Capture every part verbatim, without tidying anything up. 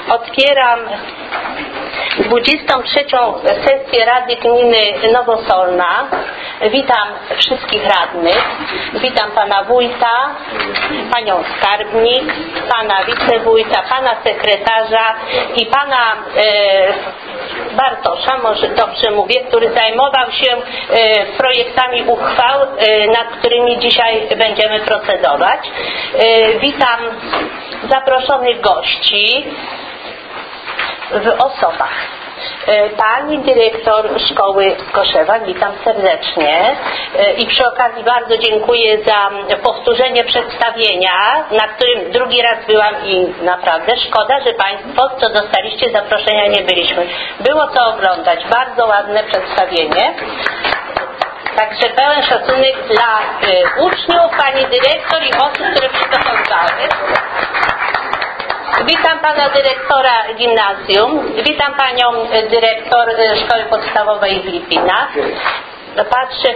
Otwieram dwudziestą trzecią sesję Rady Gminy Nowosolna. Witam wszystkich radnych. Witam pana wójta, panią skarbnik, pana wicewójta, pana sekretarza i pana e, Bartosza, może dobrze mówię, który zajmował się e, projektami uchwał, e, nad którymi dzisiaj będziemy procedować. E, witam zaproszonych gości w osobach. Pani dyrektor szkoły w Koszewach, witam serdecznie i przy okazji bardzo dziękuję za powtórzenie przedstawienia, na którym drugi raz byłam i naprawdę szkoda, że Państwo, co dostaliście zaproszenia, nie byliśmy. Było co oglądać, bardzo ładne przedstawienie. Także pełen szacunek dla y, uczniów, pani dyrektor i osób, które przygotowywały. Witam pana dyrektora gimnazjum, witam panią dyrektor szkoły podstawowej w Lipinach. Patrzę,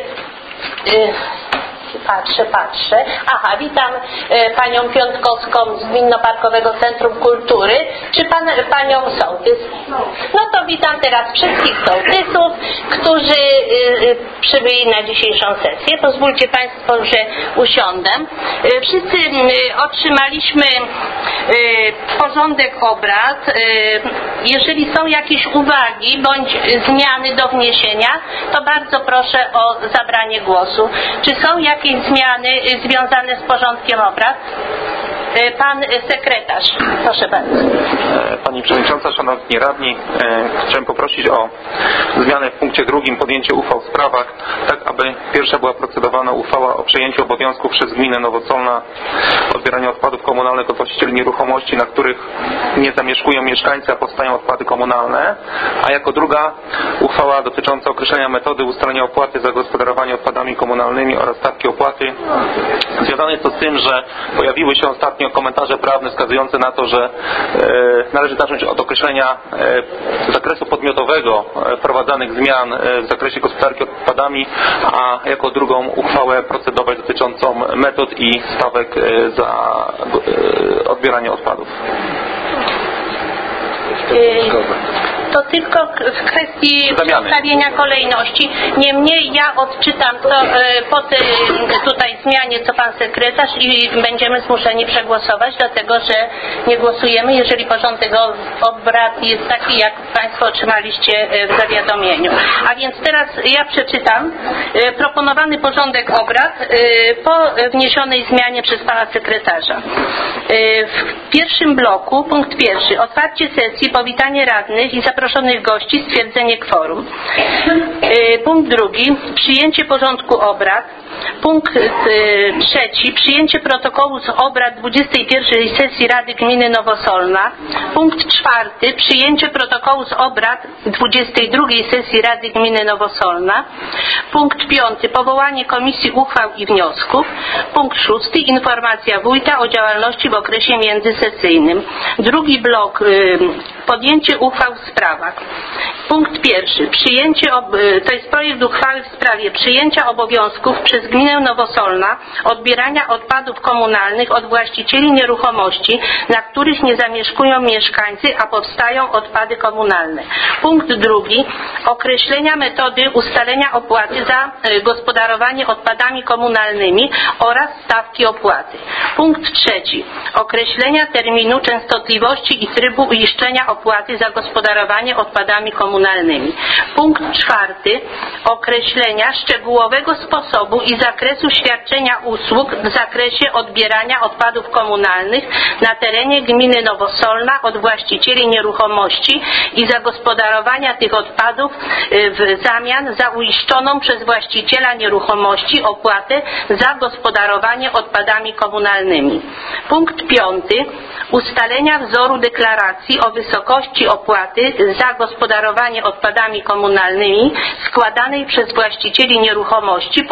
patrzę, patrzę. Aha, witam panią Piątkowską z Gminno-Parkowego Centrum Kultury. Czy pan, panią sołtys? No to witam teraz wszystkich sołtysów, którzy przybyli na dzisiejszą sesję. Pozwólcie państwo, że usiądę. Wszyscy otrzymaliśmy porządek obrad. Jeżeli są jakieś uwagi bądź zmiany do wniesienia, to bardzo proszę o zabranie głosu. Czy są jakieś zmiany związane z porządkiem obrad? Pan sekretarz, proszę bardzo. Pani Przewodnicząca, Szanowni Radni, chciałem poprosić o zmianę w punkcie drugim, podjęcie uchwał w sprawach, tak aby pierwsza była procedowana uchwała o przejęciu obowiązków przez gminę Nowosolna odbierania odpadów komunalnych od właścicieli nieruchomości, na których nie zamieszkują mieszkańcy, a powstają odpady komunalne, a jako druga uchwała dotycząca określenia metody ustalenia opłaty za gospodarowanie odpadami komunalnymi oraz stawki opłaty. Związane jest to z tym, że pojawiły się ostatnio komentarze prawne wskazujące na to, że e, należy zacząć od określenia e, zakresu podmiotowego e, wprowadzanych zmian e, w zakresie gospodarki odpadami, a jako drugą uchwałę procedować dotyczącą metod i stawek e, za e, odbieranie odpadów. To tylko w kwestii przedstawienia kolejności. Niemniej ja odczytam to po tej tutaj zmianie, co pan sekretarz, i będziemy zmuszeni przegłosować, dlatego że nie głosujemy, jeżeli porządek obrad jest taki, jak państwo otrzymaliście w zawiadomieniu. A więc teraz ja przeczytam proponowany porządek obrad po wniesionej zmianie przez pana sekretarza. W pierwszym bloku, punkt pierwszy, otwarcie sesji, powitanie radnych i zaproszonych gości, stwierdzenie kworum. Punkt drugi, przyjęcie porządku obrad. Punkt trzeci, przyjęcie protokołu z obrad dwudziestej pierwszej sesji Rady Gminy Nowosolna. Punkt czwarty, przyjęcie protokołu z obrad dwudziestej drugiej sesji Rady Gminy Nowosolna. Punkt piąty, powołanie komisji uchwał i wniosków. Punkt szósty, informacja wójta o działalności w okresie międzysesyjnym. Drugi blok, podjęcie uchwał w sprawach. Punkt pierwszy, przyjęcie, to jest projekt uchwały w sprawie przyjęcia obowiązków przez Gminę Nowosolna odbierania odpadów komunalnych od właścicieli nieruchomości, na których nie zamieszkują mieszkańcy, a powstają odpady komunalne. Punkt drugi, określenia metody ustalenia opłaty za gospodarowanie odpadami komunalnymi oraz stawki opłaty. Punkt trzeci, określenia terminu, częstotliwości i trybu uiszczenia opłaty za gospodarowanie odpadami komunalnymi. Punkt czwarty, określenia szczegółowego sposobu i zakresu świadczenia usług w zakresie odbierania odpadów komunalnych na terenie gminy Nowosolna od właścicieli nieruchomości i zagospodarowania tych odpadów w zamian za uiszczoną przez właściciela nieruchomości opłatę za gospodarowanie odpadami komunalnymi. Punkt piąty, ustalenia wzoru deklaracji o wysokości opłaty za gospodarowanie odpadami komunalnymi składanej przez właścicieli nieruchomości położonych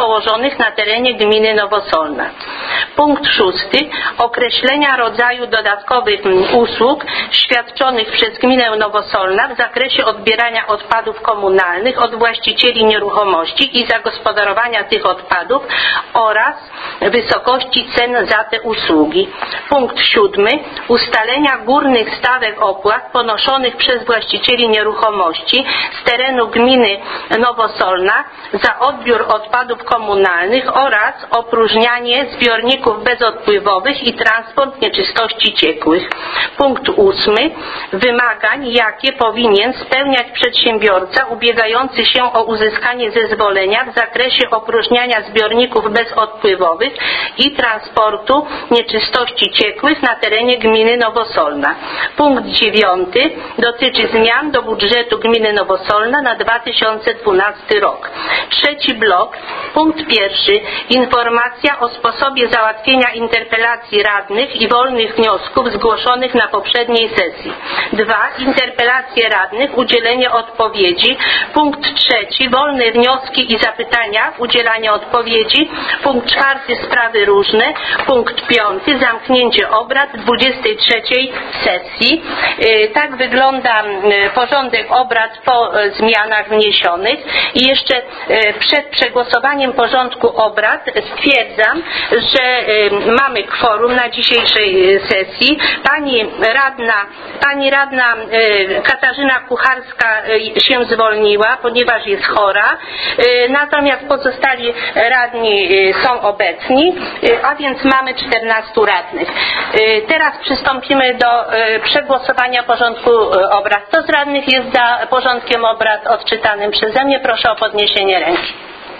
lokalnych na terenie gminy Nowosolna. Punkt szósty. Określenia rodzaju dodatkowych usług świadczonych przez gminę Nowosolna w zakresie odbierania odpadów komunalnych od właścicieli nieruchomości i zagospodarowania tych odpadów oraz wysokości cen za te usługi. Punkt siódmy. Ustalenia górnych stawek opłat ponoszonych przez właścicieli nieruchomości z terenu gminy Nowosolna za odbiór odpadów komunalnych oraz opróżnianie zbiorników bezodpływowych i transport nieczystości ciekłych. Punkt ósmy. Wymagań, jakie powinien spełniać przedsiębiorca ubiegający się o uzyskanie zezwolenia w zakresie opróżniania zbiorników bezodpływowych i transportu nieczystości ciekłych na terenie gminy Nowosolna. Punkt dziewiąty dotyczy zmian do budżetu gminy Nowosolna na dwa tysiące dwunasty rok. Trzeci blok. Punkt pierwszy. Informacja o sposobie załatwienia interpelacji radnych i wolnych wniosków zgłoszonych na poprzedniej sesji. Dwa. Interpelacje radnych, udzielenie odpowiedzi. Punkt trzeci. Wolne wnioski i zapytania, udzielanie odpowiedzi. Punkt czwarty. Sprawy różne. Punkt piąty. Zamknięcie obrad dwudziestej trzeciej sesji. Tak wygląda porządek obrad po zmianach wniesionych. I jeszcze przed przegłosowaniem porządku obrad stwierdzam, że mamy kworum na dzisiejszej sesji. Pani radna, pani radna Katarzyna Kucharska się zwolniła, ponieważ jest chora. Natomiast pozostali radni są obecni, a więc mamy czternastu radnych. Teraz przystąpimy do przegłosowania porządku obrad. Kto z radnych jest za porządkiem obrad odczytanym przeze mnie? Proszę o podniesienie ręki.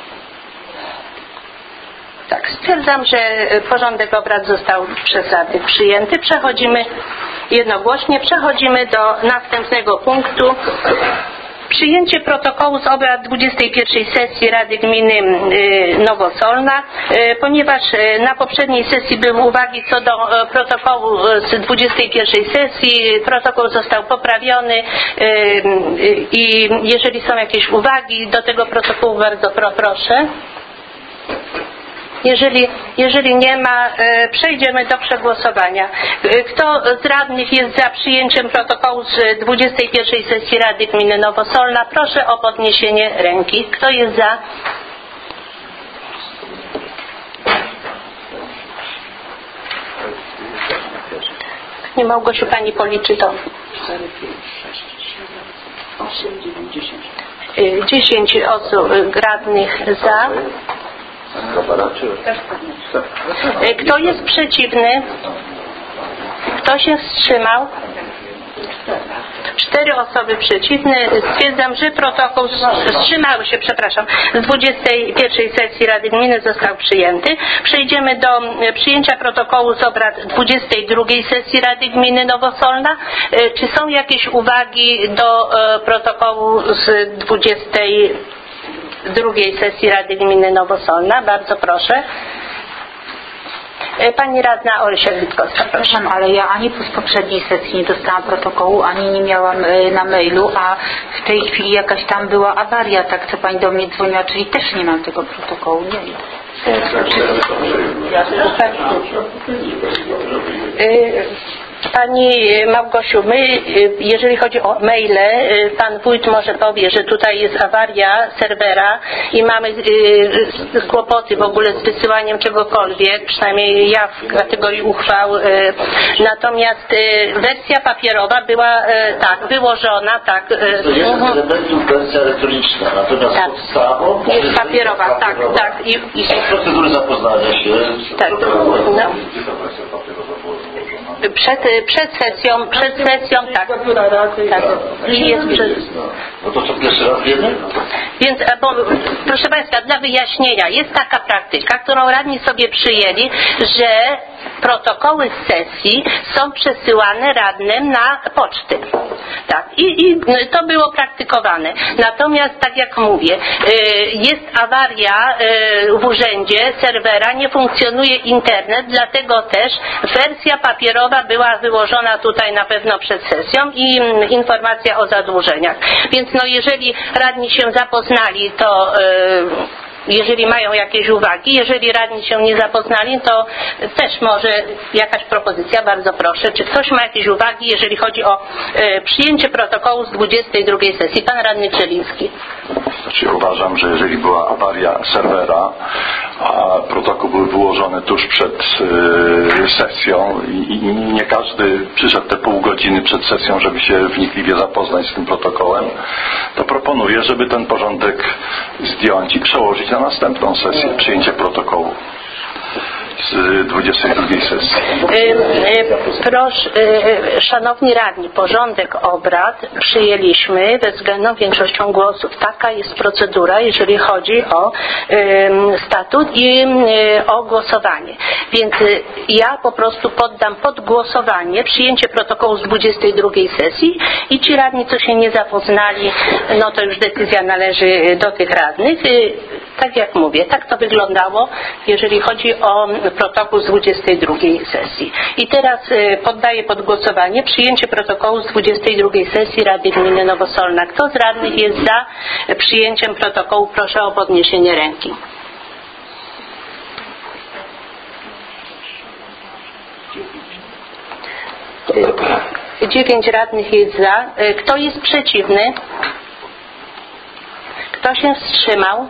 Tak, stwierdzam, że porządek obrad został przez radnych przyjęty. Przechodzimy jednogłośnie, przechodzimy do następnego punktu. Przyjęcie protokołu z obrad dwudziestej pierwszej sesji Rady Gminy Nowosolna. Ponieważ na poprzedniej sesji były uwagi co do protokołu z dwudziestej pierwszej sesji, protokół został poprawiony i jeżeli są jakieś uwagi do tego protokołu, bardzo proszę. Jeżeli, jeżeli nie ma, przejdziemy do przegłosowania. Kto z radnych jest za przyjęciem protokołu z dwudziestej pierwszej sesji Rady Gminy Nowosolna? Proszę o podniesienie ręki. Kto jest za? Nie Małgosiu, pani policzy to. dziesięć osób radnych za. Kto jest przeciwny? Kto się wstrzymał? Cztery osoby przeciwne. Stwierdzam, że protokół wstrzymały się, przepraszam, z dwudziestej pierwszej sesji Rady Gminy został przyjęty. Przejdziemy do przyjęcia protokołu z obrad dwudziestej drugiej sesji Rady Gminy Nowosolna. Czy są jakieś uwagi do protokołu z dwudziestej drugiej sesji Rady Gminy Nowosolna? Bardzo proszę. Pani radna Olsia Witkowska. Przepraszam, ale ja ani z poprzedniej sesji nie dostałam protokołu, ani nie miałam na mailu, a w tej chwili jakaś tam była awaria, tak co pani do mnie dzwoniła, czyli też nie mam tego protokołu. Nie wiem. Pani Małgosiu, my, jeżeli chodzi o maile, pan wójt może powie, że tutaj jest awaria serwera i mamy kłopoty w ogóle z wysyłaniem czegokolwiek, przynajmniej ja w kategorii uchwał. Natomiast wersja papierowa była tak, wyłożona, tak. To jest elementów wersja elektroniczna, natomiast tak. podstawą jest papierowa, tak, tak. I, i są procedury zapoznania się z tak. No. Przed, przed sesją, przed sesją, tak. tak. I jest przed... No to co, pierwszy raz wiemy? Więc, bo, proszę Państwa, dla wyjaśnienia, jest taka praktyka, którą radni sobie przyjęli, że protokoły z sesji są przesyłane radnym na poczty. Tak. I, I to było praktykowane. Natomiast, tak jak mówię, jest awaria w urzędzie serwera, nie funkcjonuje internet, dlatego też wersja papierowa była wyłożona tutaj na pewno przed sesją i informacja o zadłużeniach. Więc no jeżeli radni się zapoznali, to jeżeli mają jakieś uwagi. Jeżeli radni się nie zapoznali, to też może jakaś propozycja, bardzo proszę. Czy ktoś ma jakieś uwagi, jeżeli chodzi o e, przyjęcie protokołu z dwudziestej drugiej sesji? Pan radny Czeliński. Znaczy, uważam, że jeżeli była awaria serwera, a protokół był wyłożony tuż przed y, sesją i, i nie każdy przyszedł te pół godziny przed sesją, żeby się wnikliwie zapoznać z tym protokołem, to proponuję, żeby ten porządek zdjąć i przełożyć na następną sesję, przyjęcie protokołu z dwudziestej drugiej sesji. Proszę, szanowni radni, porządek obrad przyjęliśmy bezwzględną większością głosów. Taka jest procedura, jeżeli chodzi o statut i o głosowanie. Więc ja po prostu poddam pod głosowanie przyjęcie protokołu z dwudziestej drugiej sesji i ci radni, co się nie zapoznali, no to już decyzja należy do tych radnych. Tak jak mówię, tak to wyglądało, jeżeli chodzi o protokół z dwudziestej drugiej sesji. I teraz poddaję pod głosowanie przyjęcie protokołu z dwudziestej drugiej sesji Rady Gminy Nowosolna. Kto z radnych jest za przyjęciem protokołu? Proszę o podniesienie ręki. Dziewięć radnych jest za. Kto jest przeciwny? Kto się wstrzymał?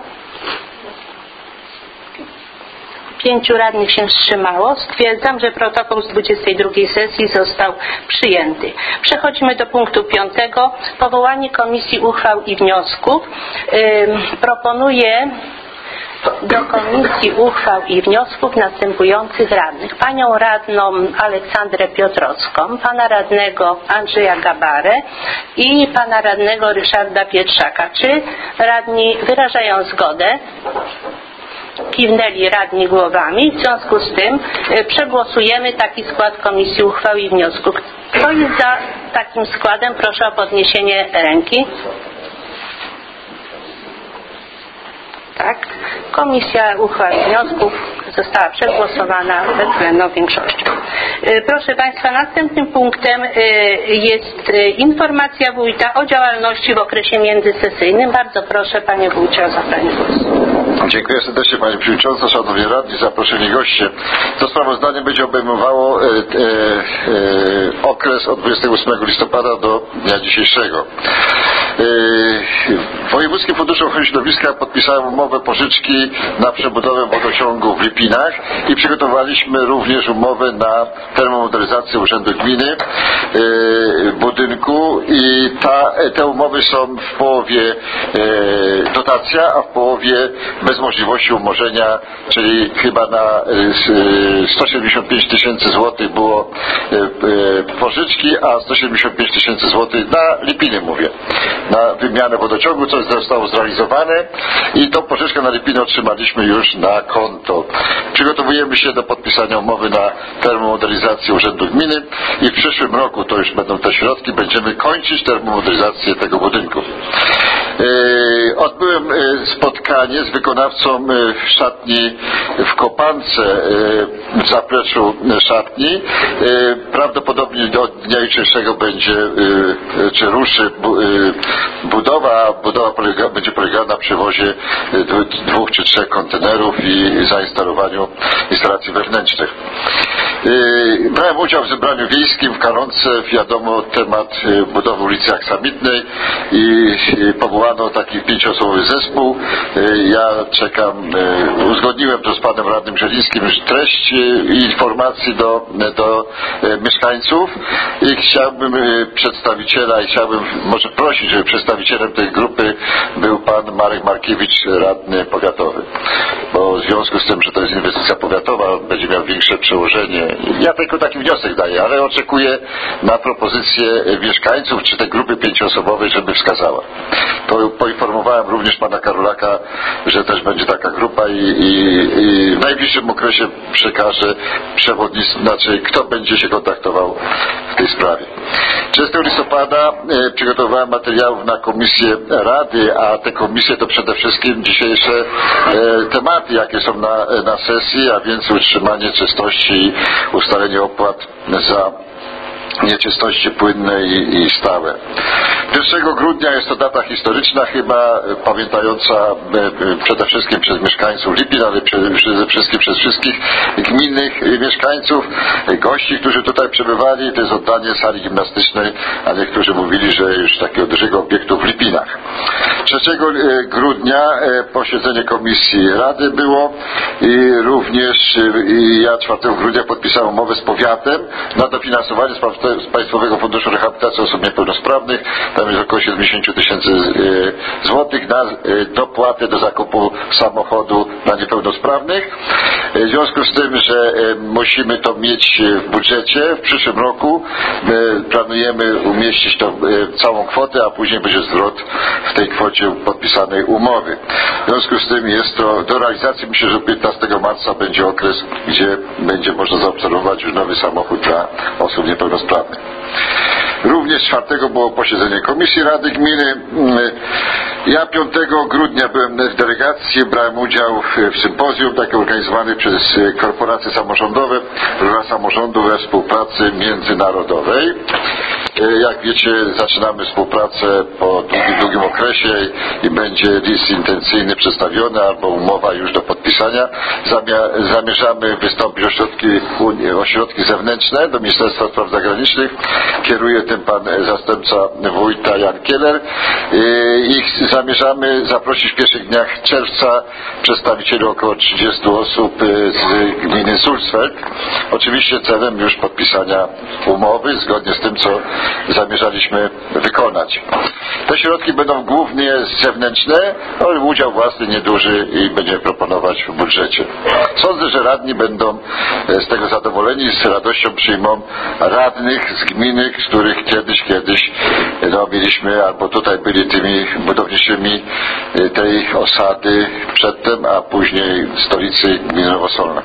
Pięciu radnych się wstrzymało. Stwierdzam, że protokół z dwudziestej drugiej sesji został przyjęty. Przechodzimy do punktu piątego. Powołanie Komisji Uchwał i Wniosków. Yy, proponuję do Komisji Uchwał i Wniosków następujących radnych. Panią radną Aleksandrę Piotrowską, pana radnego Andrzeja Gabarę i pana radnego Ryszarda Pietrzaka. Czy radni wyrażają zgodę? Kiwnęli radni głowami. W związku z tym y, przegłosujemy taki skład Komisji Uchwał i Wniosków. Kto jest za takim składem? Proszę o podniesienie ręki. Tak. Komisja Uchwał i Wniosków została przegłosowana bezwzględną większością. Proszę Państwa, następnym punktem jest informacja wójta o działalności w okresie międzysesyjnym. Bardzo proszę Panie Wójcie o zabranie głosu. Dziękuję serdecznie Pani Przewodnicząca, Szanowni Radni, zaproszeni goście. To sprawozdanie będzie obejmowało e, e, e, okres od dwudziestego ósmego listopada do dnia dzisiejszego. E, Wojewódzki Fundusz Ochrony Środowiska podpisałem umowę pożyczki na przebudowę wodociągu w Lipinach i przygotowaliśmy również umowę na termomodernizację Urzędu Gminy e, budynku i ta, te umowy są w połowie e, dotacja, a w połowie bez możliwości umorzenia, czyli chyba na sto siedemdziesiąt pięć tysięcy złotych było pożyczki, a sto siedemdziesiąt pięć tysięcy złotych na Lipiny, mówię, na wymianę wodociągu, co zostało zrealizowane i tą pożyczkę na Lipiny otrzymaliśmy już na konto. Przygotowujemy się do podpisania umowy na termomodernizację Urzędu Gminy i w przyszłym roku, to już będą te środki, będziemy kończyć termomodernizację tego budynku. Odbyłem spotkanie z wykonawcą w szatni w Kopance, w zapleczu szatni. Prawdopodobnie do dnia jutrzejszego będzie, czy ruszy budowa. Budowa polega, będzie polegała na przewozie dwóch czy trzech kontenerów i zainstalowaniu instalacji wewnętrznych. Brałem udział w zebraniu wiejskim w Kanonce, wiadomo temat budowy ulicy Aksamitnej i powołano taki pięcioosobowy zespół. Ja czekam, uzgodniłem to z panem radnym Żelińskim treść informacji do, do mieszkańców i chciałbym przedstawiciela i chciałbym może prosić, żeby przedstawicielem tej grupy był pan Marek Markiewicz, radny powiatowy, bo w związku z tym, że to jest inwestycja powiatowa, będzie miał większe przełożenie. Ja tylko taki wniosek daję, ale oczekuję na propozycję mieszkańców czy tej grupy pięcioosobowej, żeby wskazała. To poinformowałem również pana Karolaka, że też będzie taka grupa i, i, i w najbliższym okresie przekażę przewodnictwo, znaczy kto będzie się kontaktował w tej sprawie. trzynastego listopada e, przygotowałem materiałów na komisję Rady, a te komisje to przede wszystkim dzisiejsze e, tematy, jakie są na, na sesji, a więc utrzymanie czystości i ustalenie opłat za nieczystości płynne i, i stałe. pierwszego grudnia jest to data historyczna chyba, pamiętająca przede wszystkim przez mieszkańców Lipin, ale przede wszystkim przez wszystkich gminnych mieszkańców, gości, którzy tutaj przebywali. To jest oddanie sali gimnastycznej, a niektórzy mówili, że już takiego dużego obiektu w Lipinach. trzeciego grudnia posiedzenie Komisji Rady było i również i ja czwartego grudnia podpisałem umowę z powiatem na dofinansowanie z Państwowego Funduszu Rehabilitacji Osób Niepełnosprawnych. Tam jest około siedemdziesiąt tysięcy złotych na dopłatę do zakupu samochodu dla niepełnosprawnych. W związku z tym, że musimy to mieć w budżecie w przyszłym roku, planujemy umieścić to całą kwotę, a później będzie zwrot w tej kwocie podpisanej umowy. W związku z tym jest to do realizacji. Myślę, że piętnastego marca będzie okres, gdzie będzie można zaobserwować już nowy samochód dla osób niepełnosprawnych. Również czwartego było posiedzenie Komisji Rady Gminy. Ja piątego grudnia byłem w delegacji, brałem udział w sympozjum takie organizowane przez korporacje samorządowe dla samorządu we współpracy międzynarodowej. Jak wiecie, zaczynamy współpracę po długim, długim okresie i będzie list intencyjny przedstawiony albo umowa już do podpisania. Zamierzamy wystąpić o środki, o środki zewnętrzne do Ministerstwa Spraw Zagranicznych. Kieruje tym pan zastępca wójta Jan Kieler i zamierzamy zaprosić w pierwszych dniach czerwca przedstawicieli około trzydziestu osób z gminy Sulzfeld. Oczywiście celem już podpisania umowy zgodnie z tym, co zamierzaliśmy wykonać. Te środki będą głównie zewnętrzne, ale udział własny nieduży i będziemy proponować w budżecie. Sądzę, że radni będą z tego zadowoleni i z radością przyjmą radnych z gminy, z których kiedyś, kiedyś no, mieliśmy, albo tutaj byli tymi budowniczymi tej osady przedtem, a później stolicy gminy Nowosolna.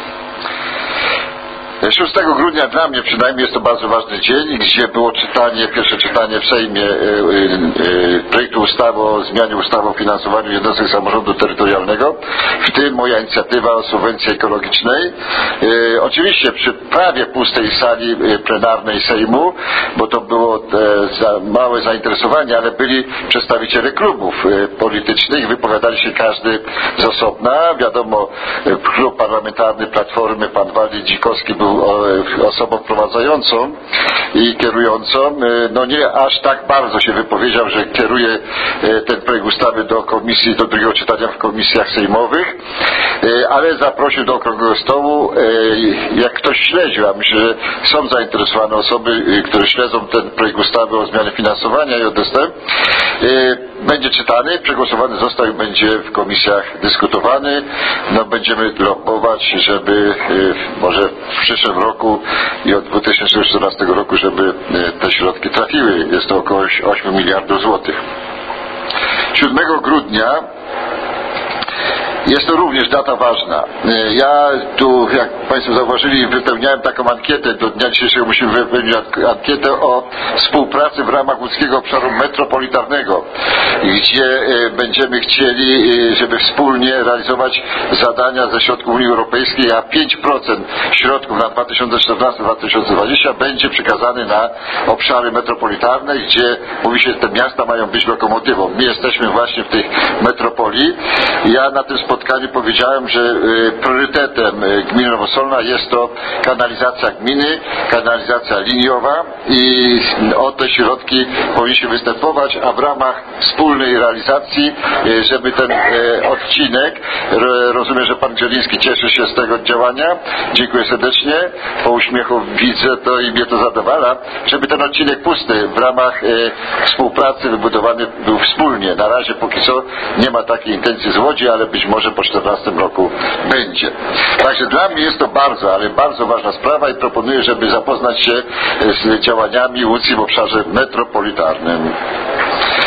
szóstego grudnia dla mnie przynajmniej jest to bardzo ważny dzień, gdzie było czytanie, pierwsze czytanie w Sejmie y, y, y, projektu ustawy o zmianie ustawy o finansowaniu jednostek samorządu terytorialnego, w tym moja inicjatywa o subwencji ekologicznej. Y, oczywiście przy prawie pustej sali plenarnej Sejmu, bo to było e, za małe zainteresowanie, ale byli przedstawiciele klubów y, politycznych, wypowiadali się każdy z osobna. Wiadomo, klub parlamentarny Platformy, pan Waldy Dzikowski był osobą wprowadzającą i kierującą, no nie aż tak bardzo się wypowiedział, że kieruje ten projekt ustawy do komisji, do drugiego czytania w komisjach sejmowych, ale zaprosił do okrągłego stołu. Jak ktoś śledził, a myślę, że są zainteresowane osoby, które śledzą ten projekt ustawy o zmianie finansowania i o dostęp, będzie czytany, przegłosowany został i będzie w komisjach dyskutowany. No będziemy lobbować, żeby może w przyszłym roku i od dwa tysiące czternastego roku, żeby te środki trafiły. Jest to około ośmiu miliardów złotych. siódmego grudnia jest to również data ważna. Ja tu, jak Państwo zauważyli, wypełniałem taką ankietę. Do dnia dzisiejszego musimy wypełnić ankietę o współpracy w ramach łódzkiego obszaru metropolitarnego, gdzie będziemy chcieli, żeby wspólnie realizować zadania ze środków Unii Europejskiej, a pięć procent środków na dwa tysiące czternasty do dwa tysiące dwudziestego będzie przekazany na obszary metropolitarne, gdzie mówi się, że te miasta mają być lokomotywą. My jesteśmy właśnie w tych metropolii. Ja na tym spotkaniu powiedziałem, że priorytetem gminy Nowosolna jest to kanalizacja gminy, kanalizacja liniowa i o te środki powinniśmy występować, a w ramach wspólnej realizacji, żeby ten odcinek, rozumiem, że pan Grzeliński cieszy się z tego działania, dziękuję serdecznie, po uśmiechu widzę to i mnie to zadowala, żeby ten odcinek pusty w ramach współpracy wybudowany był wspólnie. Na razie póki co nie ma takiej intencji z Łodzi, ale być może po czternastym roku będzie. Także dla mnie jest to bardzo, ale bardzo ważna sprawa i proponuję, żeby zapoznać się z działaniami Łódzki w obszarze metropolitarnym.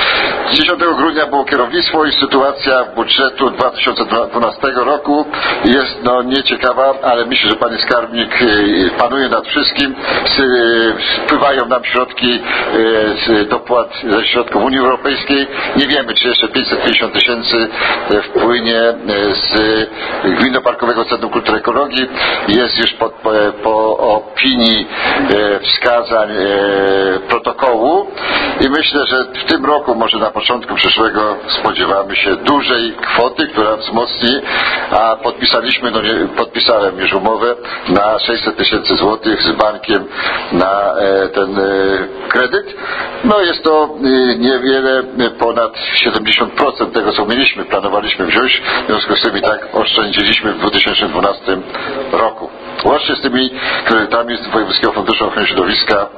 dziesiątego grudnia było kierownictwo i sytuacja budżetu dwa tysiące dwunastego roku jest no nieciekawa, ale myślę, że Pani Skarbnik panuje nad wszystkim. Wpływają nam środki z dopłat ze środków Unii Europejskiej. Nie wiemy, czy jeszcze pięćset pięćdziesiąt tysięcy wpłynie z Gminno-Parkowego Centrum Kultury i Ekologii. Jest już po, po opinii wskazań protokołu i myślę, że w tym roku, może na początku przyszłego, spodziewamy się dużej kwoty, która wzmocni, a podpisaliśmy, no nie, podpisałem już umowę na sześćset tysięcy złotych z bankiem na ten kredyt. No jest to niewiele ponad siedemdziesiąt procent tego, co mieliśmy, planowaliśmy wziąć, w związku z tym i tak oszczędziliśmy w dwa tysiące dwunastym roku. Łącznie z tymi kredytami z Wojewódzkiego Funduszu Ochrony Środowiska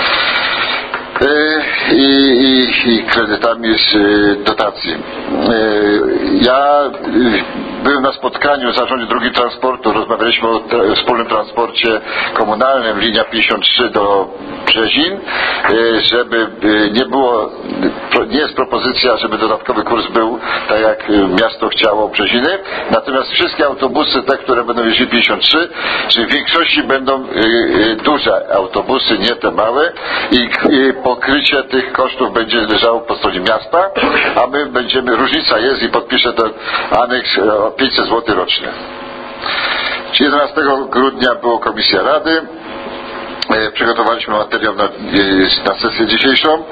I, i, i kredytami z dotacji. Ja byłem na spotkaniu w Zarządzie Dróg Transportu, rozmawialiśmy o tra- wspólnym transporcie komunalnym, linia pięćdziesiąt trzy do Brzezin, żeby nie było, nie jest propozycja, żeby dodatkowy kurs był tak jak miasto chciało Brzeziny, natomiast wszystkie autobusy, te, które będą jeździły pięćdziesiąt trzy, czyli w większości będą duże autobusy, nie te małe, i pokrycie tych kosztów będzie leżało po stronie miasta, a my będziemy, różnica jest i podpiszę ten aneks o pięćset złotych rocznie. jedenastego grudnia była Komisja Rady. Przygotowaliśmy materiał na, na sesję dzisiejszą. E,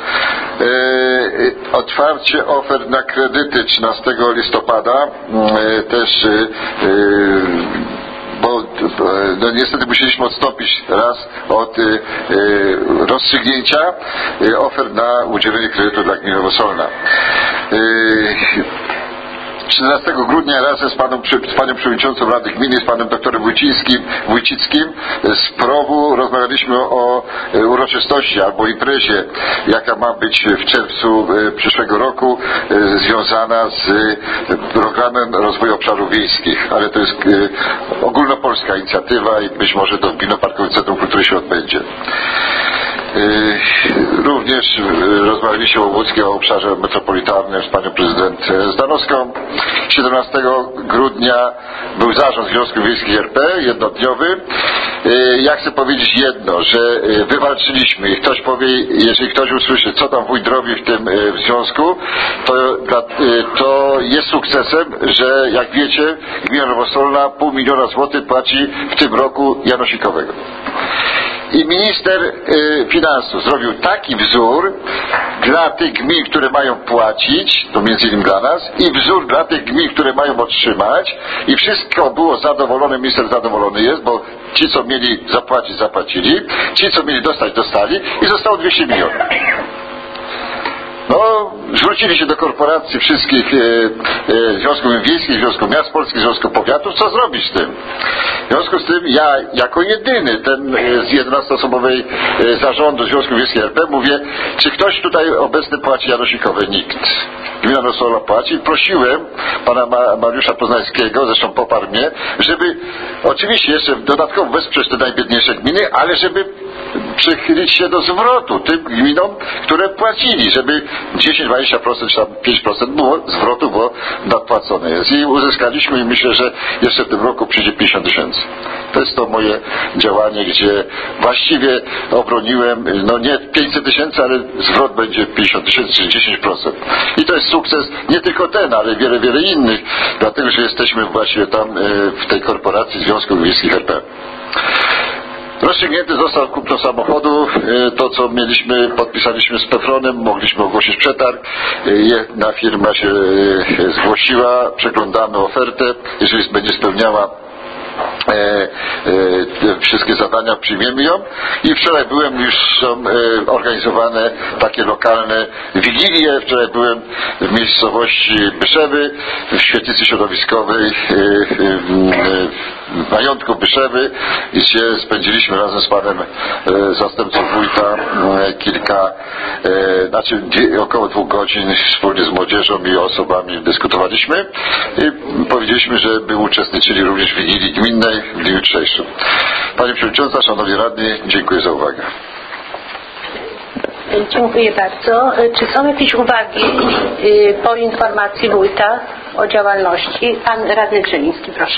otwarcie ofert na kredyty trzynastego listopada. E, też e, bo no niestety musieliśmy odstąpić raz od y, y, rozstrzygnięcia y, ofert na udzielenie kredytu dla gminy Nowosolna. Y, czternastego grudnia razem z, paną, z panią przewodniczącą Rady Gminy, z panem doktorem Wójcickim, Wójcickim z P R O W-u rozmawialiśmy o uroczystości albo imprezie, jaka ma być w czerwcu przyszłego roku, związana z programem rozwoju obszarów wiejskich, ale to jest ogólnopolska inicjatywa i być może do Gminno-Parkowe Centrum Kultury się odbędzie. Również rozmawialiśmy o Łódzkim, o obszarze metropolitarnym z panią prezydent Zdanowską. siedemnastego grudnia był zarząd Związków Wiejskich R P, jednodniowy. Ja chcę powiedzieć jedno, że wywalczyliśmy i ktoś powie, jeżeli ktoś usłyszy, co tam wójt robi w tym związku, to, to jest sukcesem, że jak wiecie, gmina Nowosolna pół miliona złotych płaci w tym roku janosikowego. I minister y, finansów zrobił taki wzór dla tych gmin, które mają płacić, to między innymi dla nas, i wzór dla tych gmin, które mają otrzymać, i wszystko było zadowolone, minister zadowolony jest, bo ci, co mieli zapłacić, zapłacili, ci, co mieli dostać, dostali i zostało dwieście milionów. No, zwrócili się do korporacji wszystkich e, e, Związków Wiejskich, Związku Miast Polskich, Związku Powiatów, co zrobić z tym? W związku z tym ja, jako jedyny ten e, z jedenastoosobowej e, zarządu Związku Wiejskich R P mówię, czy ktoś tutaj obecny płaci janosikowe? Nikt. Gmina Nowosolna płaci. Prosiłem pana Ma- Mariusza Poznańskiego, zresztą poparł mnie, żeby oczywiście jeszcze dodatkowo wesprzeć te najbiedniejsze gminy, ale żeby przychylić się do zwrotu tym gminom, które płacili, żeby dziesięć do dwudziestu procent czy tam pięć procent było zwrotu, bo nadpłacone jest. I uzyskaliśmy i myślę, że jeszcze w tym roku przyjdzie pięćdziesiąt tysięcy. To jest to moje działanie, gdzie właściwie obroniłem, no nie pięćset tysięcy, ale zwrot będzie pięćdziesiąt tysięcy, czyli dziesięć procent. I to jest sukces nie tylko ten, ale wiele, wiele innych, dlatego, że jesteśmy właśnie tam w tej korporacji Związków Wiejskich R P. Rozstrzygnięty został kupno samochodu. To, co mieliśmy, podpisaliśmy z Pefronem, mogliśmy ogłosić przetarg. Jedna firma się zgłosiła, przeglądamy ofertę. Jeżeli będzie spełniała E, e, wszystkie zadania, przyjmiemy ją. I wczoraj byłem, już są e, organizowane takie lokalne wigilie. Wczoraj byłem w miejscowości Byszewy, w świetlicy środowiskowej e, e, w majątku Byszewy, gdzie spędziliśmy razem z panem e, zastępcą wójta e, kilka e, znaczy dwie, około dwóch godzin wspólnie z młodzieżą i osobami dyskutowaliśmy i powiedzieliśmy, żeby uczestniczyli również w wigilii gminnej w dniu jutrzejszym. Pani Przewodnicząca, Szanowni Radni, dziękuję za uwagę. Dziękuję bardzo. Czy są jakieś uwagi po informacji wójta o działalności? Pan radny Grzyliński, proszę.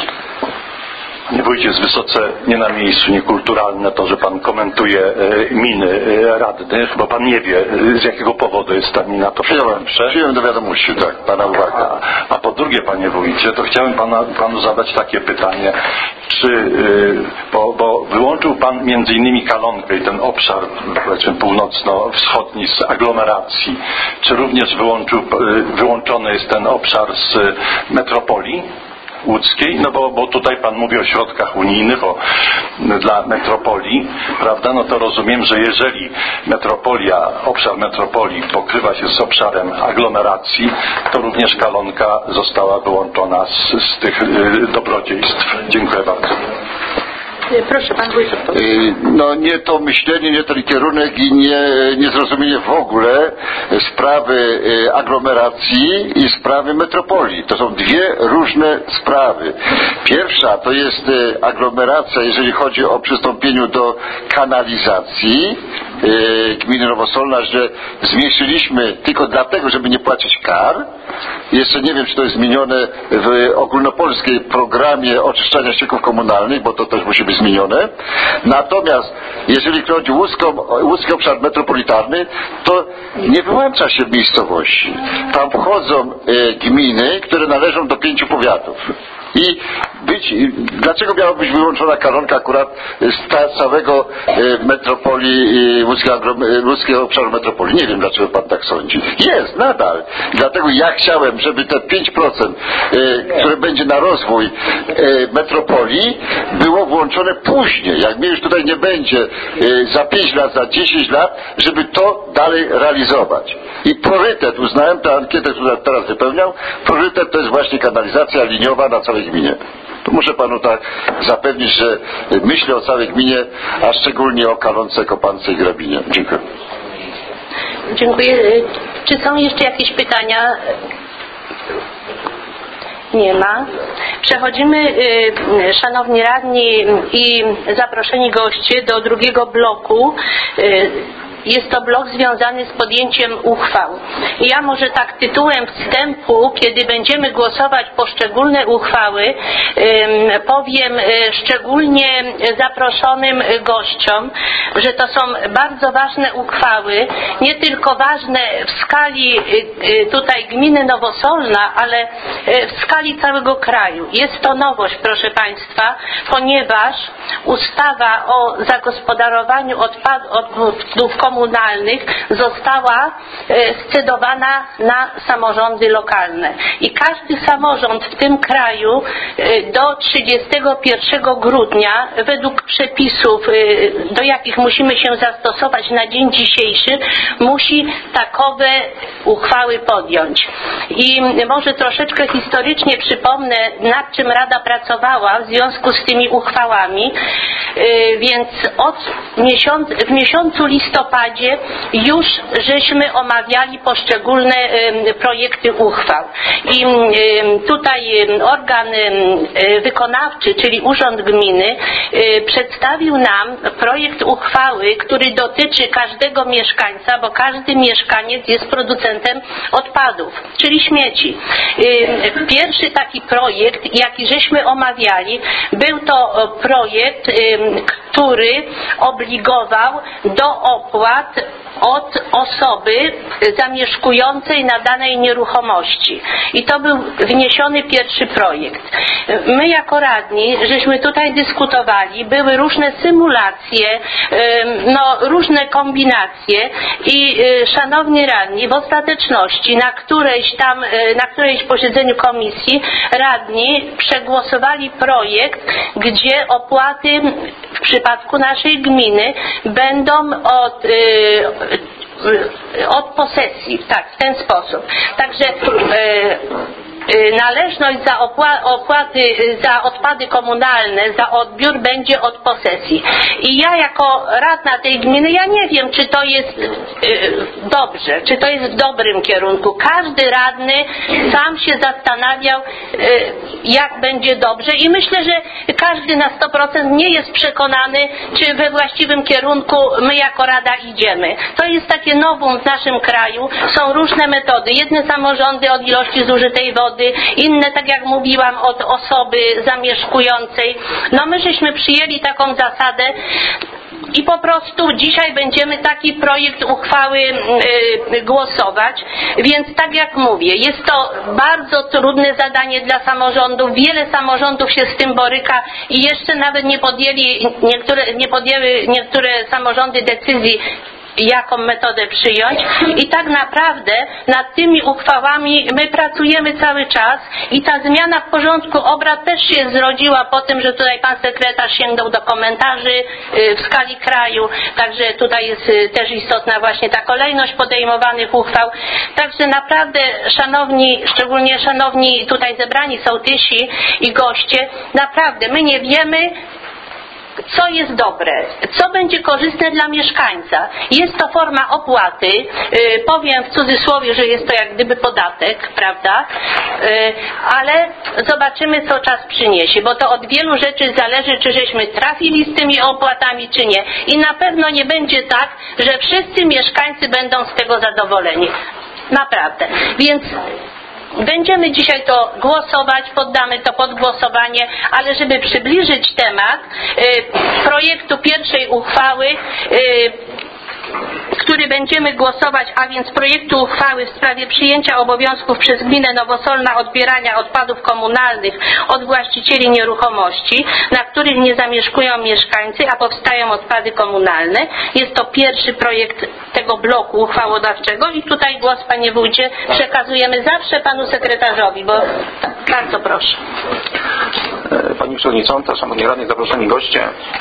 Panie wójcie, jest wysoce nie na miejscu, niekulturalne to, że pan komentuje e, miny e, radnych, bo pan nie wie, e, z jakiego powodu jest ta mina. To Przyjąłem, przyjąłem do wiadomości, tak, pana uwaga. A, a po drugie, panie wójcie, to chciałem pana, panu zadać takie pytanie, czy, e, bo, bo wyłączył pan między innymi Kalonkę i ten obszar, powiedzmy, północno-wschodni z aglomeracji. Czy również wyłączył, e, wyłączony jest ten obszar z metropolii łódzkiej, no bo, bo tutaj pan mówi o środkach unijnych, o, dla metropolii, prawda, no to rozumiem, że jeżeli metropolia, obszar metropolii pokrywa się z obszarem aglomeracji, to również Kalonka została wyłączona z, z tych y, dobrodziejstw. Dziękuję bardzo. Proszę, pan wójt. No nie to myślenie, nie ten kierunek i nie, nie zrozumienie w ogóle sprawy aglomeracji i sprawy metropolii. To są dwie różne sprawy. Pierwsza to jest aglomeracja, jeżeli chodzi o przystąpieniu do kanalizacji gminy Nowosolna, że zmniejszyliśmy tylko dlatego, żeby nie płacić kar. Jeszcze nie wiem, czy to jest zmienione w ogólnopolskiej programie oczyszczania ścieków komunalnych, bo to też musi być zmienione. Natomiast jeżeli chodzi o łódzki obszar metropolitarny, to nie wyłącza się miejscowości. Tam wchodzą e, gminy, które należą do pięciu powiatów. I być, dlaczego miała być wyłączona Kalonka akurat z ta, całego e, metropolii, e, łódzkiego, łódzkiego obszaru metropolii? Nie wiem, dlaczego pan tak sądzi. Jest, nadal. Dlatego ja chciałem, żeby te pięć procent, e, które będzie na rozwój e, metropolii, było włączone później. Jak mnie już tutaj nie będzie e, za pięć lat, za dziesięć lat, żeby to dalej realizować. I priorytet, uznałem tę ankietę, którą teraz wypełniam, priorytet to jest właśnie kanalizacja liniowa na całej gminie. To muszę panu tak zapewnić, że myślę o całej gminie, a szczególnie o Kalonce, Kopance i Grabinie. Dziękuję. Dziękuję. Czy są jeszcze jakieś pytania? Nie ma. Przechodzimy, szanowni radni i zaproszeni goście, do drugiego bloku. Jest to blok związany z podjęciem uchwał. Ja może tak tytułem wstępu, kiedy będziemy głosować poszczególne uchwały, powiem szczególnie zaproszonym gościom, że to są bardzo ważne uchwały, nie tylko ważne w skali tutaj gminy Nowosolna, ale w skali całego kraju. Jest to nowość, proszę Państwa, ponieważ ustawa o zagospodarowaniu odpadów komunalnych została scedowana na samorządy lokalne. I każdy samorząd w tym kraju do trzydziestego pierwszego grudnia, według przepisów, do jakich musimy się zastosować na dzień dzisiejszy, musi takowe uchwały podjąć. I może troszeczkę historycznie przypomnę, nad czym Rada pracowała w związku z tymi uchwałami. Więc od miesiąc, w miesiącu listopadzie już żeśmy omawiali poszczególne projekty uchwał. I tutaj organ wykonawczy, czyli Urząd Gminy, przedstawił nam projekt uchwały, który dotyczy każdego mieszkańca, bo każdy mieszkaniec jest producentem odpadów, czyli śmieci. Pierwszy taki projekt, jaki żeśmy omawiali, był to projekt, który obligował do opłat od osoby zamieszkującej na danej nieruchomości. I to był wniesiony pierwszy projekt. My jako radni, żeśmy tutaj dyskutowali, były różne symulacje, no, różne kombinacje i szanowni radni, w ostateczności na którejś tam, na którejś posiedzeniu komisji radni przegłosowali projekt, gdzie opłaty w przypadku naszej gminy będą od od posesji, tak, w ten sposób. Także e, należność za opła- opłaty za odpady komunalne, za odbiór będzie od posesji. I ja jako radna tej gminy, ja nie wiem, czy to jest y, dobrze, czy to jest w dobrym kierunku. Każdy radny sam się zastanawiał, y, jak będzie dobrze i myślę, że każdy na sto procent nie jest przekonany, czy we właściwym kierunku my jako rada idziemy. To jest takie nowum w naszym kraju. Są różne metody. Jedne samorządy od ilości zużytej wody, inne, tak jak mówiłam, od osoby zamieszkującej. No my żeśmy przyjęli taką zasadę i po prostu dzisiaj będziemy taki projekt uchwały yy, głosować, więc tak jak mówię, jest to bardzo trudne zadanie dla samorządów, wiele samorządów się z tym boryka i jeszcze nawet nie podjęli niektóre, nie podjęły niektóre samorządy decyzji, jaką metodę przyjąć i tak naprawdę nad tymi uchwałami my pracujemy cały czas i ta zmiana w porządku obrad też się zrodziła po tym, że tutaj pan sekretarz sięgnął do komentarzy w skali kraju, także tutaj jest też istotna właśnie ta kolejność podejmowanych uchwał, także naprawdę szanowni, szczególnie szanowni tutaj zebrani sołtysi i goście, naprawdę my nie wiemy, co jest dobre, co będzie korzystne dla mieszkańca. Jest to forma opłaty, yy, powiem w cudzysłowie, że jest to jak gdyby podatek, prawda, yy, ale zobaczymy, co czas przyniesie, bo to od wielu rzeczy zależy, czy żeśmy trafili z tymi opłatami, czy nie. I na pewno nie będzie tak, że wszyscy mieszkańcy będą z tego zadowoleni. Naprawdę. Więc będziemy dzisiaj to głosować, poddamy to pod głosowanie, ale żeby przybliżyć temat y, projektu pierwszej uchwały, y, który będziemy głosować, a więc projektu uchwały w sprawie przyjęcia obowiązków przez gminę Nowosolna odbierania odpadów komunalnych od właścicieli nieruchomości, na których nie zamieszkują mieszkańcy, a powstają odpady komunalne. Jest to pierwszy projekt tego bloku uchwałodawczego i tutaj głos, panie wójcie, przekazujemy zawsze panu sekretarzowi, bo tak, bardzo proszę. Pani Przewodnicząca, Szanowni Radni, zaproszeni goście.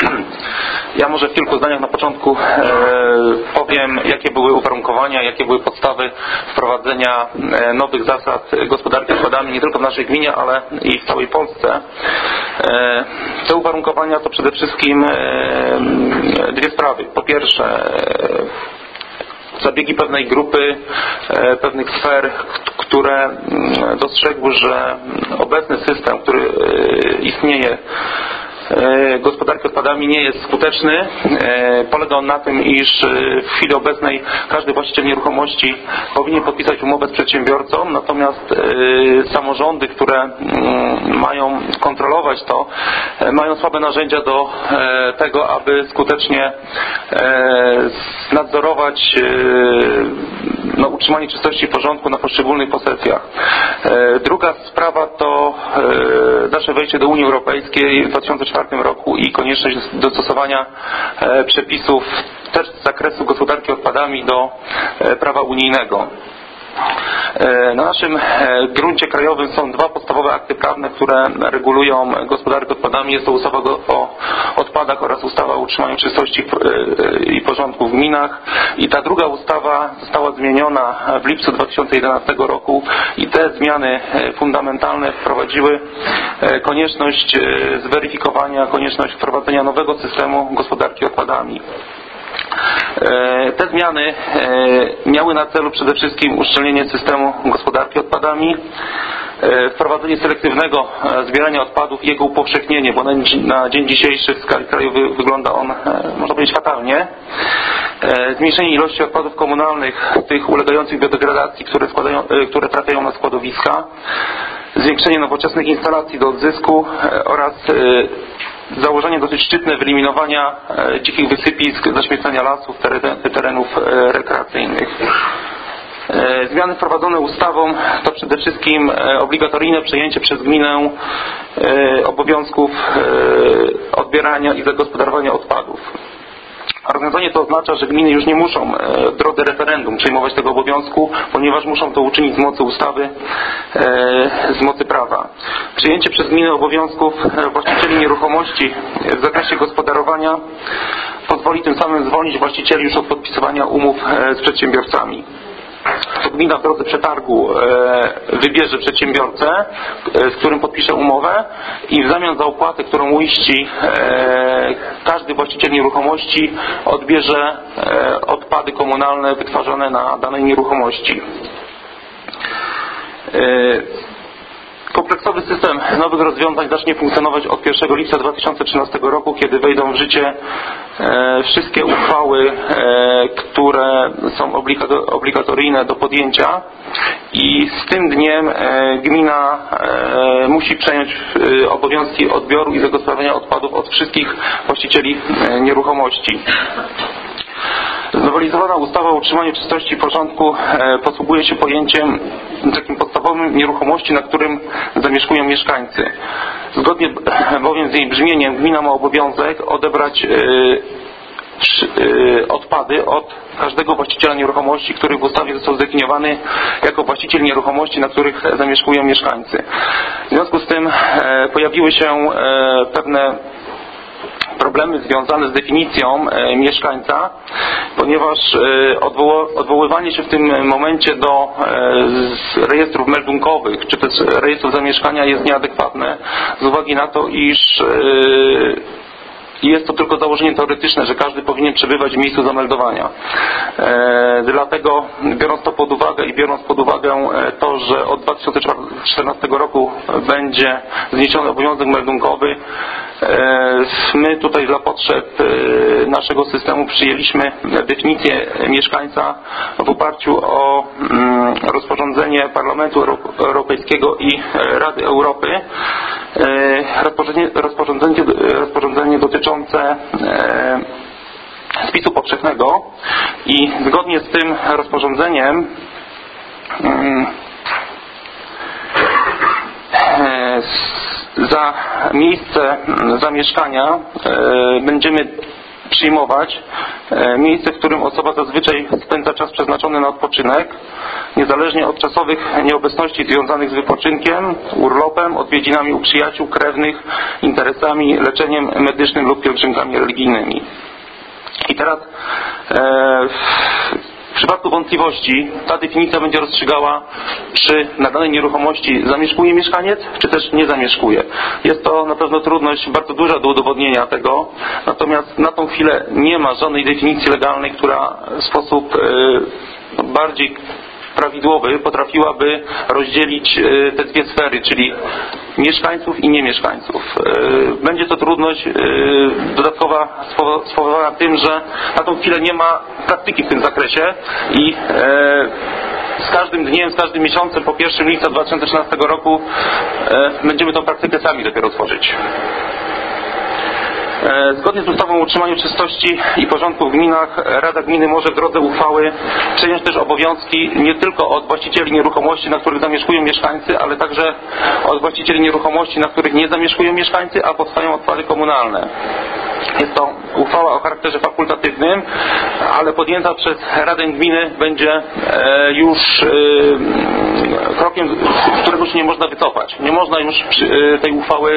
Ja może w kilku zdaniach na początku e, powiem, jakie były uwarunkowania, jakie były podstawy wprowadzenia e, nowych zasad gospodarki odpadami nie tylko w naszej gminie, ale i w całej Polsce. E, te uwarunkowania to przede wszystkim e, dwie sprawy. Po pierwsze, e, zabiegi pewnej grupy, e, pewnych sfer, które dostrzegły, że obecny system, który e, istnieje, gospodarki odpadami nie jest skuteczny. Polega on na tym, iż w chwili obecnej każdy właściciel nieruchomości powinien podpisać umowę z przedsiębiorcą, natomiast samorządy, które mają kontrolować to, mają słabe narzędzia do tego, aby skutecznie nadzorować no, utrzymanie czystości i porządku na poszczególnych posesjach. Druga sprawa to nasze wejście do Unii Europejskiej w dwa tysiące czwartym roku i konieczność dostosowania przepisów też z zakresu gospodarki odpadami do prawa unijnego. Na naszym gruncie krajowym są dwa podstawowe akty prawne, które regulują gospodarkę odpadami. Jest to ustawa o odpadach oraz ustawa o utrzymaniu czystości i porządku w gminach. I ta druga ustawa została zmieniona w lipcu dwa tysiące jedenastego roku i te zmiany fundamentalne wprowadziły konieczność zweryfikowania, konieczność wprowadzenia nowego systemu gospodarki odpadami. Te zmiany miały na celu przede wszystkim uszczelnienie systemu gospodarki odpadami, wprowadzenie selektywnego zbierania odpadów i jego upowszechnienie, bo na dzień dzisiejszy w skali krajowej wygląda on, można powiedzieć, fatalnie. Zmniejszenie ilości odpadów komunalnych, tych ulegających biodegradacji, które, składają, które trafiają na składowiska, zwiększenie nowoczesnych instalacji do odzysku oraz założenie dosyć szczytne wyeliminowania e, dzikich wysypisk, zaśmiecania lasów, teren, terenów e, rekreacyjnych. E, zmiany wprowadzone ustawą to przede wszystkim e, obligatoryjne przejęcie przez gminę e, obowiązków e, odbierania i zagospodarowania odpadów. Rozwiązanie to oznacza, że gminy już nie muszą w drodze referendum przejmować tego obowiązku, ponieważ muszą to uczynić z mocy ustawy, z mocy prawa. Przyjęcie przez gminy obowiązków właścicieli nieruchomości w zakresie gospodarowania pozwoli tym samym zwolnić właścicieli już od podpisywania umów z przedsiębiorcami. to gmina w drodze przetargu wybierze przedsiębiorcę, z którym podpisze umowę i w zamian za opłatę, którą uiści każdy właściciel nieruchomości, odbierze odpady komunalne wytwarzane na danej nieruchomości. Kompleksowy system nowych rozwiązań zacznie funkcjonować od pierwszego lipca dwa tysiące trzynastego roku, kiedy wejdą w życie e, wszystkie uchwały, e, które są obligato- obligatoryjne do podjęcia i z tym dniem e, gmina e, musi przejąć e, obowiązki odbioru i zagospodarowania odpadów od wszystkich właścicieli e, nieruchomości. Znowelizowana ustawa o utrzymaniu czystości i porządku e, posługuje się pojęciem takim podstawowym nieruchomości, na którym zamieszkują mieszkańcy. Zgodnie bowiem z jej brzmieniem gmina ma obowiązek odebrać e, e, odpady od każdego właściciela nieruchomości, który w ustawie został zdefiniowany jako właściciel nieruchomości, na których zamieszkują mieszkańcy. W związku z tym e, pojawiły się e, pewne problemy związane z definicją e, mieszkańca, ponieważ e, odwoło, odwoływanie się w tym momencie do e, rejestrów meldunkowych czy też rejestrów zamieszkania jest nieadekwatne z uwagi na to, iż e, jest to tylko założenie teoretyczne, że każdy powinien przebywać w miejscu zameldowania. E, dlatego biorąc to pod uwagę i biorąc pod uwagę to, że od dwa tysiące czternastego roku będzie zniesiony obowiązek meldunkowy, e, my tutaj dla potrzeb e, naszego systemu przyjęliśmy definicję mieszkańca w oparciu o mm, rozporządzenie Parlamentu Europejskiego i Rady Europy. E, rozporządzenie, rozporządzenie, rozporządzenie dotyczące spisu powszechnego i zgodnie z tym rozporządzeniem za miejsce zamieszkania będziemy przyjmować miejsce, w którym osoba zazwyczaj spędza czas przeznaczony na odpoczynek, niezależnie od czasowych nieobecności związanych z wypoczynkiem, urlopem, odwiedzinami u przyjaciół, krewnych, interesami, leczeniem medycznym lub pielgrzymkami religijnymi. I teraz e, w przypadku wątpliwości ta definicja będzie rozstrzygała, czy na danej nieruchomości zamieszkuje mieszkaniec, czy też nie zamieszkuje. Jest to na pewno trudność bardzo duża do udowodnienia tego, natomiast na tą chwilę nie ma żadnej definicji legalnej, która w sposób e, bardziej prawidłowy potrafiłaby rozdzielić te dwie sfery, czyli mieszkańców i niemieszkańców. Będzie to trudność dodatkowa spowodowana tym, że na tą chwilę nie ma praktyki w tym zakresie i z każdym dniem, z każdym miesiącem po pierwszego lipca dwa tysiące trzynastego roku będziemy tę praktykę sami dopiero tworzyć. Zgodnie z ustawą o utrzymaniu czystości i porządku w gminach Rada Gminy może w drodze uchwały przejąć też obowiązki nie tylko od właścicieli nieruchomości, na których zamieszkują mieszkańcy, ale także od właścicieli nieruchomości, na których nie zamieszkują mieszkańcy, a powstają odpady komunalne. Jest to uchwała o charakterze fakultatywnym, ale podjęta przez Radę Gminy będzie już krokiem, z którego się nie można wycofać. Nie można już tej uchwały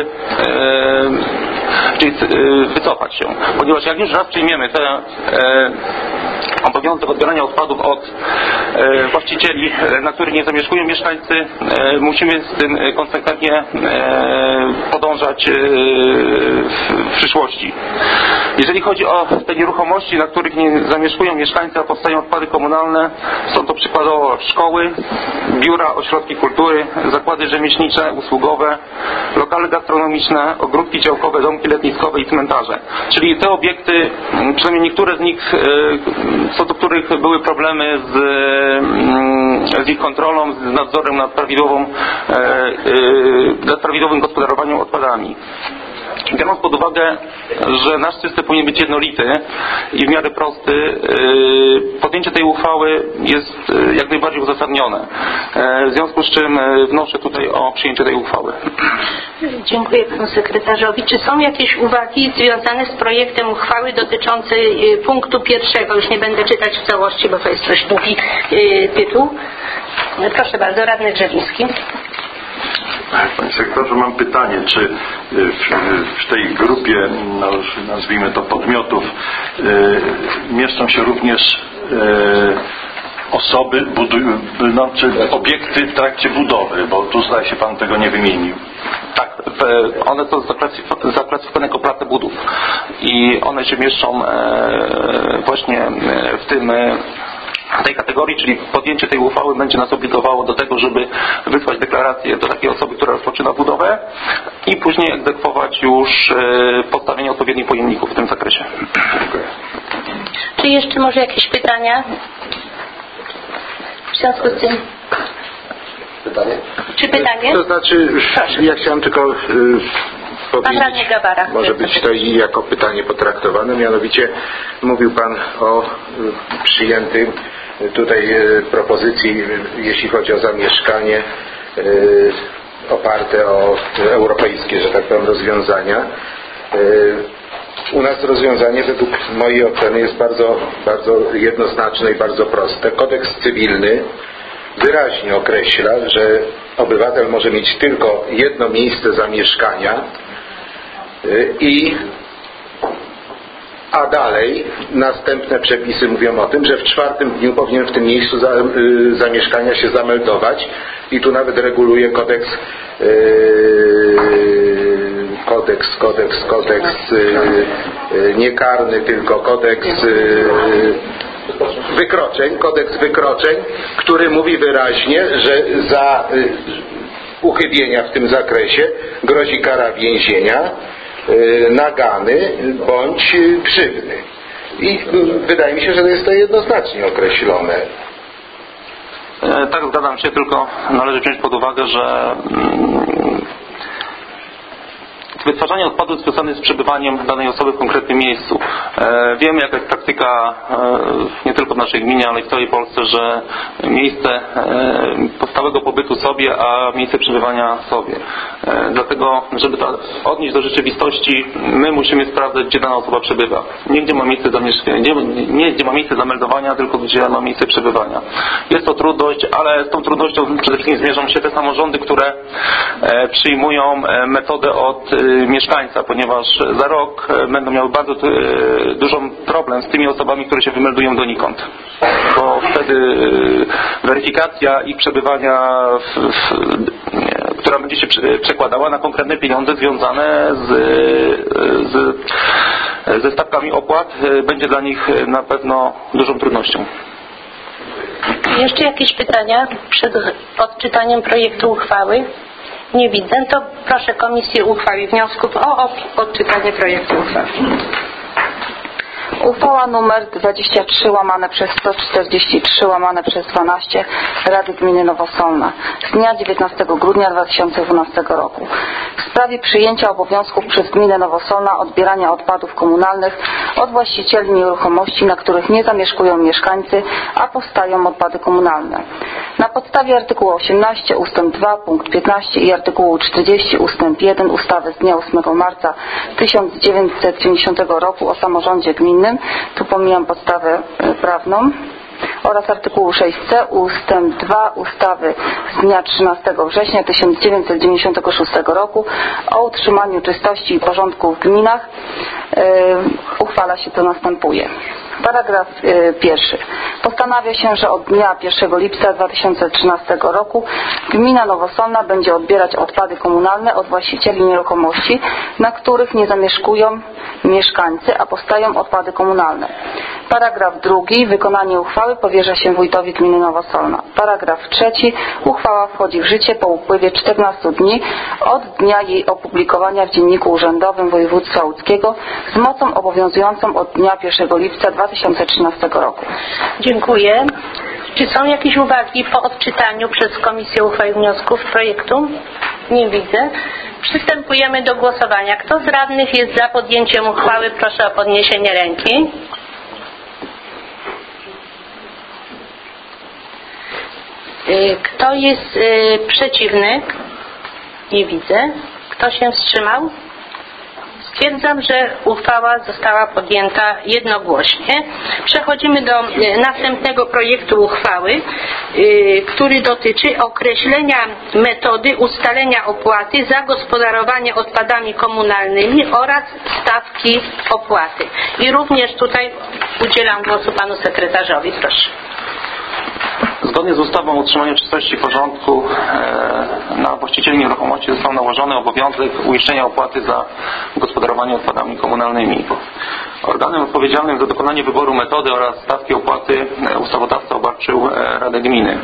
czyli wycofać się, ponieważ jak już raz przyjmiemy ten e, obowiązek odbierania odpadów od e, właścicieli, na których nie zamieszkują mieszkańcy, e, musimy z tym konsekwentnie e, podążać e, w, w przyszłości. Jeżeli chodzi o te nieruchomości, na których nie zamieszkują mieszkańcy, a powstają odpady komunalne, są to przykładowo szkoły, biura, ośrodki kultury, zakłady rzemieślnicze, usługowe, lokale gastronomiczne, ogródki działkowe, domki letniskowe i cmentarze. Czyli te obiekty, przynajmniej niektóre z nich, co do których były problemy z, z ich kontrolą, z nadzorem nad prawidłową, nad prawidłowym gospodarowaniem odpadami. Biorąc pod uwagę, że nasz system powinien być jednolity i w miarę prosty, podjęcie tej uchwały jest jak najbardziej uzasadnione. W związku z czym wnoszę tutaj o przyjęcie tej uchwały. Dziękuję panu sekretarzowi. Czy są jakieś uwagi związane z projektem uchwały dotyczącej punktu pierwszego? Już nie będę czytać w całości, bo to jest dość długi tytuł. Proszę bardzo, radny Grzebiński. Panie sekretarzu, mam pytanie, czy w, w tej grupie, no, nazwijmy to podmiotów, y, mieszczą się również y, osoby, budują, no, czy obiekty w trakcie budowy, bo tu zdaje się pan tego nie wymienił. Tak, one są zaklasyfikowane jako place budów i one się mieszczą właśnie w tym w tej kategorii, czyli podjęcie tej uchwały będzie nas obligowało do tego, żeby wysłać deklarację do takiej osoby, która rozpoczyna budowę i później egzekwować już postawienie odpowiednich pojemników w tym zakresie. Czy jeszcze może jakieś pytania? W związku z tym... Pytanie? Czy pytanie? To znaczy, Proszę. ja chciałem tylko y, powiedzieć, Gabara, może być to i jako pytanie potraktowane, mianowicie mówił Pan o y, przyjętym tutaj y, propozycji, y, jeśli chodzi o zamieszkanie y, oparte o y, europejskie, że tak powiem, rozwiązania. Y, U nas rozwiązanie według mojej oceny jest bardzo, bardzo jednoznaczne i bardzo proste. Kodeks cywilny wyraźnie określa, że obywatel może mieć tylko jedno miejsce zamieszkania i a dalej następne przepisy mówią o tym, że w czwartym dniu powinien w tym miejscu za, y, zamieszkania się zameldować i tu nawet reguluje kodeks y, kodeks, kodeks, kodeks y, y, nie karny, tylko kodeks y, wykroczeń, kodeks wykroczeń, który mówi wyraźnie, że za y, uchybienia w tym zakresie grozi kara więzienia, y, nagany bądź y, grzywny. I y, wydaje mi się, że jest to jednoznacznie określone. E, tak, zgadzam się, tylko należy wziąć pod uwagę, że mm, wytwarzanie odpadu związane z przebywaniem danej osoby w konkretnym miejscu. E, wiemy, jaka jest praktyka e, nie tylko w naszej gminie, ale i w całej Polsce, że miejsce e, stałego pobytu sobie, a miejsce przebywania sobie. E, dlatego, żeby to odnieść do rzeczywistości, my musimy sprawdzać, gdzie dana osoba przebywa. Nie gdzie ma miejsce zamieszkania, nie, nie gdzie ma miejsce zameldowania, tylko gdzie ma miejsce przebywania. Jest to trudność, ale z tą trudnością przede wszystkim zmierzą się te samorządy, które e, przyjmują e, metodę od e, mieszkańca, ponieważ za rok będą miały bardzo dużą problem z tymi osobami, które się wymeldują donikąd. Bo wtedy weryfikacja ich przebywania, w, w, która będzie się przekładała na konkretne pieniądze związane z, z, ze stawkami opłat, będzie dla nich na pewno dużą trudnością. Jeszcze jakieś pytania przed odczytaniem projektu uchwały? Nie widzę, to proszę Komisję Uchwał i Wniosków o odczytanie projektu uchwały. Uchwała numer dwadzieścia trzy łamane przez sto czterdzieści trzy łamane przez dwanaście Rady Gminy Nowosolna z dnia dziewiętnastego grudnia dwa tysiące dwunastego roku w sprawie przyjęcia obowiązków przez Gminę Nowosolna odbierania odpadów komunalnych od właścicieli nieruchomości, na których nie zamieszkują mieszkańcy, a powstają odpady komunalne. Na podstawie artykułu osiemnaście ustęp dwa punkt piętnaście i artykułu czterdzieści ustęp jeden ustawy z dnia ósmego marca tysiąc dziewięćset dziewięćdziesiątego roku o samorządzie gminnym, tu pomijam podstawę prawną, oraz artykułu sześć c ustęp dwa ustawy z dnia trzynastego września tysiąc dziewięćset dziewięćdziesiątego szóstego roku o utrzymaniu czystości i porządku w gminach yy, uchwala się, co następuje. Paragraf yy, pierwszy. Postanawia się, że od dnia pierwszego lipca dwa tysiące trzynastego roku Gmina Nowosolna będzie odbierać odpady komunalne od właścicieli nieruchomości, na których nie zamieszkują mieszkańcy, a powstają odpady komunalne. Paragraf drugi. Wykonanie uchwały powierza się wójtowi Gminy Nowosolna. Paragraf trzeci. Uchwała wchodzi w życie po upływie czternastu dni od dnia jej opublikowania w Dzienniku Urzędowym Województwa Łódzkiego z mocą obowiązującą od dnia pierwszego lipca dwa tysiące trzynastego roku. Dziękuję. Czy są jakieś uwagi po odczytaniu przez Komisję Uchwał i Wniosków projektu? Nie widzę. Przystępujemy do głosowania. Kto z radnych jest za podjęciem uchwały? Proszę o podniesienie ręki. Kto jest przeciwny? Nie widzę. Kto się wstrzymał? Stwierdzam, że uchwała została podjęta jednogłośnie. Przechodzimy do następnego projektu uchwały, który dotyczy określenia metody ustalenia opłaty za gospodarowanie odpadami komunalnymi oraz stawki opłaty. I również tutaj udzielam głosu panu sekretarzowi. Proszę. Zgodnie z ustawą o utrzymaniu czystości i porządku na właścicieli nieruchomości został nałożony obowiązek uiszczenia opłaty za gospodarowanie odpadami komunalnymi. Organem odpowiedzialnym za dokonanie wyboru metody oraz stawki opłaty ustawodawca obarczył Radę Gminy.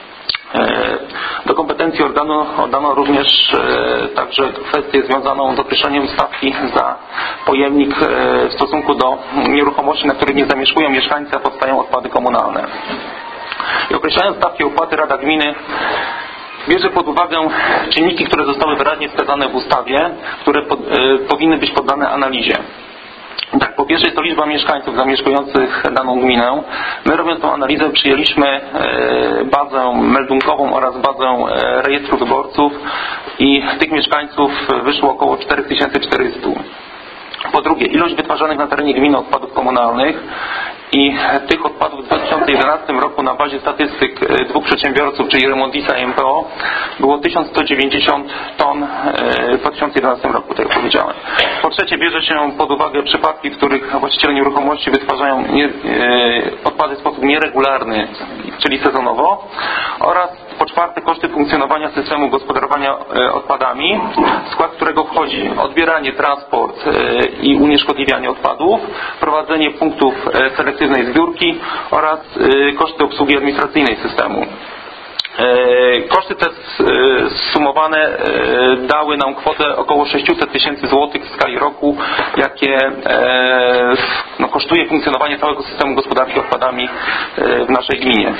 Do kompetencji organu oddano również także kwestię związaną z określeniem stawki za pojemnik w stosunku do nieruchomości, na których nie zamieszkują mieszkańcy, a powstają odpady komunalne. I określając stawki opłaty, Rada Gminy bierze pod uwagę czynniki, które zostały wyraźnie wskazane w ustawie, które pod, y, powinny być poddane analizie. Tak, po pierwsze jest to liczba mieszkańców zamieszkujących daną gminę. My, robiąc tą analizę, przyjęliśmy bazę meldunkową oraz bazę rejestru wyborców i tych mieszkańców wyszło około cztery tysiące czterysta. Po drugie, ilość wytwarzanych na terenie gminy odpadów komunalnych i tych odpadów w dwa tysiące jedenastym roku na bazie statystyk dwóch przedsiębiorców, czyli Remondisa i M P O, było tysiąc sto dziewięćdziesiąt ton w dwa tysiące jedenastym roku, tak jak powiedziałem. Po trzecie, bierze się pod uwagę przypadki, w których właściciele nieruchomości wytwarzają nie, odpady w sposób nieregularny, czyli sezonowo, oraz po czwarte, koszty funkcjonowania systemu gospodarowania odpadami, w skład którego wchodzi odbieranie, transport i unieszkodliwianie odpadów, prowadzenie punktów selektywnej zbiórki oraz koszty obsługi administracyjnej systemu. Koszty te zsumowane dały nam kwotę około sześćset tysięcy złotych w skali roku, jakie no, kosztuje funkcjonowanie całego systemu gospodarki odpadami w naszej gminie.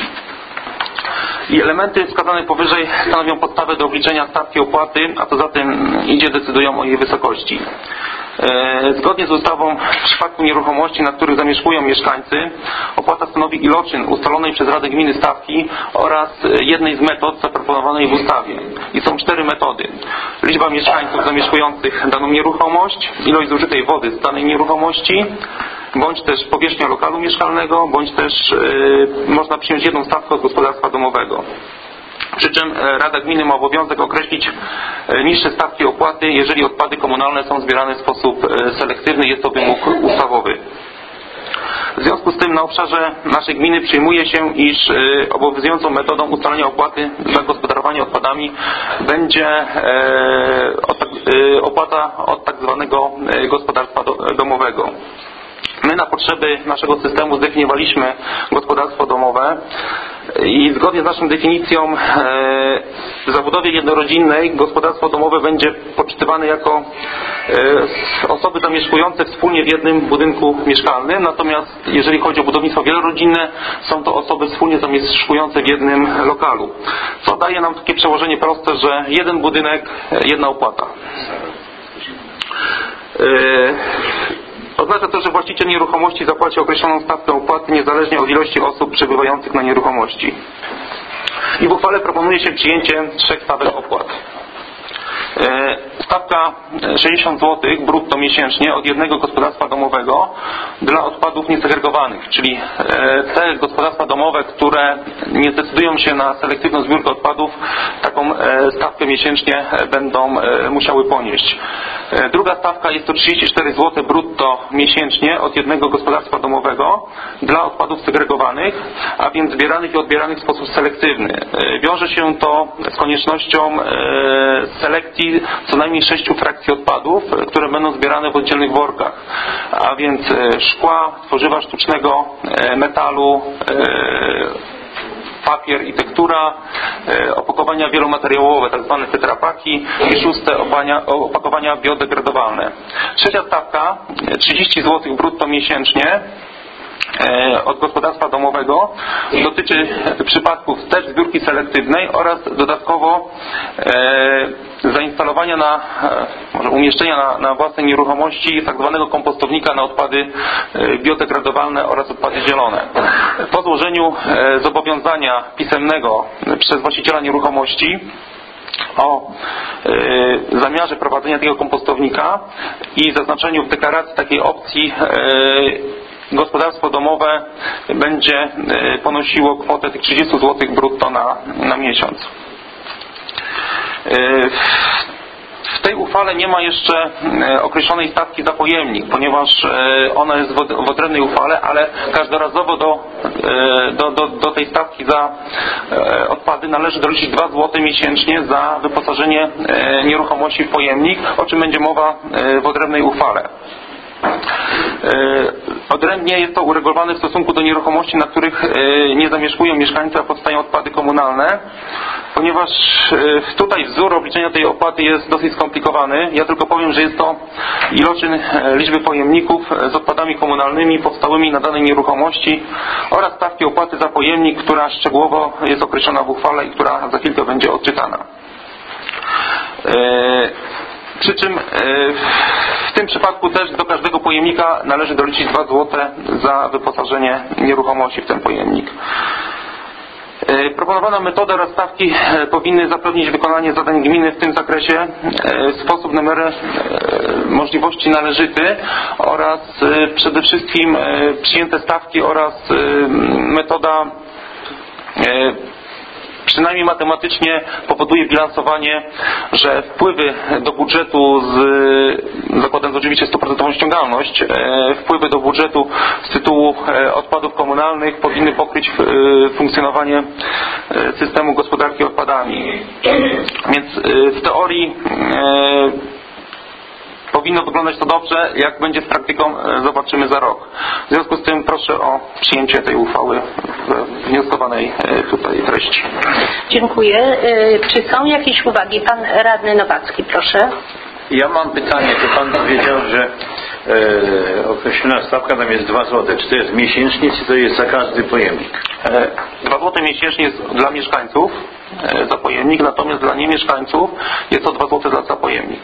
I elementy wskazane powyżej stanowią podstawę do obliczenia stawki opłaty, a co za tym idzie, decydują o jej wysokości. Zgodnie z ustawą w przypadku nieruchomości, na których zamieszkują mieszkańcy, opłata stanowi iloczyn ustalonej przez Radę Gminy stawki oraz jednej z metod zaproponowanej w ustawie. I są cztery metody. Liczba mieszkańców zamieszkujących daną nieruchomość, ilość zużytej wody z danej nieruchomości, bądź też powierzchnia lokalu mieszkalnego, bądź też yy, można przyjąć jedną stawkę od gospodarstwa domowego. Przy czym Rada Gminy ma obowiązek określić niższe stawki opłaty, jeżeli odpady komunalne są zbierane w sposób selektywny, jest to wymóg ustawowy. W związku z tym na obszarze naszej gminy przyjmuje się, iż obowiązującą metodą ustalenia opłaty za gospodarowanie odpadami będzie opłata od tak zwanego gospodarstwa domowego. My na potrzeby naszego systemu zdefiniowaliśmy gospodarstwo domowe i zgodnie z naszą definicją w zabudowie jednorodzinnej gospodarstwo domowe będzie poczytywane jako osoby zamieszkujące wspólnie w jednym budynku mieszkalnym, natomiast jeżeli chodzi o budownictwo wielorodzinne, są to osoby wspólnie zamieszkujące w jednym lokalu, co daje nam takie przełożenie proste, że jeden budynek, jedna opłata. Oznacza to, że właściciel nieruchomości zapłaci określoną stawkę opłaty niezależnie od ilości osób przebywających na nieruchomości. I w uchwale proponuje się przyjęcie trzech stawek opłat. Stawka sześćdziesiąt złotych brutto miesięcznie od jednego gospodarstwa domowego dla odpadów niesegregowanych, czyli te gospodarstwa domowe, które nie zdecydują się na selektywną zbiórkę odpadów, taką stawkę miesięcznie będą musiały ponieść. Druga stawka jest to trzydzieści cztery złote brutto miesięcznie od jednego gospodarstwa domowego dla odpadów segregowanych, a więc zbieranych i odbieranych w sposób selektywny. Wiąże się to z koniecznością selekcji co najmniej sześciu frakcji odpadów, które będą zbierane w oddzielnych workach, a więc szkła, tworzywa sztucznego, metalu, papier i tektura, opakowania wielomateriałowe, tak zwane tetrapaki i szóste opakowania biodegradowalne. Trzecia stawka, trzydzieści złotych brutto miesięcznie od gospodarstwa domowego, dotyczy przypadków też zbiórki selektywnej oraz dodatkowo e, zainstalowania na, e, może umieszczenia na, na własnej nieruchomości tak zwanego kompostownika na odpady e, biodegradowalne oraz odpady zielone. Po złożeniu e, zobowiązania pisemnego przez właściciela nieruchomości o e, zamiarze prowadzenia tego kompostownika i zaznaczeniu w deklaracji takiej opcji e, gospodarstwo domowe będzie ponosiło kwotę tych trzydzieści złotych brutto na, na miesiąc. W tej uchwale nie ma jeszcze określonej stawki za pojemnik, ponieważ ona jest w odrębnej uchwale, ale każdorazowo do, do, do, do tej stawki za odpady należy doliczyć dwa złote miesięcznie za wyposażenie nieruchomości w pojemnik, o czym będzie mowa w odrębnej uchwale. Odrębnie jest to uregulowane w stosunku do nieruchomości, na których nie zamieszkują mieszkańcy, a powstają odpady komunalne, ponieważ tutaj wzór obliczenia tej opłaty jest dosyć skomplikowany. Ja tylko powiem, że jest to iloczyn liczby pojemników z odpadami komunalnymi powstałymi na danej nieruchomości oraz stawki opłaty za pojemnik, która szczegółowo jest określona w uchwale i która za chwilkę będzie odczytana. Przy czym w tym przypadku też do każdego pojemnika należy doliczyć dwa złote za wyposażenie nieruchomości w ten pojemnik. Proponowana metoda oraz stawki powinny zapewnić wykonanie zadań gminy w tym zakresie w sposób na miarę możliwości należyty oraz przede wszystkim przyjęte stawki oraz metoda przynajmniej matematycznie powoduje bilansowanie, że wpływy do budżetu, z, zakładając oczywiście stuprocentową ściągalność, wpływy do budżetu z tytułu odpadów komunalnych powinny pokryć funkcjonowanie systemu gospodarki odpadami. Więc w teorii powinno wyglądać to dobrze, jak będzie z praktyką, zobaczymy za rok. W związku z tym proszę o przyjęcie tej uchwały w wnioskowanej tutaj treści. Dziękuję. Czy są jakieś uwagi? Pan radny Nowacki, proszę. Ja mam pytanie, to Pan powiedział, że e, określona stawka tam jest dwa złote. Czy to jest miesięcznie, czy to jest za każdy pojemnik? dwa złote miesięcznie jest dla mieszkańców e, za pojemnik, natomiast dla niemieszkańców jest to dwa złote za pojemnik.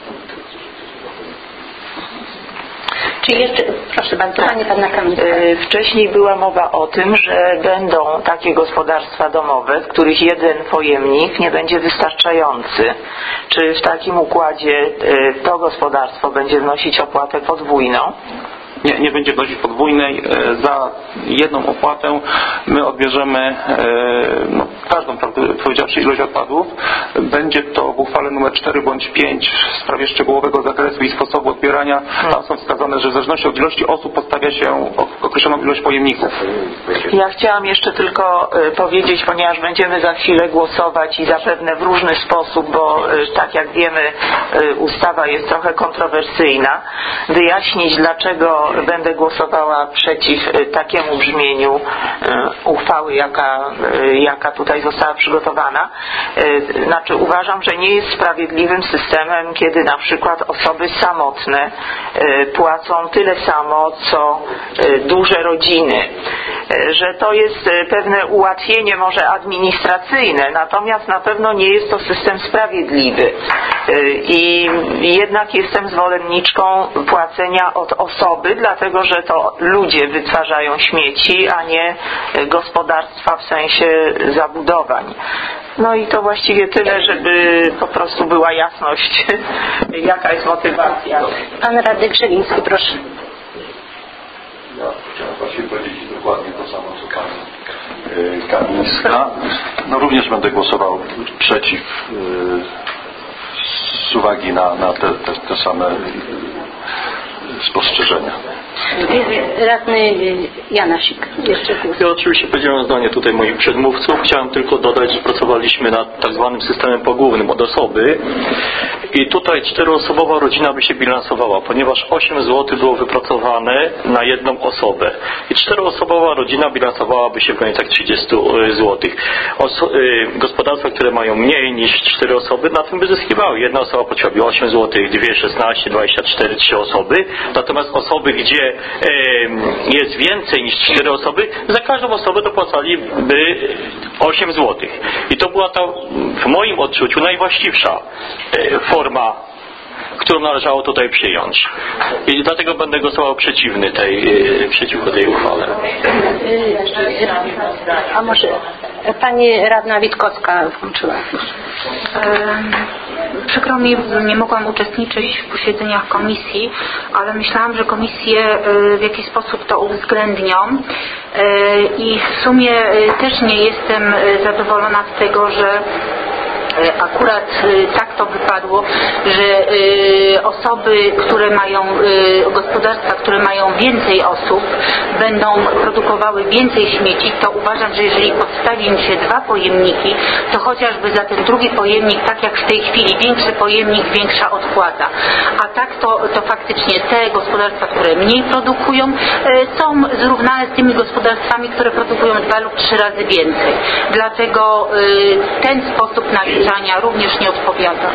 Czy jeszcze, proszę bardzo, Pani Panna Kamińska. Wcześniej była mowa o tym, że będą takie gospodarstwa domowe, w których jeden pojemnik nie będzie wystarczający. Czy w takim układzie to gospodarstwo będzie wnosić opłatę podwójną? Nie, nie będzie wnosić podwójnej. Za jedną opłatę my odbierzemy no, każdą, prawdę powiedziawszy, ilość odpadów. Będzie to w uchwale numer cztery bądź pięć w sprawie szczegółowego zakresu i sposobu odbierania. Tam są wskazane, że w zależności od ilości osób postawia się określoną ilość pojemników. Ja chciałam jeszcze tylko powiedzieć, ponieważ będziemy za chwilę głosować i zapewne w różny sposób, bo tak jak wiemy, ustawa jest trochę kontrowersyjna, wyjaśnić, dlaczego będę głosowała przeciw takiemu brzmieniu uchwały, jaka, jaka tutaj została przygotowana. Znaczy uważam, że nie jest sprawiedliwym systemem, kiedy na przykład osoby samotne płacą tyle samo, co duże rodziny. Że to jest pewne ułatwienie może administracyjne, natomiast na pewno nie jest to system sprawiedliwy. I jednak jestem zwolenniczką płacenia od osoby, dlatego że to ludzie wytwarzają śmieci, a nie gospodarstwa w sensie zabudowań. No i to właściwie tyle, żeby po prostu była jasność, jaka jest motywacja. Pan radny Grzebiński, proszę. Ja chciałem właśnie powiedzieć dokładnie to samo, co Pani Kamińska. No również będę głosował przeciw z uwagi na, na te, te, te same spostrzeżenia. Radny Janasik, jeszcze głos. Ja oczywiście podzielam zdanie tutaj moich przedmówców. Chciałem tylko dodać, że pracowaliśmy nad tak zwanym systemem pogłównym od osoby i tutaj czteroosobowa rodzina by się bilansowała, ponieważ osiem złotych było wypracowane na jedną osobę i czteroosobowa rodzina bilansowałaby się w granicach trzydzieści złotych. Oso- gospodarstwa, które mają mniej niż cztery osoby, na tym by zyskiwały. Jedna osoba potrzebuje osiem złotych, dwie, szesnaście, dwadzieścia cztery, trzy osoby. Natomiast osoby, gdzie jest więcej niż cztery osoby, za każdą osobę dopłacaliby osiem złotych. I to była ta, w moim odczuciu, najwłaściwsza forma, którą należało tutaj przyjąć. I dlatego będę głosował przeciwny tej, przeciwko tej uchwale. A może Pani radna Witkowska włączyła. Przykro mi, nie mogłam uczestniczyć w posiedzeniach komisji, ale myślałam, że komisje w jakiś sposób to uwzględnią i w sumie też nie jestem zadowolona z tego, że akurat tak facto wypadło, że y, osoby, które mają, y, gospodarstwa, które mają więcej osób, będą produkowały więcej śmieci, to uważam, że jeżeli podstawi im się dwa pojemniki, to chociażby za ten drugi pojemnik, tak jak w tej chwili, większy pojemnik, większa odpłata. A tak to, to faktycznie te gospodarstwa, które mniej produkują, y, są zrównane z tymi gospodarstwami, które produkują dwa lub trzy razy więcej. Dlatego y, ten sposób naliczania również nie odpowiada.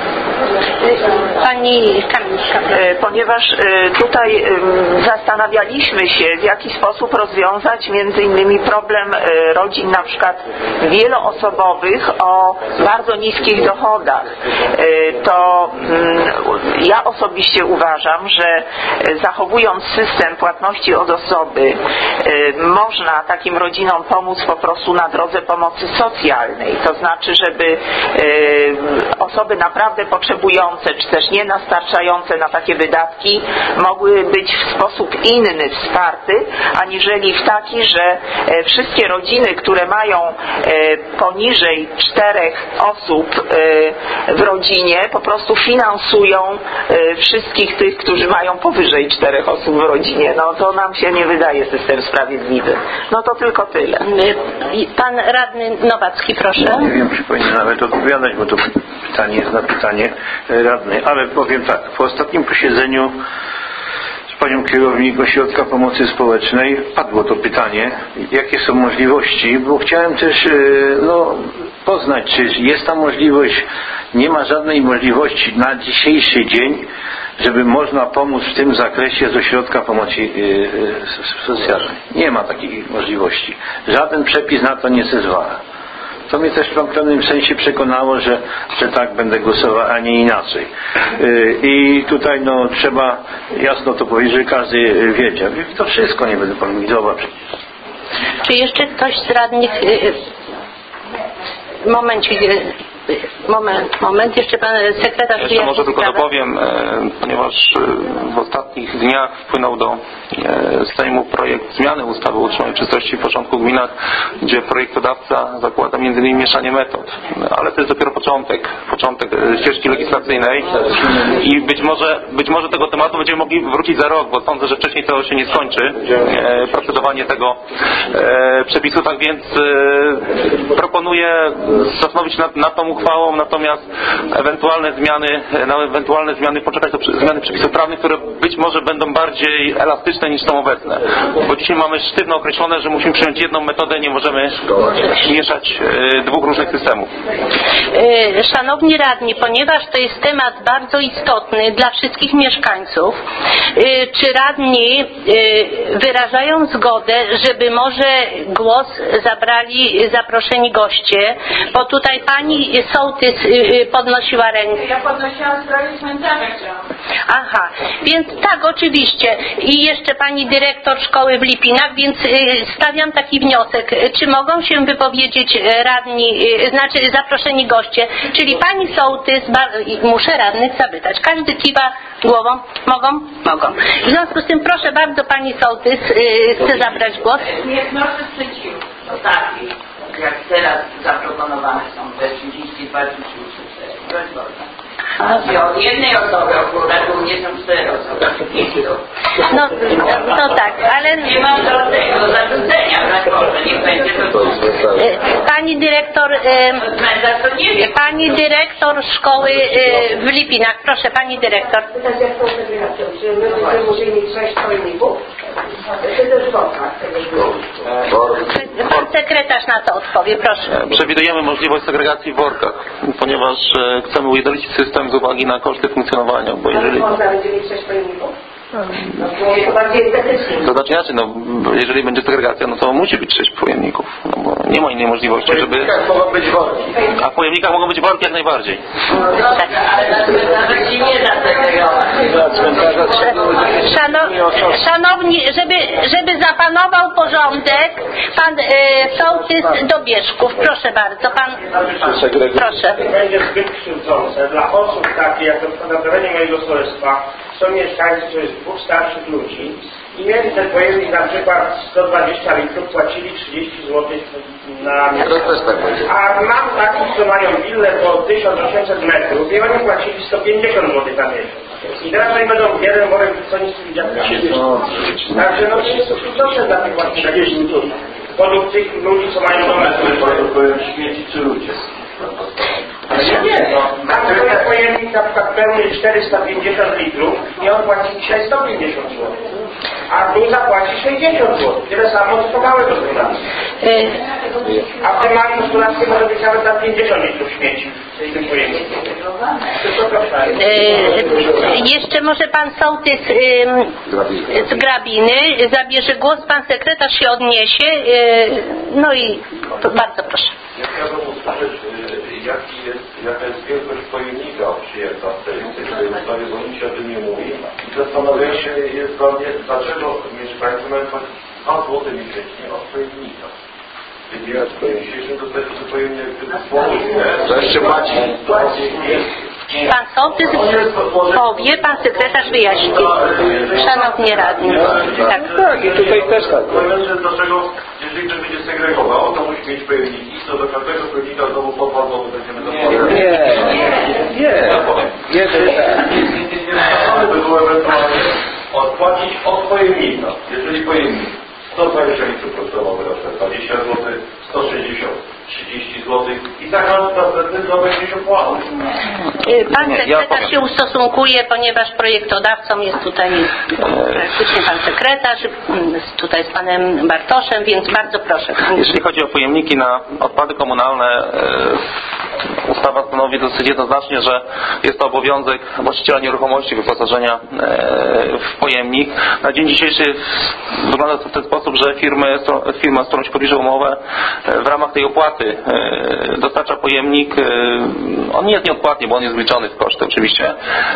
Pani Kamińska. Ponieważ tutaj zastanawialiśmy się, w jaki sposób rozwiązać między innymi problem rodzin na przykład wieloosobowych o bardzo niskich dochodach. To ja osobiście uważam, że zachowując system płatności od osoby, można takim rodzinom pomóc po prostu na drodze pomocy socjalnej. To znaczy, żeby osoby naprawdę potrzebujące, czy też nie nastarczające na takie wydatki, mogły być w sposób inny wsparty, aniżeli w taki, że wszystkie rodziny, które mają poniżej czterech osób w rodzinie, po prostu finansują wszystkich tych, którzy mają powyżej czterech osób w rodzinie. No to nam się nie wydaje system sprawiedliwy. No to tylko tyle. Pan radny Nowacki, proszę. Nie wiem, czy powinien nawet odpowiadać, bo to pytanie jest na pytanie radny, ale powiem tak, po ostatnim posiedzeniu z panią kierownik Ośrodka Pomocy Społecznej padło to pytanie, jakie są możliwości, bo chciałem też no, poznać, czy jest ta możliwość, nie ma żadnej możliwości na dzisiejszy dzień, żeby można pomóc w tym zakresie z Ośrodka Pomocy Socjalnej. Nie ma takiej możliwości. Żaden przepis na to nie zezwala. To mnie też w pewnym sensie przekonało, że, że tak będę głosował, a nie inaczej. I tutaj no, trzeba jasno to powiedzieć, że każdy wiedział. To wszystko nie będę polemizował. Czy jeszcze ktoś z radnych... Momencik, moment, moment, jeszcze pan sekretarz... Jeszcze może tylko dopowiem, e, ponieważ e, w ostatnich dniach wpłynął do e, Sejmu projekt zmiany ustawy o utrzymaniu czystości w początku w gminach, gdzie projektodawca zakłada między innymi mieszanie metod. Ale to jest dopiero początek, początek ścieżki legislacyjnej i być może, być może tego tematu będziemy mogli wrócić za rok, bo sądzę, że wcześniej to się nie skończy, e, procedowanie tego e, przepisu, tak więc e, proponuję zastanowić nad, nad tą uchwałą, natomiast ewentualne zmiany, na ewentualne zmiany poczekać do zmiany przepisów prawnych, które być może będą bardziej elastyczne niż są obecne. Bo dzisiaj mamy sztywno określone, że musimy przyjąć jedną metodę, nie możemy mieszać e, dwóch różnych systemów. Szanowni radni, ponieważ to jest temat bardzo istotny dla wszystkich mieszkańców, czy radni wyrażają zgodę, żeby może głos zabrali zaproszeni goście, bo tutaj pani sołtys podnosiła rękę. Ja podnosiłam w sprawie cmentarza. Aha, więc tak, oczywiście. I jeszcze pani dyrektor szkoły w Lipinach, więc stawiam taki wniosek. Czy mogą się wypowiedzieć radni, znaczy zaproszeni goście, czyli pani sołtys, muszę radnych zapytać. Każdy kiwa głową. Mogą? Mogą. W związku z tym proszę bardzo, pani sołtys chce zabrać głos. Nie wnoszę sprzeciwu. To tak, jak teraz zaproponowane są te trzydzieści dwa trzydzieści cztery. Od jednej osoby akurat u mnie są cztery osoby. No, no tak, ale... Nie mam do tego zarządzenia, na może nie będzie to... Pani dyrektor... Pani dyrektor szkoły w Lipinach. Proszę, pani dyrektor. Pytać jak tą federacją, czy my będziemy musieli mieć sześć pojemników? Czy też workach? Pan sekretarz na to odpowie, proszę. Przewidujemy możliwość segregacji w workach, ponieważ chcemy ujednolicić system z uwagi na koszty funkcjonowania, bo jeżeli... Można będzie mieć sześć pojemników? No, to bardziej estetycznie. To znaczy inaczej, no, jeżeli będzie segregacja, no to musi być sześć pojemników, no bo nie ma innej możliwości, żeby... W pojemnikach mogą być worki. A w pojemnikach mogą być worki jak najbardziej. No tak, ale nawet się nie da segregować. Szano, szanowni, żeby, żeby zapanował porządek, pan e, sołtys Dobierzków. Proszę bardzo, pan... Proszę. Będzie zbyt krzywdzące dla osób takich, jak na terenie mojego sołectwa są mieszkańcy, to jest dwóch starszych ludzi i mieli ten pojemnik na przykład sto dwadzieścia litrów, płacili trzydzieści złotych na miesiąc. A mam takich, co mają willę po tysiąc osiemset metrów i oni płacili sto pięćdziesiąt złotych na miesiąc. I teraz oni będą jeden worek wycenić z tymi dziadkami. Także no to jest dobre dla tych właśnie podług tych ludzi, co mają domy. Śmieci czy ludzie? Nie, nie, no. Tam pojemnik na przykład pełny czterysta pięćdziesiąt litrów i on płaci dzisiaj sto pięćdziesiąt złotych. A tu zapłaci sześćdziesiąt złotych. Tyle samo, co to małe gospodarstwo. A w tym małym gospodarstwie może być nawet na pięćdziesiąt litrów śmieci w tym pojemniku. Jeszcze może pan sołtys z Grabiny zabierze głos, pan sekretarz się odniesie. No i bardzo proszę. Ja chciałbym usłyszeć, jaki jest, jaka jest wielkość pojemnika przyjęta w tej, w tej ustawie, bo nic się o tym nie mówi. I zastanawiam się jest dla mnie, dlaczego mieszkańcy mają płacić dwa złote miesięcznie od pojemnika. Kiedy ja dzisiejszym dostać zupełnie Wreszcie płaci. Pan sołtys powie, pan sekretarz wyjaśni. Szanowni radni. Tak. Tak, i tutaj też tak. Powiem, że dlaczego, jeżeli ktoś będzie segregował, to musi mieć pojemniki, to do każdego pojemnika znowu po dwa złote będziemy zapłacać. Nie, nie, nie. Nie, by było ewentualnie odpłacić od pojemnika. Jeżeli pojemnik sto dwadzieścia litrów kosztował na dwadzieścia złotych, sto sześćdziesiąt, trzydzieści złotych i za każdy następny to będzie się opłacał. Pan sekretarz się ustosunkuje, ponieważ projektodawcą jest tutaj praktycznie pan sekretarz, tutaj z panem Bartoszem, więc bardzo proszę. Jeżeli chodzi o pojemniki na odpady komunalne, ustawa stanowi dosyć jednoznacznie, że jest to obowiązek właściciela nieruchomości wyposażenia w pojemnik. Na dzień dzisiejszy wygląda to w ten sposób, że firmy, firma, z którą się podpisze umowę, w ramach tej opłaty dostarcza pojemnik. On nie jest nieodpłatny, bo on jest wliczony w koszty oczywiście.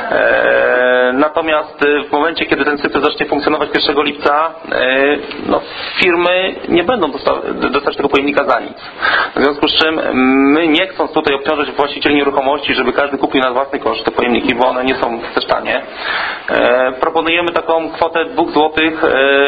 Natomiast w momencie, kiedy ten system zacznie funkcjonować pierwszego lipca, no, firmy nie będą dostać tego pojemnika za nic. W związku z czym my, nie chcąc tutaj obciążać właścicieli nieruchomości, żeby każdy kupił na własny koszt te pojemniki, bo one nie są też tanie, proponujemy taką kwotę dwóch złotych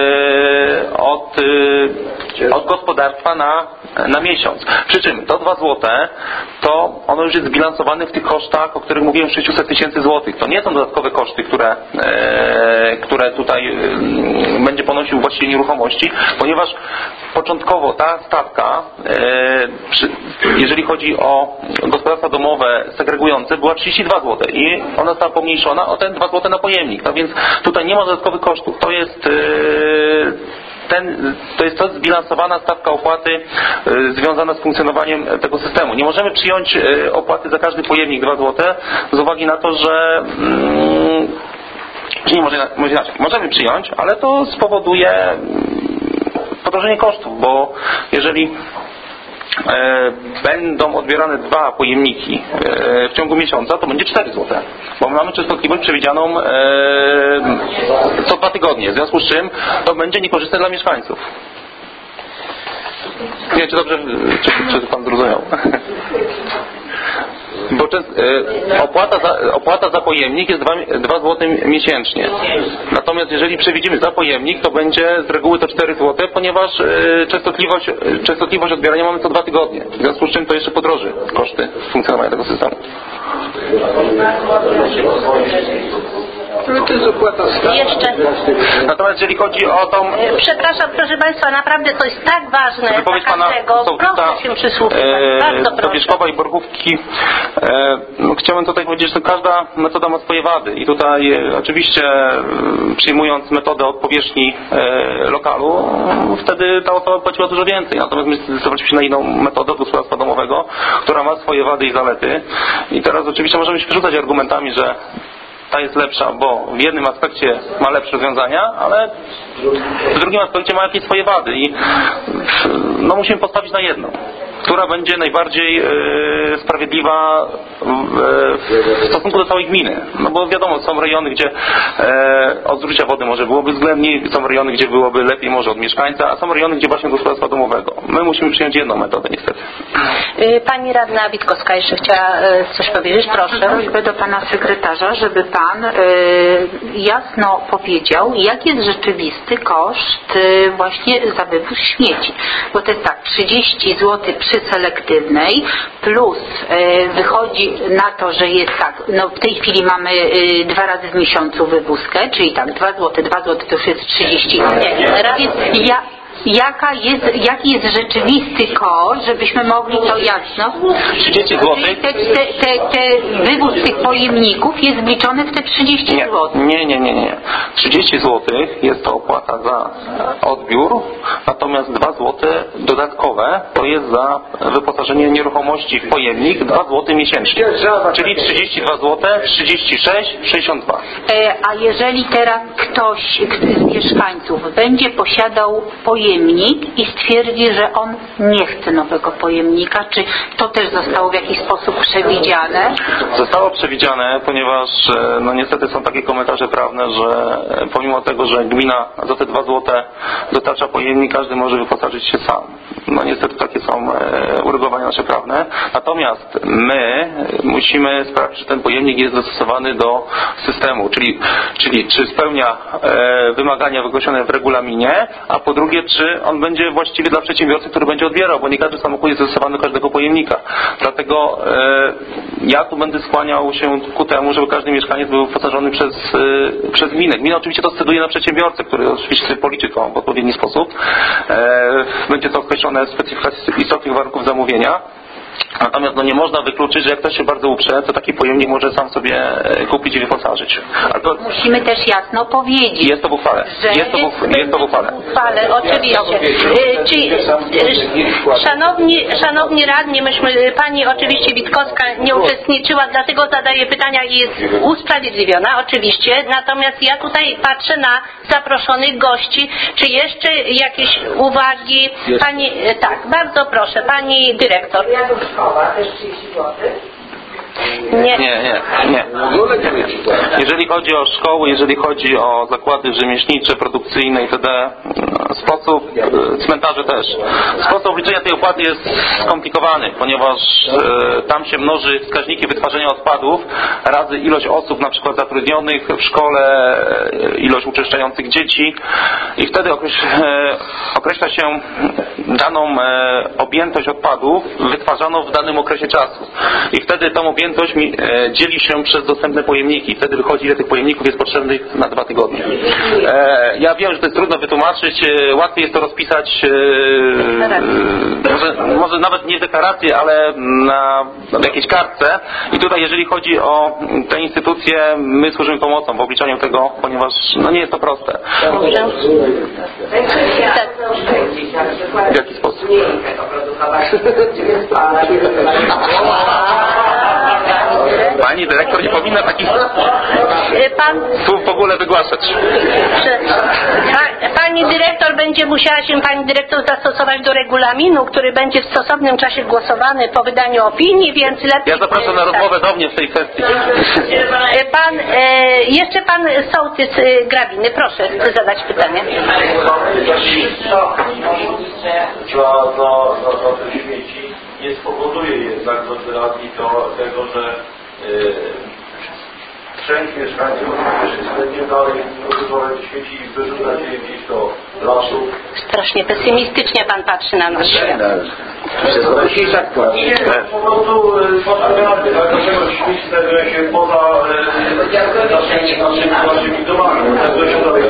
od, od gospodarstwa na, na miesiąc. Przy czym to dwa złote, to ono już jest zbilansowane w tych kosztach, o których mówiłem, sześćset tysięcy złotych. To nie są dodatkowe koszty, które, e, które tutaj e, będzie ponosił właściciel nieruchomości, ponieważ początkowo ta stawka, e, przy, jeżeli chodzi o gospodarstwa domowe segregujące, była trzydzieści dwa złote i ona została pomniejszona o te dwa złote na pojemnik. No więc tutaj nie ma dodatkowych kosztów. To jest e, Ten, to jest to zbilansowana stawka opłaty y, związana z funkcjonowaniem tego systemu. Nie możemy przyjąć y, opłaty za każdy pojemnik dwa złote z uwagi na to, że mm, nie może, może inaczej. Możemy przyjąć, ale to spowoduje mm, podrożenie kosztów, bo jeżeli E, będą odbierane dwa pojemniki e, w ciągu miesiąca, to będzie cztery złote, bo mamy częstotliwość przewidzianą e, co dwa tygodnie, w związku z czym to będzie niekorzystne dla mieszkańców. Nie wiem, czy dobrze, czy, czy pan zrozumiał. Bo częst, e, opłata, za, opłata za pojemnik jest dwa złote miesięcznie. Natomiast jeżeli przewidzimy za pojemnik, to będzie z reguły to cztery złote, ponieważ e, częstotliwość, częstotliwość odbierania mamy co dwa tygodnie. W związku z czym to jeszcze podroży koszty funkcjonowania tego systemu. To jest opłata jeszcze. Natomiast jeżeli chodzi o tą... Przepraszam, proszę Państwa, naprawdę to jest tak ważne wypowiedź dla każdego. Proszę się przysłuchać. E, Bardzo proszę. Wierzchowa i Borchówki. E, no, chciałbym tutaj powiedzieć, że każda metoda ma swoje wady i tutaj e, oczywiście e, przyjmując metodę od powierzchni e, lokalu, wtedy ta osoba płaciła dużo więcej. Natomiast my zdecydowaliśmy się na inną metodę od gospodarstwa domowego, która ma swoje wady i zalety. I teraz oczywiście możemy się przerzucać argumentami, że ta jest lepsza, bo w jednym aspekcie ma lepsze rozwiązania, ale w drugim aspekcie ma jakieś swoje wady i no musimy postawić na jedną, która będzie najbardziej yy, będzie sprawiedliwa w stosunku do całej gminy. No bo wiadomo, są rejony, gdzie e, od zużycia wody może byłoby względniej, są rejony, gdzie byłoby lepiej może od mieszkańca, a są rejony, gdzie właśnie gospodarstwa domowego. My musimy przyjąć jedną metodę niestety. Pani radna Witkowska jeszcze chciała coś powiedzieć, proszę. Prośbę do pana sekretarza, żeby pan y, jasno powiedział, jaki jest rzeczywisty koszt y, właśnie za wywóz śmieci. Bo to jest tak, trzydzieści złotych przy selektywnej plus y, wychodzi na to, że jest tak, no w tej chwili mamy y, dwa razy w miesiącu wywózkę, czyli tak, dwa złote, dwa złote to już jest trzydzieści. Więc ja Jaka jest, jaki jest rzeczywisty koszt, żebyśmy mogli to jasno. trzydzieści złotych? Te, te, te, te wywóz tych pojemników jest wliczony w te trzydzieści złotych. Nie, nie, nie, nie. trzydzieści złotych jest to opłata za odbiór, natomiast dwa złote dodatkowe to jest za wyposażenie nieruchomości w pojemnik, dwa złote miesięcznie. Czyli trzydzieści dwa złote, trzydzieści sześć, sześćdziesiąt dwa. E, a jeżeli teraz ktoś z mieszkańców będzie posiadał pojemnik i stwierdzi, że on nie chce nowego pojemnika, czy to też zostało w jakiś sposób przewidziane? Zostało przewidziane, ponieważ no niestety są takie komentarze prawne, że pomimo tego, że gmina za te dwa złote dostarcza pojemnik, każdy może wyposażyć się sam. No niestety takie są uregulowania nasze prawne. Natomiast my musimy sprawdzić, czy ten pojemnik jest dostosowany do systemu, czyli, czyli czy spełnia wymagania wygłoszone w regulaminie, a po drugie, czy on będzie właściwy dla przedsiębiorcy, który będzie odbierał, bo nie każdy samochód jest dostosowany do każdego pojemnika. Dlatego e, ja tu będę skłaniał się ku temu, żeby każdy mieszkaniec był wyposażony przez, e, przez gminę. Gmina oczywiście to sceduje na przedsiębiorcę, który oczywiście sobie policzy to w odpowiedni sposób. E, będzie to określone w specyfikacji istotnych warunków zamówienia. Natomiast no nie można wykluczyć, że jak ktoś się bardzo uprze, to taki pojemnik może sam sobie kupić i wyposażyć. Ale to musimy też jasno powiedzieć. Jest to w uchwale. Jest to w, jest to w uchwale. W uchwale, oczywiście. Czyli, szanowni, szanowni radni, myśmy, pani oczywiście Witkowska nie uczestniczyła, dlatego zadaje pytania i jest usprawiedliwiona, oczywiście. Natomiast ja tutaj patrzę na zaproszonych gości. Czy jeszcze jakieś uwagi? Pani, tak, bardzo proszę, pani dyrektor. Szkoła też trzydzieści złotych. Nie, nie, nie, nie. Jeżeli chodzi o szkoły, jeżeli chodzi o zakłady rzemieślnicze, produkcyjne itd., sposób, cmentarze też. Sposób obliczenia tej opłaty jest skomplikowany, ponieważ e, tam się mnoży wskaźniki wytwarzania odpadów razy ilość osób na przykład zatrudnionych w szkole, ilość uczęszczających dzieci i wtedy określa, e, określa się daną e, objętość odpadów wytwarzaną w danym okresie czasu. I wtedy tą objętość dzieli się przez dostępne pojemniki. Wtedy wychodzi, ile tych pojemników jest potrzebnych na dwa tygodnie. E, ja wiem, że to jest trudno wytłumaczyć. E, łatwiej jest to rozpisać e, może, może nawet nie w deklarację, ale na, na jakiejś kartce. I tutaj, jeżeli chodzi o te instytucje, my służymy pomocą w obliczaniu tego, ponieważ no nie jest to proste. W jaki sposób? Pani dyrektor nie powinna takich Pan... słów w ogóle wygłaszać. Pani dyrektor będzie musiała się pani dyrektor zastosować do regulaminu, który będzie w stosownym czasie głosowany po wydaniu opinii, więc lepiej... Ja zapraszam na rozmowę do mnie w tej kwestii. Pan, e, jeszcze pan sołtys Grabiny, proszę, chcę zadać pytanie. Dla, dla, dla, dla tych śmieci nie spowoduje jednak do radni to tego, że yy, część mieszkańców będzie dalej produkować śmieci i wyrzucać je gdzieś do lasu. Strasznie pesymistycznie pan patrzy na nas. Nie, po prostu postawiamy dlaczego śmieci znajdują się poza naszymi, naszymi, naszymi domami. Znajdują się dalej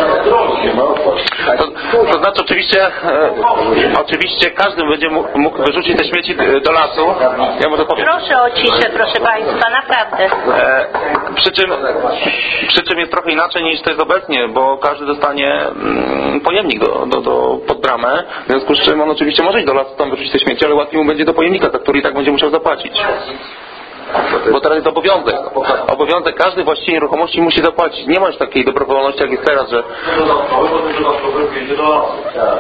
To, to znaczy oczywiście e, oczywiście każdy będzie mógł wyrzucić te śmieci do lasu. Ja może powiem. Proszę o ciszę, proszę państwa, naprawdę. E, przy, czym, przy czym jest trochę inaczej niż to jest obecnie, bo każdy dostanie mm, pojemnik do, do, do, pod bramę, w związku z czym on oczywiście może iść do lasu, tam wyrzucić te śmieci, ale łatwiej mu będzie do pojemnika, za który i tak będzie musiał zapłacić. Bo teraz jest obowiązek. Obowiązek każdy właściciel nieruchomości musi zapłacić. Nie ma już takiej dobrowolności jak jest teraz, że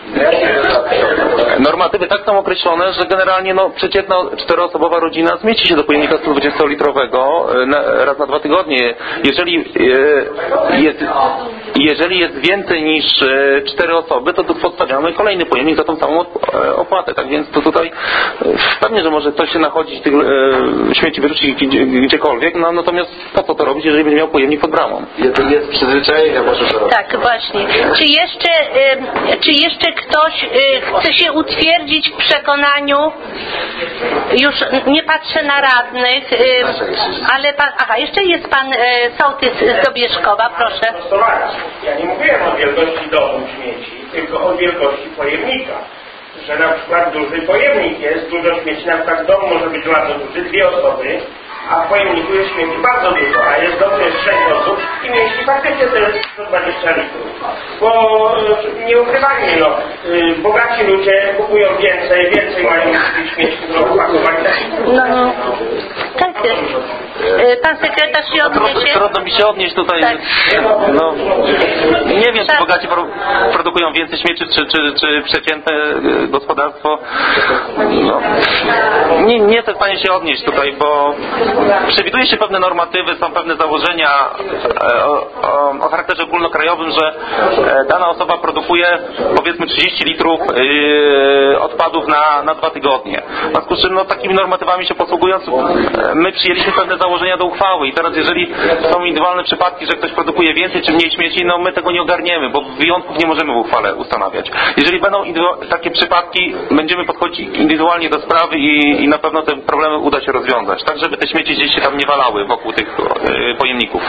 Normatywy tak są określone, że generalnie no, przeciętna czteroosobowa rodzina zmieści się do pojemnika sto dwudziestolitrowego na, raz na dwa tygodnie. Jeżeli e, jest, jeżeli jest więcej niż e, cztery osoby, to podstawiamy kolejny pojemnik za tą samą opłatę. Tak więc to tutaj e, pewnie, że może ktoś się nachodzić tych e, śmieci wyrzucić gdzie, gdziekolwiek, no, natomiast po co to robić, jeżeli będzie miał pojemnik pod bramą? Jest przyzwyczajenie, może to robić. Tak, właśnie. Czy jeszcze, y, czy jeszcze ktoś y, chce się utwierdzić w przekonaniu, już nie patrzę na radnych, y, ale pan, aha, jeszcze jest pan y, sołtys z Dobieszkowa, proszę. Ja nie mówiłem o wielkości domu śmieci, tylko o wielkości pojemnika. Że na przykład duży pojemnik jest, dużo śmieci, na przykład dom może być bardzo duży, dwie osoby, a w pojemniku jest śmieci bardzo dużo, a jest dom, jest sześć osób i mieści faktycznie te sto dwadzieścia litrów. Bo nie ukrywajmy, no, bogaci ludzie kupują więcej, więcej mają śmieci do opakowania. No, tak jest. Pan sekretarz się odniesie? Trudno mi się odnieść tutaj. Tak. No, nie wiem, czy bogaci produkują więcej śmieci, czy, czy, czy przeciętne gospodarstwo. No, nie, nie jestem w stanie się odnieść tutaj, bo przewiduje się pewne normatywy, są pewne założenia o, o, o charakterze ogólnokrajowym, że dana osoba produkuje powiedzmy trzydzieści litrów yy, odpadów na, na dwa tygodnie. W związku z czym no, takimi normatywami się posługując, my przyjęliśmy pewne założenia do uchwały i teraz jeżeli są indywidualne przypadki, że ktoś produkuje więcej czy mniej śmieci, no my tego nie ogarniemy, bo wyjątków nie możemy w uchwale ustanawiać. Jeżeli będą takie przypadki, będziemy podchodzić indywidualnie do sprawy i, i na pewno te problemy uda się rozwiązać, tak żeby te śmieci gdzieś się tam nie walały wokół tych yy, pojemników.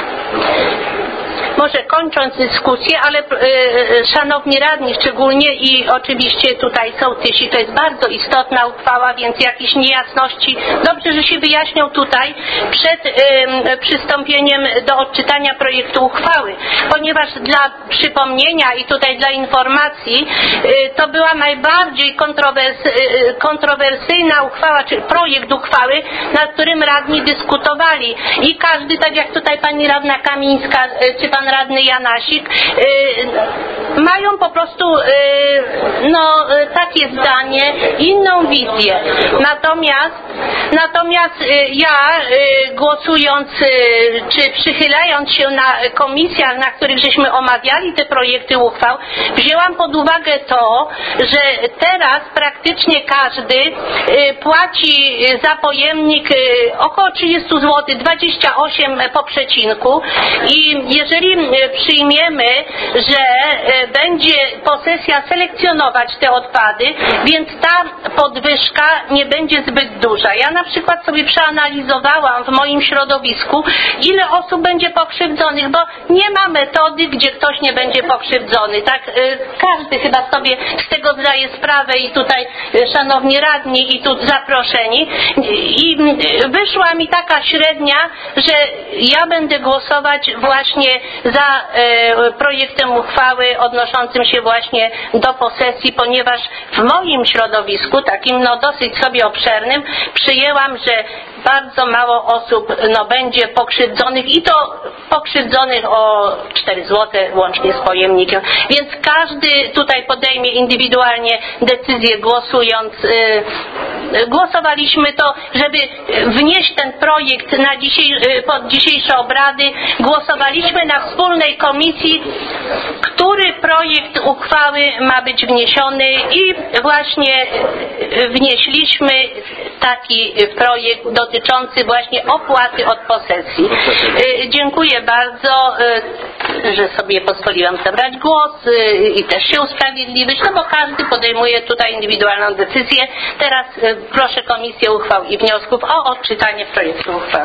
Może kończąc dyskusję, ale y, szanowni radni szczególnie i oczywiście tutaj sołtysi, to jest bardzo istotna uchwała, więc jakieś niejasności dobrze, że się wyjaśnią tutaj przed y, przystąpieniem do odczytania projektu uchwały, ponieważ dla przypomnienia i tutaj dla informacji y, to była najbardziej kontrowers, y, kontrowersyjna uchwała, czy projekt uchwały, nad którym radni dyskutowali i każdy, tak jak tutaj pani radna Kamińska y, czy pan radny Janasik, yy, mają po prostu yy, no, yy, takie zdanie, inną wizję. Natomiast, natomiast yy, ja yy, głosując, yy, czy przychylając się na komisjach, na których żeśmy omawiali te projekty uchwał, wzięłam pod uwagę to, że teraz praktycznie każdy yy, płaci za pojemnik yy, około trzydzieści złotych, dwadzieścia osiem po przecinku i jeżeli przyjmiemy, że będzie posesja selekcjonować te odpady, więc ta podwyżka nie będzie zbyt duża. Ja na przykład sobie przeanalizowałam w moim środowisku, ile osób będzie pokrzywdzonych, bo nie ma metody, gdzie ktoś nie będzie pokrzywdzony. Tak, każdy chyba sobie z tego zdaje sprawę i tutaj szanowni radni i tu zaproszeni. I wyszła mi taka średnia, że ja będę głosować właśnie za e, projektem uchwały odnoszącym się właśnie do posesji, ponieważ w moim środowisku, takim no dosyć sobie obszernym, przyjęłam, że bardzo mało osób no, będzie pokrzywdzonych i to pokrzywdzonych o cztery złote łącznie z pojemnikiem. Więc każdy tutaj podejmie indywidualnie decyzję głosując. Yy, głosowaliśmy to, żeby wnieść ten projekt na dzisiaj, pod dzisiejsze obrady. Głosowaliśmy na wspólnej komisji, który projekt uchwały ma być wniesiony i właśnie wnieśliśmy taki projekt dotyczący właśnie opłaty od posesji. Dziękuję bardzo, że sobie pozwoliłam zabrać głos i też się usprawiedliwić, no bo każdy podejmuje tutaj indywidualną decyzję. Teraz proszę Komisję Uchwał i Wniosków o odczytanie projektu uchwały.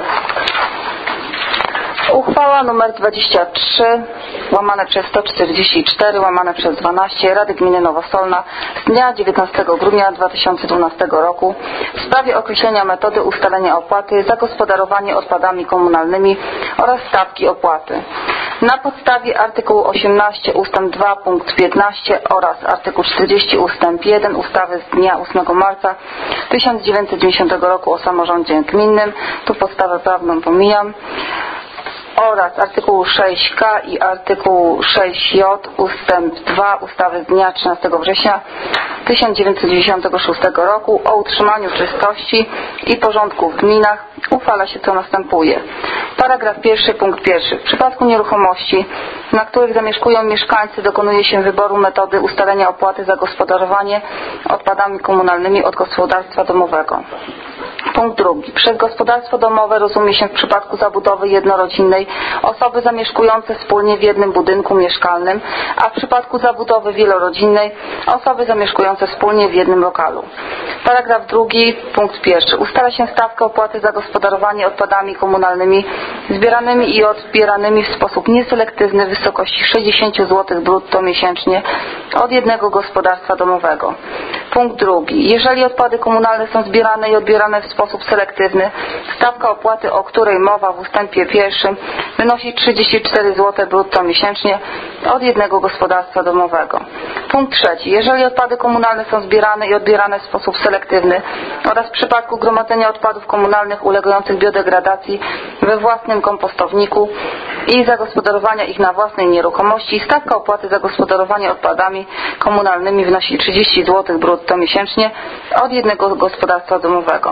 Uchwała nr dwadzieścia trzy łamane przez sto czterdzieści cztery łamane przez dwanaście Rady Gminy Nowosolna z dnia dziewiętnastego grudnia dwa tysiące dwunastego roku w sprawie określenia metody ustalenia opłaty za gospodarowanie odpadami komunalnymi oraz stawki opłaty. Na podstawie artykułu osiemnaście ustęp dwa punkt piętnaście oraz artykuł czterdzieści ustęp jeden ustawy z dnia ósmego marca tysiąc dziewięćset dziewięćdziesiątego roku o samorządzie gminnym, tu podstawę prawną pomijam, oraz artykułu sześć K i artykułu sześć J ustęp dwa ustawy z dnia trzynastego września tysiąc dziewięćset dziewięćdziesiątego szóstego roku o utrzymaniu czystości i porządku w gminach uchwala się co następuje. Paragraf pierwszy, punkt pierwszy. W przypadku nieruchomości, na których zamieszkują mieszkańcy, dokonuje się wyboru metody ustalenia opłaty za gospodarowanie odpadami komunalnymi od gospodarstwa domowego. Punkt drugi. Przez gospodarstwo domowe rozumie się w przypadku zabudowy jednorodzinnej osoby zamieszkujące wspólnie w jednym budynku mieszkalnym, a w przypadku zabudowy wielorodzinnej osoby zamieszkujące wspólnie w jednym lokalu. Paragraf drugi, punkt pierwszy. Ustala się stawkę opłaty za gospodarowanie odpadami komunalnymi zbieranymi i odbieranymi w sposób nieselektywny w wysokości sześćdziesiąt złotych brutto miesięcznie od jednego gospodarstwa domowego. Punkt drugi. Jeżeli odpady komunalne są zbierane i odbierane w sposób selektywny, stawka opłaty, o której mowa w ustępie pierwszym, wynosi trzydzieści cztery złote brutto miesięcznie od jednego gospodarstwa domowego. Punkt trzeci. Jeżeli odpady komunalne są zbierane i odbierane w sposób selektywny oraz w przypadku gromadzenia odpadów komunalnych ulegających biodegradacji we własnym kompostowniku i zagospodarowania ich na własnej nieruchomości, stawka opłaty za gospodarowanie odpadami komunalnymi wynosi trzydzieści złotych brutto miesięcznie od jednego gospodarstwa domowego.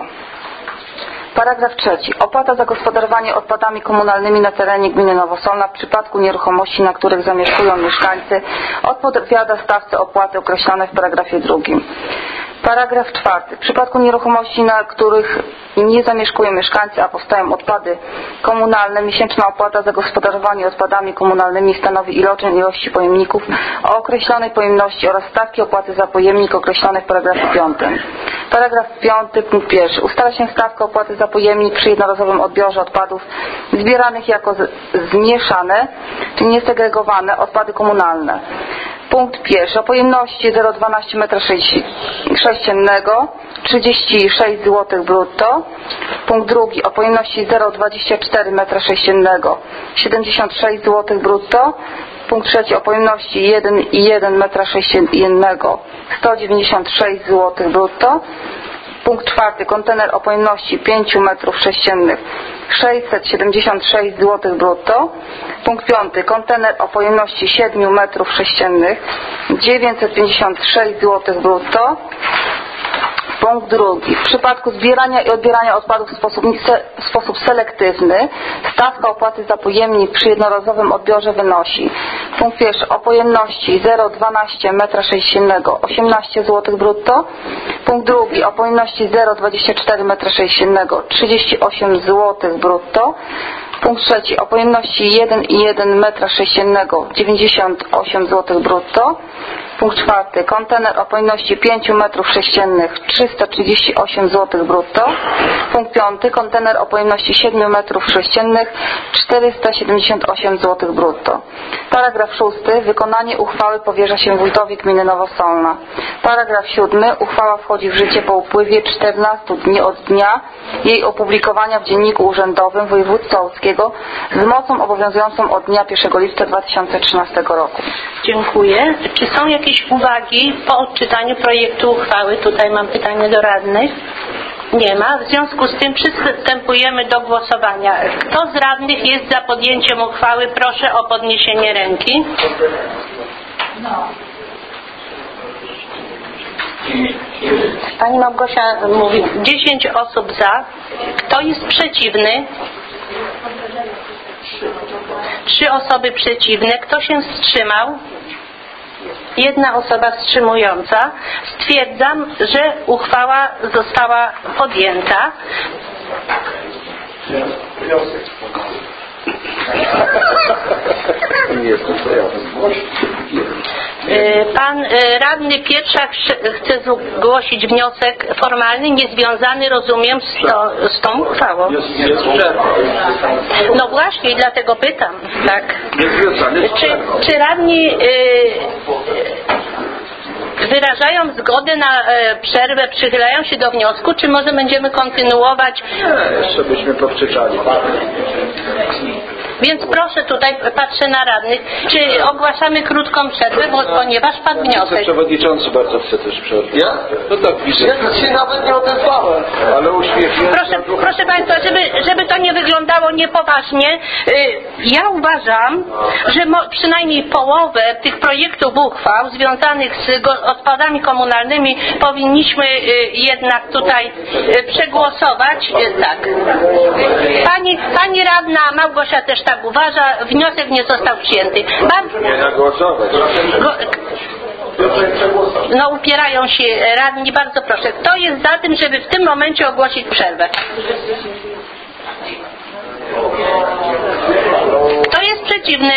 Paragraf trzeci. Opłata za gospodarowanie odpadami komunalnymi na terenie gminy Nowosolna w przypadku nieruchomości, na których zamieszkują mieszkańcy, odpowiada stawce opłaty określonej w paragrafie drugim. Paragraf czwarty. W przypadku nieruchomości, na których nie zamieszkują mieszkańcy, a powstają odpady komunalne, miesięczna opłata za gospodarowanie odpadami komunalnymi stanowi iloczyn ilości pojemników o określonej pojemności oraz stawki opłaty za pojemnik określonej w paragrafie piątym. Paragraf piąty, punkt pierwszy. Ustala się stawkę opłaty za pojemnik przy jednorazowym odbiorze odpadów zbieranych jako zmieszane, czyli niesegregowane odpady komunalne. Punkt pierwszy. O pojemności zero przecinek dwanaście metra sześciennego trzydzieści sześć złotych brutto. Punkt drugi. O pojemności zero przecinek dwadzieścia cztery metra sześciennego siedemdziesiąt sześć złotych brutto. Punkt trzeci. O pojemności jeden przecinek jeden metra sześciennego sto dziewięćdziesiąt sześć złotych brutto. Punkt czwarty. Kontener o pojemności pięć metrów sześciennych sześćset siedemdziesiąt sześć złotych brutto. Punkt piąty. Kontener o pojemności siedem metrów sześciennych dziewięćset pięćdziesiąt sześć złotych brutto. Punkt drugi. W przypadku zbierania i odbierania odpadów w sposób, w sposób selektywny stawka opłaty za pojemnik przy jednorazowym odbiorze wynosi: punkt pierwszy. O pojemności zero przecinek dwanaście metra sześciennego osiemnaście złotych brutto. Punkt drugi. O pojemności zero przecinek dwadzieścia cztery metra sześciennego trzydzieści osiem złotych brutto. Punkt trzeci. O pojemności jeden przecinek jeden metra sześciennego dziewięćdziesiąt osiem złotych brutto. Punkt czwarty. Kontener o pojemności pięć metrów sześciennych trzysta trzydzieści osiem złotych brutto. Punkt piąty. Kontener o pojemności siedem metrów sześciennych czterysta siedemdziesiąt osiem złotych brutto. Paragraf szósty. Wykonanie uchwały powierza się wójtowi gminy Nowosolna. Paragraf siódmy. Uchwała wchodzi w życie po upływie czternastu dni od dnia jej opublikowania w Dzienniku Urzędowym Województwa Łódzkiego z mocą obowiązującą od dnia pierwszego lipca dwa tysiące trzynastego roku. Dziękuję. Czy są jakieś uwagi po odczytaniu projektu uchwały? Tutaj mam pytanie do radnych. Nie ma. W związku z tym przystępujemy do głosowania. Kto z radnych jest za podjęciem uchwały? Proszę o podniesienie ręki. Pani Małgosia mówi dziesięć osób za. Kto jest przeciwny? Trzy osoby przeciwne. Kto się wstrzymał? Jedna osoba wstrzymująca. Stwierdzam, że uchwała została podjęta. Pan radny Pietrzak chce zgłosić wniosek formalny, niezwiązany, rozumiem, z, to, z tą uchwałą. No właśnie, i dlatego pytam. Tak. Czy, czy radni yy, wyrażają zgodę na e, przerwę, przychylają się do wniosku, czy może będziemy kontynuować? Nie, jeszcze byśmy powczekali. Więc proszę, tutaj patrzę na radnych, czy ogłaszamy krótką przerwę, bo, ponieważ padł wniosek. Przewodniczący bardzo chce też przerwę. Ja? No tak, widzę. Ja się nawet nie odezwałem. Ale uśmiechnięty. Proszę, proszę Państwa. Państwa, żeby, żeby to nie wyglądało niepoważnie, ja uważam, że mo, przynajmniej połowę tych projektów uchwał związanych z go, odpadami komunalnymi powinniśmy jednak tutaj przegłosować. Tak. Pani, pani radna Małgosia też tak uważa, wniosek nie został przyjęty. Bardzo... Nie nagłosować. No upierają się radni, bardzo proszę. Kto jest za tym, żeby w tym momencie ogłosić przerwę? Kto jest przeciwny?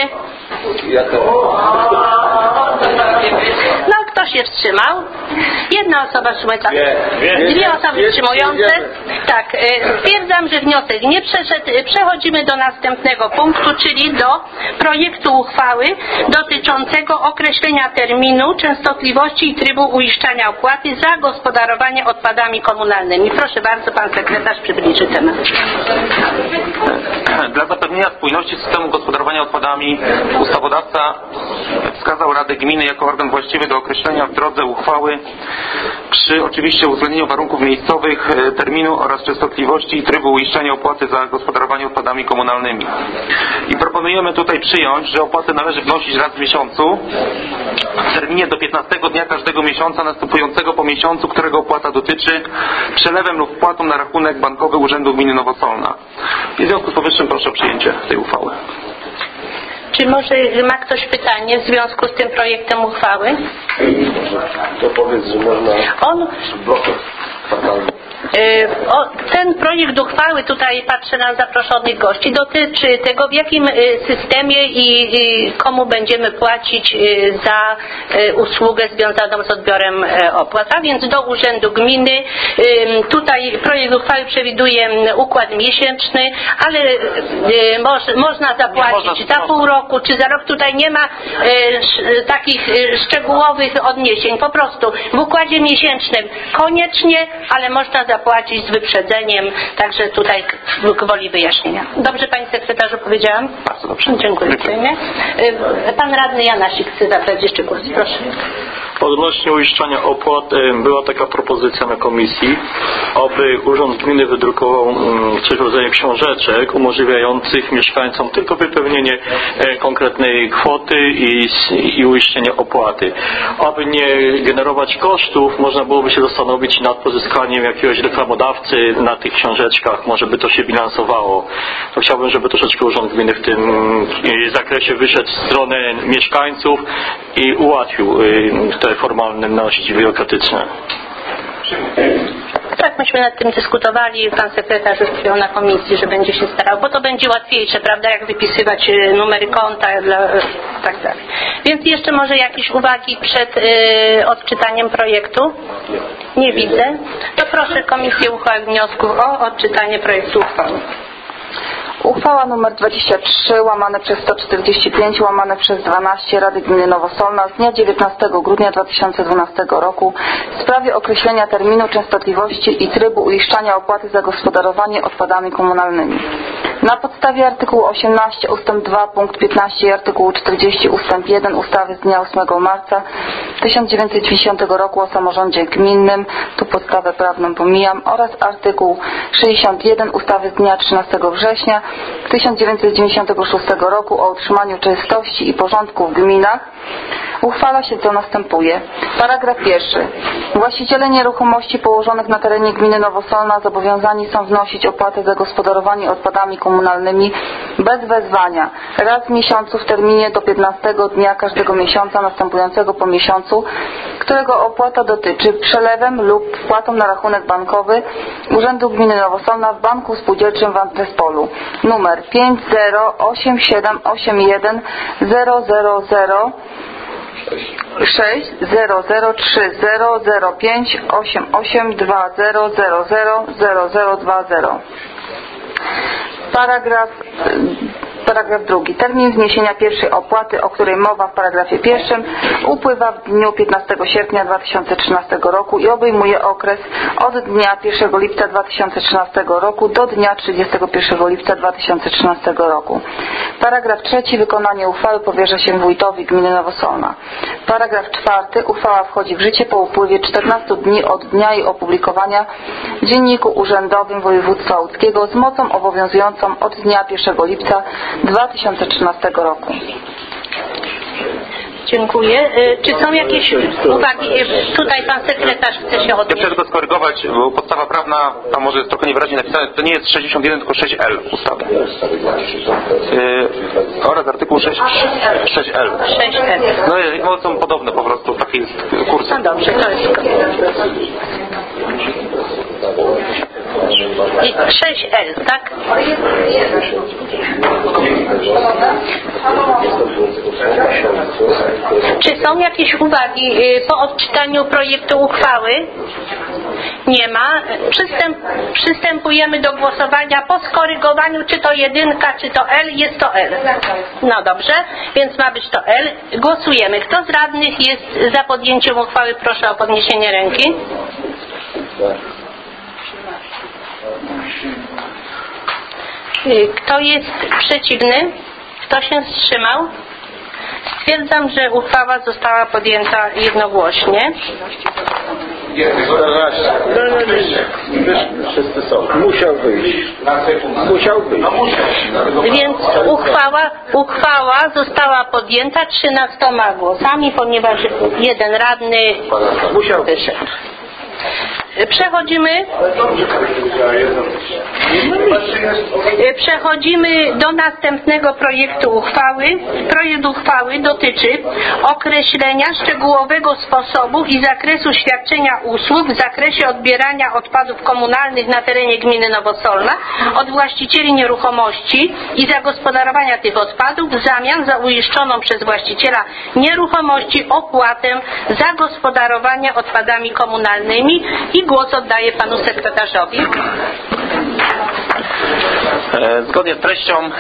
No kto się wstrzymał? Jedna osoba wstrzymująca. Dwie osoby wstrzymujące. Tak, stwierdzam, że wniosek nie przeszedł. Przechodzimy do następnego punktu, czyli do projektu uchwały dotyczącego określenia terminu, częstotliwości i trybu uiszczania opłaty za gospodarowanie odpadami komunalnymi. Proszę bardzo, pan sekretarz przybliży temat. Dla zapewnienia spójności systemu gospodarowania odpadami ustawodawca wskazał Radę Gminy jako organ właściwy do określenia w drodze uchwały przy oczywiście uwzględnieniu warunków miejscowych, terminu oraz częstotliwości i trybu uiszczania opłaty za gospodarowanie odpadami komunalnymi. I proponujemy tutaj przyjąć, że opłatę należy wnosić raz w miesiącu w terminie do piętnastego dnia każdego miesiąca następującego po miesiącu, którego opłata dotyczy, przelewem lub wpłatą na rachunek bankowy Urzędu Gminy Nowosolna. I w związku z powyższym proszę o przyjęcie tej uchwały. Czy może ma ktoś pytanie w związku z tym projektem uchwały? To powiedz, że można On... blokiem fatalnym. Ten projekt uchwały, tutaj patrzę na zaproszonych gości, dotyczy tego, w jakim systemie i komu będziemy płacić za usługę związaną z odbiorem opłat, a więc do Urzędu Gminy. Tutaj projekt uchwały przewiduje układ miesięczny, ale można zapłacić za pół roku czy za rok. Tutaj nie ma takich szczegółowych odniesień. Po prostu w układzie miesięcznym koniecznie, ale można zapłacić z wyprzedzeniem, także tutaj gwoli wyjaśnienia. Dobrze Pani Sekretarzu powiedziałam? Bardzo dobrze. Dziękuję uprzejmie. Pan Radny Janasik chce zabrać jeszcze głos. Proszę. Odnośnie uiszczania opłat była taka propozycja na komisji, aby Urząd Gminy wydrukował coś w rodzaju książeczek umożliwiających mieszkańcom tylko wypełnienie konkretnej kwoty i, i uiszczenie opłaty. Aby nie generować kosztów, można byłoby się zastanowić nad pozyskaniem jakiegoś reklamodawcy na tych książeczkach, może by to się bilansowało. To chciałbym, żeby troszeczkę Urząd Gminy w tym zakresie wyszedł w stronę mieszkańców i ułatwił te formalności biurokratyczne. Tak, myśmy nad tym dyskutowali, pan sekretarz już przyjął na komisji, że będzie się starał, bo to będzie łatwiejsze, prawda, jak wypisywać numery konta, dla, tak dalej. Więc jeszcze może jakieś uwagi przed y, odczytaniem projektu? Nie widzę. To proszę Komisję Uchwał Wniosków o odczytanie projektu uchwały. Uchwała nr dwadzieścia trzy łamane przez sto czterdzieści pięć łamane przez dwanaście Rady Gminy Nowosolna z dnia dziewiętnastego grudnia dwa tysiące dwunastego roku w sprawie określenia terminu, częstotliwości i trybu uiszczania opłaty za gospodarowanie odpadami komunalnymi. Na podstawie artykułu osiemnaście ustęp dwa punkt piętnaście i artykułu czterdzieści ustęp jeden ustawy z dnia ósmego marca tysiąc dziewięćset dziewięćdziesiątego roku o samorządzie gminnym, tu podstawę prawną pomijam, oraz artykuł sześćdziesiąt jeden ustawy z dnia trzynastego września tysiąc dziewięćset dziewięćdziesiątego szóstego roku o utrzymaniu czystości i porządku w gminach uchwala się co następuje. Paragraf pierwszy. Właściciele nieruchomości położonych na terenie gminy Nowosolna zobowiązani są wnosić opłatę za gospodarowanie odpadami komunalnymi bez wezwania raz w miesiącu w terminie do piętnastego dnia każdego miesiąca następującego po miesiącu, którego opłata dotyczy, przelewem lub wpłatą na rachunek bankowy Urzędu Gminy Nowosolna w Banku Spółdzielczym w Antespolu numer pięć zero osiem siedem osiem jeden zero zero zero sześć zero zero trzy zero zero pięć osiem osiem dwa zero zero zero zero zero dwa zero. Paragraf Paragraf drugi. Termin wniesienia pierwszej opłaty, o której mowa w paragrafie pierwszym, upływa w dniu piętnastego sierpnia dwa tysiące trzynastego roku i obejmuje okres od dnia pierwszego lipca dwa tysiące trzynastego roku do dnia trzydziestego pierwszego lipca dwa tysiące trzynastego roku. Paragraf trzeci. Wykonanie uchwały powierza się wójtowi gminy Nowosolna. Paragraf czwarty. Uchwała wchodzi w życie po upływie czternastu dni od dnia jej opublikowania w Dzienniku Urzędowym Województwa Łódzkiego z mocą obowiązującą od dnia pierwszego lipca dwa tysiące trzynastego roku. Dziękuję. Czy są jakieś uwagi? Tutaj pan sekretarz chce się Ja odnieść. chcę tylko skorygować, bo podstawa prawna, tam może jest trochę niewyraźnie napisane, to nie jest sześćdziesiąt jeden, tylko sześć L ustawy. Yy, oraz artykuł sześć L. sześć L. No, no są podobne po prostu, taki jest kurs. No dobrze, to jest sześć L, tak? Czy są jakieś uwagi po odczytaniu projektu uchwały? Nie ma. Przystęp, przystępujemy do głosowania po skorygowaniu, czy to jedynka, czy to L. Jest to L. No dobrze, więc ma być to L. Głosujemy. Kto z radnych jest za podjęciem uchwały? Proszę o podniesienie ręki. Kto jest przeciwny? Kto się wstrzymał? Stwierdzam, że uchwała została podjęta jednogłośnie. Wszyscy są. Musiał wyjść. Musiał wyjść. Więc uchwała, uchwała została podjęta trzynastoma głosami, ponieważ jeden radny wyszedł. Przechodzimy Przechodzimy do następnego projektu uchwały. Projekt uchwały dotyczy określenia szczegółowego sposobu i zakresu świadczenia usług w zakresie odbierania odpadów komunalnych na terenie gminy Nowosolna od właścicieli nieruchomości i zagospodarowania tych odpadów w zamian za uiszczoną przez właściciela nieruchomości opłatę za gospodarowanie odpadami komunalnymi i głos oddaję panu sekretarzowi. Zgodnie z treścią e,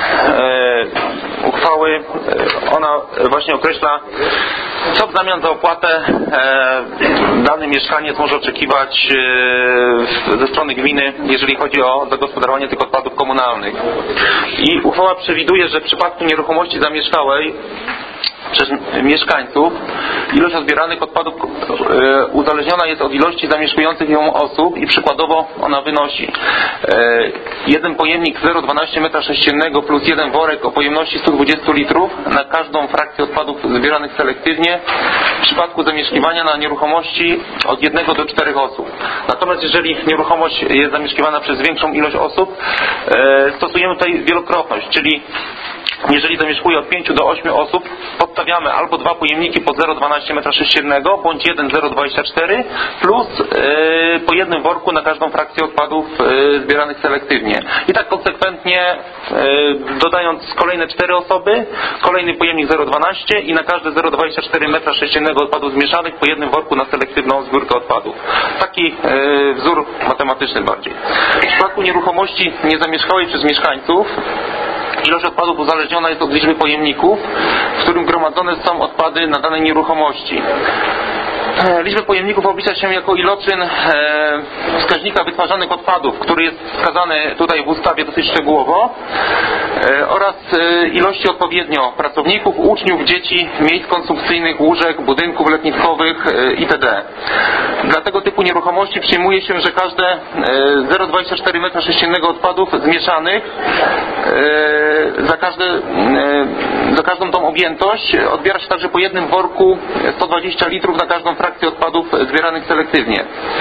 uchwały ona właśnie określa, co w zamian za opłatę e, dany mieszkaniec może oczekiwać e, ze strony gminy, jeżeli chodzi o zagospodarowanie tych odpadów komunalnych. I uchwała przewiduje, że w przypadku nieruchomości zamieszkałej przez mieszkańców ilość odbieranych odpadów e, uzależniona jest od ilości zamieszkujących ją osób i przykładowo ona wynosi e, jeden pojemnik zero przecinek dwanaście metra sześciennego plus jeden worek o pojemności sto dwadzieścia litrów na każdą frakcję odpadów zbieranych selektywnie w przypadku zamieszkiwania na nieruchomości od jednego do czterech osób. Natomiast jeżeli nieruchomość jest zamieszkiwana przez większą ilość osób, e, stosujemy tutaj wielokrotność, czyli jeżeli zamieszkuje od pięciu do ośmiu osób, podstawiamy albo dwa pojemniki po zero przecinek dwanaście metra sześciennego, bądź jeden zero przecinek dwadzieścia cztery plus yy, po jednym worku na każdą frakcję odpadów yy, zbieranych selektywnie. I tak konsekwentnie yy, dodając kolejne cztery osoby, kolejny pojemnik zero przecinek dwanaście i na każde zero przecinek dwadzieścia cztery metra sześciennego odpadów zmieszanych po jednym worku na selektywną zbiórkę odpadów. Taki yy, wzór matematyczny bardziej. W przypadku nieruchomości niezamieszkałej przez mieszkańców ilość odpadów uzależniona jest od liczby pojemników, w którym gromadzone są odpady na danej nieruchomości. Liczbę pojemników oblicza się jako iloczyn e, wskaźnika wytwarzanych odpadów, który jest wskazany tutaj w ustawie dosyć szczegółowo, e, oraz e, ilości odpowiednio pracowników, uczniów, dzieci, miejsc konsumpcyjnych, łóżek, budynków letniskowych e, itd. Dla tego typu nieruchomości przyjmuje się, że każde e, zero przecinek dwadzieścia cztery metra sześciennego odpadów zmieszanych e, za, każde, e, za każdą tą objętość odbiera się także po jednym worku sto dwadzieścia litrów na każdą frakcję odpadów zbieranych selektywnie.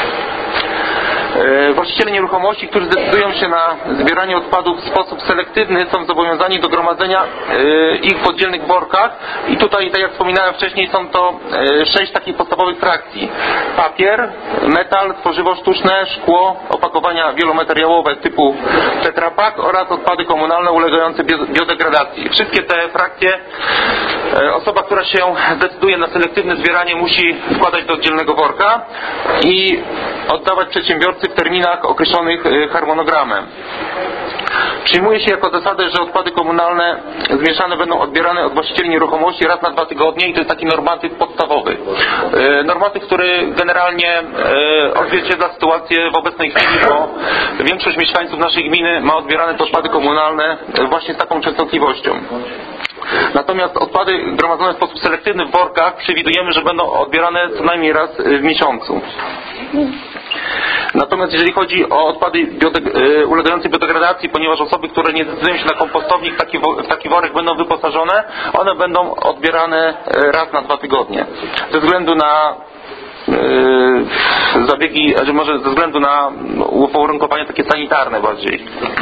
Właściciele nieruchomości, którzy zdecydują się na zbieranie odpadów w sposób selektywny, są zobowiązani do gromadzenia ich w oddzielnych workach i tutaj, tak jak wspominałem wcześniej, są to sześć takich podstawowych frakcji: papier, metal, tworzywo sztuczne, szkło, opakowania wielomateriałowe typu Tetra Pak oraz odpady komunalne ulegające biodegradacji. Wszystkie te frakcje osoba, która się zdecyduje na selektywne zbieranie, musi wkładać do oddzielnego worka i oddawać przedsiębiorcy w terminach określonych harmonogramem. Przyjmuje się jako zasadę, że odpady komunalne zmieszane będą odbierane od właścicieli nieruchomości raz na dwa tygodnie i to jest taki normatyw podstawowy. Normatyw, który generalnie odzwierciedla sytuację w obecnej chwili, bo większość mieszkańców naszej gminy ma odbierane te odpady komunalne właśnie z taką częstotliwością. Natomiast odpady gromadzone w sposób selektywny w workach przewidujemy, że będą odbierane co najmniej raz w miesiącu. Natomiast jeżeli chodzi o odpady biode- ulegające biodegradacji, ponieważ osoby, które nie zdecydują się na kompostownik, w taki, w taki worek będą wyposażone, one będą odbierane raz na dwa tygodnie. Ze względu na Yy, zabiegi, znaczy może ze względu na uwarunkowania takie sanitarne bardziej.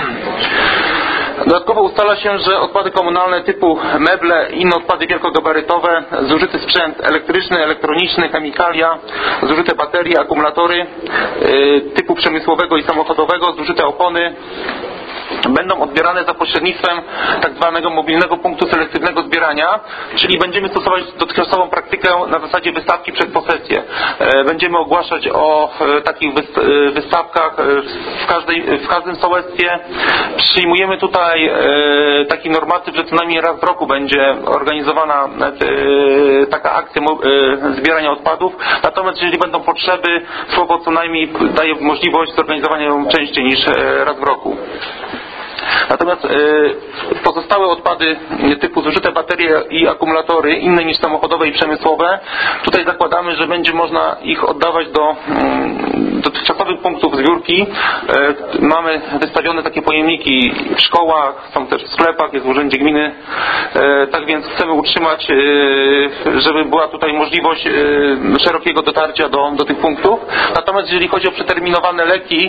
Dodatkowo ustala się, że odpady komunalne typu meble i inne odpady wielkogabarytowe, zużyty sprzęt elektryczny, elektroniczny, chemikalia, zużyte baterie, akumulatory yy, typu przemysłowego i samochodowego, zużyte opony będą odbierane za pośrednictwem tak zwanego mobilnego punktu selektywnego zbierania, czyli będziemy stosować dotychczasową praktykę na zasadzie wystawki przed posesję. Będziemy ogłaszać o takich wystawkach w, każdej, w każdym sołectwie. Przyjmujemy tutaj taki normatyw, że co najmniej raz w roku będzie organizowana taka akcja zbierania odpadów, natomiast jeżeli będą potrzeby, słowo co najmniej daje możliwość zorganizowania ją częściej niż raz w roku. Natomiast y, pozostałe odpady typu zużyte baterie i akumulatory, inne niż samochodowe i przemysłowe, tutaj zakładamy, że będzie można ich oddawać do y, dotychczasowych punktów zbiórki. Y, mamy wystawione takie pojemniki w szkołach, są też w sklepach, jest w urzędzie gminy. Y, tak więc chcemy utrzymać, y, żeby była tutaj możliwość y, szerokiego dotarcia do, do tych punktów. Natomiast jeżeli chodzi o przeterminowane leki,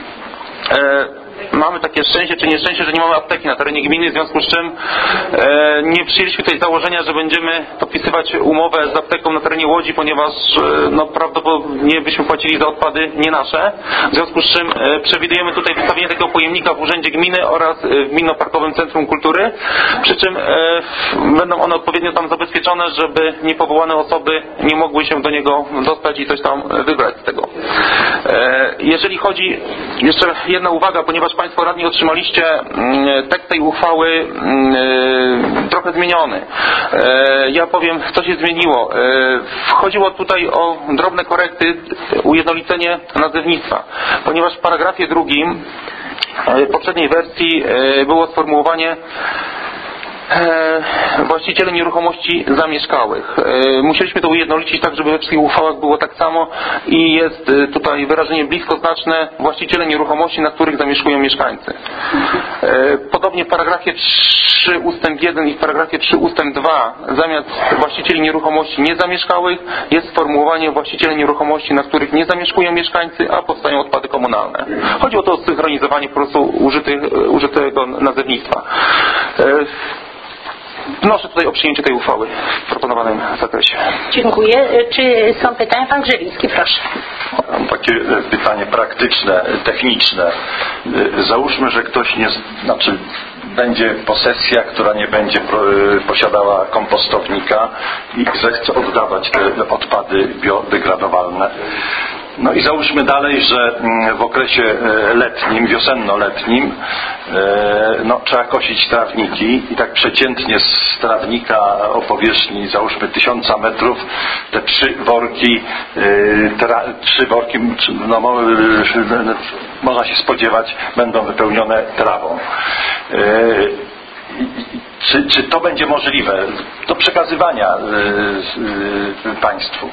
y, mamy takie szczęście czy nieszczęście, że nie mamy apteki na terenie gminy, w związku z czym e, nie przyjęliśmy tutaj założenia, że będziemy podpisywać umowę z apteką na terenie Łodzi, ponieważ e, no, prawdopodobnie byśmy płacili za odpady nie nasze. W związku z czym e, przewidujemy tutaj wystawienie takiego pojemnika w urzędzie gminy oraz w Gminno-Parkowym Centrum Kultury, przy czym e, będą one odpowiednio tam zabezpieczone, żeby niepowołane osoby nie mogły się do niego dostać i coś tam wybrać z tego. E, jeżeli chodzi, jeszcze jedna uwaga, ponieważ Państwo radni otrzymaliście tekst tej uchwały trochę zmieniony. Ja powiem, co się zmieniło. Chodziło tutaj o drobne korekty, ujednolicenie nazewnictwa, ponieważ w paragrafie drugim poprzedniej wersji było sformułowanie właściciele nieruchomości zamieszkałych. Musieliśmy to ujednolicić tak, żeby we wszystkich uchwałach było tak samo i jest tutaj wyrażenie bliskoznaczne właściciele nieruchomości, na których zamieszkują mieszkańcy. Podobnie w paragrafie trzy ustęp jeden i w paragrafie trzy ustęp dwa zamiast właścicieli nieruchomości niezamieszkałych jest sformułowanie właściciele nieruchomości, na których nie zamieszkują mieszkańcy, a powstają odpady komunalne. Chodziło to o synchronizowanie po prostu użytych, użytego nazewnictwa. Wnoszę tutaj o przyjęcie tej uchwały w proponowanym zakresie. Dziękuję. Czy są pytania? Pan Grzewiński, proszę. Mam takie pytanie praktyczne, techniczne. Załóżmy, że ktoś nie, znaczy będzie posesja, która nie będzie posiadała kompostownika i zechce oddawać te odpady biodegradowalne. No i załóżmy dalej, że w okresie letnim, wiosenno-letnim no, trzeba kosić trawniki i tak przeciętnie z trawnika o powierzchni załóżmy tysiąca metrów te trzy worki tra, trzy worki no, można się spodziewać będą wypełnione trawą. Czy, czy to będzie możliwe do przekazywania państwu?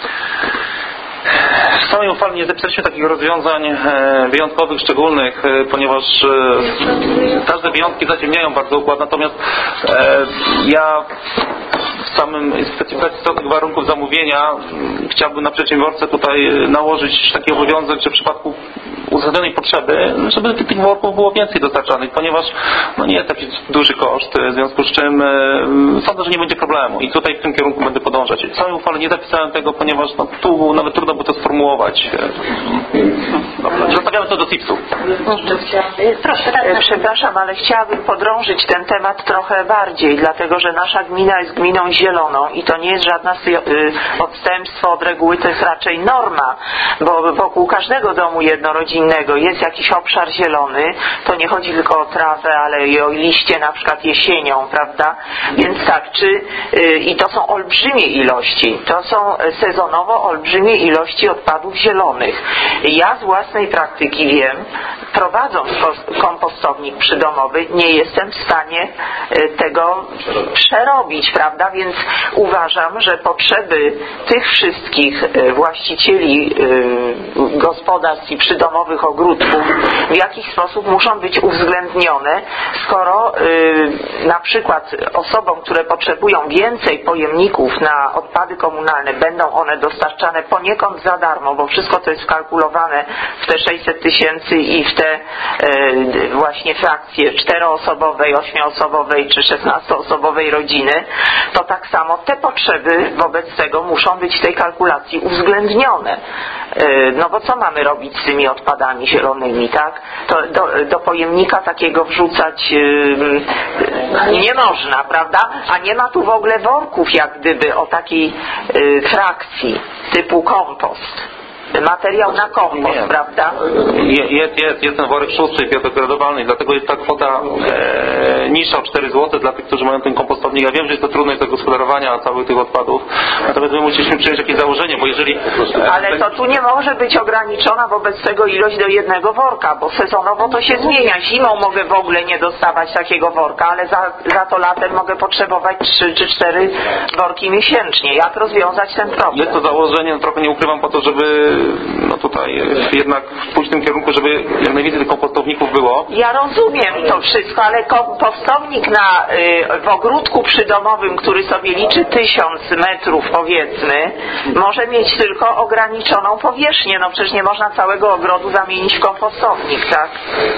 W samej uchwale nie zapisaliśmy takich rozwiązań wyjątkowych, szczególnych, ponieważ każde wyjątki zaciemniają bardzo układ, natomiast ja w samym specyfikacji tych warunków zamówienia chciałbym na przedsiębiorcę tutaj nałożyć taki obowiązek, że w przypadku uzasadnionej potrzeby, żeby tych worków było więcej dostarczanych, ponieważ no nie jest taki duży koszt, w związku z czym e, sądzę, że nie będzie problemu i tutaj w tym kierunku będę podążać. W całej uchwale nie zapisałem tego, ponieważ no, tu nawet trudno by to sformułować. Dobrze, zostawiamy to do C I P S-u. Proszę, przepraszam, ale chciałabym podrążyć ten temat trochę bardziej, dlatego że nasza gmina jest gminą zieloną i to nie jest żadne odstępstwo od reguły, to jest raczej norma, bo wokół każdego domu jednorodzinnego innego, jest jakiś obszar zielony, to nie chodzi tylko o trawę, ale i o liście na przykład jesienią, prawda? Więc tak, czy yy, i to są olbrzymie ilości, to są sezonowo olbrzymie ilości odpadów zielonych. Ja z własnej praktyki wiem, prowadząc kompostownik przydomowy, nie jestem w stanie tego przerobić, prawda? Więc uważam, że potrzeby tych wszystkich właścicieli gospodarstw i przydomowych ogródków w jakiś sposób muszą być uwzględnione, skoro na przykład osobom, które potrzebują więcej pojemników na odpady komunalne, będą one dostarczane poniekąd za darmo, bo wszystko to jest kalkulowane w te sześćset tysięcy i w te właśnie frakcje czteroosobowej, ośmioosobowej czy szesnastoosobowej rodziny, to tak samo te potrzeby wobec tego muszą być w tej kalkulacji uwzględnione. No bo co mamy robić z tymi odpadami zielonymi, tak? To do, do pojemnika takiego wrzucać yy, nie można, prawda? A nie ma tu w ogóle worków jak gdyby o takiej yy, frakcji typu kompost. Materiał na kompost, nie, prawda? Jest, jest, jest ten worek szósty biodegradowalny, dlatego jest ta kwota e, niższa o cztery złote dla tych, którzy mają ten kompostownik. Ja wiem, że jest to trudne do gospodarowania całych tych odpadów, natomiast my musieliśmy przyjąć jakieś założenie, bo jeżeli... E, Ale to tu nie może być ograniczona wobec tego ilość do jednego worka, bo sezonowo to się zmienia. Zimą mogę w ogóle nie dostawać takiego worka, ale za, za to latem mogę potrzebować trzy czy cztery worki miesięcznie. Jak rozwiązać ten problem? Jest to założenie, no, trochę nie ukrywam, po to, żeby no tutaj jednak pójść w tym kierunku, żeby jak najwięcej tych kompostowników było. Ja rozumiem to wszystko, ale kompostownik na, y, w ogródku przydomowym, który sobie liczy tysiąc metrów powiedzmy, może mieć tylko ograniczoną powierzchnię. No przecież nie można całego ogrodu zamienić w kompostownik, tak?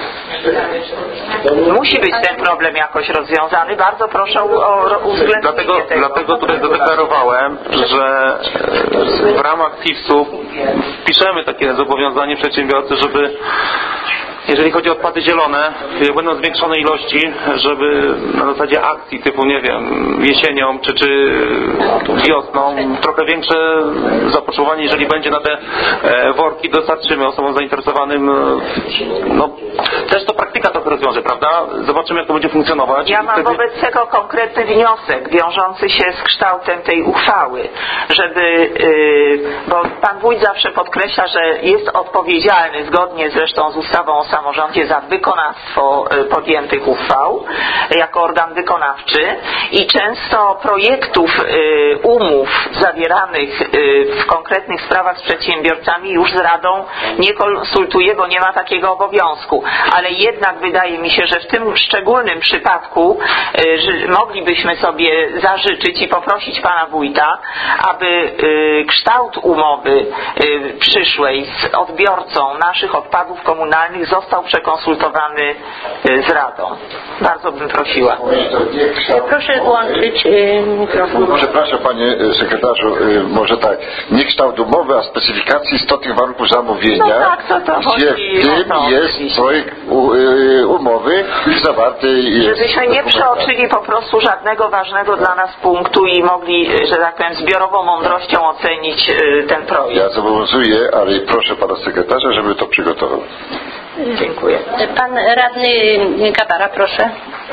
Musi być ten problem jakoś rozwiązany. Bardzo proszę o uwzględnienie dlatego, tego. Dlatego tutaj zadeklarowałem, że w ramach P I F S-u wpiszemy takie zobowiązanie przedsiębiorcy, żeby jeżeli chodzi o odpady zielone, jak będą zwiększone ilości, żeby na zasadzie akcji typu, nie wiem, jesienią czy, czy wiosną, trochę większe zapotrzebowanie, jeżeli będzie na te worki, dostarczymy osobom zainteresowanym. No, też to praktyka trochę rozwiąże, prawda? Zobaczymy, jak to będzie funkcjonować. Ja mam wtedy... wobec tego konkretny wniosek wiążący się z kształtem tej uchwały, żeby, yy, bo pan wójt zawsze podkreśla, że jest odpowiedzialny, zgodnie zresztą z ustawą o samorządzie, za wykonawstwo podjętych uchwał jako organ wykonawczy i często projektów, umów zawieranych w konkretnych sprawach z przedsiębiorcami już z Radą nie konsultuje, bo nie ma takiego obowiązku. Ale jednak wydaje mi się, że w tym szczególnym przypadku moglibyśmy sobie zażyczyć i poprosić pana wójta, aby kształt umowy przyszłej z odbiorcą naszych odpadów komunalnych został przekonsultowany z Radą. Bardzo bym prosiła. Proszę włączyć mikrofon. Przepraszam panie sekretarzu, może tak, nie kształt umowy, a specyfikacji istotnych warunków zamówienia, no tak, co to gdzie chodzi? w tym no jest oczywiście. projekt umowy zawarty. Żebyśmy nie przeoczyli po prostu żadnego ważnego dla nas punktu i mogli, że tak powiem, zbiorową mądrością ocenić ten projekt. Ja zobowiązuję, ale proszę pana sekretarza, żeby to przygotował. Dziękuję. Pan radny Gabara, proszę.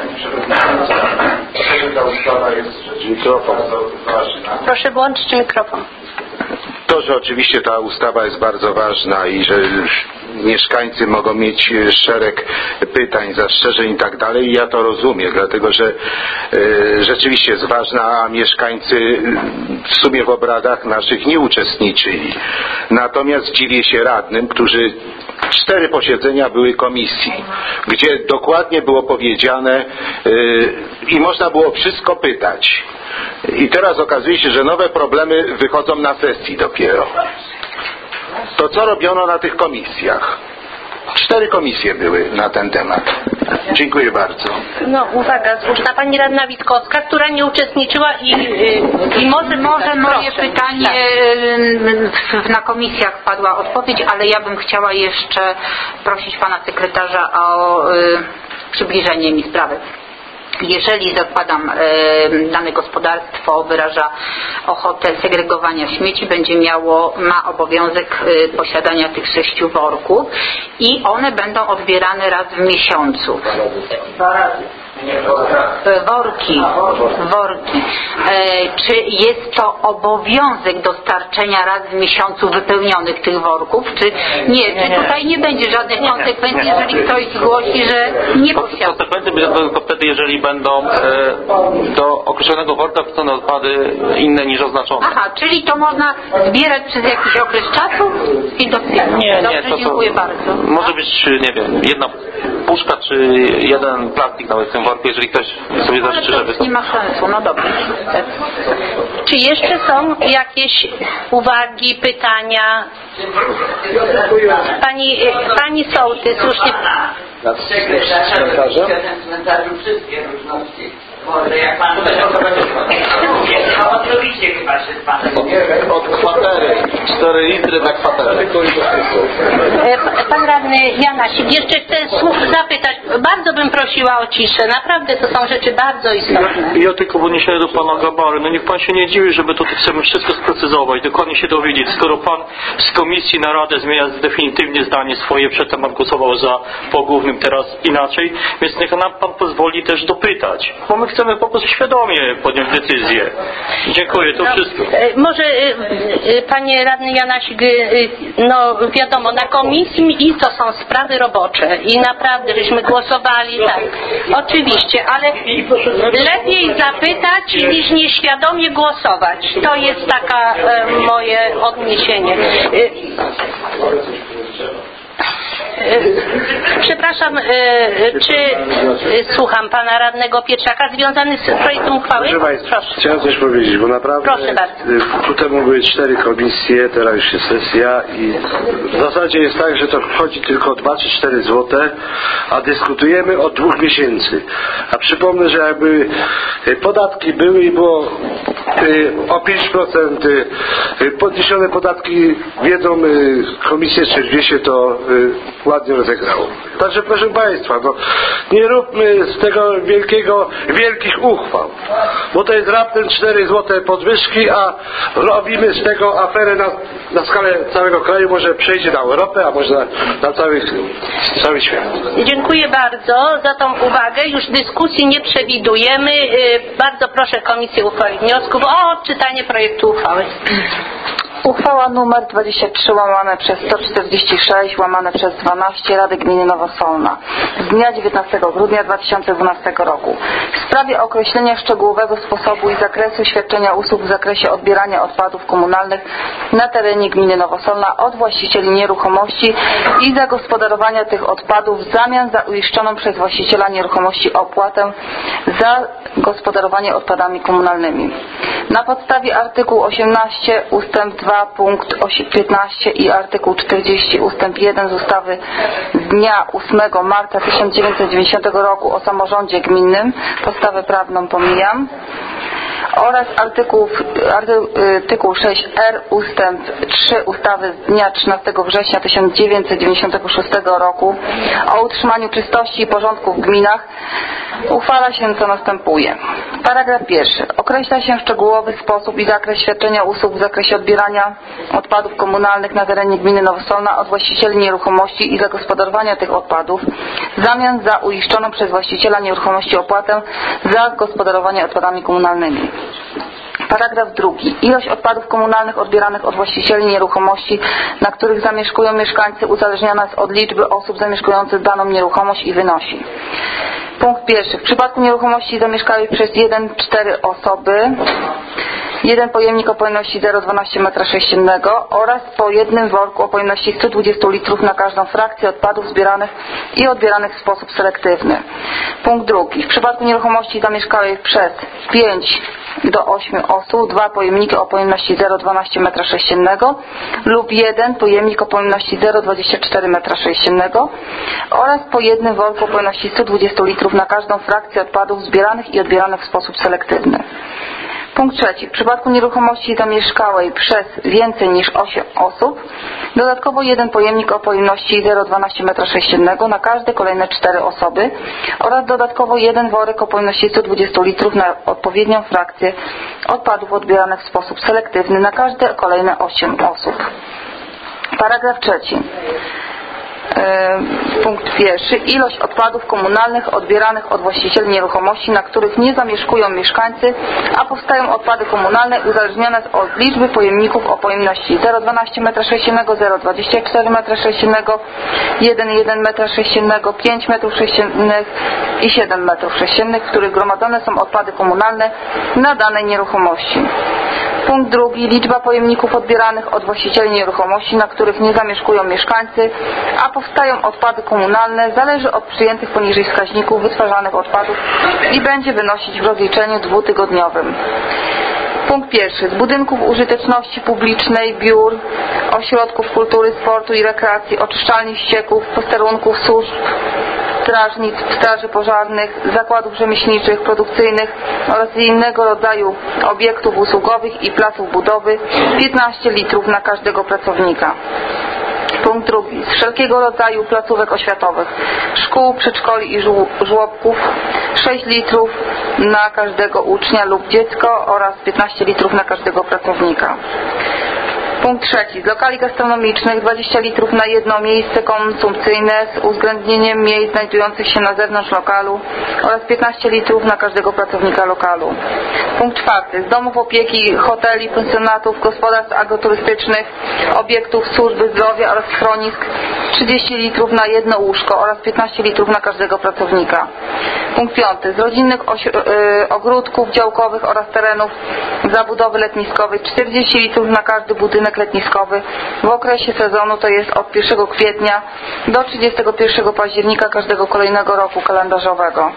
Ta ustawa jest rzeczywiście bardzo ważna. Proszę włączyć mikrofon. To, że oczywiście ta ustawa jest bardzo ważna i że mieszkańcy mogą mieć szereg pytań, zastrzeżeń i tak dalej, ja to rozumiem, dlatego że e, rzeczywiście jest ważna, a mieszkańcy w sumie w obradach naszych nie uczestniczyli. Natomiast dziwię się radnym, którzy cztery posiedzenia były komisji, gdzie dokładnie było powiedziane yy, i można było wszystko pytać. I teraz okazuje się, że nowe problemy wychodzą na sesji dopiero. To co robiono na tych komisjach? Cztery komisje były na ten temat. Dziękuję bardzo. No uwaga, słuszna pani radna Witkowska, która nie uczestniczyła i, i, i może... Może moje proszę. pytanie tak. Na komisjach padła odpowiedź, ale ja bym chciała jeszcze prosić pana sekretarza o y, przybliżenie mi sprawy. Jeżeli, zakładam, dane gospodarstwo wyraża ochotę segregowania śmieci, będzie miało, ma obowiązek posiadania tych sześciu worków i one będą odbierane raz w miesiącu. Dwa razy. Worki, worki. E, czy jest to obowiązek dostarczenia raz w miesiącu wypełnionych tych worków, czy nie? Czy tutaj nie będzie żadnych konsekwencji, jeżeli ktoś zgłosi, że nie posiada? Konsekwencje będą tylko wtedy, jeżeli będą e, do określonego worka wrzucone odpady inne niż oznaczone. Aha, czyli to można zbierać przez jakiś okres czasu i dopiero. Nie, Dobrze, nie, to, to dziękuję bardzo. Może być, nie wiem, jedna puszka, czy jeden plastik nawet w tym worku, jeżeli ktoś sobie zażyczy, żeby to... Nie ma sensu, no dobrze. Czy jeszcze są jakieś uwagi, pytania? Pani, pani Sołtys, słusznie. Cmentarzu wszystkie różności. Może jak pan oczywiście chyba się z panem. Od kwatery. cztery litry na kwaterę. Pan radny Janasik, jeszcze chcę zapytać, bardzo bym prosiła o ciszę, naprawdę to są rzeczy bardzo istotne. Ja tylko w odniesieniu do pana Gabary, no niech pan się nie dziwi, żeby tutaj chcemy wszystko sprecyzować, dokładnie się dowiedzieć, skoro pan z komisji na radę zmienia definitywnie zdanie swoje, przedtem pan głosował za pogłównym, teraz inaczej, więc niech nam pan pozwoli też dopytać, bo my chcemy po prostu świadomie podjąć decyzję. Dziękuję, to no, wszystko. Może panie radny Janasik, no wiadomo, na komisji i to są sprawy robocze i naprawdę żeśmy głosowali, tak, oczywiście, ale lepiej zapytać niż nieświadomie głosować. To jest taka e, moje odniesienie. Przepraszam, czy słucham pana radnego Pietrzaka związany z projektem uchwały? Proszę Państwa, chciałem coś powiedzieć, bo naprawdę ku temu były cztery komisje, teraz już jest sesja i w zasadzie jest tak, że to chodzi tylko o dwa czy cztery złote, a dyskutujemy od dwóch miesięcy. A przypomnę, że jakby podatki były i było o pięć procent podniesione podatki, wiedzą komisje czterdzieści, to ładnie rozegrało. Także proszę Państwa, no, nie róbmy z tego wielkiego, wielkich uchwał, bo to jest raptem cztery złote podwyżki, a robimy z tego aferę na, na skalę całego kraju, może przejdzie na Europę, a może na, na cały, cały świat. Dziękuję bardzo za tą uwagę. Już dyskusji nie przewidujemy. Bardzo proszę Komisję Uchwały Wniosków o odczytanie projektu uchwały. Uchwała numer dwadzieścia trzy łamane przez sto czterdzieści sześć łamane przez dwanaście Rady Gminy Nowosolna z dnia dziewiętnastego grudnia dwa tysiące dwunastego roku w sprawie określenia szczegółowego sposobu i zakresu świadczenia usług w zakresie odbierania odpadów komunalnych na terenie Gminy Nowosolna od właścicieli nieruchomości i zagospodarowania tych odpadów w zamian za uiszczoną przez właściciela nieruchomości opłatę za gospodarowanie odpadami komunalnymi. Na podstawie artykułu osiemnaście ustęp dwa punkt piętnaście i artykuł czterdzieści ustęp jeden z ustawy z dnia ósmego marca tysiąc dziewięćset dziewięćdziesiątego roku o samorządzie gminnym, podstawę prawną pomijam, oraz artykuł, artykuł sześć r ustęp trzy ustawy z dnia trzynastego września tysiąc dziewięćset dziewięćdziesiątego szóstego roku o utrzymaniu czystości i porządku w gminach uchwala się co następuje. Paragraf pierwszy. Określa się szczegółowy sposób i zakres świadczenia usług w zakresie odbierania odpadów komunalnych na terenie gminy Nowosolna od właścicieli nieruchomości i zagospodarowania tych odpadów w zamian za uiszczoną przez właściciela nieruchomości opłatę za gospodarowanie odpadami komunalnymi. Paragraf drugi. Ilość odpadów komunalnych odbieranych od właścicieli nieruchomości, na których zamieszkują mieszkańcy, uzależniona jest od liczby osób zamieszkujących daną nieruchomość i wynosi. Punkt pierwszy. W przypadku nieruchomości zamieszkałej przez jeden cztery osoby, jeden pojemnik o pojemności zero przecinek dwanaście metra sześciennego oraz po jednym worku o pojemności sto dwadzieścia litrów na każdą frakcję odpadów zbieranych i odbieranych w sposób selektywny. Punkt drugi. W przypadku nieruchomości zamieszkałej przez pięć do ośmiu osób, dwa pojemniki o pojemności zero przecinek dwanaście metra sześciennego lub jeden pojemnik o pojemności zero przecinek dwadzieścia cztery metra sześciennego oraz po jednym worku o pojemności sto dwadzieścia litrów na każdą frakcję odpadów zbieranych i odbieranych w sposób selektywny. Punkt trzeci. W przypadku nieruchomości zamieszkałej przez więcej niż osiem osób, dodatkowo jeden pojemnik o pojemności zero przecinek dwanaście metra sześciennego na każde kolejne cztery osoby oraz dodatkowo jeden worek o pojemności sto dwadzieścia litrów na odpowiednią frakcję odpadów odbieranych w sposób selektywny na każde kolejne osiem osób. Paragraf trzeci. Punkt pierwszy. Ilość odpadów komunalnych odbieranych od właścicieli nieruchomości, na których nie zamieszkują mieszkańcy, a powstają odpady komunalne, uzależnione od liczby pojemników o pojemności zero przecinek dwanaście metra sześciennego, zero przecinek dwadzieścia cztery metra sześciennego, jeden przecinek jeden metra sześciennego, pięć metrów sześciennych i siedem metrów sześciennych, w których gromadzone są odpady komunalne na danej nieruchomości. Punkt drugi. Liczba pojemników odbieranych od właścicieli nieruchomości, na których nie zamieszkują mieszkańcy, a powstają odpady komunalne, zależy od przyjętych poniżej wskaźników wytwarzanych odpadów i będzie wynosić w rozliczeniu dwutygodniowym. Punkt pierwszy. Z budynków użyteczności publicznej, biur, ośrodków kultury, sportu i rekreacji, oczyszczalni ścieków, posterunków, służb, strażnic, straży pożarnych, zakładów rzemieślniczych, produkcyjnych oraz innego rodzaju obiektów usługowych i placów budowy piętnaście litrów na każdego pracownika. Punkt drugi. Z wszelkiego rodzaju placówek oświatowych, szkół, przedszkoli i żłobków sześć litrów na każdego ucznia lub dziecko oraz piętnaście litrów na każdego pracownika. Punkt trzeci. Z lokali gastronomicznych dwadzieścia litrów na jedno miejsce konsumpcyjne z uwzględnieniem miejsc znajdujących się na zewnątrz lokalu oraz piętnaście litrów na każdego pracownika lokalu. Punkt czwarty. Z domów opieki, hoteli, pensjonatów, gospodarstw agroturystycznych, obiektów służby zdrowia oraz schronisk trzydzieści litrów na jedno łóżko oraz piętnaście litrów na każdego pracownika. Punkt piąty. Z rodzinnych yy, ogródków działkowych oraz terenów zabudowy letniskowej czterdzieści litrów na każdy budynek letniskowy w okresie sezonu, to jest od pierwszego kwietnia do trzydziestego pierwszego października każdego kolejnego roku kalendarzowego.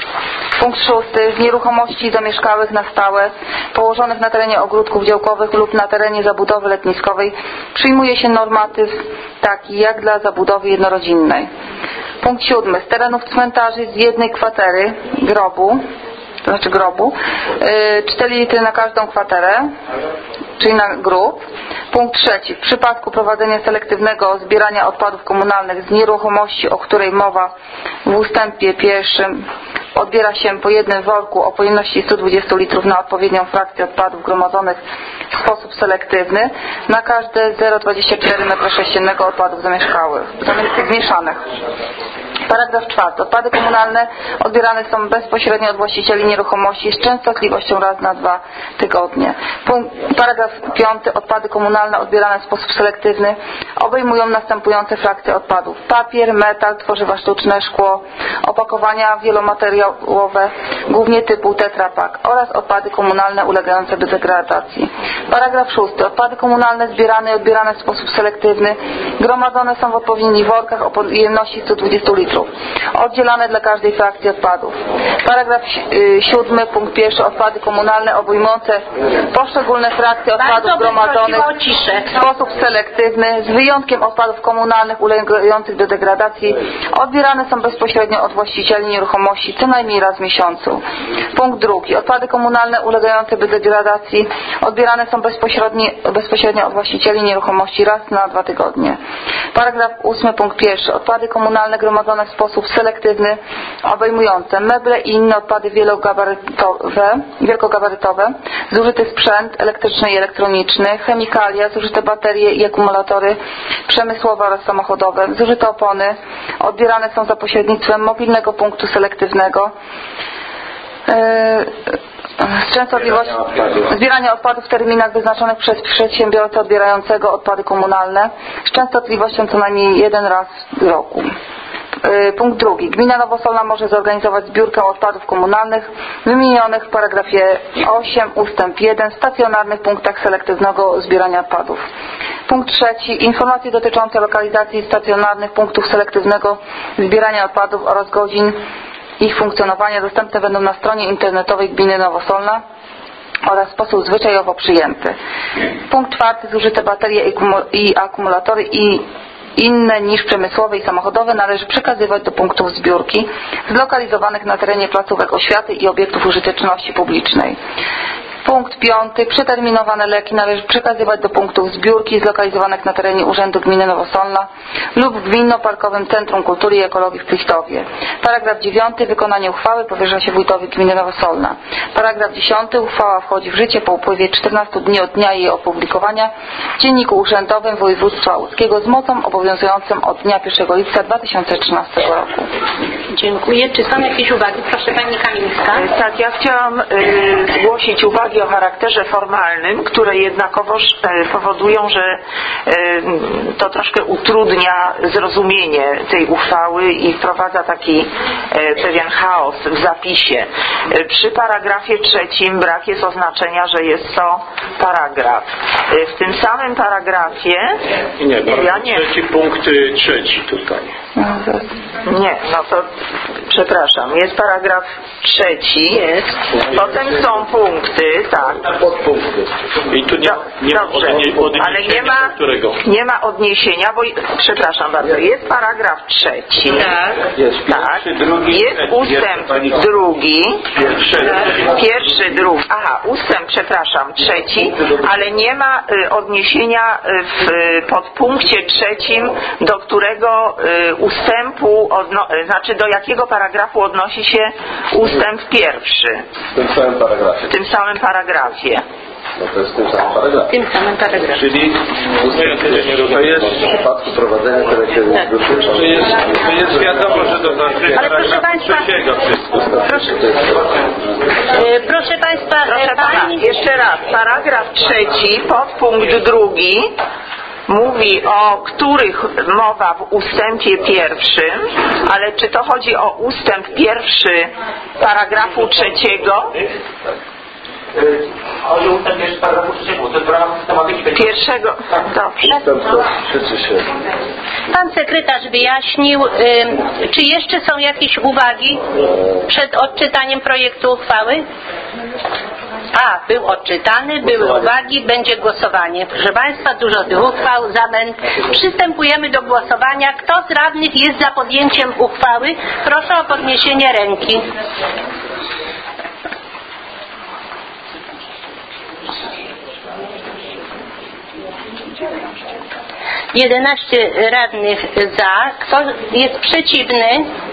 Punkt szósty. Z nieruchomości zamieszkałych na stałe, położonych na terenie ogródków działkowych lub na terenie zabudowy letniskowej przyjmuje się normatyw taki jak dla zabudowy jednorodzinnej. Punkt siódmy. Z terenów cmentarzy z jednej kwatery grobu, to znaczy grobu, cztery litry na każdą kwaterę, czyli na grób. Punkt trzeci. W przypadku prowadzenia selektywnego zbierania odpadów komunalnych z nieruchomości, o której mowa w ustępie pierwszym, odbiera się po jednym worku o pojemności sto dwadzieścia litrów na odpowiednią frakcję odpadów gromadzonych w sposób selektywny na każde zero przecinek dwadzieścia cztery metra sześciennego odpadów zamieszkałych, zmieszanych. Paragraf czwarty. Odpady komunalne odbierane są bezpośrednio od właścicieli nieruchomości z częstotliwością raz na dwa tygodnie. Punkt, paragraf piąty. Odpady komunalne odbierane w sposób selektywny obejmują następujące frakcje odpadów: papier, metal, tworzywa sztuczne, szkło, opakowania wielomateriałowe, głównie typu Tetra Pak oraz odpady komunalne ulegające degradacji. Paragraf szósty. Odpady komunalne zbierane i odbierane w sposób selektywny gromadzone są w odpowiednich workach o pojemności sto dwadzieścia litrów, oddzielane dla każdej frakcji odpadów. Paragraf siódmy, punkt pierwszy. Odpady komunalne obejmujące poszczególne frakcje odpadów gromadzonych w sposób selektywny, z wyjątkiem odpadów komunalnych ulegających do degradacji, odbierane są bezpośrednio od właścicieli nieruchomości co najmniej raz w miesiącu. Punkt drugi. Odpady komunalne ulegające do degradacji odbierane są bezpośrednio, bezpośrednio od właścicieli nieruchomości raz na dwa tygodnie. Paragraf ósmy, punkt pierwszy. Odpady komunalne gromadzone w sposób selektywny, obejmujące meble i inne odpady wielogabarytowe, wielkogabarytowe, zużyty sprzęt elektryczny i elektroniczny, chemikalia, zużyte baterie i akumulatory przemysłowe oraz samochodowe, zużyte opony, odbierane są za pośrednictwem mobilnego punktu selektywnego. Z częstotliwością zbierania odpadów w terminach wyznaczonych przez przedsiębiorcę odbierającego odpady komunalne z częstotliwością co najmniej jeden raz w roku. Punkt drugi. Gmina Nowosolna może zorganizować zbiórkę odpadów komunalnych wymienionych w paragrafie osiem ustęp jeden w stacjonarnych punktach selektywnego zbierania odpadów. Punkt trzeci. Informacje dotyczące lokalizacji stacjonarnych punktów selektywnego zbierania odpadów oraz godzin ich funkcjonowania dostępne będą na stronie internetowej Gminy Nowosolna oraz w sposób zwyczajowo przyjęty. Punkt czwarty. Zużyte baterie i akumulatory i inne niż przemysłowe i samochodowe należy przekazywać do punktów zbiórki zlokalizowanych na terenie placówek oświaty i obiektów użyteczności publicznej. Punkt piąty. Przeterminowane leki należy przekazywać do punktów zbiórki zlokalizowanych na terenie Urzędu Gminy Nowosolna lub w Gminno-Parkowym Centrum Kultury i Ekologii w Plichtowie. Paragraf dziewiąty. Wykonanie uchwały powierza się wójtowi Gminy Nowosolna. Paragraf dziesiąty. Uchwała wchodzi w życie po upływie czternastu dni od dnia jej opublikowania w Dzienniku Urzędowym Województwa Łódzkiego z mocą obowiązującą od dnia pierwszego lipca dwa tysiące trzynastego roku. Dziękuję. Czy są jakieś uwagi? Proszę Pani Kamińska. Tak, ja chciałam y, zgłosić uwagi o charakterze formalnym, które jednakowoż y, powodują, że y, to troszkę utrudnia zrozumienie tej uchwały i wprowadza taki y, pewien chaos w zapisie. Y, przy paragrafie trzecim brak jest oznaczenia, że jest to paragraf. Y, w tym samym paragrafie nie, paragraf ja nie. trzeci, punkt y, trzeci tutaj. Nie, no to przepraszam, jest paragraf trzeci, jest. Potem są punkty, tak. Podpunkty. I tu nie, nie ma odniesienia, ale nie ma, którego? nie ma odniesienia, bo przepraszam bardzo, jest paragraf trzeci, tak. Jest tak. Pierwszy, drugi, jest trzeci. ustęp Jest drugi, pierwszy, pierwszy, drugi, aha, ustęp, przepraszam, trzeci, ale nie ma y, odniesienia w y, podpunkcie trzecim, do którego y, ustępu, odno, znaczy do jakiego paragrafu odnosi się ustęp pierwszy. W tym samym paragrafie. W tym samym paragrafie. No to jest w tym samym paragrafie. W tym samym paragrafie. Czyli to jest w przypadku prowadzenia telekielu tak. to jest, to jest wiadomo, że to znaczy ale proszę Państwa, proszę, e, proszę Państwa, proszę Pani... Pana, jeszcze raz, paragraf trzeci, podpunkt drugi mówi, o których mowa w ustępie pierwszym, ale czy to chodzi o ustęp pierwszy paragrafu trzeciego? Chodzi o ustęp pierwszy paragrafu trzeciego, to jest paragraf systematyki. Pierwszego, dobrze. Pan sekretarz wyjaśnił, y, czy jeszcze są jakieś uwagi przed odczytaniem projektu uchwały? A, był odczytany, były uwagi, będzie głosowanie. Proszę Państwa, dużo tych uchwał, zamęt. Przystępujemy do głosowania. Kto z radnych jest za podjęciem uchwały? Proszę o podniesienie ręki. jedenaście radnych za. Kto jest przeciwny?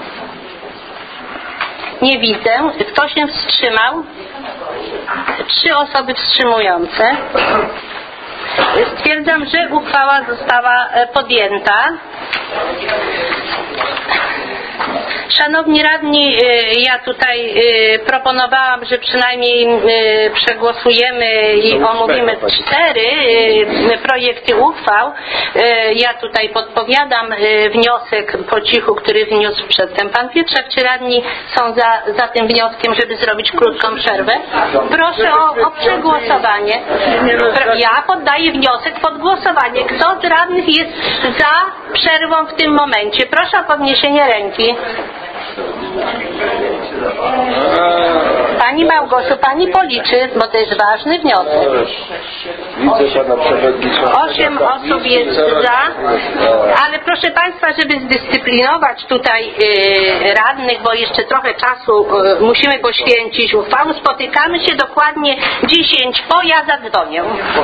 Nie widzę. Kto się wstrzymał? Trzy osoby wstrzymujące. Stwierdzam, że uchwała została podjęta. Szanowni radni, ja tutaj proponowałam, że przynajmniej przegłosujemy i omówimy cztery projekty uchwał. Ja tutaj podpowiadam wniosek po cichu, który wniósł przedtem pan Pietrzak. Czy radni są za, za tym wnioskiem, żeby zrobić krótką przerwę? Proszę o, o przegłosowanie. Ja poddaję wniosek pod głosowanie. Kto z radnych jest za przerwą w tym momencie? Proszę o podniesienie ręki. Pani Małgosiu, Pani policzy, bo to jest ważny wniosek. Widzę Pana Przewodniczącego. Osiem osób jest za, ale proszę Państwa, żeby zdyscyplinować tutaj y, radnych, bo jeszcze trochę czasu y, musimy poświęcić uchwału, spotykamy się dokładnie dziesięć po, ja zadzwonię.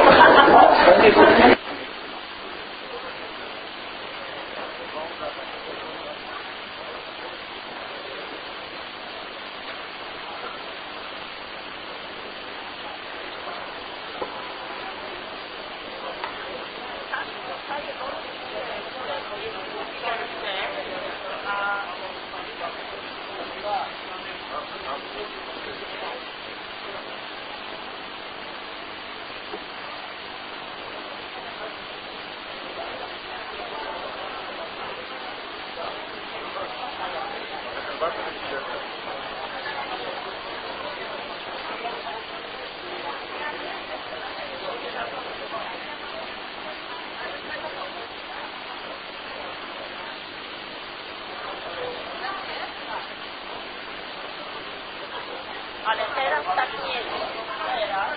Ale teraz tak nie jest. Teraz.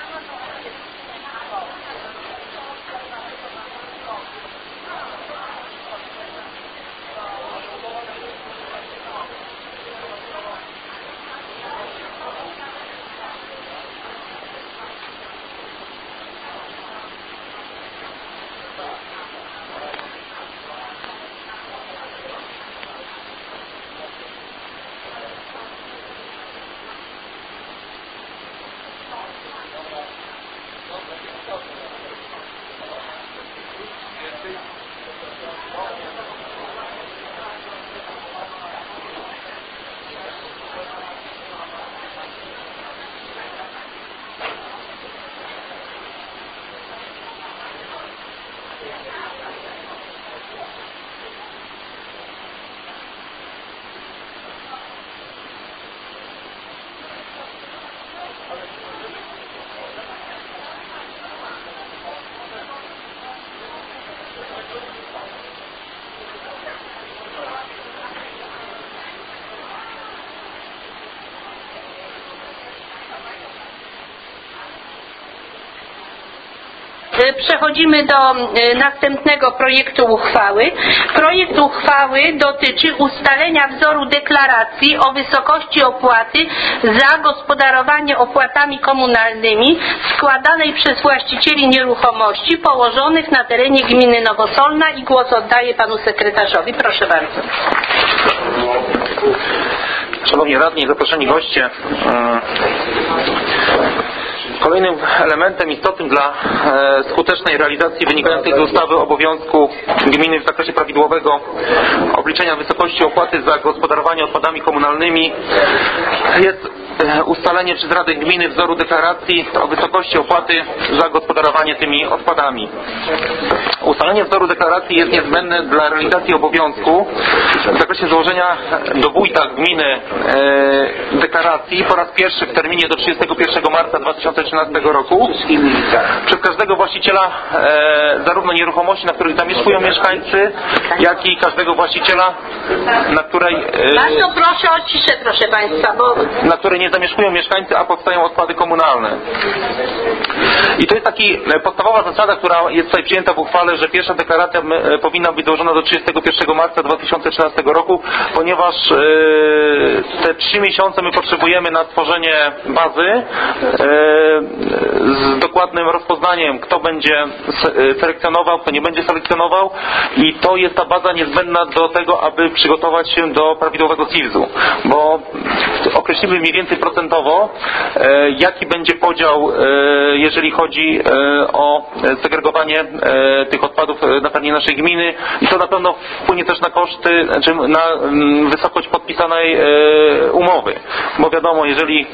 przechodzimy do następnego projektu uchwały. Projekt uchwały dotyczy ustalenia wzoru deklaracji o wysokości opłaty za gospodarowanie opłatami komunalnymi składanej przez właścicieli nieruchomości położonych na terenie gminy Nowosolna i głos oddaję panu sekretarzowi. Proszę bardzo. Szanowni radni, zaproszeni goście. Kolejnym elementem istotnym dla e, skutecznej realizacji wynikającej z ustawy obowiązku gminy w zakresie prawidłowego obliczenia wysokości opłaty za gospodarowanie odpadami komunalnymi jest e, ustalenie przez Radę Gminy wzoru deklaracji o wysokości opłaty za gospodarowanie tymi odpadami. Ustalenie wzoru deklaracji jest niezbędne dla realizacji obowiązku w zakresie złożenia do wójta gminy e, deklaracji po raz pierwszy w terminie do trzydziestego pierwszego marca dwa tysiące trzynastego roku przez każdego właściciela e, zarówno nieruchomości, na których zamieszkują mieszkańcy, jak i każdego właściciela, na której e, bardzo proszę o ciszę, proszę państwa, bo na której nie zamieszkują mieszkańcy, a powstają odpady komunalne. I to jest taki podstawowa zasada, która jest tutaj przyjęta w uchwale, że pierwsza deklaracja e, powinna być złożona do trzydziestego pierwszego marca dwa tysiące trzynastego roku, ponieważ e, te trzy miesiące my potrzebujemy na stworzenie bazy e, z dokładnym rozpoznaniem, kto będzie selekcjonował, kto nie będzie selekcjonował, i to jest ta baza niezbędna do tego, aby przygotować się do prawidłowego C I V Z-u, bo określimy mniej więcej procentowo, e, jaki będzie podział, e, jeżeli chodzi e, o segregowanie e, tych odpadów na terenie naszej gminy, i to na pewno wpłynie też na koszty, znaczy na m, wysokość podpisanej e, umowy, bo wiadomo, jeżeli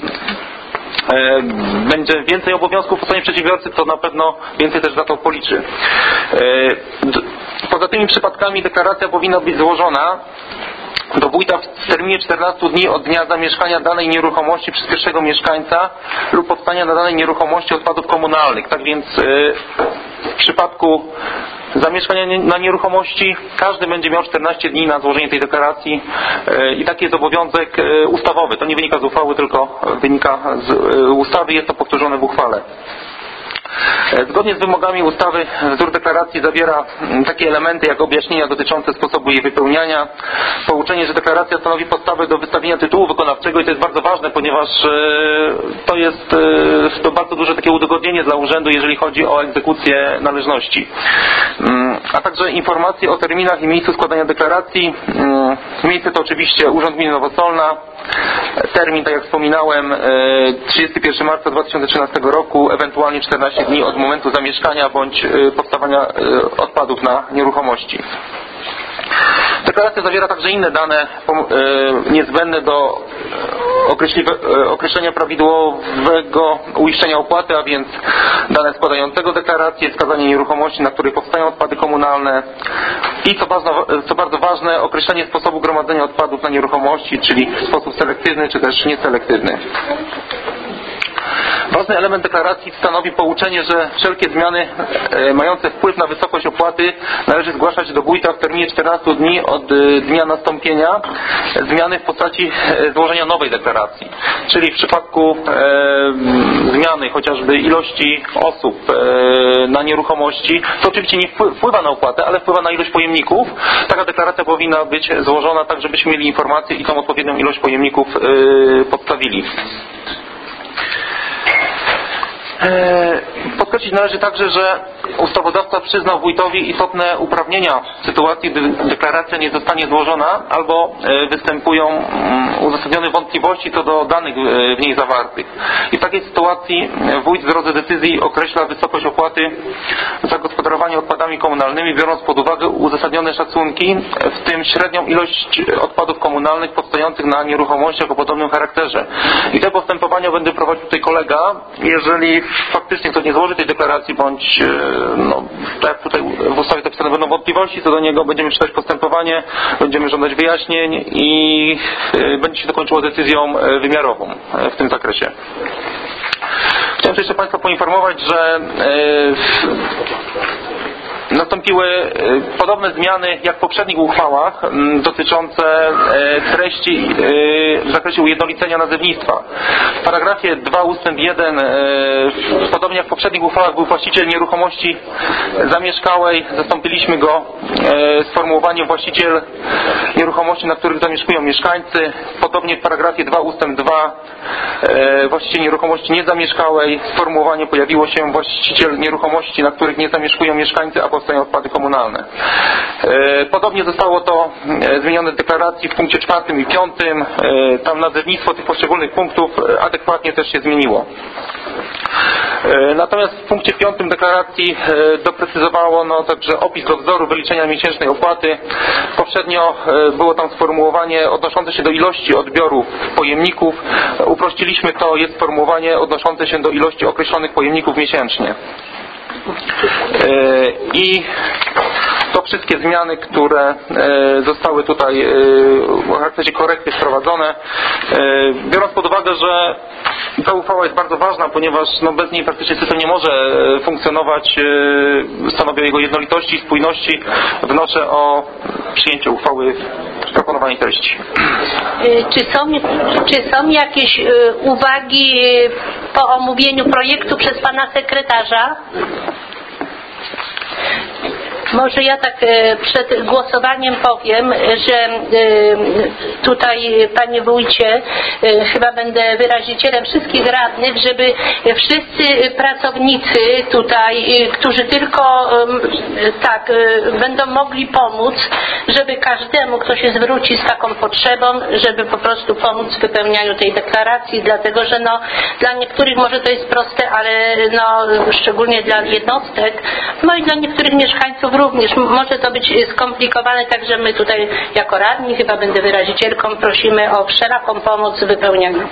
E, będzie więcej obowiązków po stronie przedsiębiorcy, to na pewno więcej też za to policzy. E, d, poza tymi przypadkami deklaracja powinna być złożona do wójta w terminie czternastu dni od dnia zamieszkania danej nieruchomości przez pierwszego mieszkańca lub powstania na danej nieruchomości odpadów komunalnych. Tak więc e, w przypadku zamieszkania na nieruchomości każdy będzie miał czternaście dni na złożenie tej deklaracji i taki jest obowiązek ustawowy. To nie wynika z uchwały, tylko wynika z ustawy, jest to powtórzone w uchwale. Zgodnie z wymogami ustawy wzór deklaracji zawiera takie elementy jak objaśnienia dotyczące sposobu jej wypełniania, pouczenie, że deklaracja stanowi podstawę do wystawienia tytułu wykonawczego, i to jest bardzo ważne, ponieważ to jest to bardzo duże takie udogodnienie dla urzędu, jeżeli chodzi o egzekucję należności. A także informacje o terminach i miejscu składania deklaracji. Miejsce to oczywiście Urząd Gminy Nowosolna. Termin, tak jak wspominałem, trzydziestego pierwszego marca dwa tysiące trzynastego roku, ewentualnie czternaście dni od momentu zamieszkania bądź powstawania odpadów na nieruchomości. Deklaracja zawiera także inne dane niezbędne do określenia prawidłowego uiszczenia opłaty, a więc dane składającego deklarację, wskazanie nieruchomości, na której powstają odpady komunalne, i co bardzo, co bardzo ważne, określenie sposobu gromadzenia odpadów na nieruchomości, czyli w sposób selektywny czy też nieselektywny. Ważny element deklaracji stanowi pouczenie, że wszelkie zmiany e, mające wpływ na wysokość opłaty należy zgłaszać do wójta w terminie czternastu dni od e, dnia nastąpienia zmiany w postaci e, złożenia nowej deklaracji. Czyli w przypadku e, zmiany chociażby ilości osób e, na nieruchomości, to oczywiście nie wpływa na opłatę, ale wpływa na ilość pojemników. Taka deklaracja powinna być złożona tak, żebyśmy mieli informację i tą odpowiednią ilość pojemników e, podstawili. Podkreślić należy także, że ustawodawca przyznał wójtowi istotne uprawnienia w sytuacji, gdy deklaracja nie zostanie złożona albo występują uzasadnione wątpliwości co do danych w niej zawartych. I w takiej sytuacji wójt w drodze decyzji określa wysokość opłaty za gospodarowanie odpadami komunalnymi, biorąc pod uwagę uzasadnione szacunki, w tym średnią ilość odpadów komunalnych powstających na nieruchomościach o podobnym charakterze. I te postępowania będzie prowadził tutaj kolega. Jeżeli faktycznie ktoś nie złoży tej deklaracji, bądź no, tak jak tutaj w ustawie zapisane będą wątpliwości co do niego, będziemy czytać postępowanie, będziemy żądać wyjaśnień i będzie się dokończyło decyzją wymiarową w tym zakresie. Chciałem jeszcze Państwa poinformować, że nastąpiły podobne zmiany jak w poprzednich uchwałach dotyczące treści w zakresie ujednolicenia nazewnictwa. W paragrafie dwa ustęp jeden, e, podobnie jak w poprzednich uchwałach, był właściciel nieruchomości zamieszkałej. Zastąpiliśmy go e, sformułowaniem właściciel nieruchomości, na których zamieszkują mieszkańcy. Podobnie w paragrafie dwa ustęp dwa e, właściciel nieruchomości niezamieszkałej. Sformułowanie pojawiło się właściciel nieruchomości, na których nie zamieszkują mieszkańcy, a powstają odpady komunalne. E, podobnie zostało to e, zmienione w deklaracji w punkcie czwartym i piątym. E, tam nazewnictwo tych poszczególnych punktów e, adekwatnie też się zmieniło. E, natomiast w punkcie piątym deklaracji e, doprecyzowało no, także opis do wzoru wyliczenia miesięcznej opłaty. Poprzednio e, było tam sformułowanie odnoszące się do ilości odbiorów pojemników. E, uprościliśmy to, jest sformułowanie odnoszące się do ilości określonych pojemników miesięcznie. I to wszystkie zmiany, które zostały tutaj w charakterze korekty wprowadzone, biorąc pod uwagę, że ta uchwała jest bardzo ważna, ponieważ no, bez niej praktycznie system nie może funkcjonować, stanowi o jego jednolitości i spójności, wnoszę o przyjęcie uchwały w proponowanej treści. Czy są, czy są jakieś uwagi po omówieniu projektu przez pana sekretarza? Może ja tak przed głosowaniem powiem, że tutaj, panie wójcie, chyba będę wyrazicielem wszystkich radnych, żeby wszyscy pracownicy tutaj, którzy tylko tak będą mogli pomóc, żeby każdemu, kto się zwróci z taką potrzebą, żeby po prostu pomóc w wypełnianiu tej deklaracji, dlatego że no, dla niektórych może to jest proste, ale no, szczególnie dla jednostek, no i dla niektórych mieszkańców również może to być skomplikowane, także my tutaj jako radni, chyba będę wyrazicielką, prosimy o wszelaką pomoc w wypełnianiu.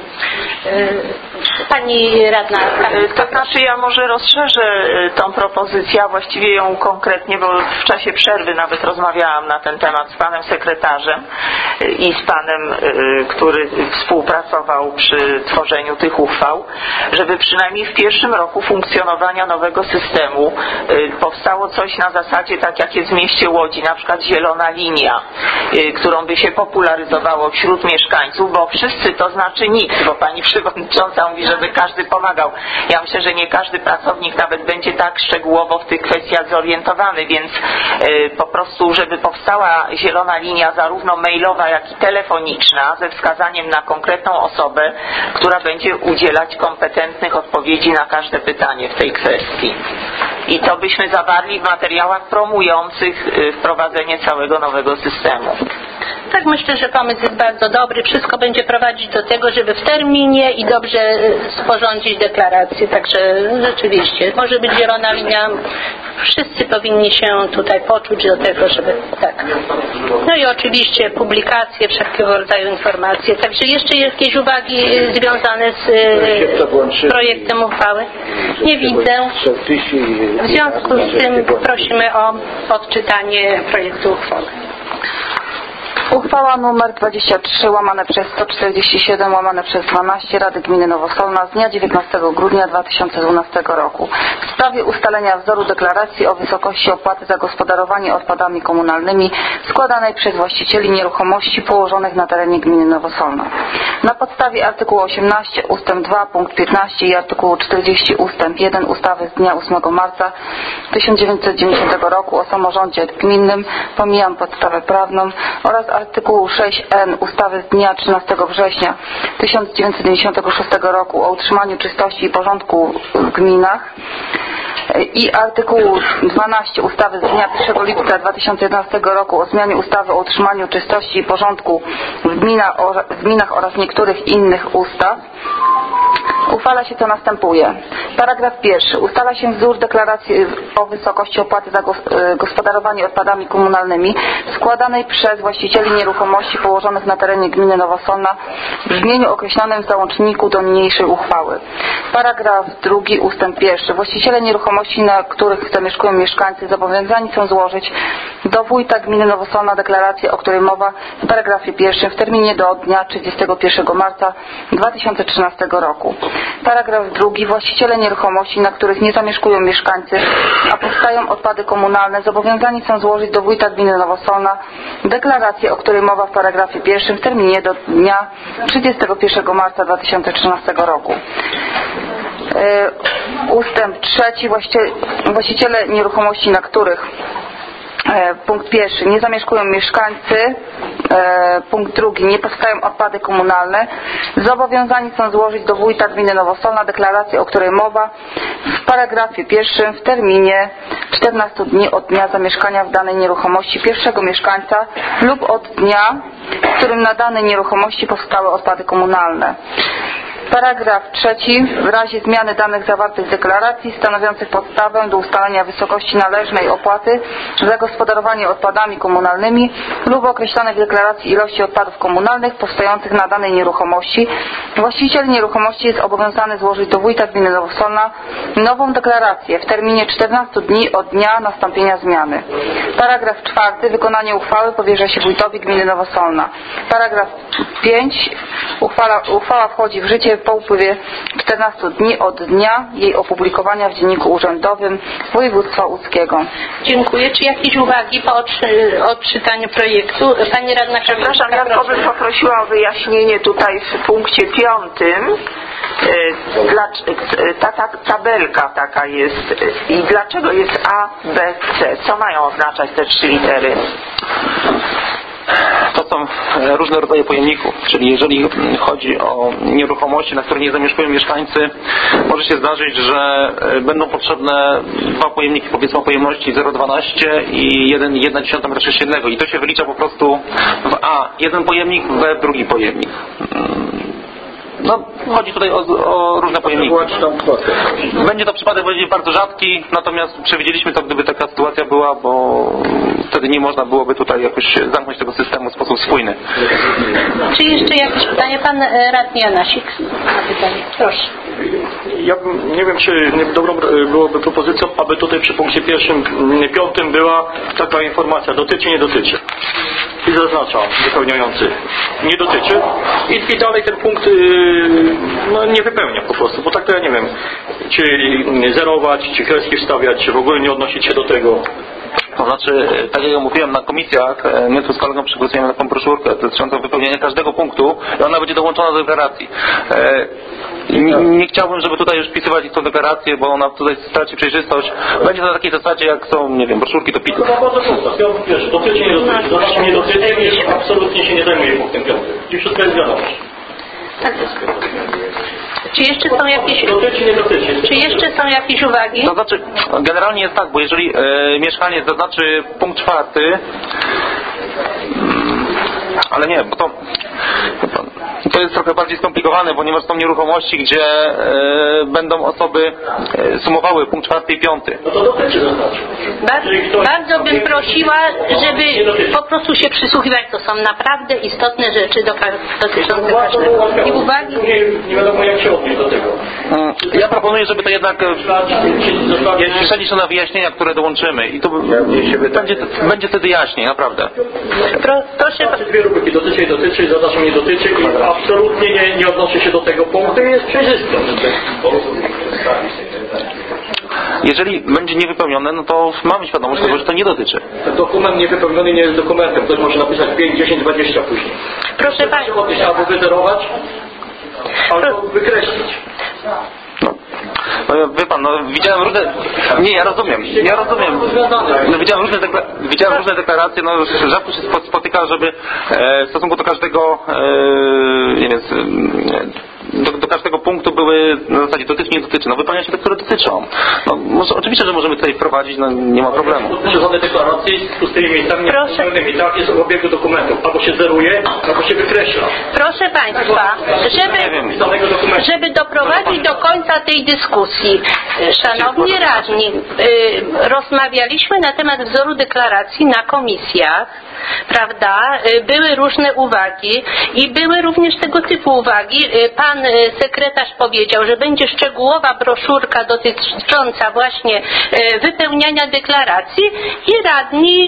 Pani radna. To znaczy ja może rozszerzę tą propozycję, a właściwie ją konkretnie, bo w czasie przerwy nawet rozmawiałam na ten temat z panem sekretarzem i z panem, który współpracował przy tworzeniu tych uchwał, żeby przynajmniej w pierwszym roku funkcjonowania nowego systemu powstało coś na zasadzie tak jak jest w mieście Łodzi, na przykład zielona linia, którą by się popularyzowało wśród mieszkańców, bo wszyscy to znaczy nikt, bo pani przewodnicząca mówi, żeby każdy pomagał. Ja myślę, że nie każdy pracownik nawet będzie tak szczegółowo w tych kwestiach zorientowany, więc po prostu, żeby powstała zielona linia zarówno mailowa, jak i telefoniczna ze wskazaniem na konkretną osobę, która będzie udzielać kompetentnych odpowiedzi na każde pytanie w tej kwestii. I to byśmy zawarli w materiałach promujących wprowadzenie całego nowego systemu. Tak, myślę, że pomysł jest bardzo dobry. Wszystko będzie prowadzić do tego, żeby w terminie i dobrze sporządzić deklarację. Także rzeczywiście, może być zielona linia. Wszyscy powinni się tutaj poczuć do tego, żeby tak. No i oczywiście publikacje, wszelkiego rodzaju informacje. Także jeszcze jakieś uwagi związane z projektem uchwały? Nie widzę. W związku z tym prosimy o odczytanie projektu uchwały. Uchwała nr dwadzieścia trzy łamane przez sto czterdzieści siedem łamane przez dwanaście Rady Gminy Nowosolna z dnia dziewiętnastego grudnia dwa tysiące dwunastego roku w sprawie ustalenia wzoru deklaracji o wysokości opłaty za gospodarowanie odpadami komunalnymi składanej przez właścicieli nieruchomości położonych na terenie Gminy Nowosolna. Na podstawie artykułu osiemnaście ustęp dwa punkt piętnaście i artykułu czterdzieści ustęp jeden ustawy z dnia ósmego marca tysiąc dziewięćset dziewięćdziesiątego roku o samorządzie gminnym, pomijam podstawę prawną, oraz artykułu sześć N ustawy z dnia trzynastego września tysiąc dziewięćset dziewięćdziesiątego szóstego roku o utrzymaniu czystości i porządku w gminach i artykułu dwanaście ustawy z dnia pierwszego lipca dwa tysiące jedenastego roku o zmianie ustawy o utrzymaniu czystości i porządku w gminach, w gminach oraz niektórych innych ustaw uchwala się co następuje. Paragraf pierwszy. Ustala się wzór deklaracji o wysokości opłaty za gospodarowanie odpadami komunalnymi składanej przez właścicieli nieruchomości położonych na terenie gminy Nowosolna w brzmieniu określonym w załączniku do niniejszej uchwały. Paragraf drugi ustęp pierwszy. Właściciele nieruchomości, na których zamieszkują mieszkańcy, zobowiązani są złożyć do wójta gminy Nowosolna deklarację, o której mowa w paragrafie pierwszym w terminie do dnia trzydziestego pierwszego marca dwa tysiące trzynastego roku. Paragraf drugi. Właściciele nieruchomości, na których nie zamieszkują mieszkańcy, a powstają odpady komunalne, zobowiązani są złożyć do wójta gminy Nowosolna deklarację, o której mowa w paragrafie pierwszym w terminie do dnia trzydziestego pierwszego marca dwa tysiące trzynastego roku. Yy, ustęp trzeci. Właściciele, właściciele nieruchomości, na których e, punkt pierwszy nie zamieszkują mieszkańcy, e, punkt drugi nie powstają odpady komunalne, zobowiązani są złożyć do wójta gminy Nowosolna deklarację, o której mowa w paragrafie pierwszym w terminie czternastu dni od dnia zamieszkania w danej nieruchomości pierwszego mieszkańca lub od dnia, w którym na danej nieruchomości powstały odpady komunalne. Paragraf trzeci. W razie zmiany danych zawartych w deklaracji stanowiących podstawę do ustalenia wysokości należnej opłaty za gospodarowanie odpadami komunalnymi lub określonej w deklaracji ilości odpadów komunalnych powstających na danej nieruchomości, właściciel nieruchomości jest obowiązany złożyć do wójta gminy Nowosolna nową deklarację w terminie czternastu dni od dnia nastąpienia zmiany. Paragraf czwarty. Wykonanie uchwały powierza się wójtowi gminy Nowosolna. Paragraf pięć. Uchwała, uchwała wchodzi w życie po upływie czternastu dni od dnia jej opublikowania w Dzienniku Urzędowym Województwa Łódzkiego. Dziękuję. Czy jakieś uwagi po odczytaniu projektu? Pani radna, przepraszam, ja bym poprosiła o wyjaśnienie tutaj w punkcie piątym. Dla, ta, ta tabelka taka jest i dlaczego jest A, B, C? Co mają oznaczać te trzy litery? To są różne rodzaje pojemników, czyli jeżeli chodzi o nieruchomości, na których nie zamieszkują mieszkańcy, może się zdarzyć, że będą potrzebne dwa pojemniki, powiedzmy o pojemności zero przecinek dwanaście i jedna dziesiąta metra sześciennego i to się wylicza po prostu w A jeden pojemnik, w B drugi pojemnik. No, chodzi tutaj o, o różne pojemniki. Będzie to przypadek będzie bardzo rzadki, natomiast przewidzieliśmy to, gdyby taka sytuacja była, bo wtedy nie można byłoby tutaj jakoś zamknąć tego systemu w sposób spójny. Czy jeszcze jakieś pytanie? Pan radny Janasik ma pytanie. Proszę. Ja nie wiem, czy nie dobrą byłoby propozycją, aby tutaj przy punkcie pierwszym, piątym była taka informacja, dotyczy, nie dotyczy. I zaznaczam, wypełniający. Nie dotyczy. I, i dalej ten punkt no, nie wypełnia po prostu, bo tak to ja nie wiem, czy zerować, czy kreski wstawiać, czy w ogóle nie odnosić się do tego. To znaczy, tak jak ja mówiłem na komisjach, my tu z kolegą przygotujemy taką broszurkę dotyczącą wypełnienia każdego punktu i ona będzie dołączona do deklaracji. Nie, nie chciałbym, żeby tutaj już wpisywać tą deklarację, bo ona tutaj straci przejrzystość. Będzie to na takiej zasadzie, jak są, nie wiem, broszurki do pitu. To bardzo prosto. Piąty pierwszy. Dotyczy, nie dotyczy. Dotyczy, nie dotyczy i absolutnie się nie zajmuje punktem piątym. I wszystko jest wiadomość. Tak. Czy jeszcze są jakieś dotyczy, nie dotyczy. Czy jeszcze są jakieś uwagi? To znaczy, generalnie jest tak, bo jeżeli e, mieszkaniec zaznaczy punkt czwarty, ale nie, bo to to jest trochę bardziej skomplikowane, ponieważ są nieruchomości, gdzie e, będą osoby e, sumowały punkt czwarty i piąty. No to dotyczy zaznaczyć. Bardzo, bardzo bym prosiła, żeby po prostu się przysłuchiwać. To są naprawdę istotne rzeczy dotyczące każdego. I uwagi? Nie wiadomo, jak się odnieść do tego. Ja proponuję, żeby to jednak przejść na wyjaśnienia, które dołączymy i to będzie, będzie wtedy jaśniej, naprawdę. Pro, proszę. Dwie rubryki, dotyczy i dotyczy, zaznaczam nie dotyczy i absolutnie nie, nie odnosi się do tego punktu i jest przejrzysty. Jeżeli będzie niewypełnione, no to mamy świadomość tego, że to nie dotyczy. Ten dokument niewypełniony nie jest dokumentem. Ktoś może napisać pięć, dziesięć, dwadzieścia później. Proszę Państwa. Albo wyzerować, albo wykreślić. No. No, wie pan, no widziałem różne... Nie, ja rozumiem, ja rozumiem. No, widziałem, różne dekla... widziałem różne deklaracje, no rzadko się spotyka, żeby e, w stosunku do każdego e, nie wiem, do, do każdego punktu były na zasadzie dotyczy, nie dotyczy. No wypełnia się te, które dotyczą. No, może, oczywiście, że możemy tutaj wprowadzić, no nie ma problemu. Dotyczy żadnej deklaracji z pustymi miejscami niepełnionymi. Tak jest w obiegu dokumentów. Albo się zeruje, albo się wykreśla. Proszę Państwa, żeby, żeby doprowadzić do końca tej dyskusji, szanowni radni, rozmawialiśmy na temat wzoru deklaracji na komisjach, prawda? Były różne uwagi i były również tego typu uwagi. Pan sekretarz powiedział, że będzie szczegółowa broszurka dotycząca właśnie wypełniania deklaracji i radni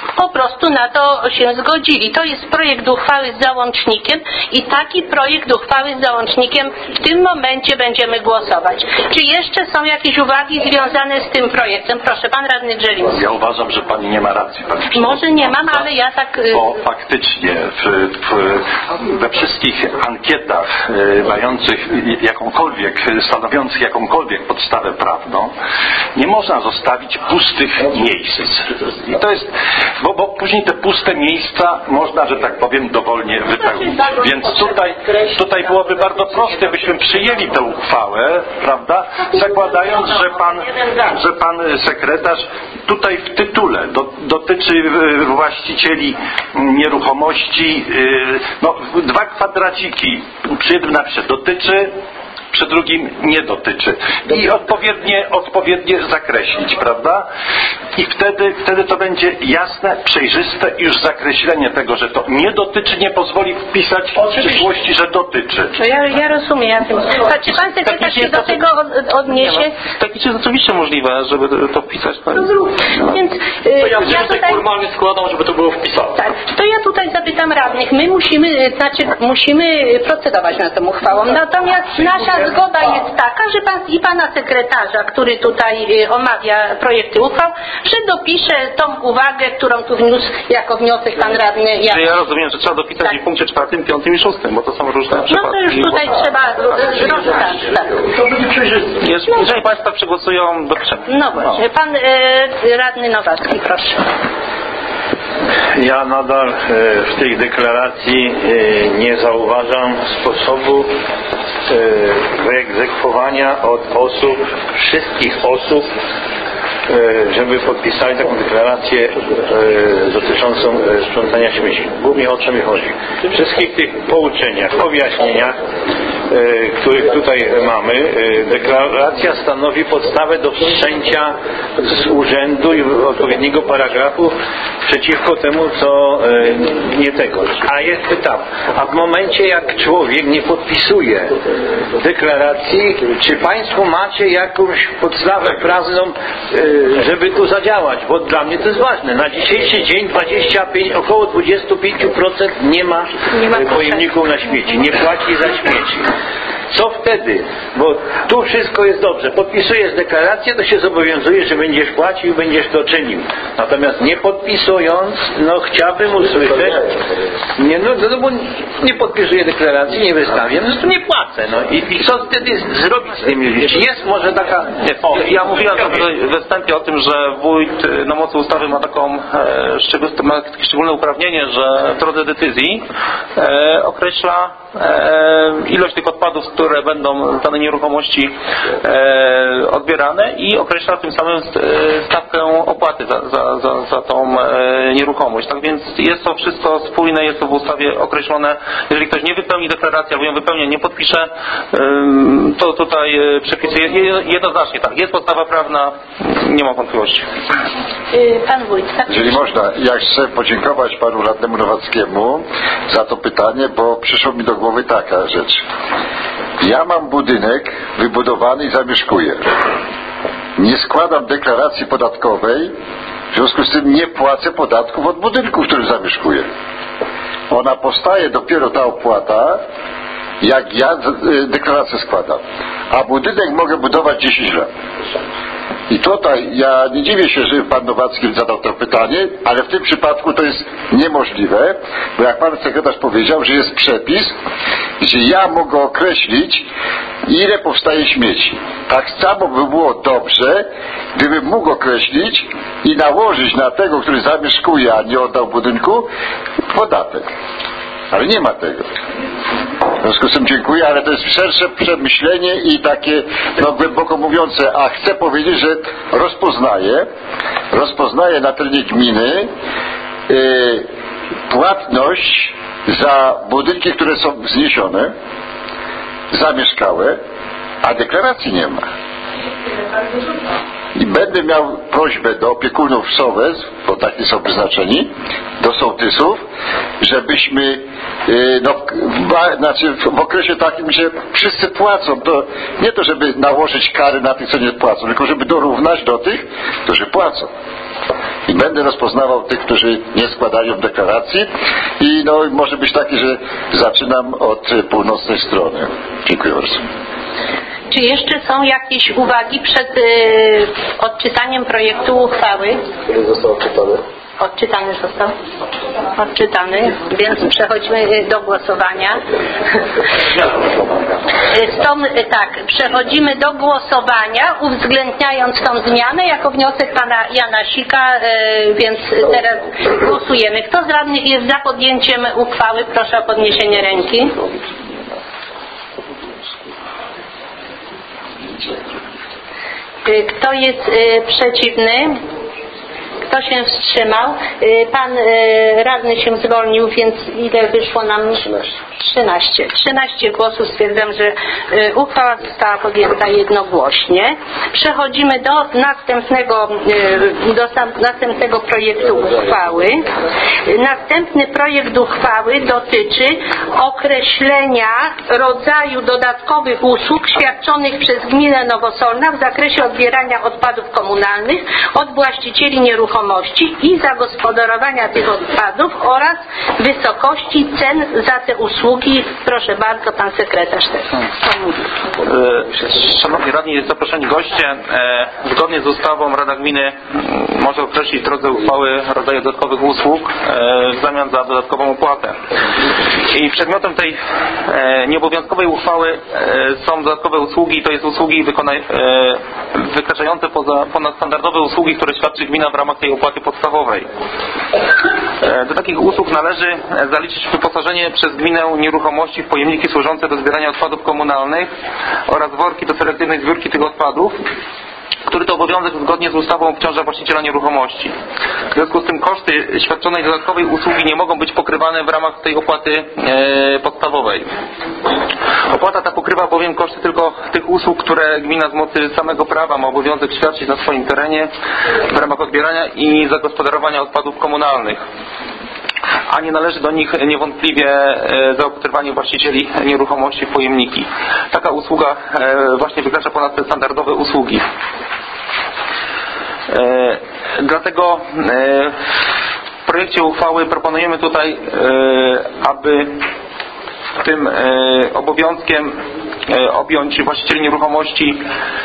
po prostu na to się zgodzili. To jest projekt uchwały z załącznikiem i taki projekt uchwały z załącznikiem w tym momencie będziemy głosować. Czy jeszcze są jakieś uwagi związane z tym projektem? Proszę, pan radny Grzeliński. Ja uważam, że pani nie ma racji. Pani Może nie mam, ale ja tak... Bo faktycznie w, w, we wszystkich ankietach y, mających jakąkolwiek, stanowiących jakąkolwiek podstawę prawną, nie można zostawić pustych miejsc. I to jest, bo, bo później te puste miejsca można, że tak powiem, dowolnie wypełnić. Więc tutaj, tutaj byłoby bardzo proste, byśmy przyjęli tę uchwałę, prawda, zakładając, że pan, że pan sekretarz tutaj w tytule do, dotyczy właścicieli nieruchomości, no, dwa kwadraciki, przy jednym napisze dotyczy, przy drugim nie dotyczy. I odpowiednie, odpowiednie zakreślić, prawda? I wtedy, wtedy to będzie jasne, przejrzyste i już zakreślenie tego, że to nie dotyczy, nie pozwoli wpisać w przyszłości, że dotyczy. No ja, ja rozumiem. Ja tym... A czy pan sekretarz się do tego od, odniesie? Nie, no, tak jest oczywiście możliwe, żeby to wpisać. Tak? No, więc, to ja, ja tutaj formalnie składam, żeby to było wpisane. Tak, to ja tutaj zapytam radnych. My musimy, znaczy musimy procedować nad tą uchwałą. Natomiast nasza zgoda jest taka, że pan i pana sekretarza, który tutaj omawia projekty uchwał, że dopisze tą uwagę, którą tu wniósł jako wniosek pan radny. Ja, ja rozumiem, że trzeba dopisać tak. w punkcie czwartym, piątym i szóstym, bo to są różne przypadki. No to już tutaj bo... trzeba rozstać. Tak. To będzie przejrzyste. Jeżeli, jeżeli państwo przegłosują, dopiszemy. No właśnie. Pan e, radny Nowacki, proszę. Ja nadal w tej deklaracji nie zauważam sposobu wyegzekwowania od osób, wszystkich osób, żeby podpisali taką deklarację dotyczącą sprzątania śmieci. Głównie o co mi chodzi. W wszystkich tych pouczeniach, objaśnieniach, których tutaj mamy, deklaracja stanowi podstawę do wszczęcia z urzędu i odpowiedniego paragrafu przeciwko temu, co nie tego. A jest pytam, a w momencie jak człowiek nie podpisuje deklaracji, czy państwo macie jakąś podstawę prawną, żeby tu zadziałać? Bo dla mnie to jest ważne. Na dzisiejszy dzień dwadzieścia pięć, około dwadzieścia pięć procent nie ma, nie ma pojemników na śmieci, nie płaci za śmieci. Co wtedy? Bo tu wszystko jest dobrze. Podpisujesz deklarację, to się zobowiązujesz, że będziesz płacił, będziesz to czynił. Natomiast nie podpisując, no chciałbym usłyszeć, nie, no, no bo nie podpisuję deklaracji, nie wystawię, no to nie płacę. No i, i co wtedy zrobić z tymi ludźmi? Czy jest może taka... O, ja mówiłem we wstępie o tym, że wójt na mocy ustawy ma taką e, szczegól, ma takie szczególne uprawnienie, że w drodze decyzji e, określa e, ilość tych odpadów, które będą z danej nieruchomości e, odbierane i określa tym samym stawkę opłaty za, za, za, za tą e, nieruchomość. Tak więc jest to wszystko spójne, jest to w ustawie określone. Jeżeli ktoś nie wypełni deklaracji, albo ją wypełnia, nie podpisze, e, to tutaj przepisy jednoznacznie tak. Jest podstawa prawna, nie ma wątpliwości. Pan wójt, tak? Jeżeli można, ja chcę podziękować panu radnemu Nowackiemu za to pytanie, bo przyszło mi do głowy taka rzecz. Ja mam budynek wybudowany i zamieszkuję. Nie składam deklaracji podatkowej, w związku z tym nie płacę podatków od budynku, w którym zamieszkuję. Ona powstaje dopiero ta opłata, jak ja deklarację składam. A budynek mogę budować dziesięć lat. I tutaj ja nie dziwię się, że pan Nowacki zadał to pytanie, ale w tym przypadku to jest niemożliwe, bo jak pan sekretarz powiedział, że jest przepis, gdzie ja mogę określić, ile powstaje śmieci. Tak samo by było dobrze, gdybym mógł określić i nałożyć na tego, który zamieszkuje, a nie oddał budynku, podatek. Ale nie ma tego. W związku z tym dziękuję, ale to jest szersze przemyślenie i takie no, głęboko mówiące, a chcę powiedzieć, że rozpoznaję rozpoznaję na terenie gminy yy, płatność za budynki, które są zniesione, zamieszkałe, a deklaracji nie ma. I będę miał prośbę do opiekunów sołectw, bo takie są wyznaczeni, do sołtysów, żebyśmy yy, no, w, znaczy w okresie takim, że wszyscy płacą, to nie to, żeby nałożyć kary na tych, co nie płacą, tylko żeby dorównać do tych, którzy płacą. i będę rozpoznawał tych, którzy nie składają deklaracji i no może być taki, że zaczynam od północnej strony. Dziękuję bardzo. Czy jeszcze są jakieś uwagi przed y, odczytaniem projektu uchwały? Który został odczytany? Odczytany został? Odczytany, więc przechodzimy do głosowania. Są, tak, przechodzimy do głosowania, uwzględniając tą zmianę jako wniosek pana Jana Sika, więc teraz głosujemy. Kto z radnych jest za podjęciem uchwały? Proszę o podniesienie ręki. Kto jest przeciwny? Kto się wstrzymał? Pan radny się zwolnił, więc ile wyszło nam? trzynaście. trzynaście głosów. Stwierdzam, że uchwała została podjęta jednogłośnie. Przechodzimy do następnego, do następnego projektu uchwały. Następny projekt uchwały dotyczy określenia rodzaju dodatkowych usług świadczonych przez gminę Nowosolna w zakresie odbierania odpadów komunalnych od właścicieli nieruchomości i zagospodarowania tych odpadów oraz wysokości cen za te usługi. Proszę bardzo, pan sekretarz też. Szanowni radni, zaproszeni goście, zgodnie z ustawą Rada Gminy może określić w drodze uchwały rodzaju dodatkowych usług w zamian za dodatkową opłatę. I przedmiotem tej nieobowiązkowej uchwały są dodatkowe usługi, to jest usługi wykraczające poza ponadstandardowe usługi, które świadczy gmina w ramach tej opłaty podstawowej. Do takich usług należy zaliczyć wyposażenie przez gminę nieruchomości w pojemniki służące do zbierania odpadów komunalnych oraz worki do selektywnej zbiórki tych odpadów, który to obowiązek zgodnie z ustawą obciąża właściciela nieruchomości. W związku z tym koszty świadczonej dodatkowej usługi nie mogą być pokrywane w ramach tej opłaty e, podstawowej. Opłata ta pokrywa bowiem koszty tylko tych usług, które gmina z mocy samego prawa ma obowiązek świadczyć na swoim terenie w ramach odbierania i zagospodarowania odpadów komunalnych, a nie należy do nich niewątpliwie zaopatrywanie właścicieli nieruchomości w pojemniki. Taka usługa właśnie wykracza ponad te standardowe usługi. Dlatego w projekcie uchwały proponujemy tutaj, aby tym obowiązkiem objąć właścicieli nieruchomości,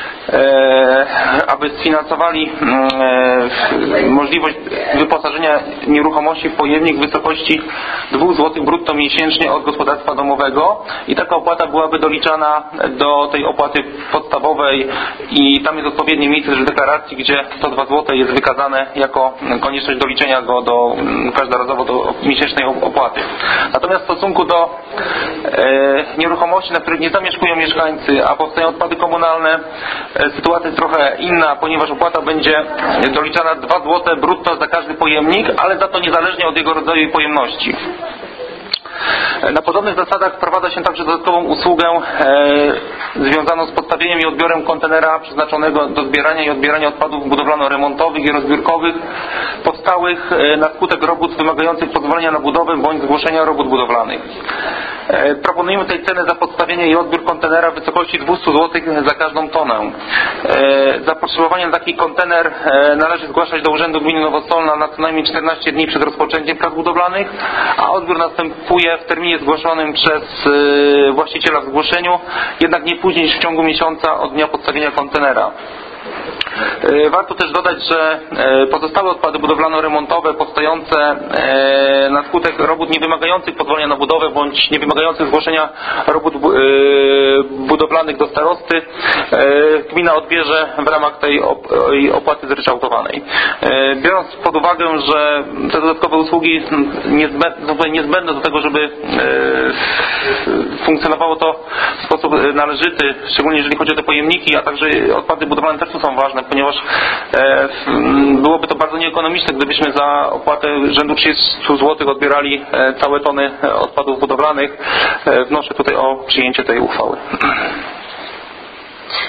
aby sfinansowali możliwość wyposażenia nieruchomości w pojemnik w wysokości dwa złote brutto miesięcznie od gospodarstwa domowego i taka opłata byłaby doliczana do tej opłaty podstawowej i tam jest odpowiednie miejsce w deklaracji, gdzie to dwa złote jest wykazane jako konieczność doliczenia go do każdorazowo do miesięcznej opłaty. Natomiast w stosunku do e, nieruchomości, na których nie zamieszkują mieszkańcy, a powstają odpady komunalne, sytuacja jest trochę inna, ponieważ opłata będzie doliczana dwa złote brutto za każdy pojemnik, ale za to niezależnie od jego rodzaju i pojemności. Na podobnych zasadach wprowadza się także dodatkową usługę e, związaną z podstawieniem i odbiorem kontenera przeznaczonego do zbierania i odbierania odpadów budowlano-remontowych i rozbiórkowych powstałych e, na skutek robót wymagających pozwolenia na budowę bądź zgłoszenia robót budowlanych. E, proponujemy tej cenę za podstawienie i odbiór kontenera w wysokości dwieście złotych za każdą tonę. E, zapotrzebowanie na taki kontener e, należy zgłaszać do Urzędu Gminy Nowosolna na co najmniej czternaście dni przed rozpoczęciem prac budowlanych, a odbiór następuje w terminie zgłoszonym przez y, właściciela w zgłoszeniu, jednak nie później niż w ciągu miesiąca od dnia podstawienia kontenera. Warto też dodać, że pozostałe odpady budowlano-remontowe powstające na skutek robót nie wymagających pozwolenia na budowę bądź nie wymagających zgłoszenia robót budowlanych do starosty gmina odbierze w ramach tej opłaty zryczałtowanej. Biorąc pod uwagę, że te dodatkowe usługi są niezbędne do tego, żeby funkcjonowało to w sposób należyty, szczególnie jeżeli chodzi o te pojemniki, a także odpady budowlane też tu są ważne, ponieważ e, byłoby to bardzo nieekonomiczne, gdybyśmy za opłatę rzędu trzydziestu złotych odbierali e, całe tony odpadów budowlanych. E, wnoszę tutaj o przyjęcie tej uchwały.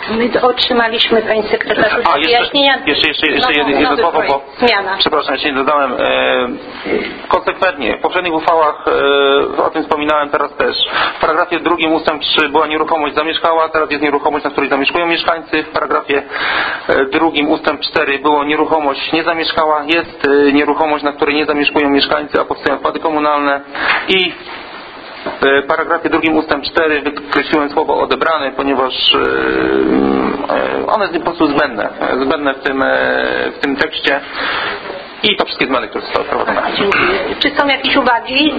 My otrzymaliśmy, pani sekretarz, A, jeszcze, wyjaśnienia. jeszcze, jeszcze, jeszcze Nowy- jedno nowy słowo, bo Zmiana. przepraszam, jeszcze nie dodałem. E, konsekwentnie, w poprzednich uchwałach, e, o tym wspominałem teraz też, w paragrafie drugim ustęp trzy była nieruchomość zamieszkała, teraz jest nieruchomość, na której zamieszkują mieszkańcy. W paragrafie e, drugim ustęp cztery było nieruchomość niezamieszkała, jest e, nieruchomość, na której nie zamieszkują mieszkańcy, a powstają odpady komunalne. I w paragrafie drugim ustęp cztery wykreśliłem słowo odebrane, ponieważ one jest po prostu zbędne, zbędne w tym, w tym tekście. I to wszystkie zmiany, które zostały wprowadzone. Czy są jakieś uwagi?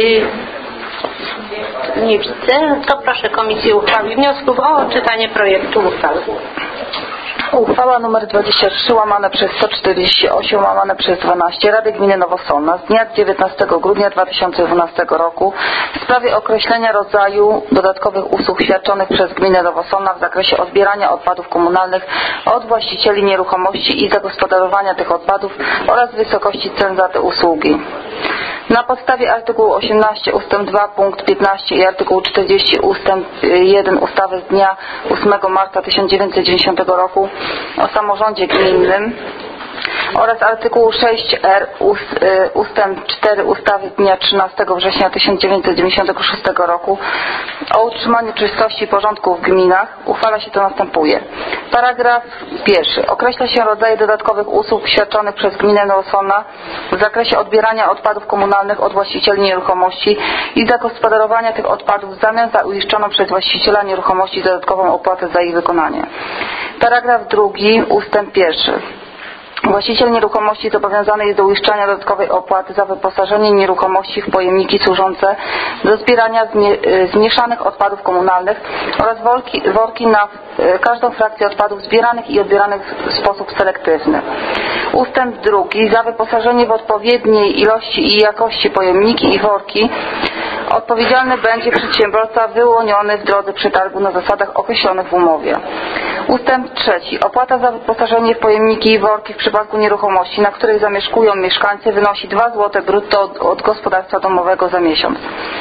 Nie widzę. To proszę Komisję Uchwały i Wniosków o odczytanie projektu uchwały. Uchwała nr dwadzieścia trzy łamane przez sto czterdzieści osiem łamane przez dwanaście Rady Gminy Nowosolna z dnia dziewiętnastego grudnia dwa tysiące dwunastego roku w sprawie określenia rodzaju dodatkowych usług świadczonych przez Gminę Nowosolna w zakresie odbierania odpadów komunalnych od właścicieli nieruchomości i zagospodarowania tych odpadów oraz wysokości cen za te usługi. Na podstawie artykułu osiemnaście ustęp dwa punkt piętnaście i artykułu czterdzieści ustęp jeden ustawy z dnia ósmego marca tysiąc dziewięćset dziewięćdziesiątego roku o samorządzie gminnym oraz artykułu sześć r ustęp cztery ustawy z dnia trzynastego września tysiąc dziewięćset dziewięćdziesiątego szóstego roku o utrzymaniu czystości i porządku w gminach uchwala się to następuje. Paragraf pierwszy. Określa się rodzaje dodatkowych usług świadczonych przez Gminę Nowosolna w zakresie odbierania odpadów komunalnych od właścicieli nieruchomości i zagospodarowania tych odpadów w zamian za uiszczoną przez właściciela nieruchomości dodatkową opłatę za ich wykonanie. Paragraf drugi ustęp pierwszy. Właściciel nieruchomości zobowiązany jest do uiszczania dodatkowej opłaty za wyposażenie nieruchomości w pojemniki służące do zbierania zmieszanych odpadów komunalnych oraz worki, worki na każdą frakcję odpadów zbieranych i odbieranych w sposób selektywny. Ustęp drugi. Za wyposażenie w odpowiedniej ilości i jakości pojemniki i worki odpowiedzialny będzie przedsiębiorca wyłoniony w drodze przetargu na zasadach określonych w umowie. Ustęp trzeci. Opłata za wyposażenie w pojemniki i worki w przypadku nieruchomości, na których zamieszkują mieszkańcy, wynosi dwa złote brutto od, od gospodarstwa domowego za miesiąc.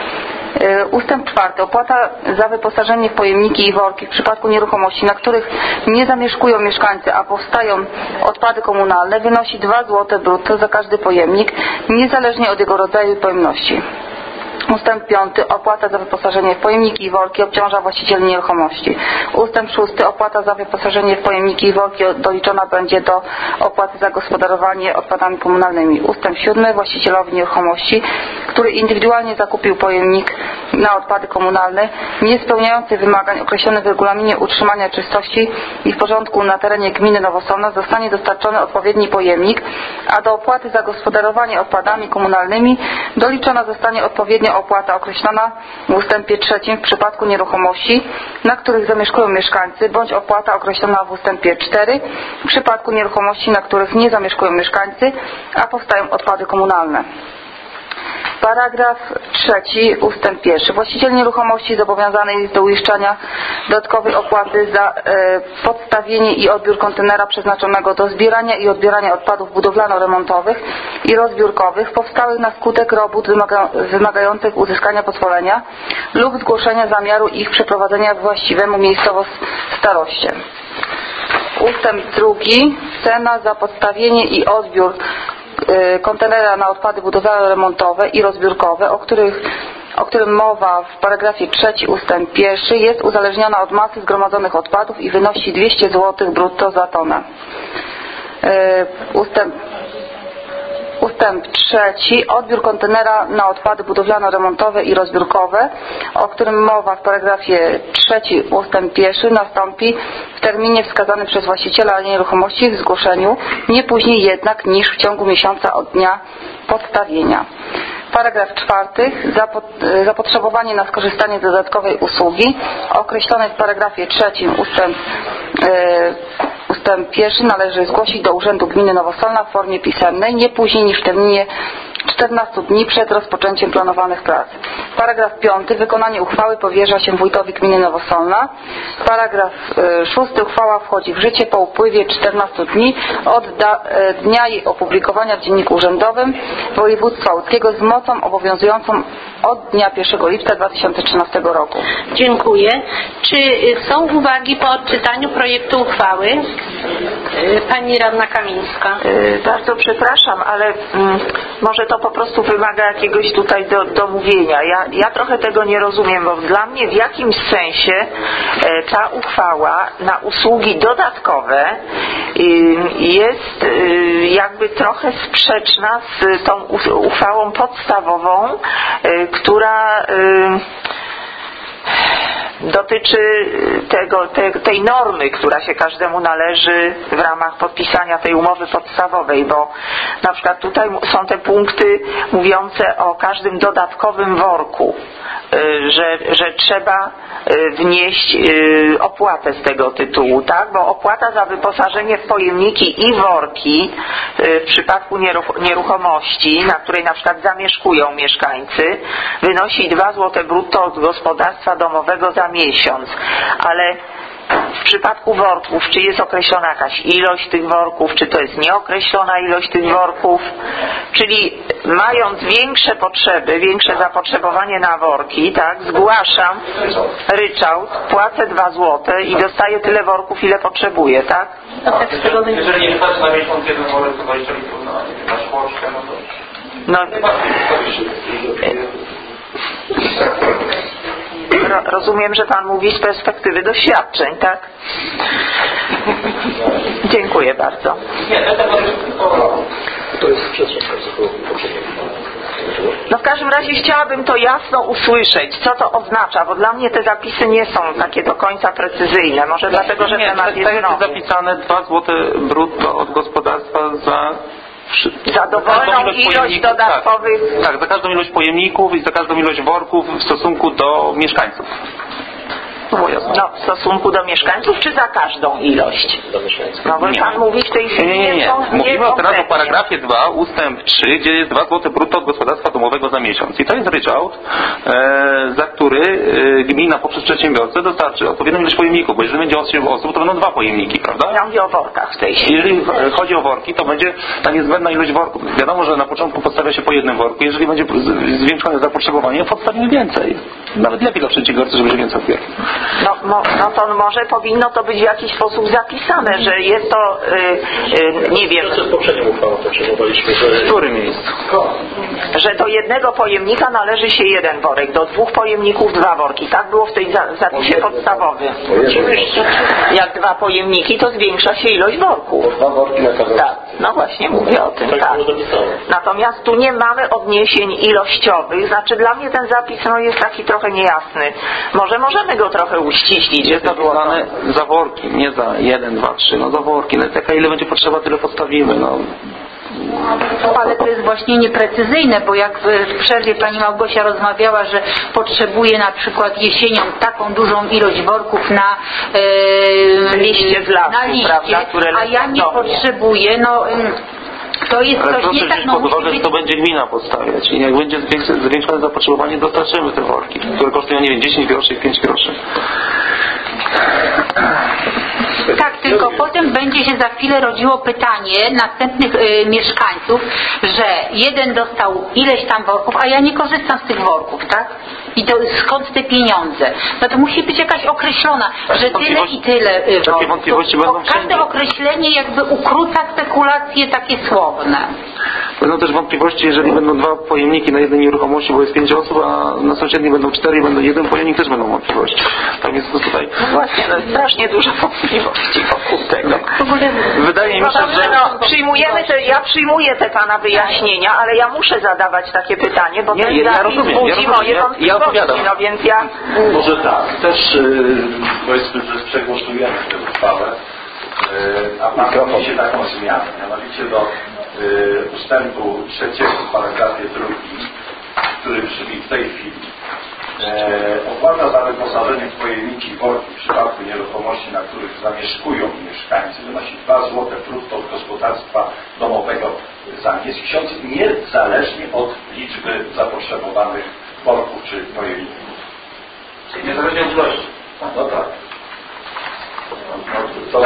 Ustęp czwarty. Opłata za wyposażenie w pojemniki i worki w przypadku nieruchomości, na których nie zamieszkują mieszkańcy, a powstają odpady komunalne, wynosi dwa złote brutto za każdy pojemnik, niezależnie od jego rodzaju i pojemności. Ustęp piąty. Opłata za wyposażenie w pojemniki i worki obciąża właścicieli nieruchomości. Ustęp szósty. Opłata za wyposażenie w pojemniki i worki doliczona będzie do opłaty za gospodarowanie odpadami komunalnymi. Ustęp siódmy. Właścicielowi nieruchomości, który indywidualnie zakupił pojemnik na odpady komunalne, nie spełniający wymagań określonych w regulaminie utrzymania czystości i w porządku na terenie gminy Nowosolna, zostanie dostarczony odpowiedni pojemnik, a do opłaty za gospodarowanie odpadami komunalnymi doliczona zostanie odpowiednia opłata określona w ustępie trzecim w przypadku nieruchomości, na których zamieszkują mieszkańcy, bądź opłata określona w ustępie cztery w przypadku nieruchomości, na których nie zamieszkują mieszkańcy, a powstają odpady komunalne. Paragraf trzeci, ustęp pierwszy. Właściciel nieruchomości zobowiązany jest do uiszczania dodatkowej opłaty za e, podstawienie i odbiór kontenera przeznaczonego do zbierania i odbierania odpadów budowlano-remontowych i rozbiórkowych powstałych na skutek robót wymaga, wymagających uzyskania pozwolenia lub zgłoszenia zamiaru ich przeprowadzenia właściwemu miejscowo staroście. Ustęp drugi. Cena za podstawienie i odbiór kontenera na odpady budowlano-remontowe i rozbiórkowe, o których o którym mowa w paragrafie trzecim ustęp pierwszy, jest uzależniona od masy zgromadzonych odpadów i wynosi dwieście złotych brutto za tonę. Ustęp Ustęp trzeci. Odbiór kontenera na odpady budowlano-remontowe i rozbiórkowe, o którym mowa w paragrafie trzecim ustęp pierwszy, nastąpi w terminie wskazanym przez właściciela nieruchomości w zgłoszeniu, nie później jednak niż w ciągu miesiąca od dnia podstawienia. Paragraf czwarty. Zapotrzebowanie na skorzystanie z dodatkowej usługi określonej w paragrafie trzecim ustęp, yy, ustęp pierwszy należy zgłosić do Urzędu Gminy Nowosolna w formie pisemnej nie później niż w terminie czternastu dni przed rozpoczęciem planowanych prac. Paragraf piąty. Wykonanie uchwały powierza się wójtowi gminy Nowosolna. Paragraf y, szósty. Uchwała wchodzi w życie po upływie czternastu dni od da, y, dnia jej opublikowania w Dzienniku Urzędowym Województwa Łódzkiego z mocą obowiązującą od dnia pierwszego lipca dwa tysiące trzynastego roku. Dziękuję. Czy są uwagi po odczytaniu projektu uchwały? Pani radna Kamińska. Bardzo przepraszam, ale mm, może to po prostu wymaga jakiegoś tutaj do, domówienia. Ja, ja trochę tego nie rozumiem, bo dla mnie w jakimś sensie e, ta uchwała na usługi dodatkowe y, jest y, jakby trochę sprzeczna z tą uchwałą podstawową, y, która y, dotyczy tego, te, tej normy, która się każdemu należy w ramach podpisania tej umowy podstawowej, bo na przykład tutaj są te punkty mówiące o każdym dodatkowym worku, że, że trzeba wnieść opłatę z tego tytułu, tak? Bo opłata za wyposażenie w pojemniki i worki w przypadku nieruchomości, na której na przykład zamieszkują mieszkańcy, wynosi dwa złote brutto od gospodarstwa domowego za miesiąc, ale w przypadku worków, czy jest określona jakaś ilość tych worków, czy to jest nieokreślona ilość tych worków, czyli mając większe potrzeby, większe zapotrzebowanie na worki, tak, zgłaszam ryczałt, płacę dwa złote i dostaję tyle worków, ile potrzebuję, tak? Jeżeli nie stać na miesiąc jeden worek, to dwadzieścia litrów na, na szkłoczkę, no to... No, rozumiem, że Pan mówi z perspektywy doświadczeń, tak? Dziękuję bardzo. To jest sprzeczne No w każdym razie chciałabym to jasno usłyszeć, co to oznacza, bo dla mnie te zapisy nie są takie do końca precyzyjne. Może dlatego, że nie, temat jest tak jak nowy. jest zapisane dwa złote brutto od gospodarstwa za... Za dowolną ilość dodatkowych... Tak, tak, za każdą ilość pojemników i za każdą ilość worków w stosunku do mieszkańców. No, w stosunku do mieszkańców, czy za każdą ilość? Do mieszkańców. No bo nie. Pan mówi w tej chwili... Nie, nie, nie. nie. Mówimy nie teraz o paragrafie dwa, ustęp trzy, gdzie jest dwa złote brutto od gospodarstwa domowego za miesiąc. I to jest ryczałt, e, za który e, gmina poprzez przedsiębiorcę dostarczy odpowiednią ilość pojemników, bo jeżeli będzie osiem osób, to będą dwa pojemniki, prawda? Ja mówię o workach w tej chwili. Jeżeli chodzi o worki, to będzie ta niezbędna ilość worków. Wiadomo, że na początku podstawia się po jednym worku. Jeżeli będzie zwiększone zapotrzebowanie, podstawimy więcej. Nawet lepiej dla przedsiębiorcy, żeby się więcej odbierał. No, mo, no to może powinno to być w jakiś sposób zapisane, że jest to, y, y, nie wiem... W poprzednim uchwałą to przyjmowaliśmy, że... W którym miejscu? Że do jednego pojemnika należy się jeden worek, do dwóch pojemników dwa worki. Tak było w tej za, zapisie podstawowym. Jak dwa pojemniki, to zwiększa się ilość worków. Dwa worki na każdą. Tak, no właśnie mówię o tym, tak. Natomiast tu nie mamy odniesień ilościowych, znaczy dla mnie ten zapis no, jest taki trochę niejasny. Może możemy go trochę uściślić, że to było dane za worki, nie za jeden, dwa, trzy, no za worki. No taka ile będzie potrzeba, tyle podstawimy, no. Ale to jest właśnie nieprecyzyjne, bo jak w przerwie pani Małgosia rozmawiała, że potrzebuje na przykład jesienią taką dużą ilość worków na e, liście z lasu, na liście, prawda, które a ja nie potrzebuję, no to jest ale coś proszę nie tak, wziąć no pod uwagę, musi że to będzie gmina podstawiać i jak będzie zwiększone zapotrzebowanie, dostarczymy te worki, które kosztują, nie wiem, dziesięć groszy i pięć groszy. Tak, tylko potem będzie się za chwilę rodziło pytanie następnych y, mieszkańców, że jeden dostał ileś tam worków, a ja nie korzystam z tych worków, tak? I to skąd te pieniądze? No to musi być jakaś określona, że tyle i tyle y, takie wątpliwości worków. będą Każde wszędzie. określenie jakby ukróca spekulacje takie słowne. Będą też wątpliwości, jeżeli będą dwa pojemniki na jednej nieruchomości, bo jest pięć osób, a na sąsiedniej będą cztery i będą jeden pojemnik, też będą wątpliwości. Tak więc to tutaj... No właśnie, no strasznie dużo wątpliwości wokół tego. Wydaje mi no się, dobrze, że... no, przyjmujemy te, ja przyjmuję te Pana wyjaśnienia, ale ja muszę zadawać takie pytanie, bo nie, ten ja, ja zapis rozumiem, budzi ja rozumiem, moje ja, wątpliwości, ja no więc ja... Może tak, też yy, powiedzmy, że przegłosujemy tę uchwałę, yy, a Pan wniesie taką zmianę, mianowicie do yy, ustępu trzeciego w paragrafie drugim, który brzmi w tej chwili. E, opłata za wyposażenie w pojemniki worki w przypadku nieruchomości, na których zamieszkują mieszkańcy, wynosi dwa złote brutto od gospodarstwa domowego za miesiąc, niezależnie od liczby zapotrzebowanych worków czy pojemników. Czyli niezależnie od ilości. No tak. No,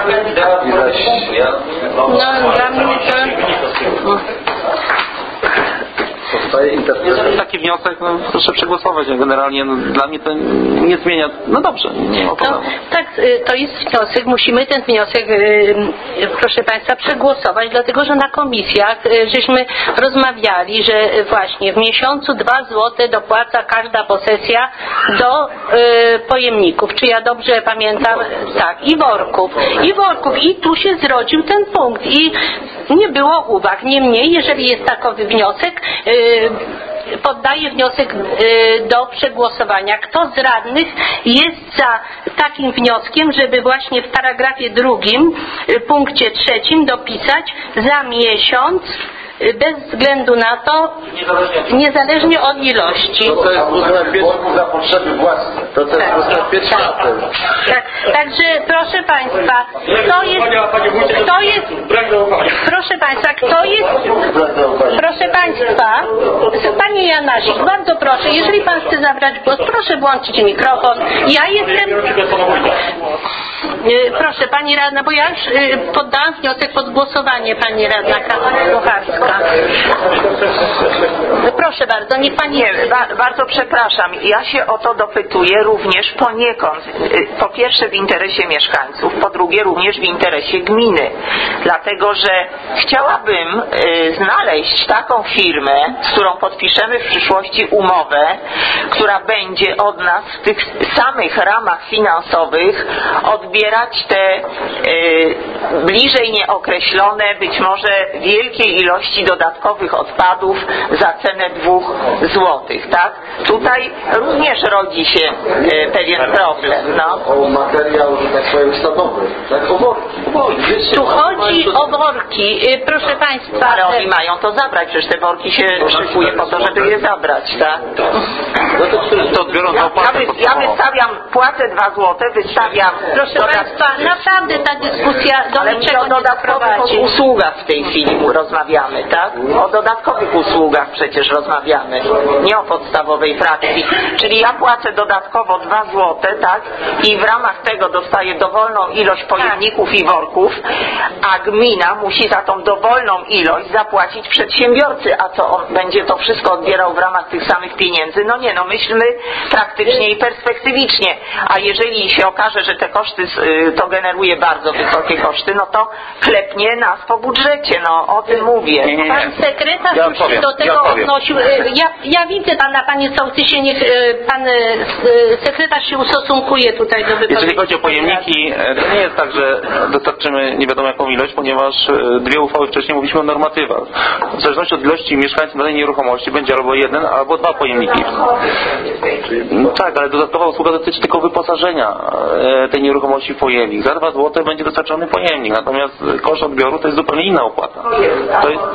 dla mnie to... zostaje interpretowane. Taki wniosek, no, proszę przegłosować. Generalnie no, dla mnie to nie zmienia. No dobrze, nie ma problemu. No, tak, to jest wniosek. Musimy ten wniosek, proszę Państwa, przegłosować, dlatego że na komisjach żeśmy rozmawiali, że właśnie w miesiącu dwa złote dopłaca każda posesja do pojemników. Czy ja dobrze pamiętam? Tak, i worków. I worków. I tu się zrodził ten punkt. I nie było uwag. Niemniej, jeżeli jest takowy wniosek, poddaję wniosek do przegłosowania. Kto z radnych jest za takim wnioskiem, żeby właśnie w paragrafie drugim, punkcie trzecim dopisać za miesiąc, bez względu na to, niezależnie od ilości. To, to jest ustęp pierwszy za potrzeby własne. To, to jest ustęp pierwszy. Tak, także proszę Państwa, kto jest, kto jest, proszę Państwa, kto jest, proszę Państwa, Panie Janasik, bardzo proszę, jeżeli Pan chce zabrać głos, proszę włączyć mikrofon. Ja jestem, proszę Pani Radna, bo ja już poddałam wniosek pod głosowanie, Pani Radna Kucharska. Proszę bardzo, niech Pani... Nie, ba bardzo przepraszam. Ja się o to dopytuję również poniekąd. Po pierwsze w interesie mieszkańców, po drugie również w interesie gminy. Dlatego, że chciałabym y, znaleźć taką firmę, z którą podpiszemy w przyszłości umowę, która będzie od nas w tych samych ramach finansowych odbierać te y, bliżej nieokreślone, być może wielkiej ilości dodatkowych odpadów za cenę dwóch złotych, tak? Tutaj również rodzi się e, pewien problem, no. O materiał, że tak powiem, stanowy, tak? O worki. Tu chodzi o worki, proszę Państwa. Ale oni mają to zabrać, przecież te worki się szykuje po to, żeby je zabrać, tak? No to, to biorąc ja, ja, wy, ja wystawiam, płacę dwa złote, wystawiam... Proszę dodat... Państwa, naprawdę ta dyskusja do Ale niczego o dodatkowych usługach w tej chwili rozmawiamy, tak? O dodatkowych usługach przecież rozmawiamy, nie o podstawowej frakcji. Czyli ja płacę dodatkowo dwa złote, tak? I w ramach tego dostaję dowolną ilość pojemników tak. i worków, a gmina musi za tą dowolną ilość zapłacić przedsiębiorcy. A co, on będzie to wszystko odbierał w ramach tych samych pieniędzy? No nie, no myślmy praktycznie i perspektywicznie. A jeżeli się okaże, że te koszty, to generuje bardzo wysokie koszty, no to klepnie nas po budżecie, no o tym mówię. Nie, nie, nie. Pan sekretarz ja już powiem, do tego ja odnosił. Ja, ja widzę Pana, Panie Sołtysie, niech Pan sekretarz się ustosunkuje tutaj do wypowiedzi. Jeżeli chodzi o pojemniki, to nie jest tak, że dostarczymy nie wiadomo jaką ilość, ponieważ dwie uchwały wcześniej mówiliśmy o normatywach. W zależności od ilości mieszkańców danej nieruchomości będzie albo jeden, albo dwa pojemniki. No tak, ale dodatkowa usługa dotyczy tylko wyposażenia tej nieruchomości w pojemnik. Za dwa złote będzie dostarczony pojemnik, natomiast koszt odbioru to jest zupełnie inna opłata. To jest,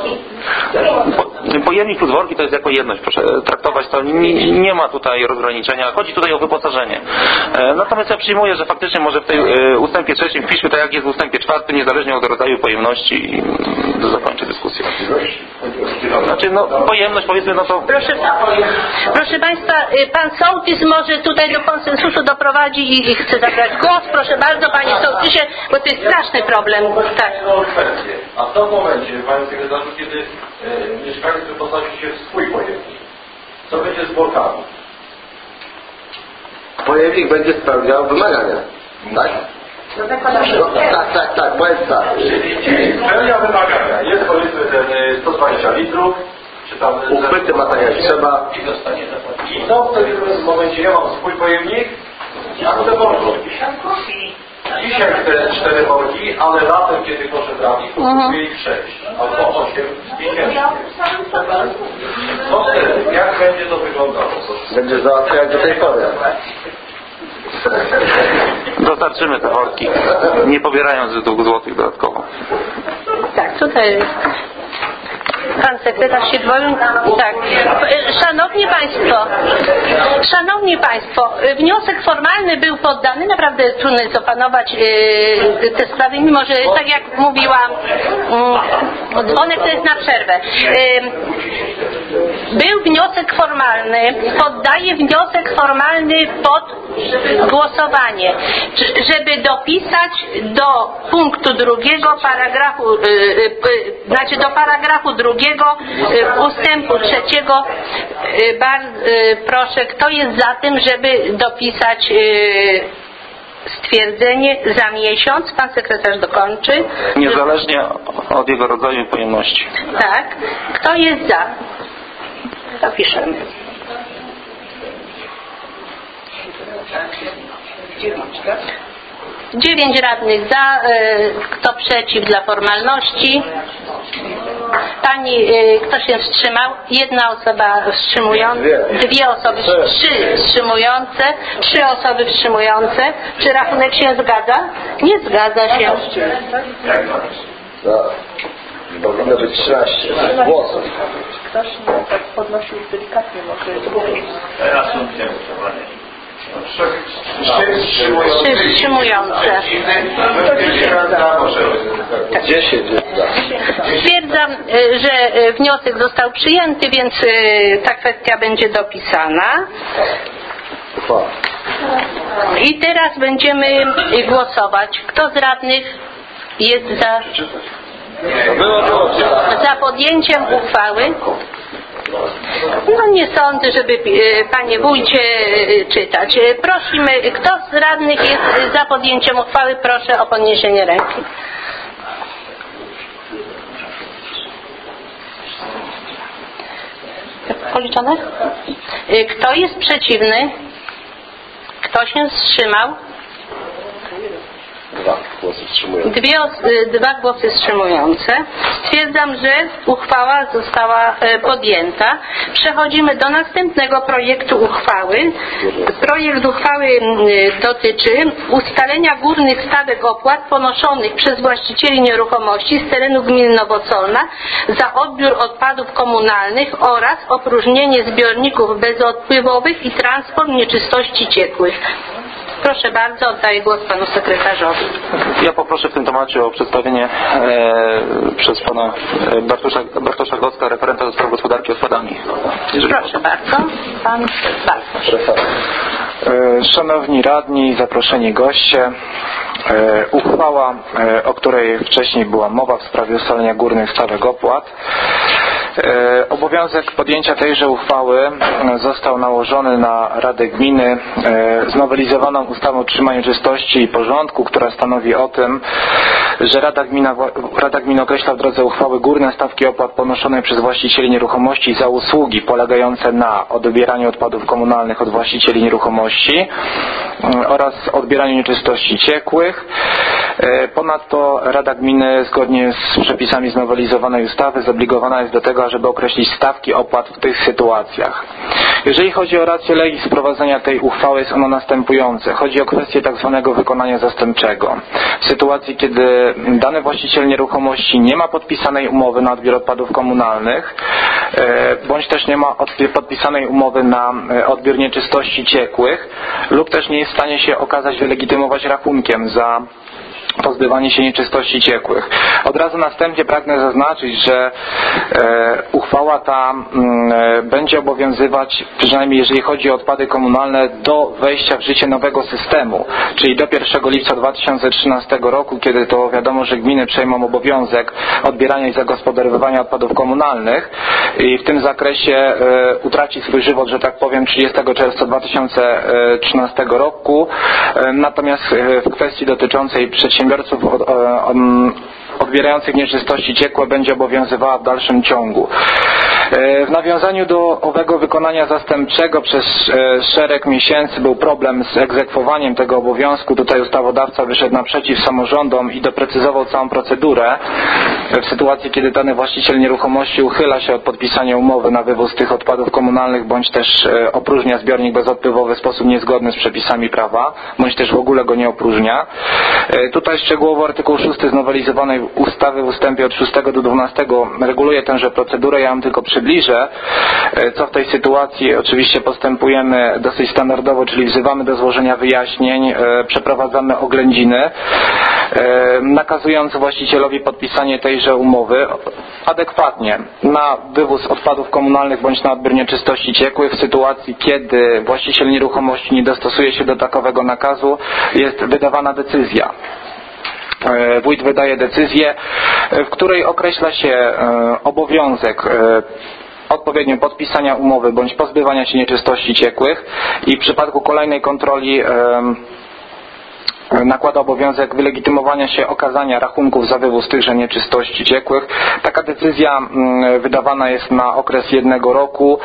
po, pojemnik plus worki to jest jako jedność. Proszę traktować to. Nie, nie ma tutaj rozgraniczenia. Chodzi tutaj o wyposażenie. E, natomiast ja przyjmuję, że faktycznie może w tej e, ustępie trzecim wpiszmy tak jak jest w ustępie czwartym, niezależnie od rodzaju pojemności i do zakończę dyskusję. Znaczy no pojemność powiedzmy no to... Proszę, proszę Państwa, Pan Sołtys może tutaj do konsensusu doprowadzi i, i chce zabrać głos. Proszę bardzo Panie Sołtysie, bo to jest straszny problem. Tak. A w tym momencie, Panie Sekretarzu, kiedy e, mieszkaniec wyposaży się w swój pojemnik, co będzie z workami? Pojemnik będzie spełniał wymagania, tak? No, tak, tak, tak, powiedz tak. Czyli spełnia wymagania. Jest powiedzmy ten sto dwadzieścia litrów, czy tam... Uchwyty ma tak jak trzeba. I co w tym momencie? Ja mam swój pojemnik, a chcę worki. Dzisiaj chcę cztery worki, ale latem, kiedy proszę trafi, kupuję ich sześć albo osiem z pieniędzy. Co wtedy? Jak będzie to wyglądało? Będzie załatwiał jak do tej pory. Dostarczymy te worki, nie pobierając dwóch złotych dodatkowo. Tak, tutaj Pan sekretarz się dwoił. Tak. Szanowni Państwo, Szanowni Państwo, wniosek formalny był poddany. Naprawdę trudno jest opanować yy, te sprawy, mimo że tak jak mówiłam, yy, dzwonek to jest na przerwę. Yy, Był wniosek formalny, poddaję wniosek formalny pod głosowanie, żeby dopisać do punktu drugiego paragrafu, yy, yy, znaczy do paragrafu drugiego yy, ustępu trzeciego. Yy, bardzo yy, proszę, kto jest za tym, żeby dopisać yy, stwierdzenie za miesiąc? Pan sekretarz dokończy. Niezależnie od jego rodzaju pojemności. Tak. Kto jest za? Zapiszemy. Dziewięć radnych za, kto przeciw dla formalności? Pani, kto się wstrzymał? Jedna osoba wstrzymująca, dwie osoby, trzy wstrzymujące, trzy osoby wstrzymujące. Czy rachunek się zgadza? Nie zgadza się. Powinno być trzynaście głosów. Ktoś tak podnosił delikatnie, może Reasumpcja Trzy wstrzymujące. Dziesięć. Stwierdzam, że wniosek został przyjęty, więc ta kwestia będzie dopisana. I teraz będziemy głosować. Kto z radnych jest za, za podjęciem uchwały? No nie sądzę, żeby panie wójcie czytać. Prosimy, kto z radnych jest za podjęciem uchwały? Proszę o podniesienie ręki. Policzone? Kto jest przeciwny? Kto się wstrzymał? Dwa głosy wstrzymujące. Dwie, dwa głosy wstrzymujące. Stwierdzam, że uchwała została podjęta. Przechodzimy do następnego projektu uchwały. Projekt uchwały dotyczy ustalenia górnych stawek opłat ponoszonych przez właścicieli nieruchomości z terenu gminy Nowosolna za odbiór odpadów komunalnych oraz opróżnienie zbiorników bezodpływowych i transport nieczystości ciekłych. Proszę bardzo, oddaję głos panu sekretarzowi. Ja poproszę w tym temacie o przedstawienie e, przez pana Bartosza, Bartosza Gocka, referenta do spraw gospodarki odpadami. Jeżeli Proszę bardzo, pan Bartosz. E, szanowni radni, zaproszeni goście, e, uchwała, e, o której wcześniej była mowa w sprawie ustalenia górnych stawek opłat. E, obowiązek podjęcia tejże uchwały został nałożony na Radę Gminy e, znowelizowaną ustawą o utrzymaniu czystości i porządku, która stanowi o tym, że Rada Gmina, Rada Gminy określa w drodze uchwały górne stawki opłat ponoszone przez właścicieli nieruchomości za usługi polegające na odbieraniu odpadów komunalnych od właścicieli nieruchomości e, oraz odbieraniu nieczystości ciekłych. E, ponadto Rada Gminy zgodnie z przepisami znowelizowanej ustawy zobligowana jest do tego, żeby określić stawki opłat w tych sytuacjach. Jeżeli chodzi o rację legis wprowadzenia tej uchwały, jest ono następujące. Chodzi o kwestię tak zwanego wykonania zastępczego. W sytuacji, kiedy dany właściciel nieruchomości nie ma podpisanej umowy na odbiór odpadów komunalnych, bądź też nie ma podpisanej umowy na odbiór nieczystości ciekłych, lub też nie jest w stanie się okazać wylegitymować rachunkiem za pozbywanie się nieczystości ciekłych. Od razu następnie pragnę zaznaczyć, że e, uchwała ta e, będzie obowiązywać, przynajmniej jeżeli chodzi o odpady komunalne, do wejścia w życie nowego systemu, czyli do pierwszego lipca dwa tysiące trzynastego roku, kiedy to wiadomo, że gminy przejmą obowiązek odbierania i zagospodarowywania odpadów komunalnych i w tym zakresie e, utraci swój żywot, że tak powiem, trzydziestego czerwca dwa tysiące trzynastego roku. E, natomiast e, w kwestii dotyczącej przedsiębiorstw odbierających nieczystości ciekłe będzie obowiązywała w dalszym ciągu. W nawiązaniu do owego wykonania zastępczego przez szereg miesięcy był problem z egzekwowaniem tego obowiązku. Tutaj ustawodawca wyszedł naprzeciw samorządom i doprecyzował całą procedurę. W sytuacji, kiedy dany właściciel nieruchomości uchyla się od podpisania umowy na wywóz tych odpadów komunalnych, bądź też opróżnia zbiornik bezodpływowy w sposób niezgodny z przepisami prawa, bądź też w ogóle go nie opróżnia. Tutaj szczegółowo artykuł szósty znowelizowanej ustawy w ustępie od szóstego do dwunastego reguluje tęże procedurę. Ja ją tylko przybliżę. Co w tej sytuacji? Oczywiście postępujemy dosyć standardowo, czyli wzywamy do złożenia wyjaśnień, przeprowadzamy oględziny. nakazujący właścicielowi podpisanie tejże umowy adekwatnie na wywóz odpadów komunalnych bądź na odbiór nieczystości ciekłych. W sytuacji, kiedy właściciel nieruchomości nie dostosuje się do takowego nakazu, jest wydawana decyzja. Wójt wydaje decyzję, w której określa się obowiązek odpowiednio podpisania umowy bądź pozbywania się nieczystości ciekłych i w przypadku kolejnej kontroli nakłada obowiązek wylegitymowania się okazania rachunków za wywóz tychże nieczystości ciekłych. Taka decyzja wydawana jest na okres jednego roku.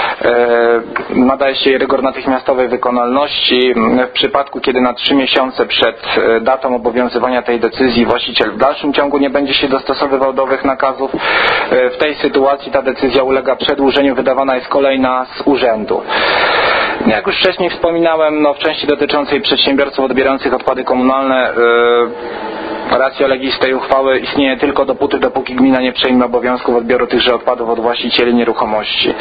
Nadaje się jej rygor natychmiastowej wykonalności. W przypadku, kiedy na trzy miesiące przed datą obowiązywania tej decyzji właściciel w dalszym ciągu nie będzie się dostosowywał do owych nakazów, w tej sytuacji ta decyzja ulega przedłużeniu, wydawana jest kolejna z urzędu. Jak już wcześniej wspominałem, no w części dotyczącej przedsiębiorców odbierających odpady komunalne yy, ratio legis tej uchwały istnieje tylko dopóty, dopóki gmina nie przejmie obowiązków odbioru tychże odpadów od właścicieli nieruchomości.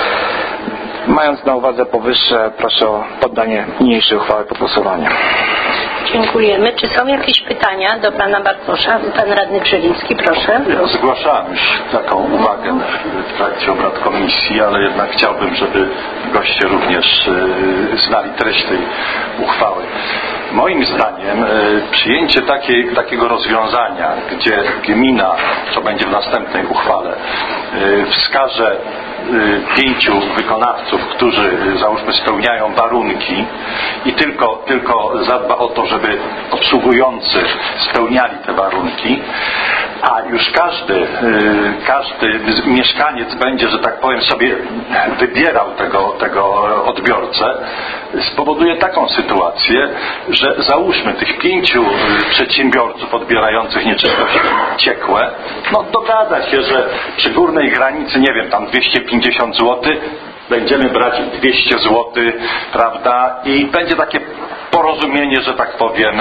Mając na uwadze powyższe, proszę o poddanie niniejszej uchwały pod głosowanie. Dziękujemy. Czy są jakieś pytania do Pana Bartosza? Pan Radny Brzeziński, proszę. Ja zgłaszałem już taką uwagę w trakcie obrad komisji, ale jednak chciałbym, żeby goście również znali treść tej uchwały. Moim zdaniem przyjęcie takiej, takiego rozwiązania, gdzie gmina, co będzie w następnej uchwale, wskaże pięciu wykonawców, którzy załóżmy spełniają warunki i tylko, tylko zadba o to, żeby obsługujący spełniali te warunki, a już każdy, każdy mieszkaniec będzie, że tak powiem, sobie wybierał tego, tego odbiorcę, spowoduje taką sytuację, że załóżmy tych pięciu przedsiębiorców odbierających nieczystości ciekłe, no dogada się, że przy górnej granicy, nie wiem, tam dwieście pięćdziesiąt złotych, będziemy brać dwieście złotych, prawda, i będzie takie porozumienie, że tak powiem,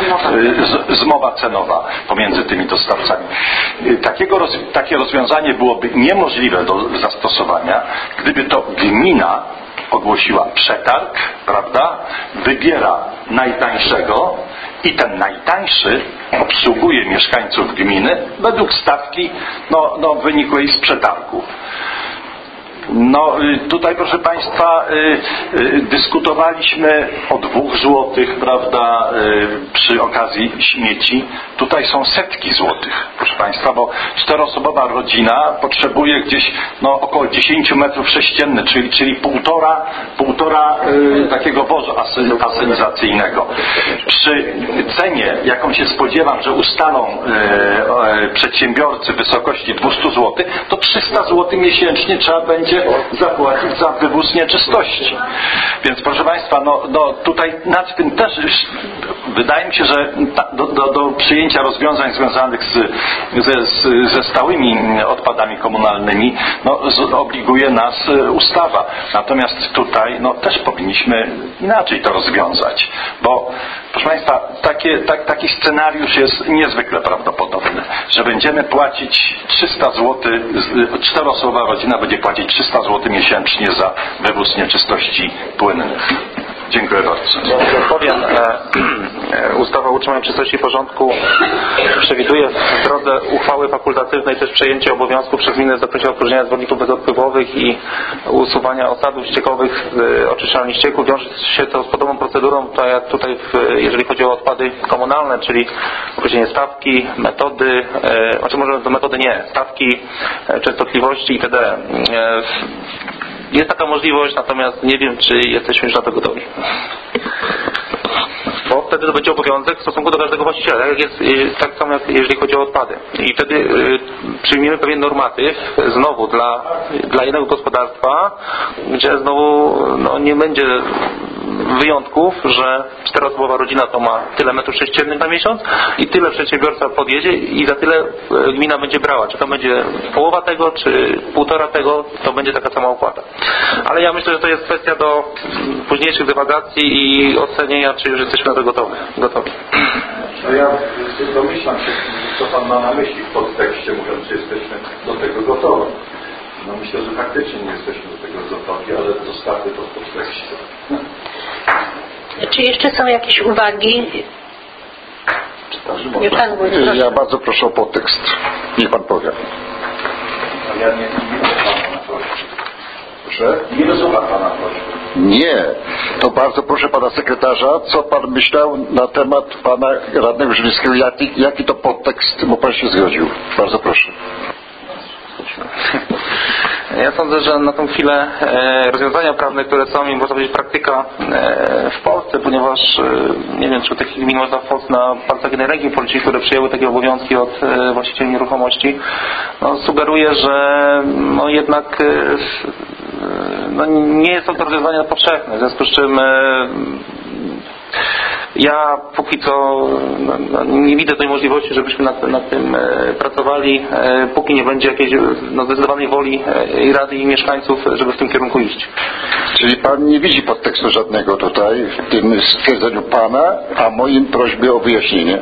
zmowa cenowa pomiędzy tymi dostawcami. Takiego, takie rozwiązanie byłoby niemożliwe do zastosowania, gdyby to gmina ogłosiła przetarg, prawda, wybiera najtańszego i ten najtańszy obsługuje mieszkańców gminy według stawki no, no, wynikłej z przetargu. No tutaj, proszę Państwa, y, y, dyskutowaliśmy o dwóch złotych, prawda, y, przy okazji śmieci. Tutaj są setki złotych, proszę Państwa, bo czteroosobowa rodzina potrzebuje gdzieś no, około dziesięć metrów sześciennych, czyli, czyli półtora, półtora y, takiego wozu asynizacyjnego. Przy cenie, jaką się spodziewam, że ustalą y, y, przedsiębiorcy w wysokości dwieście złotych, to trzysta złotych miesięcznie trzeba będzie zapłacić za wywóz nieczystości. Więc proszę Państwa, no, no tutaj nad tym też wydaje mi się, że ta, do, do, do przyjęcia rozwiązań związanych z, ze, z, ze stałymi odpadami komunalnymi no, z, obliguje nas ustawa. Natomiast tutaj no, też powinniśmy inaczej to rozwiązać, bo proszę Państwa, takie, tak, taki scenariusz jest niezwykle prawdopodobny, że będziemy płacić trzysta złotych, czteroosobowa rodzina będzie płacić trzysta złotych miesięcznie za wywóz nieczystości płynnych. Dziękuję bardzo. Powiem, e, ustawa o utrzymaniu czystości i porządku przewiduje w drodze uchwały fakultatywnej też przejęcie obowiązku przez gminę w zakresie opróżniania zbiorników bezodpływowych i usuwania osadów ściekowych, e, oczyszczalni ścieków. Wiąże się to z podobną procedurą, tak jak tutaj, w, jeżeli chodzi o odpady komunalne, czyli określenie stawki, metody, e, znaczy może do metody nie, stawki, e, częstotliwości itd. E, Jest taka możliwość, natomiast nie wiem, czy jesteśmy już na to gotowi. Bo wtedy to będzie obowiązek w stosunku do każdego właściciela, tak, jak jest, tak samo jak jeżeli chodzi o odpady. I wtedy y, przyjmiemy pewien normatyw znowu dla, dla jednego gospodarstwa, gdzie znowu no, nie będzie wyjątków, że czteroosobowa rodzina to ma tyle metrów sześciennych na miesiąc i tyle przedsiębiorca podjedzie i za tyle gmina będzie brała. Czy to będzie połowa tego, czy półtora tego, to będzie taka sama opłata. Ale ja myślę, że to jest kwestia do późniejszych dywagacji i ocenienia, czy już jesteśmy na to gotowi. gotowi. No ja domyślam się, co Pan ma na myśli w podtekście, mówiąc, że jesteśmy do tego gotowi. No myślę, że faktycznie nie jesteśmy do tego gotowi, ale zostawmy to w podtekście. Czy jeszcze są jakieś uwagi? Nie, pan wójt, proszę. Ja bardzo proszę o podtekst. Niech pan powie. Ja nie, nie pana prośby. Proszę? Nie rozumiem pana prośby. Nie. To bardzo proszę pana sekretarza, co pan myślał na temat pana radnego Żylińskiego, jaki, jaki to podtekst, bo pan się zgodził. Bardzo proszę. Ja sądzę, że na tą chwilę e, rozwiązania prawne, które są i można powiedzieć praktyka e, w Polsce, ponieważ e, nie wiem, czy takich gmin można w Polsce na palcach jednej ręki policzyć, które przyjęły takie obowiązki od e, właścicieli nieruchomości, no, sugeruje, że no, jednak e, no, nie jest to rozwiązanie powszechne, w związku z czym e, ja póki co no, nie widzę tej możliwości, żebyśmy nad, nad tym e, pracowali, e, póki nie będzie jakiejś no, zdecydowanej woli e, i Rady i mieszkańców, żeby w tym kierunku iść. Czyli pan nie widzi podtekstu żadnego tutaj w tym stwierdzeniu pana, a moim prośbie o wyjaśnienie.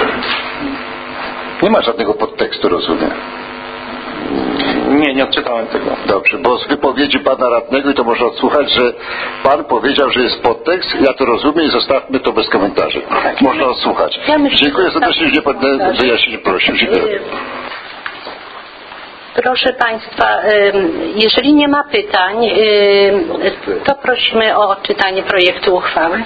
Nie ma żadnego podtekstu, rozumiem. Nie, nie odczytałem tego. Dobrze, bo z wypowiedzi pana radnego, i to można odsłuchać, że pan powiedział, że jest podtekst, ja to rozumiem i zostawmy to bez komentarzy. Można odsłuchać. Ja myślę, Dziękuję że serdecznie, że pan wyjaśnienie prosił. Dziękuję. Proszę Państwa, jeżeli nie ma pytań, to prosimy o odczytanie projektu uchwały.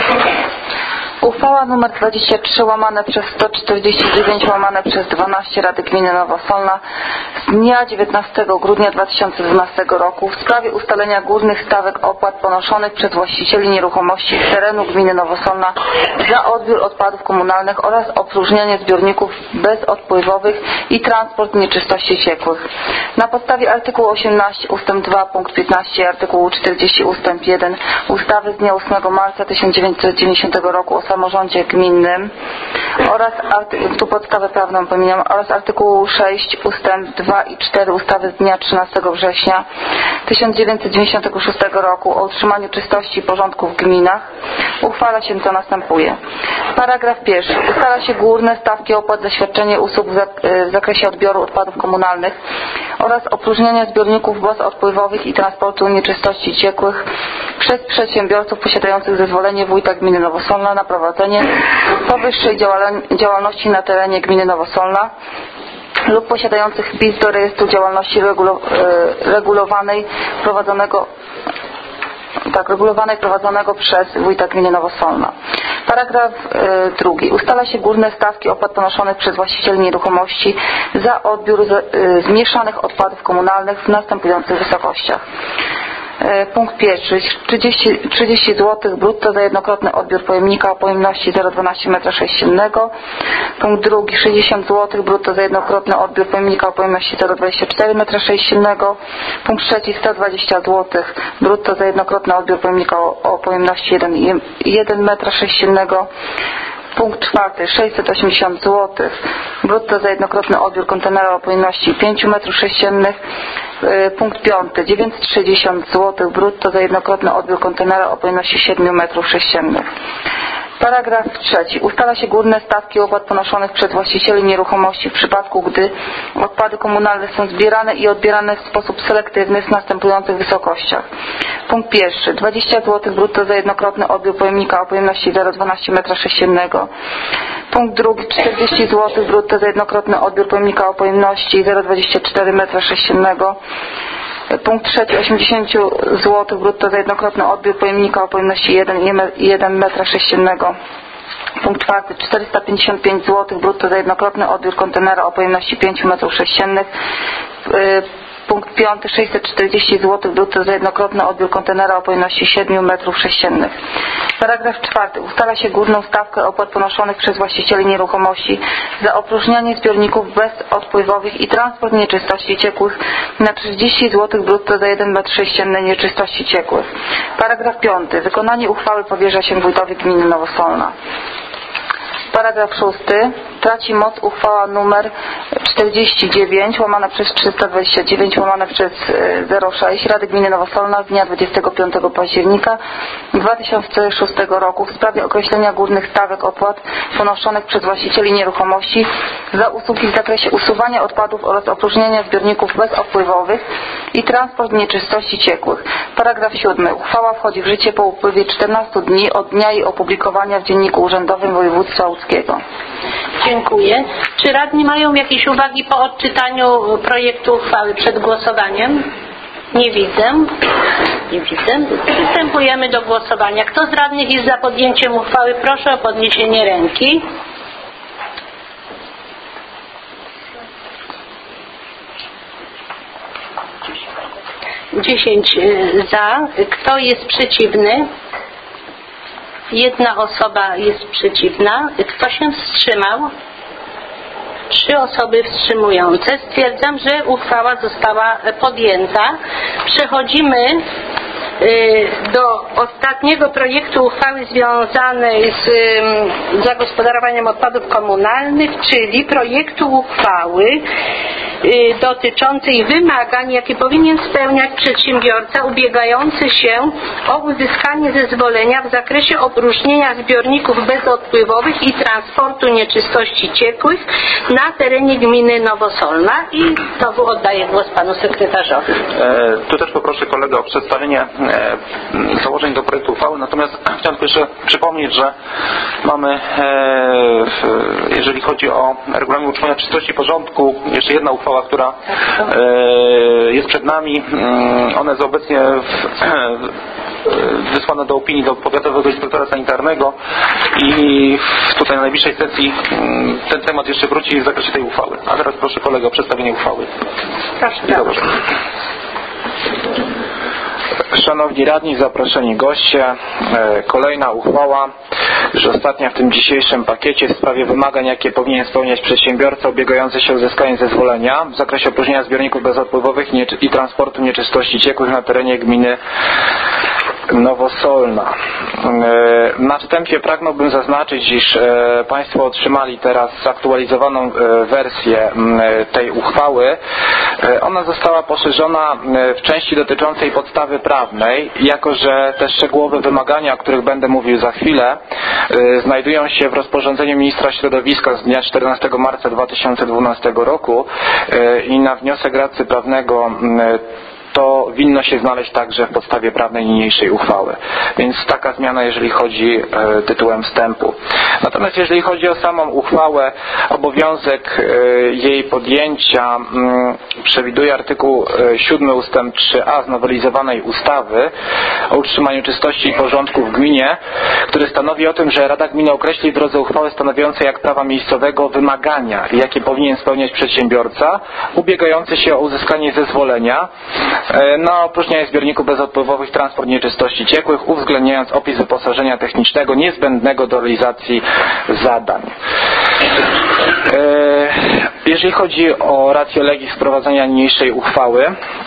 Uchwała nr dwadzieścia trzy łamane przez sto czterdzieści dziewięć łamane przez dwanaście Rady Gminy Nowosolna z dnia dziewiętnastego grudnia dwa tysiące dwunastego roku w sprawie ustalenia górnych stawek opłat ponoszonych przez właścicieli nieruchomości z terenu Gminy Nowosolna za odbiór odpadów komunalnych oraz opróżnianie zbiorników bezodpływowych i transport nieczystości ciekłych. Na podstawie artykułu osiemnaście ustęp dwa punkt piętnaście i artykułu czterdzieści ustęp jeden ustawy z dnia ósmego marca tysiąc dziewięćset dziewięćdziesiątego roku o samorządzie gminnym oraz tu podstawę prawną pomijam, oraz artykułu sześć ustęp dwa i cztery ustawy z dnia trzynastego września tysiąc dziewięćset dziewięćdziesiątego szóstego roku o utrzymaniu czystości i porządku w gminach uchwala się co następuje. Paragraf pierwszy. Ustala się górne stawki opłat za świadczenie usług w zakresie odbioru odpadów komunalnych oraz opróżniania zbiorników bezodpływowych i transportu nieczystości ciekłych przez przedsiębiorców posiadających zezwolenie wójta gminy Nowosolna na prowadzenie powyższej działalności na terenie gminy Nowosolna lub posiadających wpis do rejestru działalności regulo, regulowanej prowadzonego tak, regulowanej prowadzonego przez wójta gminy Nowosolna. Paragraf y, drugi. Ustala się górne stawki opłat ponoszonych przez właścicieli nieruchomości za odbiór z, y, zmieszanych odpadów komunalnych w następujących wysokościach. Punkt pierwszy. trzydzieści, trzydzieści złotych brutto za jednokrotny odbiór pojemnika o pojemności zero przecinek dwanaście metra sześciennego. Punkt drugi. sześćdziesiąt złotych brutto za jednokrotny odbiór pojemnika o pojemności zero przecinek dwadzieścia cztery metra sześciennego. Punkt trzeci. sto dwadzieścia złotych brutto za jednokrotny odbiór pojemnika o, o pojemności jeden przecinek jeden metra sześciennego. Punkt czwarty. sześćset osiemdziesiąt złotych brutto za jednokrotny odbiór kontenera o pojemności pięć metrów sześciennych. Punkt piąty. dziewięćset sześćdziesiąt złotych brutto za jednokrotny odbiór kontenera o pojemności siedem metrów sześciennych. Paragraf trzeci. Ustala się górne stawki opłat ponoszonych przez właścicieli nieruchomości w przypadku, gdy odpady komunalne są zbierane i odbierane w sposób selektywny w następujących wysokościach. Punkt pierwszy. dwadzieścia złotych brutto za jednokrotny odbiór pojemnika o pojemności zero przecinek dwanaście metra sześciennego. Punkt drugi. czterdzieści złotych brutto za jednokrotny odbiór pojemnika o pojemności zero przecinek dwadzieścia cztery metra sześciennego. Punkt trzeci. osiemdziesiąt złotych brutto za jednokrotny odbiór pojemnika o pojemności jeden przecinek jeden metra sześciennego. Punkt czwarty. czterysta pięćdziesiąt pięć złotych brutto za jednokrotny odbiór kontenera o pojemności pięć metrów sześciennych. Punkt piąty. sześćset czterdzieści złotych brutto za jednokrotny odbiór kontenera o pojemności siedem metrów sześciennych. Paragraf czwarty. Ustala się górną stawkę opłat ponoszonych przez właścicieli nieruchomości za opróżnianie zbiorników bezodpływowych i transport nieczystości ciekłych na trzydzieści złotych brutto za jeden metr sześcienny nieczystości ciekłych. Paragraf piąty. Wykonanie uchwały powierza się wójtowi gminy Nowosolna. Paragraf szósty. Traci moc uchwała numer czterdzieści dziewięć łamane przez trzysta dwadzieścia dziewięć łamane przez zero sześć Rady Gminy Nowosolna z dnia dwudziestego piątego października dwa tysiące szóstego roku w sprawie określenia górnych stawek opłat ponoszonych przez właścicieli nieruchomości za usługi w zakresie usuwania odpadów oraz opróżniania zbiorników bezopływowych i transport nieczystości ciekłych. Paragraf siódmy. Uchwała wchodzi w życie po upływie czternastu dni od dnia jej opublikowania w Dzienniku Urzędowym Województwa Łódzkiego. Dziękuję. Czy radni mają jakieś uwagi po odczytaniu projektu uchwały przed głosowaniem? Nie widzę. Nie widzę. Przystępujemy do głosowania. Kto z radnych jest za podjęciem uchwały? Proszę o podniesienie ręki. Dziesięć za. Kto jest przeciwny? Jedna osoba jest przeciwna. Kto się wstrzymał? Trzy osoby wstrzymujące. Stwierdzam, że uchwała została podjęta. Przechodzimy do ostatniego projektu uchwały związanej z zagospodarowaniem odpadów komunalnych, czyli projektu uchwały dotyczącej wymagań, jakie powinien spełniać przedsiębiorca ubiegający się o uzyskanie zezwolenia w zakresie opróżnienia zbiorników bezodpływowych i transportu nieczystości ciekłych na terenie gminy Nowosolna. I znowu oddaję głos panu sekretarzowi. E, tu też poproszę kolegę o przedstawienie e, założeń do projektu uchwały, natomiast chciałem tylko jeszcze przypomnieć, że mamy, e, w, jeżeli chodzi o regulamin utrzymania czystości i porządku, jeszcze jedna uchwała, która e, jest przed nami. Ona jest obecnie w, wysłana do opinii do powiatowego inspektora sanitarnego i tutaj na najbliższej sesji ten temat jeszcze wróci w zakresie tej uchwały. A teraz proszę kolegę o przedstawienie uchwały. Proszę. Dobrze. Szanowni radni, zaproszeni goście, kolejna uchwała, już ostatnia w tym dzisiejszym pakiecie w sprawie wymagań, jakie powinien spełniać przedsiębiorca ubiegający się o uzyskanie zezwolenia w zakresie opróżnienia zbiorników bezodpływowych i transportu nieczystości ciekłych na terenie gminy Nowosolna. Na wstępie pragnąłbym zaznaczyć, iż Państwo otrzymali teraz zaktualizowaną wersję tej uchwały. Ona została poszerzona w części dotyczącej podstawy prawnej, jako że te szczegółowe wymagania, o których będę mówił za chwilę, znajdują się w rozporządzeniu ministra środowiska z dnia czternastego marca dwa tysiące dwunastego roku i na wniosek radcy prawnego to winno się znaleźć także w podstawie prawnej niniejszej uchwały. Więc taka zmiana, jeżeli chodzi e, tytułem wstępu. Natomiast jeżeli chodzi o samą uchwałę, obowiązek e, jej podjęcia m, przewiduje artykuł e, siódmy ustęp trzy a znowelizowanej ustawy o utrzymaniu czystości i porządku w gminie, który stanowi o tym, że Rada Gminy określi w drodze uchwały stanowiącej jak prawa miejscowego wymagania, jakie powinien spełniać przedsiębiorca ubiegający się o uzyskanie zezwolenia na opróżnianie zbiorników bezodpływowych, transport nieczystości ciekłych, uwzględniając opis wyposażenia technicznego niezbędnego do realizacji zadań. Jeżeli chodzi o ratio legis wprowadzenia niniejszej uchwały,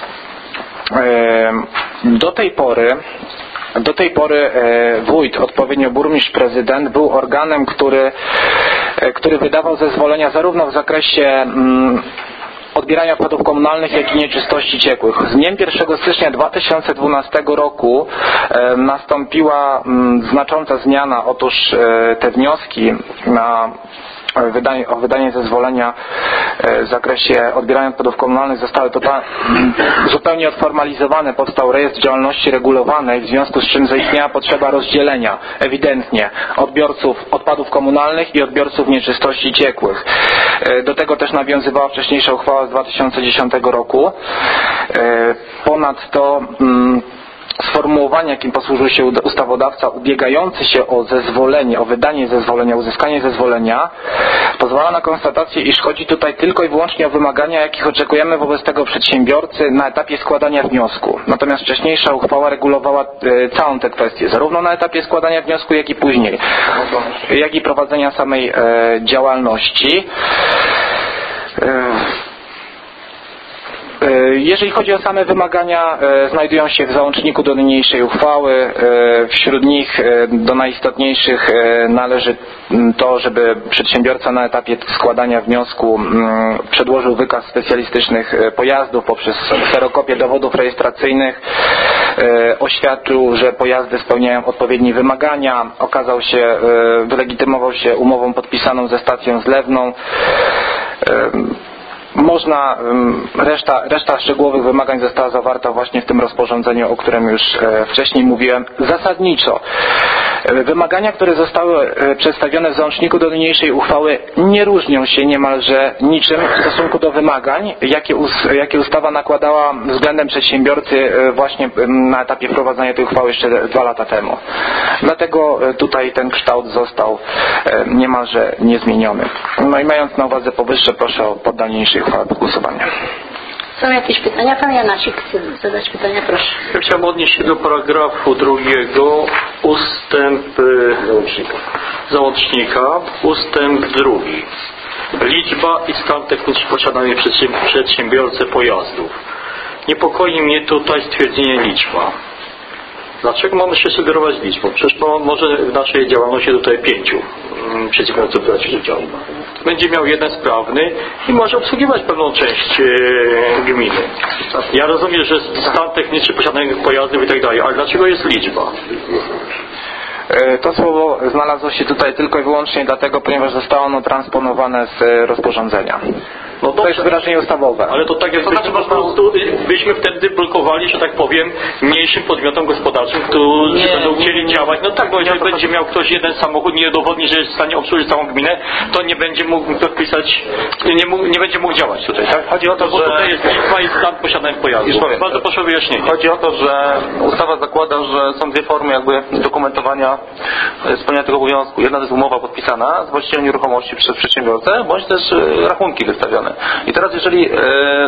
do tej pory Do tej pory wójt, odpowiednio burmistrz, prezydent był organem, który, który wydawał zezwolenia zarówno w zakresie odbierania odpadów komunalnych, jak i nieczystości ciekłych. Z dniem pierwszego stycznia dwa tysiące dwunastego roku e, nastąpiła m, znacząca zmiana. Otóż e, te wnioski na wydanie, o wydanie zezwolenia e, w zakresie odbierania odpadów komunalnych zostały total, zupełnie odformalizowane. Powstał rejestr działalności regulowanej, w związku z czym zaistniała potrzeba rozdzielenia ewidentnie odbiorców odpadów komunalnych i odbiorców nieczystości ciekłych. E, do tego też nawiązywała wcześniejsza uchwała z dwa tysiące dziesiątego roku. E, ponadto mm, sformułowanie, jakim posłużył się ustawodawca, ubiegający się o zezwolenie, o wydanie zezwolenia, uzyskanie zezwolenia, pozwala na konstatację, iż chodzi tutaj tylko i wyłącznie o wymagania, jakich oczekujemy wobec tego przedsiębiorcy na etapie składania wniosku. Natomiast wcześniejsza uchwała regulowała e, całą tę kwestię, zarówno na etapie składania wniosku, jak i później, jak i prowadzenia samej e, działalności. E, Jeżeli chodzi o same wymagania, znajdują się w załączniku do niniejszej uchwały. Wśród nich do najistotniejszych należy to, żeby przedsiębiorca na etapie składania wniosku przedłożył wykaz specjalistycznych pojazdów poprzez kserokopię dowodów rejestracyjnych, oświadczył, że pojazdy spełniają odpowiednie wymagania, okazał się, wylegitymował się umową podpisaną ze stacją zlewną. Można, reszta, reszta szczegółowych wymagań została zawarta właśnie w tym rozporządzeniu, o którym już wcześniej mówiłem. Zasadniczo wymagania, które zostały przedstawione w załączniku do niniejszej uchwały, nie różnią się niemalże niczym w stosunku do wymagań, jakie, jakie ustawa nakładała względem przedsiębiorcy właśnie na etapie wprowadzania tej uchwały jeszcze dwa lata temu. Dlatego tutaj ten kształt został niemalże niezmieniony. No i mając na uwadze powyższe, proszę o poddanie niniejszej uchwały pod głosowanie. Są jakieś pytania? Pan Janasik chce zadać pytania, proszę. Ja chciałem odnieść się do paragrafu drugiego, ustęp załącznika. załącznika, ustęp drugi. Liczba i stan techniczny posiadanej przez przedsiębiorcę pojazdów. Niepokoi mnie tutaj stwierdzenie liczba. Dlaczego mamy się sugerować liczbą? Przecież może w naszej działalności tutaj pięciu przedsiębiorców brać udział. Będzie miał jeden sprawny i może obsługiwać pewną część e, gminy. Ja rozumiem, że stan techniczny posiadanych pojazdów i tak dalej, ale dlaczego jest liczba? To słowo znalazło się tutaj tylko i wyłącznie dlatego, ponieważ zostało ono transponowane z rozporządzenia. No to jest wyrażenie ustawowe. Ale to tak jakbyśmy to po prostu byśmy wtedy blokowali, że tak powiem, mniejszym podmiotom gospodarczym, którzy nie, będą chcieli nie, działać. No tak, bo jeżeli będzie miał ktoś jeden samochód, nie udowodni, że jest w stanie obsłużyć całą gminę, to nie będzie mógł podpisać, nie, mógł, nie będzie mógł działać tutaj, tak? Chodzi o to, bo że... tutaj jest liczba i stan posiadanych pojazdów. Bardzo proszę o wyjaśnienie. Chodzi o to, że ustawa zakłada, że są dwie formy jakby dokumentowania spełniania tego obowiązku. Jedna to jest umowa podpisana z właścicielem nieruchomości przez przedsiębiorcę, bądź też rachunki wystawione. I teraz jeżeli e,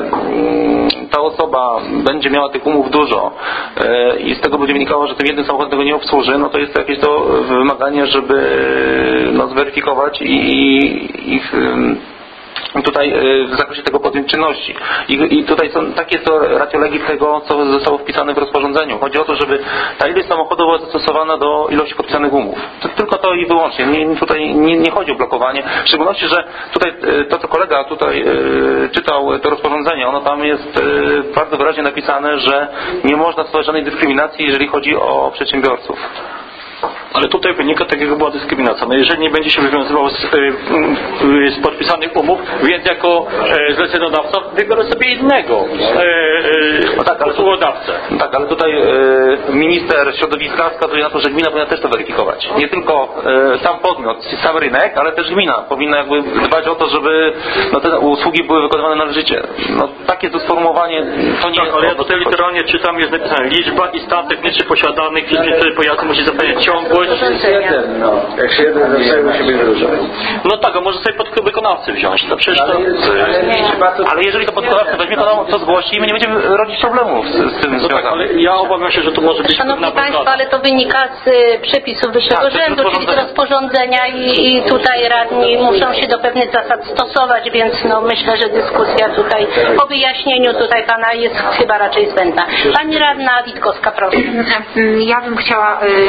ta osoba będzie miała tych umów dużo e, i z tego będzie wynikało, że tym jednym samochodem tego nie obsłuży, no to jest to jakieś to wymaganie, żeby no, zweryfikować i, i ich tutaj w zakresie tego podjąć czynności. I, I tutaj są takie to racjolegi tego, co zostało wpisane w rozporządzeniu. Chodzi o to, żeby ta ilość samochodów była zastosowana do ilości podpisanych umów. To, tylko to i wyłącznie. Nie, tutaj nie, nie chodzi o blokowanie. W szczególności, że tutaj to, co kolega tutaj e, czytał to rozporządzenie, ono tam jest e, bardzo wyraźnie napisane, że nie można stosować żadnej dyskryminacji, jeżeli chodzi o przedsiębiorców. Ale tutaj wynika tak, jak była dyskryminacja. No jeżeli nie będzie się wywiązywał z, z podpisanych umów, więc jako e, zleceniodawca wybiorę sobie innego e, no tak, ale usługodawcę. No tak, ale tutaj e, minister środowiska wskazuje na to, że gmina powinna też to weryfikować. Nie tylko e, sam podmiot, sam rynek, ale też gmina powinna jakby dbać o to, żeby no, te usługi były wykonywane należycie. No takie to sformułowanie to nie tak, jest... ale ja tutaj literalnie czytam, jest napisane liczba i stan techniczny posiadanych i pojazdu musi zapewniać ciągłość. Jeden, no. Jak się jeden zaczyna, musi być dużo. No tak, a może sobie pod wykonawcy wziąć. To przecież to... ale, ale jeżeli to podwykonawca weźmie, to nam to zgłosi i my nie będziemy rodzić problemów z, z tym no tak, ale ja obawiam się, że to może być... Szanowni Państwo, ale to wynika z y, przepisów wyższego tak, rzędu, czyli z rozporządzenia i, i tutaj radni muszą się do pewnych zasad stosować, więc no myślę, że dyskusja tutaj po wyjaśnieniu tutaj Pana jest chyba raczej zbędna. Pani radna Witkowska, proszę. Ja bym chciała... Y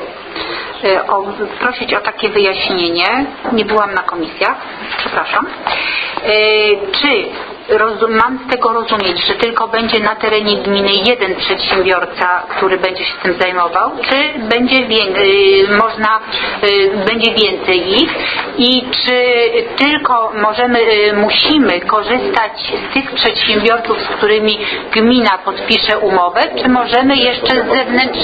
O, prosić o takie wyjaśnienie. Nie byłam na komisjach, przepraszam. E, czy rozum, mam z tego rozumieć, że tylko będzie na terenie gminy jeden przedsiębiorca, który będzie się tym zajmował, czy będzie wię, e, można, e, będzie więcej ich i czy tylko możemy, e, musimy korzystać z tych przedsiębiorców, z którymi gmina podpisze umowę, czy możemy jeszcze z zewnątrz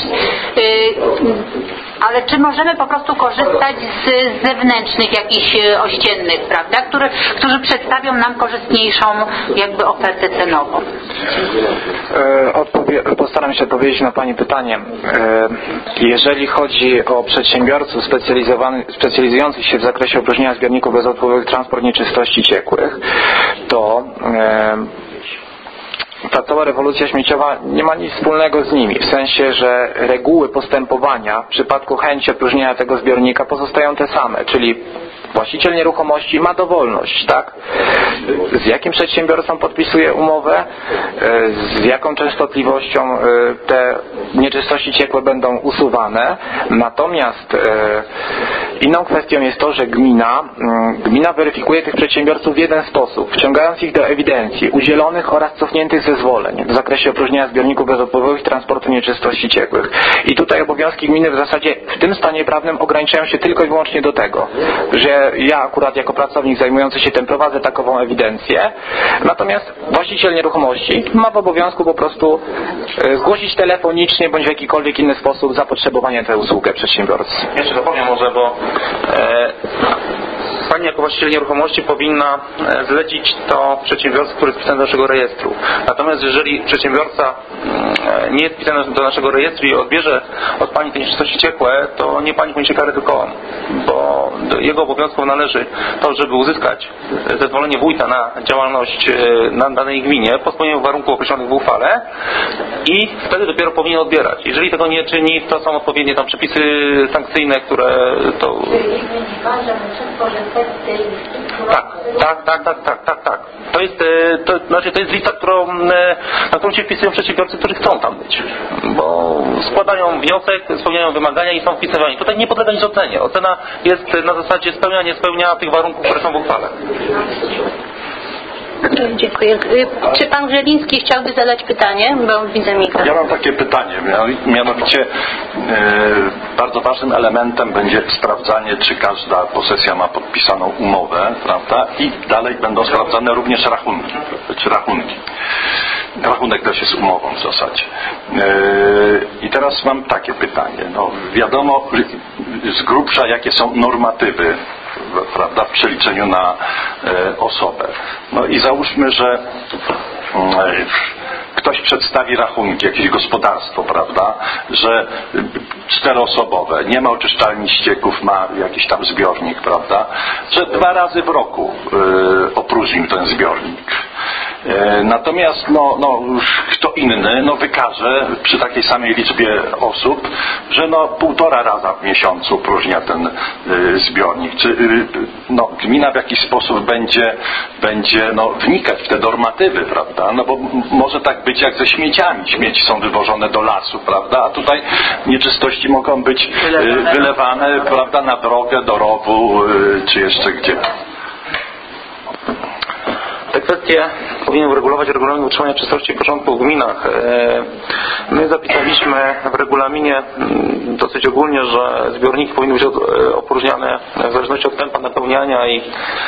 e, ale czy możemy po prostu korzystać z zewnętrznych jakichś ościennych, prawda, które, którzy przedstawią nam korzystniejszą jakby ofertę cenową? Odpowie- postaram się odpowiedzieć na Pani pytanie. Jeżeli chodzi o przedsiębiorców specjalizujących się w zakresie opróżnienia zbiorników bezodpływowych, transport nieczystości ciekłych, to ta cała rewolucja śmieciowa nie ma nic wspólnego z nimi, w sensie, że reguły postępowania w przypadku chęci opróżnienia tego zbiornika pozostają te same, czyli Właściciel nieruchomości ma dowolność, tak? Z jakim przedsiębiorcą podpisuje umowę, z jaką częstotliwością te nieczystości ciekłe będą usuwane. Natomiast inną kwestią jest to, że gmina, gmina weryfikuje tych przedsiębiorców w jeden sposób, wciągając ich do ewidencji udzielonych oraz cofniętych zezwoleń w zakresie opróżnienia zbiorników bezodpływowych i transportu nieczystości ciekłych. I tutaj obowiązki gminy w zasadzie w tym stanie prawnym ograniczają się tylko i wyłącznie do tego, że ja akurat jako pracownik zajmujący się tym prowadzę takową ewidencję, natomiast właściciel nieruchomości ma w obowiązku po prostu zgłosić telefonicznie bądź w jakikolwiek inny sposób zapotrzebowanie na tę usługę przedsiębiorcy. Jeszcze dopowiem może, bo e, Pani jako właściciel nieruchomości powinna zlecić to przedsiębiorstwu, który jest wpisany do naszego rejestru. Natomiast jeżeli przedsiębiorca nie jest wpisany do naszego rejestru i odbierze od Pani te nieczystości ciekłe, to nie Pani poniesie karę, tylko on. Bo do jego obowiązków należy to, żeby uzyskać zezwolenie wójta na działalność na danej gminie po spełnieniu warunków określonych w uchwale i wtedy dopiero powinien odbierać. Jeżeli tego nie czyni, to są odpowiednie tam przepisy sankcyjne, które to... Tak, tak, tak, tak, tak, tak, tak. To jest, to, znaczy to jest lista, którą, na którą się wpisują przedsiębiorcy, którzy chcą tam być. Bo składają wniosek, spełniają wymagania i są wpisywani. Tutaj nie podlega nic ocenie. Ocena jest na zasadzie spełnia, nie spełnia tych warunków, które są w uchwale. Dziękuję. Czy pan Grzeliński chciałby zadać pytanie? Bo widzę mikrofon. Ja mam takie pytanie. Mianowicie e, bardzo ważnym elementem będzie sprawdzanie, czy każda posesja ma podpisaną umowę, prawda? I dalej będą sprawdzane również rachunki. Czy rachunki. Rachunek też jest umową w zasadzie. E, I teraz mam takie pytanie. No, wiadomo z grubsza, jakie są normatywy, prawda, w przeliczeniu na e, osobę. No i załóżmy, że e, ktoś przedstawi rachunki, jakieś gospodarstwo, prawda, że czteroosobowe, nie ma oczyszczalni ścieków, ma jakiś tam zbiornik, prawda, że dwa razy w roku e, opróżnił ten zbiornik. E, natomiast no, no, kto inny no, wykaże przy takiej samej liczbie osób, że no, półtora raza w miesiącu opróżnia ten e, zbiornik. Czy e, no, gmina w jakiś sposób będzie, będzie no, wnikać w te normatywy, prawda? No bo m- może tak być jak ze śmieciami. Śmieci są wywożone do lasu, prawda? A tutaj nieczystości mogą być e, wylewane, prawda, na drogę, do rowu, e, czy jeszcze gdzie. Te kwestie powinien uregulować regulamin utrzymania czystości i porządku w gminach. My zapisaliśmy w regulaminie dosyć ogólnie, że zbiorniki powinny być opróżniane w zależności od tempa napełniania i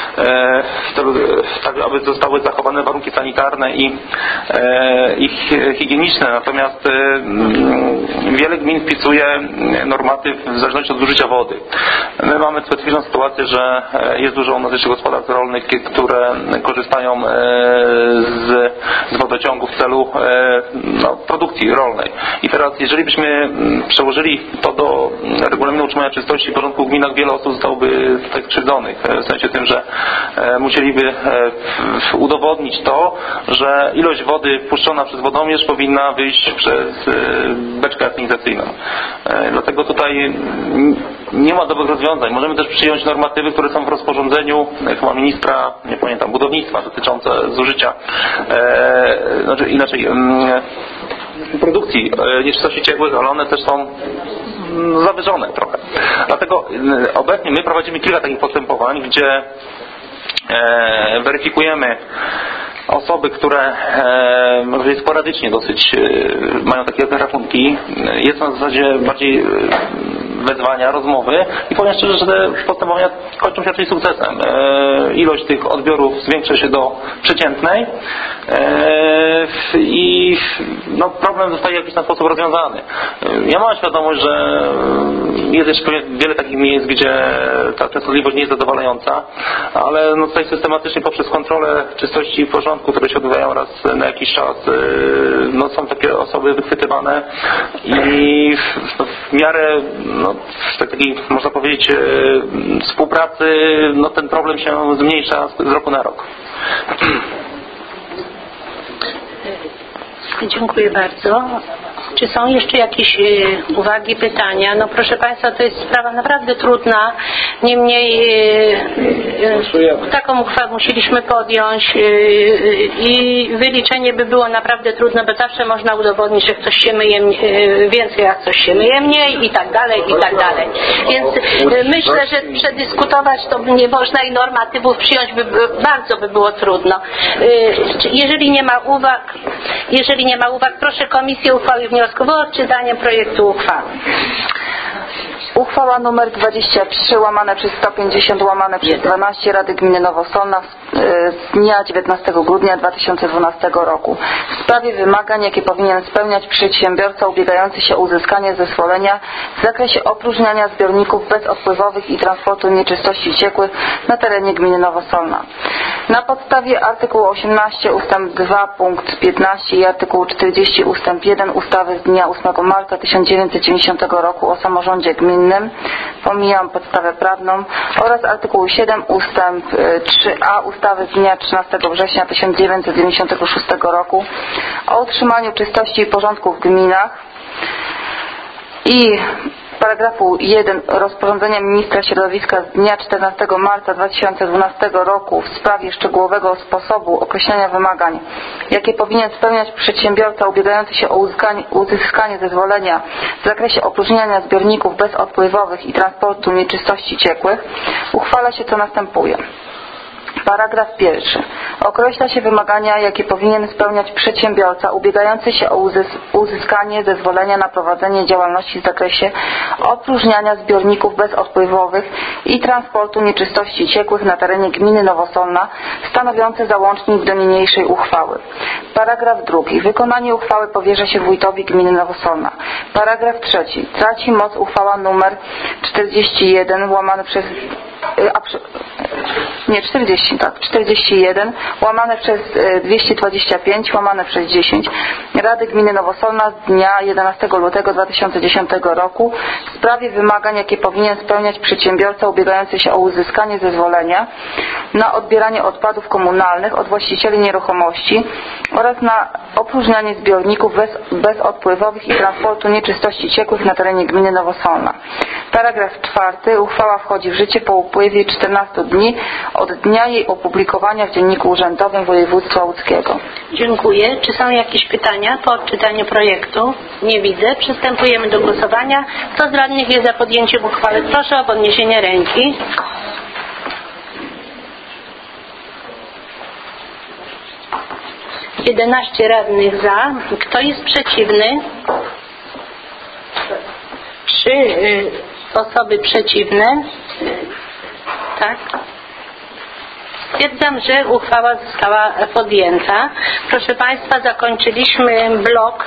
tak, aby zostały zachowane warunki sanitarne i, i higieniczne. Natomiast wiele gmin wpisuje normatyw w zależności od zużycia wody. My mamy specyficzną sytuację, że jest dużo u nas jeszcze gospodarstw rolnych, które korzystają z, z wodociągu w celu no, produkcji rolnej. I teraz, jeżeli byśmy przełożyli to do regulaminu utrzymania czystości i porządku w gminach, wiele osób zostałoby tak skrzywdzonych. W sensie tym, że musieliby udowodnić to, że ilość wody wpuszczona przez wodomierz powinna wyjść przez beczkę asynizacyjną. Dlatego tutaj nie ma dobrych rozwiązań. Możemy też przyjąć normatywy, które są w rozporządzeniu chyba ministra, nie pamiętam, budownictwa, dotyczące zużycia, e, znaczy inaczej, e, produkcji e, nieczystości ciekłych, ale one też są zawyżone trochę. Dlatego e, obecnie my prowadzimy kilka takich postępowań, gdzie e, weryfikujemy osoby, które e, może sporadycznie dosyć e, mają takie rachunki. Jest na zasadzie bardziej e, wezwania, rozmowy i powiem szczerze, że te postępowania kończą się raczej sukcesem. E, ilość tych odbiorów zwiększa się do przeciętnej e, i no, problem zostaje w jakiś tam sposób rozwiązany. E, ja mam świadomość, że jest jeszcze wiele takich miejsc, gdzie ta częstotliwość nie jest zadowalająca, ale no, tutaj systematycznie poprzez kontrolę czystości i porządku, które się odbywają raz na jakiś czas, no, są takie osoby wychwytywane i w, w miarę no, w takiej, można powiedzieć, współpracy no, ten problem się zmniejsza z roku na rok. Dziękuję bardzo. Czy Czy są jeszcze jakieś y, uwagi, pytania? No proszę Państwa, to jest sprawa naprawdę trudna. Niemniej y, y, taką uchwałę musieliśmy podjąć y, y, i wyliczenie by było naprawdę trudne, bo zawsze można udowodnić, że ktoś się myje y, więcej, a ktoś się myje mniej i tak dalej, i tak dalej. Więc y, myślę, że przedyskutować to nie można i normatywów przyjąć by, bardzo by było trudno. Y, jeżeli nie ma uwag, jeżeli nie ma uwag, proszę Komisję Uchwały i Wniosków o odczytanie projektu uchwały. Uchwała nr dwadzieścia trzy łamane przez sto pięćdziesiąt łamane przez dwanaście Rady Gminy Nowosolna z dnia dziewiętnastego grudnia dwa tysiące dwunastego roku w sprawie wymagań, jakie powinien spełniać przedsiębiorca ubiegający się o uzyskanie zezwolenia w zakresie opróżniania zbiorników bezodpływowych i transportu nieczystości ciekłych na terenie Gminy Nowosolna. Na podstawie artykułu osiemnaście ustęp dwa punkt piętnaście i artykułu czterdzieści ustęp jeden ustawy z dnia ósmego marca tysiąc dziewięćset dziewięćdziesiątego roku o samorządzie gminnym, pomijam podstawę prawną, oraz artykułu siedem ustęp trzy a ustawy z dnia trzynastego września tysiąc dziewięćset dziewięćdziesiątego szóstego roku o utrzymaniu czystości i porządku w gminach i paragrafu jeden rozporządzenia ministra środowiska z dnia czternastego marca dwa tysiące dwunastego roku w sprawie szczegółowego sposobu określenia wymagań, jakie powinien spełniać przedsiębiorca ubiegający się o uzyskanie, uzyskanie zezwolenia w zakresie opróżniania zbiorników bezodpływowych i transportu nieczystości ciekłych, uchwala się co następuje. Paragraf pierwszy. Określa się wymagania, jakie powinien spełniać przedsiębiorca ubiegający się o uzyskanie zezwolenia na prowadzenie działalności w zakresie opróżniania zbiorników bezodpływowych i transportu nieczystości ciekłych na terenie gminy Nowosolna, stanowiące załącznik do niniejszej uchwały. Paragraf drugi. Wykonanie uchwały powierza się wójtowi gminy Nowosolna. Paragraf trzeci. Traci moc uchwała nr czterdzieści jeden łamane przez A, nie, czterdzieści, tak, czterdzieści jeden łamane przez dwieście dwadzieścia pięć łamane przez dziesięć Rady Gminy Nowosolna z dnia jedenastego lutego dwa tysiące dziesiątego roku w sprawie wymagań, jakie powinien spełniać przedsiębiorca ubiegający się o uzyskanie zezwolenia na odbieranie odpadów komunalnych od właścicieli nieruchomości oraz na opróżnianie zbiorników bez, bezodpływowych i transportu nieczystości ciekłych na terenie gminy Nowosolna. Paragraf czwarty. Uchwała wchodzi w życie po upływie czternastu dni od dnia jej opublikowania w Dzienniku Urzędowym Województwa Łódzkiego. Dziękuję. Czy są jakieś pytania po odczytaniu projektu? Nie widzę. Przystępujemy do głosowania. Kto z radnych jest za podjęciem uchwały? Proszę o podniesienie ręki. jedenaście radnych za. Kto jest przeciwny? Trzy y, osoby przeciwne. Tak. Stwierdzam, że uchwała została podjęta. Proszę Państwa, zakończyliśmy blok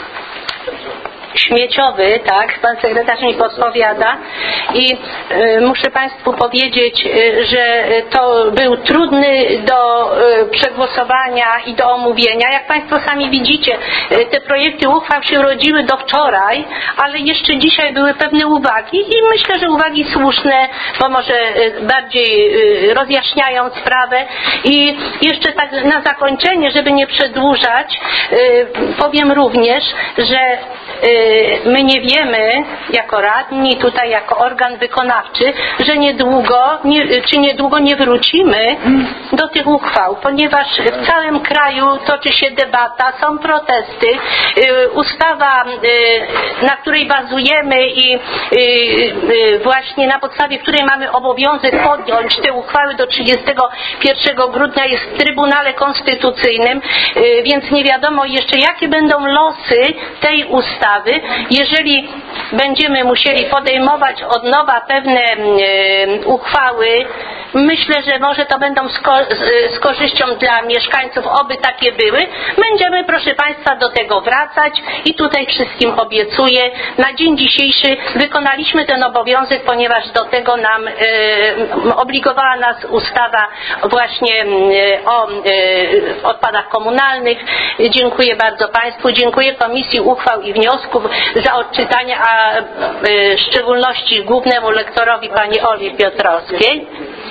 śmieciowy, tak, pan sekretarz mi podpowiada i y, muszę Państwu powiedzieć, y, że to był trudny do y, przegłosowania i do omówienia. Jak Państwo sami widzicie, y, te projekty uchwał się rodziły do wczoraj, ale jeszcze dzisiaj były pewne uwagi i myślę, że uwagi słuszne, bo może y, bardziej y, rozjaśniają sprawę. I jeszcze tak na zakończenie, żeby nie przedłużać, y, powiem również, że y, my nie wiemy jako radni, tutaj jako organ wykonawczy, że niedługo, nie, czy niedługo nie wrócimy do tych uchwał, ponieważ w całym kraju toczy się debata, są protesty, ustawa, na której bazujemy i właśnie na podstawie której mamy obowiązek podjąć te uchwały do trzydziestego pierwszego grudnia, jest w Trybunale Konstytucyjnym, więc nie wiadomo jeszcze, jakie będą losy tej ustawy. Jeżeli będziemy musieli podejmować od nowa pewne e, uchwały, myślę, że może to będą z, ko z korzyścią dla mieszkańców, oby takie były. Będziemy, proszę Państwa, do tego wracać i tutaj wszystkim obiecuję. Na dzień dzisiejszy wykonaliśmy ten obowiązek, ponieważ do tego nam e, obligowała nas ustawa właśnie e, o e, odpadach komunalnych. Dziękuję bardzo Państwu, dziękuję Komisji Uchwał i Wniosków za odczytanie, a w szczególności głównemu lektorowi pani Oli Piotrowskiej.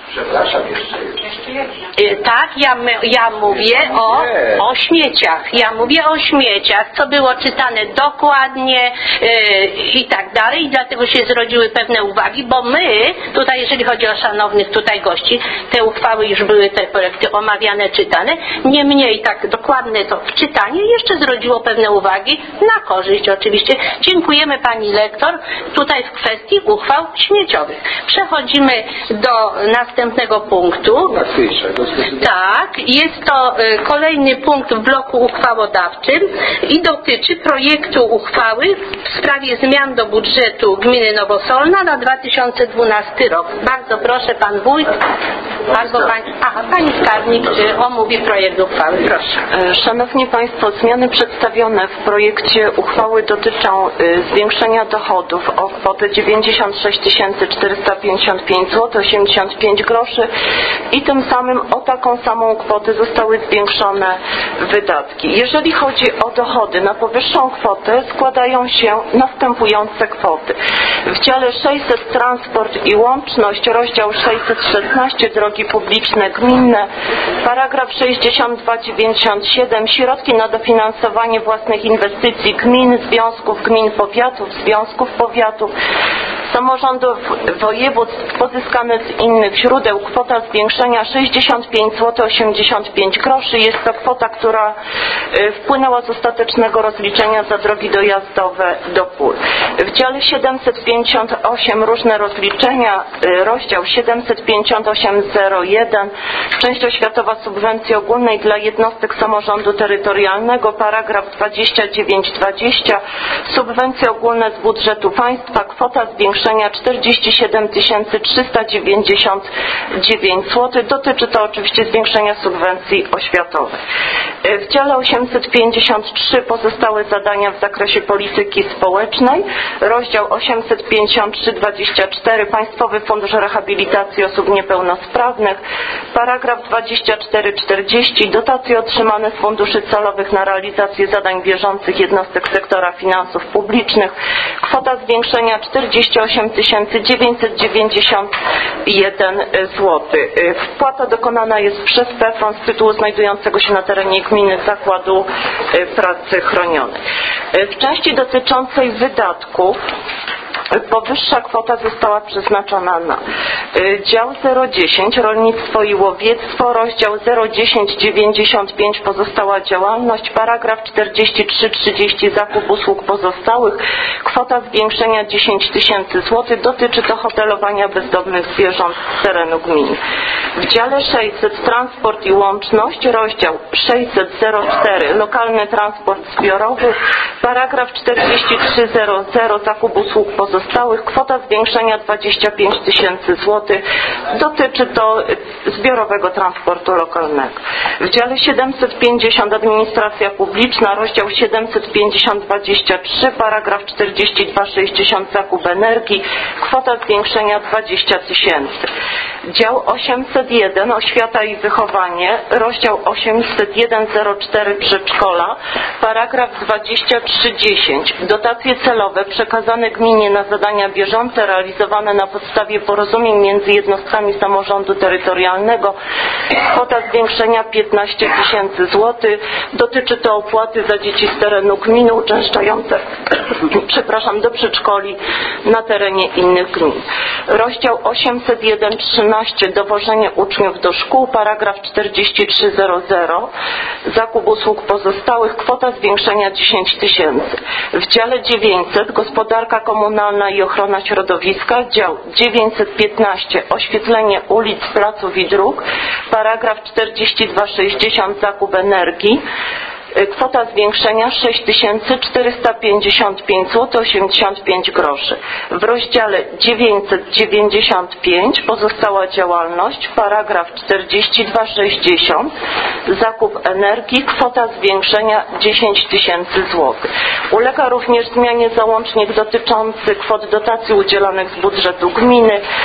Przepraszam, jeszcze Y, Tak, ja, my, ja mówię o, o śmieciach. Ja mówię o śmieciach, co było czytane dokładnie y, i tak dalej. I dlatego się zrodziły pewne uwagi, bo my, tutaj jeżeli chodzi o szanownych tutaj gości, te uchwały już były, te projekty omawiane, czytane. Niemniej tak dokładne to czytanie jeszcze zrodziło pewne uwagi na korzyść oczywiście. Dziękujemy pani lektor tutaj w kwestii uchwał śmieciowych. Przechodzimy do następnego punktu. Tak, jest to y, kolejny punkt w bloku uchwałodawczym i dotyczy projektu uchwały w sprawie zmian do budżetu gminy Nowosolna na dwa tysiące dwunasty rok. Bardzo proszę, pan wójt albo pani, aha, pani skarbnik y, omówi projekt uchwały. Proszę. Szanowni Państwo, zmiany przedstawione w projekcie uchwały dotyczą y, zwiększenia dochodów o kwotę dziewięćdziesiąt sześć tysięcy czterysta pięćdziesiąt pięć złotych osiemdziesiąt pięć groszy i tym samym o taką samą kwotę zostały zwiększone wydatki. Jeżeli chodzi o dochody, na powyższą kwotę składają się następujące kwoty. W dziale sześćset transport i łączność, rozdział sześćset szesnaście drogi publiczne gminne, paragraf sześćdziesiąt dwa dziewięćdziesiąt siedem środki na dofinansowanie własnych inwestycji gmin, związków gmin powiatów, związków powiatów, samorządów województw pozyskane z innych źródeł, kwota zwiększenia sześćdziesiąt pięć złotych osiemdziesiąt pięć groszy. Jest to kwota, która wpłynęła z ostatecznego rozliczenia za drogi dojazdowe do pól. W dziale siedemset pięćdziesiąt osiem różne rozliczenia, rozdział siedemset pięćdziesiąt osiem zero jeden, część oświatowa subwencji ogólnej dla jednostek samorządu terytorialnego, paragraf dwadzieścia dziewięć dwadzieścia, subwencje ogólne z budżetu państwa, kwota zwiększenia czterdzieści siedem tysięcy trzysta dziewięćdziesiąt dziewięć złotych. Dotyczy to oczywiście zwiększenia subwencji oświatowej. W dziale osiemset pięćdziesiąt trzy pozostałe zadania w zakresie polityki społecznej, rozdział osiemset pięćdziesiąt trzy dwadzieścia cztery Państwowy Fundusz Rehabilitacji Osób Niepełnosprawnych, paragraf dwadzieścia cztery czterdzieści dotacje otrzymane z funduszy celowych na realizację zadań bieżących jednostek sektora finansów publicznych, kwota zwiększenia czterdzieści osiem tysięcy dziewięćset dziewięćdziesiąt jeden złotych. Wpłata dokonana jest przez PFRON z tytułu znajdującego się na terenie gminy Zakładu Pracy Chronionej. W części dotyczącej wydatków powyższa kwota została przeznaczona na dział zero dziesięć rolnictwo i łowiectwo, rozdział zero dziesięć dziewięćdziesiąt pięć pozostała działalność, paragraf czterdzieści trzy trzydzieści zakup usług pozostałych, kwota zwiększenia dziesięć tysięcy złotych. Dotyczy to hotelowania bezdomnych zwierząt z terenu gminy. W dziale sześćset transport i łączność, rozdział sześćset zero cztery lokalny transport zbiorowy, paragraf czterdzieści trzy zero zero zakup usług pozostałych, kwota zwiększenia dwadzieścia pięć tysięcy złotych. Dotyczy to zbiorowego transportu lokalnego. W dziale siedemset pięćdziesiąt administracja publiczna, rozdział siedemset pięćdziesiąt dwadzieścia trzy, paragraf czterdzieści dwa sześćdziesiąt zakup energii, kwota zwiększenia dwadzieścia tysięcy. Dział osiemset jeden oświata i wychowanie, rozdział osiemset jeden zero cztery przedszkola, paragraf dwadzieścia trzy dziesięć dotacje celowe przekazane gminie na zadania bieżące realizowane na podstawie porozumień między jednostkami samorządu terytorialnego, kwota zwiększenia piętnaście tysięcy złotych. Dotyczy to opłaty za dzieci z terenu gminy uczęszczające przepraszam, do przedszkoli na terenie innych gmin. Rozdział osiemset jeden trzynaście dowożenie uczniów do szkół, paragraf czterdzieści trzy zero zero zakup usług pozostałych, kwota zwiększenia dziesięć tysięcy. W dziale dziewięćset gospodarka komunalna i ochrona środowiska, dział dziewięćset piętnaście oświetlenie ulic, placów i dróg, paragraf czterdzieści dwa sześćdziesiąt zakup energii, kwota zwiększenia sześć tysięcy czterysta pięćdziesiąt pięć złotych osiemdziesiąt pięć groszy. W rozdziale dziewięćset dziewięćdziesiąt pięć pozostała działalność, paragraf czterdzieści dwa sześćdziesiąt zakup energii, kwota zwiększenia dziesięć tysięcy złotych. Ulega również zmianie załącznik dotyczący kwot dotacji udzielanych z budżetu gminy.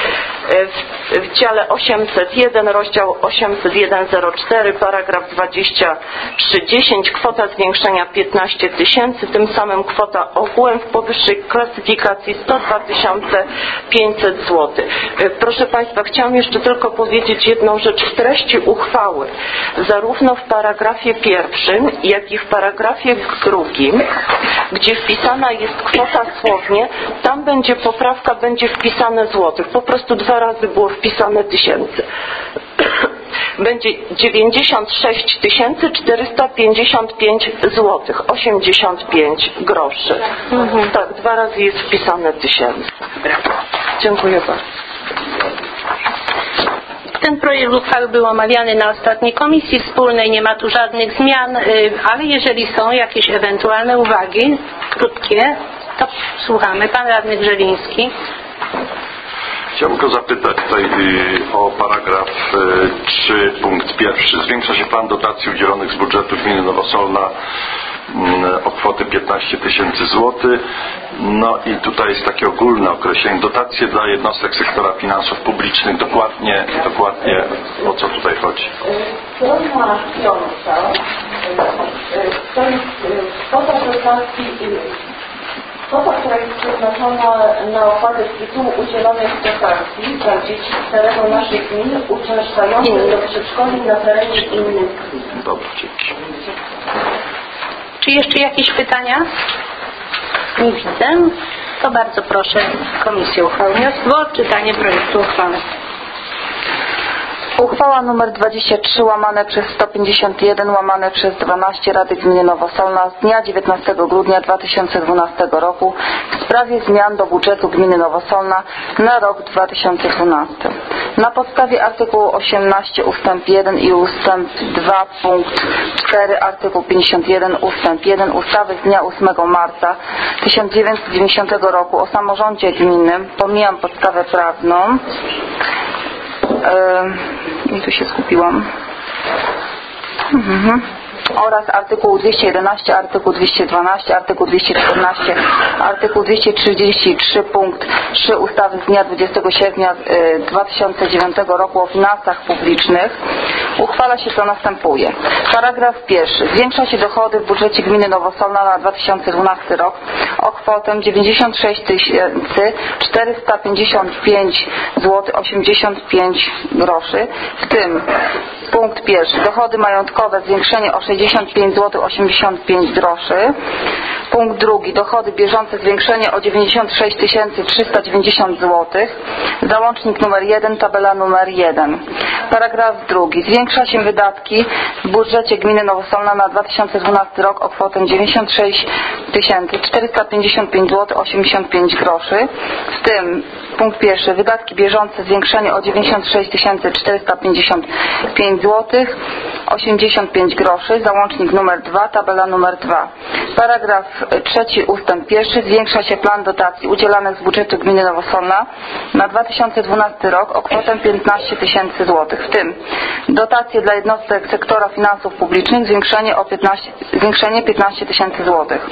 w, w dziale osiemset jeden, rozdział osiemset jeden zero cztery, paragraf dwadzieścia trzy dziesięć, kwota zwiększenia piętnaście tysięcy, tym samym kwota ogółem w powyższej klasyfikacji sto dwa tysiące pięćset złotych. Proszę Państwa, chciałam jeszcze tylko powiedzieć jedną rzecz. W treści uchwały, zarówno w paragrafie pierwszym, jak i w paragrafie drugim, gdzie wpisana jest kwota słownie, tam będzie poprawka, będzie wpisane złotych. Po prostu dwa razy było wpisane tysięcy. Będzie dziewięćdziesiąt sześć tysięcy czterysta pięćdziesiąt pięć złotych osiemdziesiąt pięć groszy. Mhm. Tak, dwa razy jest wpisane tysięcy. Dziękuję bardzo. Ten projekt uchwały był omawiany na ostatniej komisji wspólnej, nie ma tu żadnych zmian, ale jeżeli są jakieś ewentualne uwagi, krótkie, to słuchamy. Pan radny Grzeliński. Chciałbym go zapytać tutaj o paragraf trzy, punkt pierwszy. Zwiększa się plan dotacji udzielonych z budżetu gminy Nowosolna o kwotę piętnaście tysięcy złotych. No i tutaj jest takie ogólne określenie. Dotacje dla jednostek sektora finansów publicznych. Dokładnie, dokładnie o co tutaj chodzi? Strona piąta to jest kwota dotacji, kwota, która jest przeznaczona na opłatę z tytułu udzielonej dotacji dla dzieci z terenu naszej gminy uczęszczających do przedszkoli na terenie innych gmin. Dobrze, dzięki. Czy jeszcze jakieś pytania? Nie widzę. To bardzo proszę Komisję Uchwały Wniosku o czytanie projektu uchwały. Uchwała nr dwadzieścia trzy łamane przez sto pięćdziesiąt jeden łamane przez dwanaście Rady Gminy Nowosolna z dnia dziewiętnastego grudnia dwa tysiące dwunastego roku w sprawie zmian do budżetu Gminy Nowosolna na rok dwa tysiące dwunasty. Na podstawie artykułu osiemnaście ustęp jeden i ustęp dwa punkt cztery artykuł pięćdziesiąt jeden ustęp jeden ustawy z dnia ósmego marca tysiąc dziewięćset dziewięćdziesiątego roku o samorządzie gminnym, pomijam podstawę prawną, i tu się skupiłam, mhm. oraz artykuł dwieście jedenaście, artykuł dwieście dwanaście, artykuł dwieście czternaście, artykuł dwieście trzydzieści trzy punkt trzy ustawy z dnia dwudziestego sierpnia dwa tysiące dziewiątego roku o finansach publicznych uchwala się co następuje. Paragraf pierwszy. Zwiększa się dochody w budżecie gminy Nowosolna na dwa tysiące dwunasty rok o kwotę dziewięćdziesiąt sześć tysięcy czterysta pięćdziesiąt pięć złotych osiemdziesiąt pięć groszy, w tym punkt pierwszy. Dochody majątkowe zwiększenie o sześćdziesiąt pięć złotych osiemdziesiąt pięć groszy. Punkt drugi. Dochody bieżące zwiększenie o dziewięćdziesiąt sześć tysięcy trzysta dziewięćdziesiąt złotych. Załącznik numer jeden, tabela numer jeden. Paragraf drugi. Zwiększa się wydatki w budżecie gminy Nowosolna na dwa tysiące dwunasty rok o kwotę dziewięćdziesiąt sześć tysięcy czterysta pięćdziesiąt pięć złotych osiemdziesiąt pięć groszy. W tym punkt pierwszy. Wydatki bieżące zwiększenie o dziewięćdziesiąt sześć tysięcy czterysta pięćdziesiąt pięć złotych osiemdziesiąt pięć groszy. Załącznik numer dwa, tabela numer dwa. Paragraf trzeci ustęp pierwszy. Zwiększa się plan dotacji udzielanych z budżetu gminy Nowosolna na dwa tysiące dwunasty rok o kwotę piętnaście tysięcy złotych. W tym dotacje dla jednostek sektora finansów publicznych zwiększenie o piętnaście, zwiększenie piętnaście tysięcy złotych.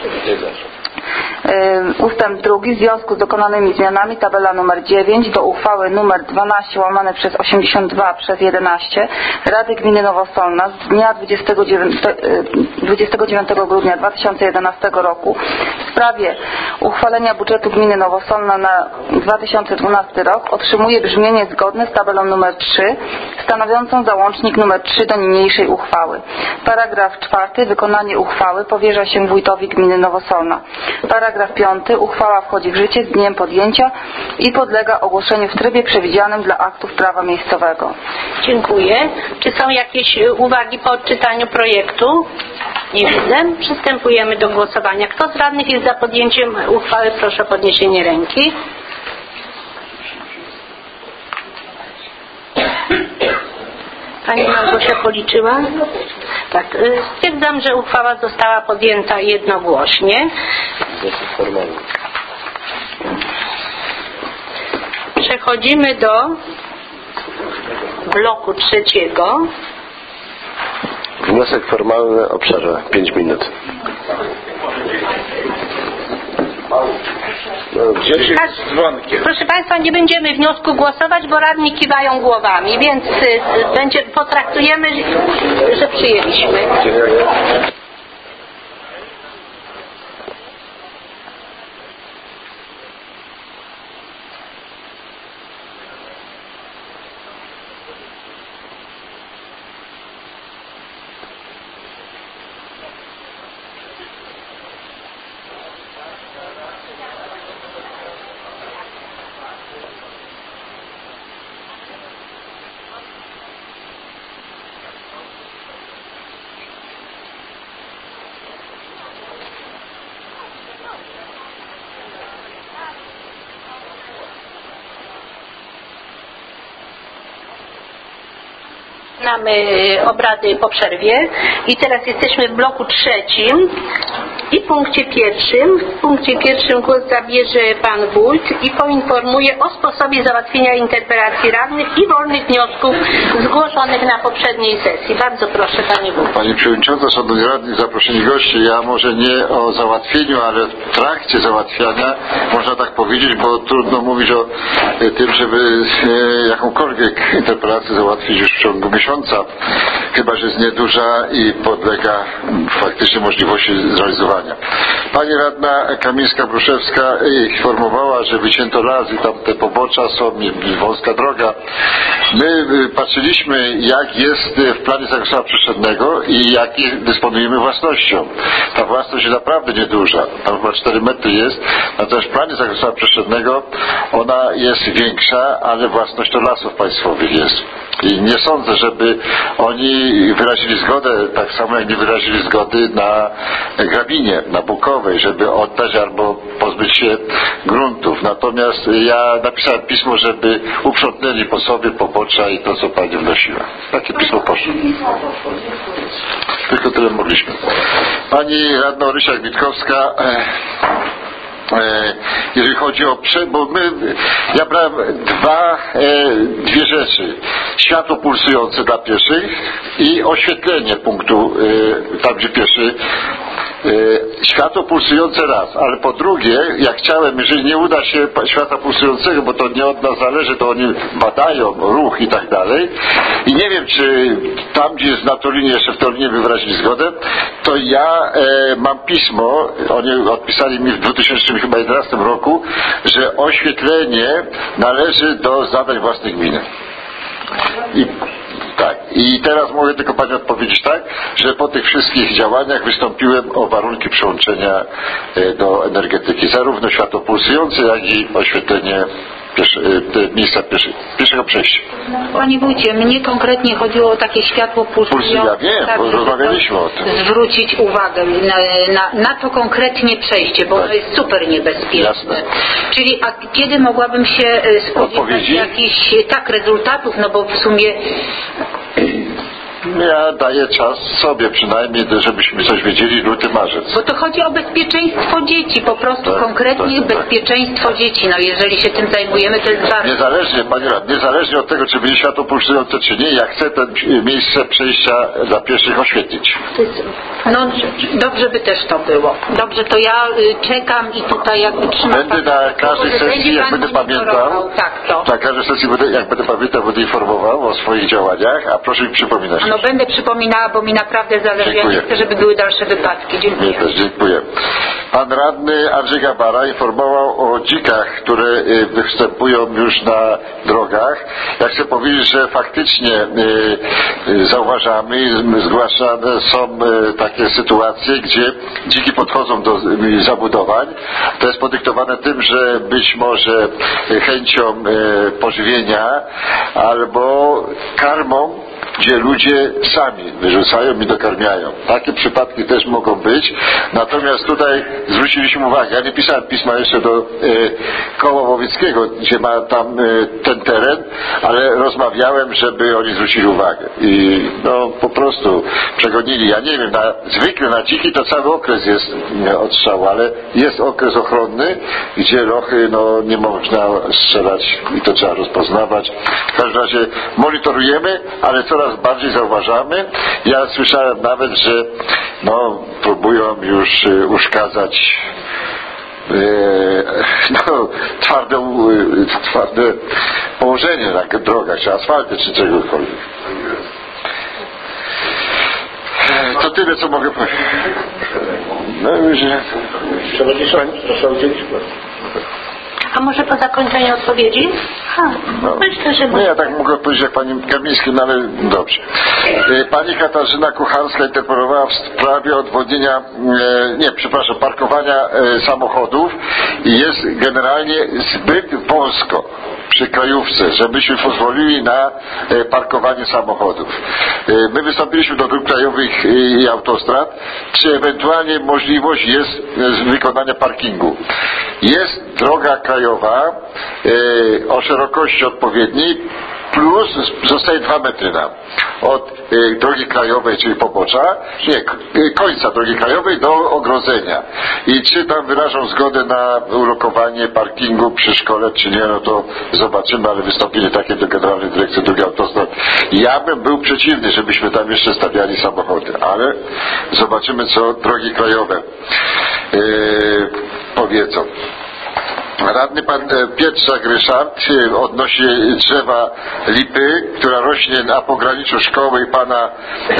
Ustęp drugi. W związku z dokonanymi zmianami tabela numer dziewięć do uchwały numer dwanaście łamane przez osiemdziesiąt dwa przez jedenaście Rady Gminy Nowosolna z dnia dwudziestego dziewiątego grudnia dwa tysiące jedenastego roku w sprawie uchwalenia budżetu gminy Nowosolna na dwa tysiące dwunasty rok otrzymuje brzmienie zgodne z tabelą numer trzy stanowiącą załącznik numer trzy do niniejszej uchwały. Paragraf czwarty. Wykonanie uchwały powierza się wójtowi gminy Nowosolna. Paragraf piąty. Uchwała wchodzi w życie z dniem podjęcia i podlega ogłoszeniu w trybie przewidzianym dla aktów prawa miejscowego. Dziękuję. Czy są jakieś uwagi po odczytaniu projektu? Nie widzę. Przystępujemy do głosowania. Kto z radnych jest za podjęciem uchwały? Proszę o podniesienie ręki. Pani Małgosia policzyła? Tak. Stwierdzam, że uchwała została podjęta jednogłośnie. Przechodzimy do bloku trzeciego. Wniosek formalny o przerwę. pięć minut. dziesięć z dzwonkiem. Proszę Państwa, nie będziemy wniosku głosować, bo radni kiwają głowami, więc y, y, będzie, potraktujemy, że przyjęliśmy. Zaczynamy obrady po przerwie i teraz jesteśmy w bloku trzecim i punkcie pierwszym. W punkcie pierwszym głos zabierze pan wójt i poinformuje o sposobie załatwienia interpelacji radnych i wolnych wniosków zgłoszonych na poprzedniej sesji. Bardzo proszę panie wójt. Pani Przewodnicząca, Szanowni Radni, zaproszeni goście, ja może nie o załatwieniu, ale w trakcie załatwiania, można tak powiedzieć, bo trudno mówić o tym, żeby jakąkolwiek interpelację załatwić już w ciągu miesiąca, chyba że jest nieduża i podlega faktycznie możliwości zrealizowania. Pani radna Kamińska-Bruszewska informowała, że wycięto las i tam te pobocza są, wąska droga. My patrzyliśmy, jak jest w planie zagospodarowania przestrzennego i jakie dysponujemy własnością. Ta własność jest naprawdę nieduża, tam chyba cztery metry jest, natomiast w planie zagospodarowania przestrzennego ona jest większa, ale własność to lasów państwowych jest. I nie sądzę, żeby oni wyrazili zgodę, tak samo jak nie wyrazili zgody na Grabinie, na Bukowej, żeby oddać albo pozbyć się gruntów. Natomiast ja napisałem pismo, żeby uprzątnęli po sobie pobocza i to, co pani wnosiła. Takie pismo poszło. Tylko tyle mogliśmy. Pani radna Rysia-Witkowska, jeżeli chodzi o prze... bo my, ja brałem dwa, e, dwie rzeczy. Światło pulsujące dla pieszych i oświetlenie punktu, e, tam gdzie pieszy. E, światło pulsujące raz, ale po drugie, jak chciałem, jeżeli nie uda się światła pulsującego, bo to nie od nas zależy, to oni badają ruch i tak dalej. I nie wiem, czy tam, gdzie jest na Tolinie, jeszcze w Tolinie wyrazili zgodę, to ja e, mam pismo, oni odpisali mi w dwa tysiące jedenastym roku, że oświetlenie należy do zadań własnych gminy. I, tak. I teraz mogę tylko pani odpowiedzieć tak, że po tych wszystkich działaniach wystąpiłem o warunki przyłączenia e, do energetyki, zarówno światło pulsujące, jak i oświetlenie Pieszy, te miejsca pieszy, pieszego przejścia. Panie wójcie, mnie konkretnie chodziło o takie światło pulsujące. Ja wiem, tak, bo rozmawialiśmy o tym. Zwrócić uwagę na, na, na to konkretnie przejście, bo tak. To jest super niebezpieczne. Jasne. Czyli a kiedy mogłabym się spodziewać jakichś tak rezultatów, no bo w sumie ja daję czas sobie przynajmniej, żebyśmy coś wiedzieli, luty, marzec. Bo to chodzi o bezpieczeństwo dzieci, po prostu tak, konkretnie tak, tak. bezpieczeństwo dzieci. No jeżeli się tym zajmujemy, to jest bardzo... Niezależnie, pani rad, niezależnie od tego, czy będzie światło pulsujące, czy nie, ja chcę to miejsce przejścia dla pieszych oświetlić. No dobrze by też to było. Dobrze, to ja y, czekam i tutaj jakby trzymam... Będę na każdej sesji, jak będę pamiętał, tak, to. na każdej sesji, będę, jak będę pamiętał, będę informował o swoich działaniach, a proszę mi przypominać. No będę przypominała, bo mi naprawdę zależy. Ja nie chcę, żeby były dalsze wypadki. Dziękuję. Ja też dziękuję. Pan radny Andrzej Gabara informował o dzikach, które występują już na drogach. Ja chcę powiedzieć, że faktycznie zauważamy, zgłaszane są takie sytuacje, gdzie dziki podchodzą do zabudowań. To jest podyktowane tym, że być może chęcią pożywienia albo karmą, gdzie ludzie sami wyrzucają i dokarmiają. Takie przypadki też mogą być. Natomiast tutaj zwróciliśmy uwagę, ja nie pisałem pisma jeszcze do e, Koła Łowieckiego, gdzie ma tam e, ten teren, ale rozmawiałem, żeby oni zwrócili uwagę. I no po prostu przegonili. Ja nie wiem, na, zwykle na dziki to cały okres jest e, odstrzału, ale jest okres ochronny, gdzie lochy no nie można strzelać i to trzeba rozpoznawać. W każdym razie monitorujemy, ale coraz bardziej zauważamy. Ja słyszałem nawet, że no, próbują już uszkadzać no, twarde, twarde położenie na drogach, czy asfalty, czy czegokolwiek. To tyle, co mogę powiedzieć. No już... Przewodniczący, proszę o udzielić głosu. A może po zakończeniu odpowiedzi? Ha, no, myślę, że... No ja tak mogę odpowiedzieć jak pani Kamiński, no ale dobrze. Pani Katarzyna Kucharska interpelowała w sprawie odwodnienia, nie, przepraszam, parkowania samochodów i jest generalnie zbyt wąsko przy krajówce, żebyśmy pozwolili na parkowanie samochodów. My wystąpiliśmy do dróg krajowych i autostrad, czy ewentualnie możliwość jest wykonania parkingu. Jest droga krajowa o szerokości odpowiedniej, plus zostaje dwa metry nam od y, drogi krajowej, czyli pobocza, nie, końca drogi krajowej do ogrodzenia. I czy tam wyrażą zgodę na ulokowanie parkingu przy szkole, czy nie, no to zobaczymy, ale wystąpili takie do Generalnej Dyrekcji Dróg Autostrad. Ja bym był przeciwny, żebyśmy tam jeszcze stawiali samochody, ale zobaczymy, co drogi krajowe yy, powiedzą. Radny pan Pietrzak Ryszard odnosi drzewa lipy, która rośnie na pograniczu szkoły i pana e,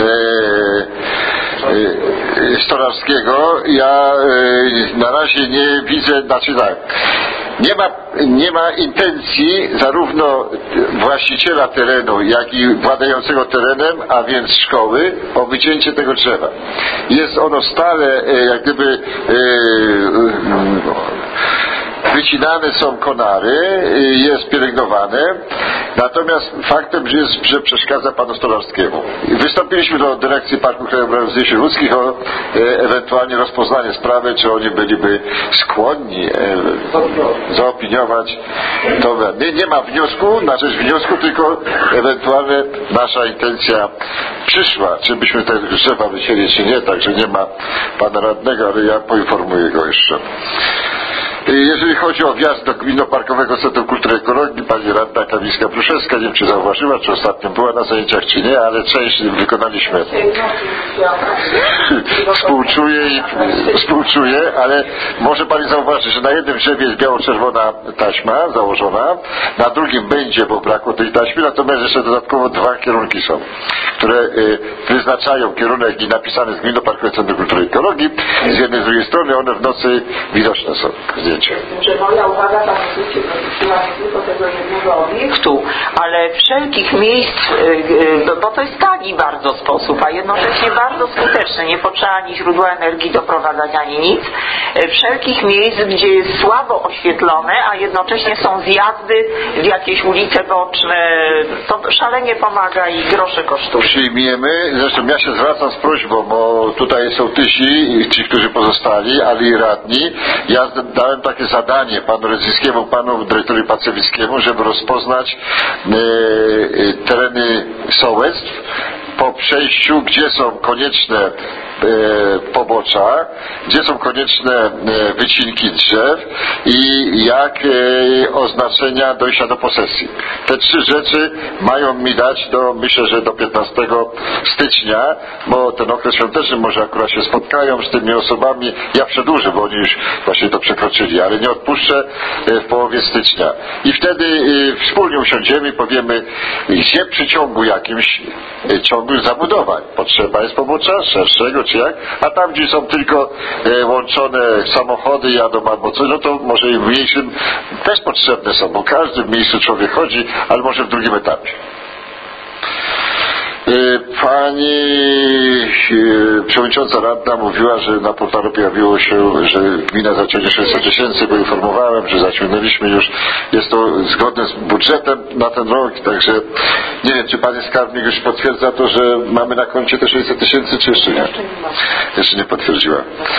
e, Stolarskiego. Ja e, na razie nie widzę, znaczy tak, nie ma, nie ma intencji zarówno właściciela terenu, jak i władającego terenem, a więc szkoły, o wycięcie tego drzewa. Jest ono stale e, jak gdyby e, wycinane są konary, jest pielęgnowane, natomiast faktem jest, że przeszkadza panu Stolarskiemu. Wystąpiliśmy do Dyrekcji Parku Krajobrazów Zdjęć Ludzkich o e, ewentualnie rozpoznanie sprawy, czy oni byliby skłonni e, zaopiniować to. Nie, nie ma wniosku na rzecz wniosku, tylko ewentualnie nasza intencja przyszła, czy byśmy te drzewa wycięli, czy nie, także nie ma pana radnego, ale ja poinformuję go jeszcze. Jeżeli chodzi o wjazd do Gminno-Parkowego Centrum Kultury i Ekologii, pani radna Kamińska-Pruszewska, nie wiem czy zauważyła, czy ostatnio była na zajęciach, czy nie, ale część wykonaliśmy. Współczuję i współczuję, ale może pani zauważyć, że na jednym drzewie jest biało-czerwona taśma założona, na drugim będzie, bo brakło tej taśmy, natomiast jeszcze dodatkowo dwa kierunki są, które y, wyznaczają kierunek i napisane z Gminno-Parkowego Centrum Kultury i Ekologii. Z jednej, z drugiej strony one w nocy widoczne są. Że moja uwaga tam dotyczyła nie tylko tego jednego obiektu, ale wszelkich miejsc, bo to jest tani bardzo sposób, a jednocześnie bardzo skuteczny, nie potrzeba ani źródła energii doprowadzać, ani nic, wszelkich miejsc, gdzie jest słabo oświetlone, a jednocześnie są zjazdy w jakieś ulice boczne, to szalenie pomaga i grosze kosztuje. Przyjmiemy, zresztą ja się zwracam z prośbą, bo tutaj są tysi, ci, którzy pozostali, ale i radni. Ja dałem takie zadanie panu Redzyńskiemu, panu dyrektorowi Pacewickiemu, żeby rozpoznać e, e, tereny sołectw po przejściu, gdzie są konieczne e, pobocza, gdzie są konieczne e, wycinki drzew i jak e, oznaczenia dojścia do posesji. Te trzy rzeczy mają mi dać do, myślę, że do piętnastego stycznia, bo ten okres świąteczny może akurat się spotkają z tymi osobami. Ja przedłużę, bo oni już właśnie to przekroczyli, ale nie odpuszczę e, w połowie stycznia. I wtedy e, wspólnie usiądziemy i powiemy, gdzie przy ciągu jakimś e, ciągu zabudowań. Potrzeba jest pobocza szerszego czy jak, a tam gdzie są tylko e, łączone samochody jadą albo coś, no to może i w mniejszym też potrzebne są, bo każdy w miejscu człowiek chodzi, ale może w drugim etapie. Pani e, przewodnicząca radna mówiła, że na portalu pojawiło się, że gmina zaciągnie sześćset tysięcy, bo informowałem, że zaciągnęliśmy już, jest to zgodne z budżetem na ten rok, także nie wiem, czy pani skarbnik już potwierdza to, że mamy na koncie te sześćset tysięcy, czy jeszcze nie? Jeszcze nie potwierdziła.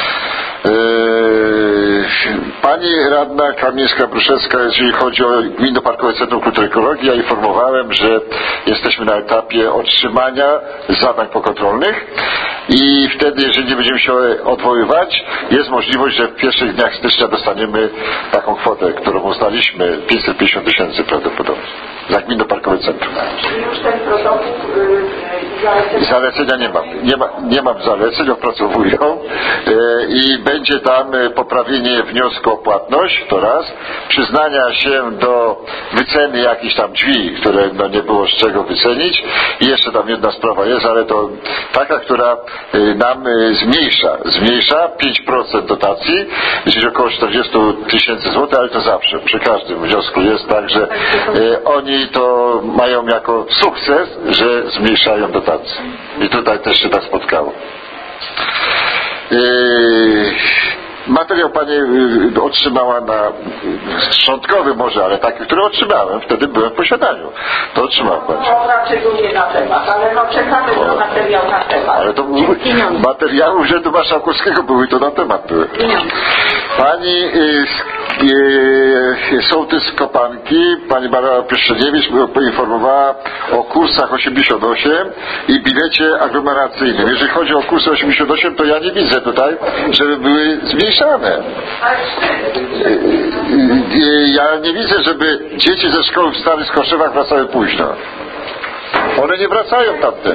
Pani radna Kamińska-Pruszewska, jeżeli chodzi o Gminno-Parkowe Centrum Kultury i Ekologii, ja informowałem, że jesteśmy na etapie otrzymania zadań pokontrolnych i wtedy, jeżeli nie będziemy się odwoływać, jest możliwość, że w pierwszych dniach stycznia dostaniemy taką kwotę, którą uznaliśmy, pięćset pięćdziesiąt tysięcy prawdopodobnie za Gminno-Parkowe Centrum. Czyli już ten protokół Zalecenia nie mam. Nie, ma, nie mam zaleceń, opracowują e, i będzie tam poprawienie wniosku o płatność, to raz, przyznania się do wyceny jakichś tam drzwi, które no, nie było z czego wycenić i jeszcze tam jedna sprawa jest, ale to taka, która e, nam e, zmniejsza, zmniejsza pięć procent dotacji, czyli około czterdzieści tysięcy złotych, ale to zawsze, przy każdym wniosku jest tak, że e, oni to mają jako sukces, że zmniejszają dotacje. I tutaj też się tak spotkało. Yy, materiał Pani yy, otrzymała na yy, szczątkowy może, ale taki, który otrzymałem. Wtedy byłem w posiadaniu. To otrzymała Pani. No raczej był nie na temat, ale no czekamy na materiał na temat. Ale to były materiały Urzędu Marszałkowskiego były, to na temat były. Pani yy, yy, sołtys Kopanki, Pani Barbara Pieszczeniewicz poinformowała o kursach osiemdziesiąt osiem i bilecie aglomeracyjnym. Jeżeli chodzi o kursy osiemdziesiąt osiem, to ja nie widzę tutaj, żeby były zmniejszane. Ja nie widzę, żeby dzieci ze szkoły w Starych Skoszewach wracały późno. One nie wracają tamten.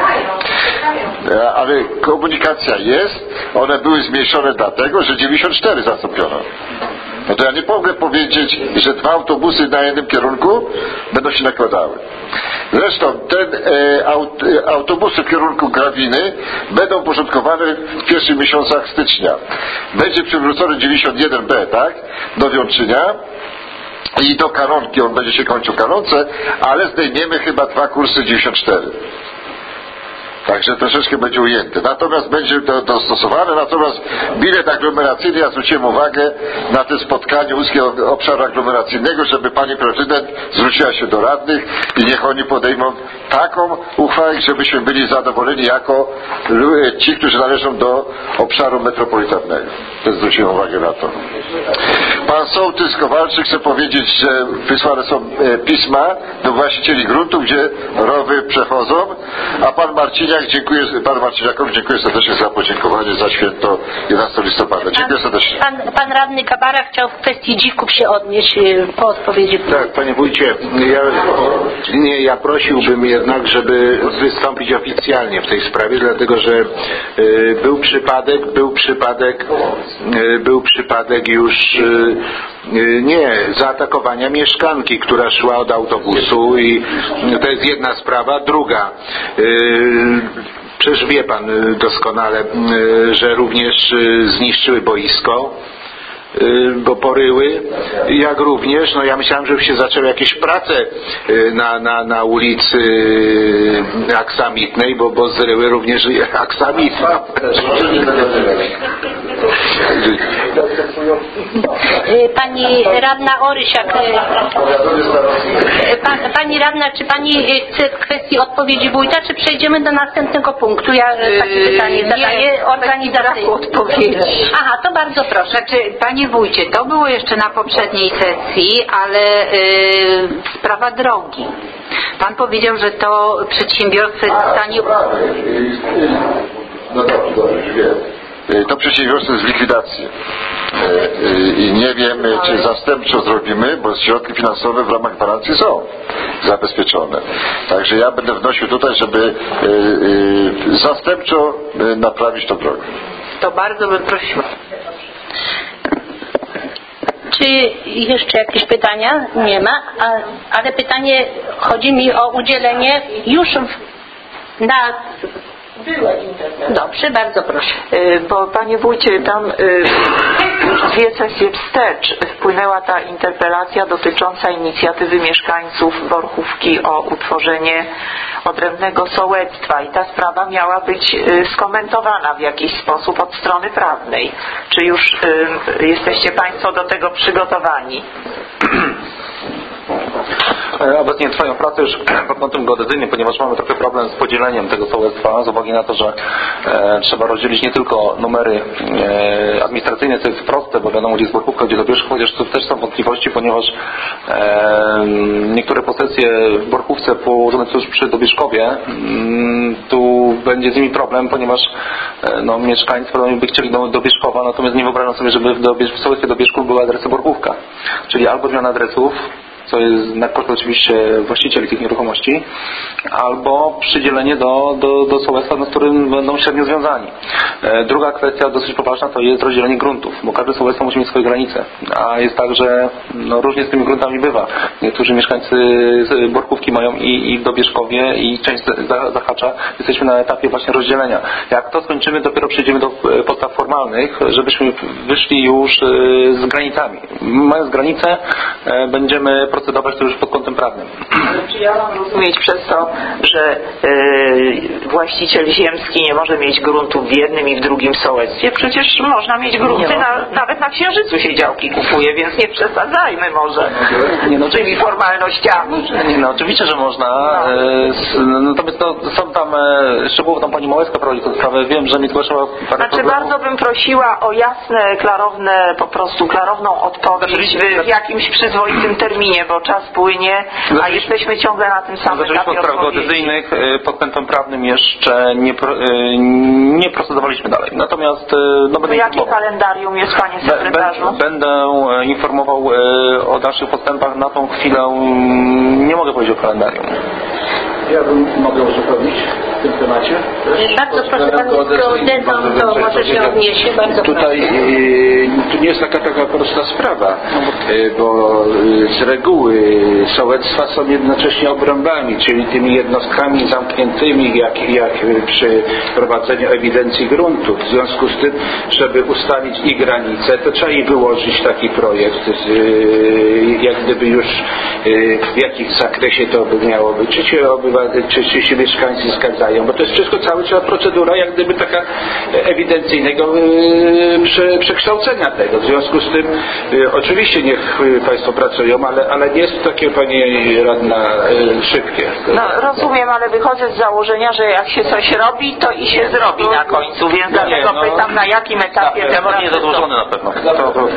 Ale komunikacja jest. One były zmniejszone dlatego, że dziewięćdziesiąt cztery zastąpiono. No to ja nie mogę powiedzieć, że dwa autobusy na jednym kierunku będą się nakładały. Zresztą ten e, aut, e, autobusy w kierunku Grawiny będą porządkowane w pierwszych miesiącach stycznia. Będzie przywrócony dziewięćdziesiąt jeden B, tak? Do Wiączynia. I do Karonki, on będzie się kończył w Karonce, ale zdejmiemy chyba dwa kursy dziewięćdziesiąt cztery. Także troszeczkę będzie ujęty. Natomiast będzie to dostosowane, natomiast bilet aglomeracyjny, ja zwróciłem uwagę na tym spotkaniu Łódzkiego Obszaru Aglomeracyjnego, żeby Pani Prezydent zwróciła się do radnych i niech oni podejmą taką uchwałę, żebyśmy byli zadowoleni jako ci, którzy należą do obszaru metropolitalnego. To zwróciłem uwagę na to. Pan sołtys Kowalczyk chce powiedzieć, że wysłane są pisma do właścicieli gruntów, gdzie rowy przechodzą, a Pan Marcin Dziękuję, Panu Marciniakowi dziękuję serdecznie za podziękowanie za święto jedenastego listopada. Dziękuję serdecznie. Pan, pan radny Kabara chciał w kwestii dzików się odnieść po odpowiedzi. Tak, Panie Wójcie, ja, nie, ja prosiłbym jednak, żeby wystąpić oficjalnie w tej sprawie, dlatego że y, był przypadek, był przypadek, y, był przypadek już y, y, nie, zaatakowania mieszkanki, która szła od autobusu i to jest jedna sprawa. Druga, y, przecież wie Pan doskonale, że również zniszczyły boisko, bo poryły, jak również, no ja myślałem, że już się zaczęły jakieś prace na, na, na ulicy Aksamitnej, bo, bo zryły również aksamitę. Pani radna Orysiak, pa, Pani radna, czy Pani chce w kwestii odpowiedzi wójta, czy przejdziemy do następnego punktu? Ja takie pytanie zadaję organizacyjnie. Odpowiedzi. Aha, to bardzo proszę. Znaczy, Panie Wójcie, to było jeszcze na poprzedniej sesji, ale yy, sprawa drogi. Pan powiedział, że to przedsiębiorcy zostanie... No dobrze, dobrze, wiem. To przedsiębiorstwo jest w likwidacji i nie wiemy, czy zastępczo zrobimy, bo środki finansowe w ramach gwarancji są zabezpieczone. Także ja będę wnosił tutaj, żeby zastępczo naprawić tą drogę. To bardzo bym prosiła. Czy jeszcze jakieś pytania? Nie ma, ale pytanie, chodzi mi o udzielenie już w, na... Była interpelacja. Dobrze, bardzo proszę. Bo Panie Wójcie, tam już dwie sesje wstecz wpłynęła ta interpelacja dotycząca inicjatywy mieszkańców Borchówki o utworzenie odrębnego sołectwa i ta sprawa miała być skomentowana w jakiś sposób od strony prawnej. Czy już jesteście Państwo do tego przygotowani? Obecnie trwają prace już pod kątem geodezyjnym, ponieważ mamy trochę problem z podzieleniem tego sołectwa z uwagi na to, że e, trzeba rozdzielić nie tylko numery e, administracyjne, co jest proste, bo wiadomo, gdzie jest Borchówka, gdzie Dobierzchów, chociaż tu też są wątpliwości, ponieważ e, niektóre posesje w Borchówce położone tuż przy Dobierzchowie, m, tu będzie z nimi problem, ponieważ e, no, mieszkańcy by chcieli do Dobierzchowa, natomiast nie wyobrażam sobie, żeby w, Dobierz, w sołectwie Dobierzchów były adresy Borchówka, czyli albo zmiana adresów co jest na koszt oczywiście właścicieli tych nieruchomości, albo przydzielenie do, do, do sołectwa, z którym będą średnio związani. Druga kwestia dosyć poważna to jest rozdzielenie gruntów, bo każde sołectwo musi mieć swoje granice, a jest tak, że no, różnie z tymi gruntami bywa. Niektórzy mieszkańcy z Borkówki mają i, i w Dobierzkowie i część Zahacza. Jesteśmy na etapie właśnie rozdzielenia. Jak to skończymy, dopiero przejdziemy do podstaw formalnych, żebyśmy wyszli już z granicami. Mając granice, będziemy procedować to już pod kątem prawnym. Czy ja mam rozumieć przez to, że yy, właściciel ziemski nie może mieć gruntów w jednym i w drugim sołectwie? Przecież można mieć grunty, na, nawet na Księżycu się działki kupuje, więc nie przesadzajmy może nie, no, z tymi formalnościami. Nie, no oczywiście, że można. No. Natomiast no, są tam szczegółowo, tam pani Małecka prowadzi tę sprawę. Wiem, że mi zgłaszała parę Znaczy problemów. bardzo bym prosiła o jasne, klarowne, po prostu klarowną odpowiedź w, w jakimś przyzwoitym terminie, bo czas płynie, a jesteśmy ciągle na tym samym etapie odpowiedzi. Spraw geodezyjnych pod kątem prawnym jeszcze nie, nie procedowaliśmy dalej. Natomiast no, to jakie kalendarium jest, panie sekretarzu? Będę informował o dalszych postępach. Na tą chwilę nie mogę powiedzieć o kalendarium. Ja bym mogę uzupełnić w tym temacie. Bardzo proszę, pan geodezą, to może się odniesie. Bardzo Tutaj proszę. tu nie jest taka taka prosta sprawa, bo z reguły sołectwa są jednocześnie obrębami, czyli tymi jednostkami zamkniętymi, jak, jak przy prowadzeniu ewidencji gruntów. W związku z tym, żeby ustalić ich granice, to trzeba i wyłożyć taki projekt, jak gdyby już w jakim zakresie to by miało być, czy się obywatele, czy, czy się mieszkańcy zgadzają, bo to jest wszystko cały czas procedura jak gdyby taka ewidencyjnego prze, przekształcenia tego. W związku z tym oczywiście niech Państwo pracują, ale, ale nie jest to takie, Pani Radna, szybkie. No rozumiem, ale wychodzę z założenia, że jak się coś robi, to i się zrobi na końcu, więc dlatego nie, no, pytam, na jakim etapie ten temat nie jest odłożony na pewno. To, to...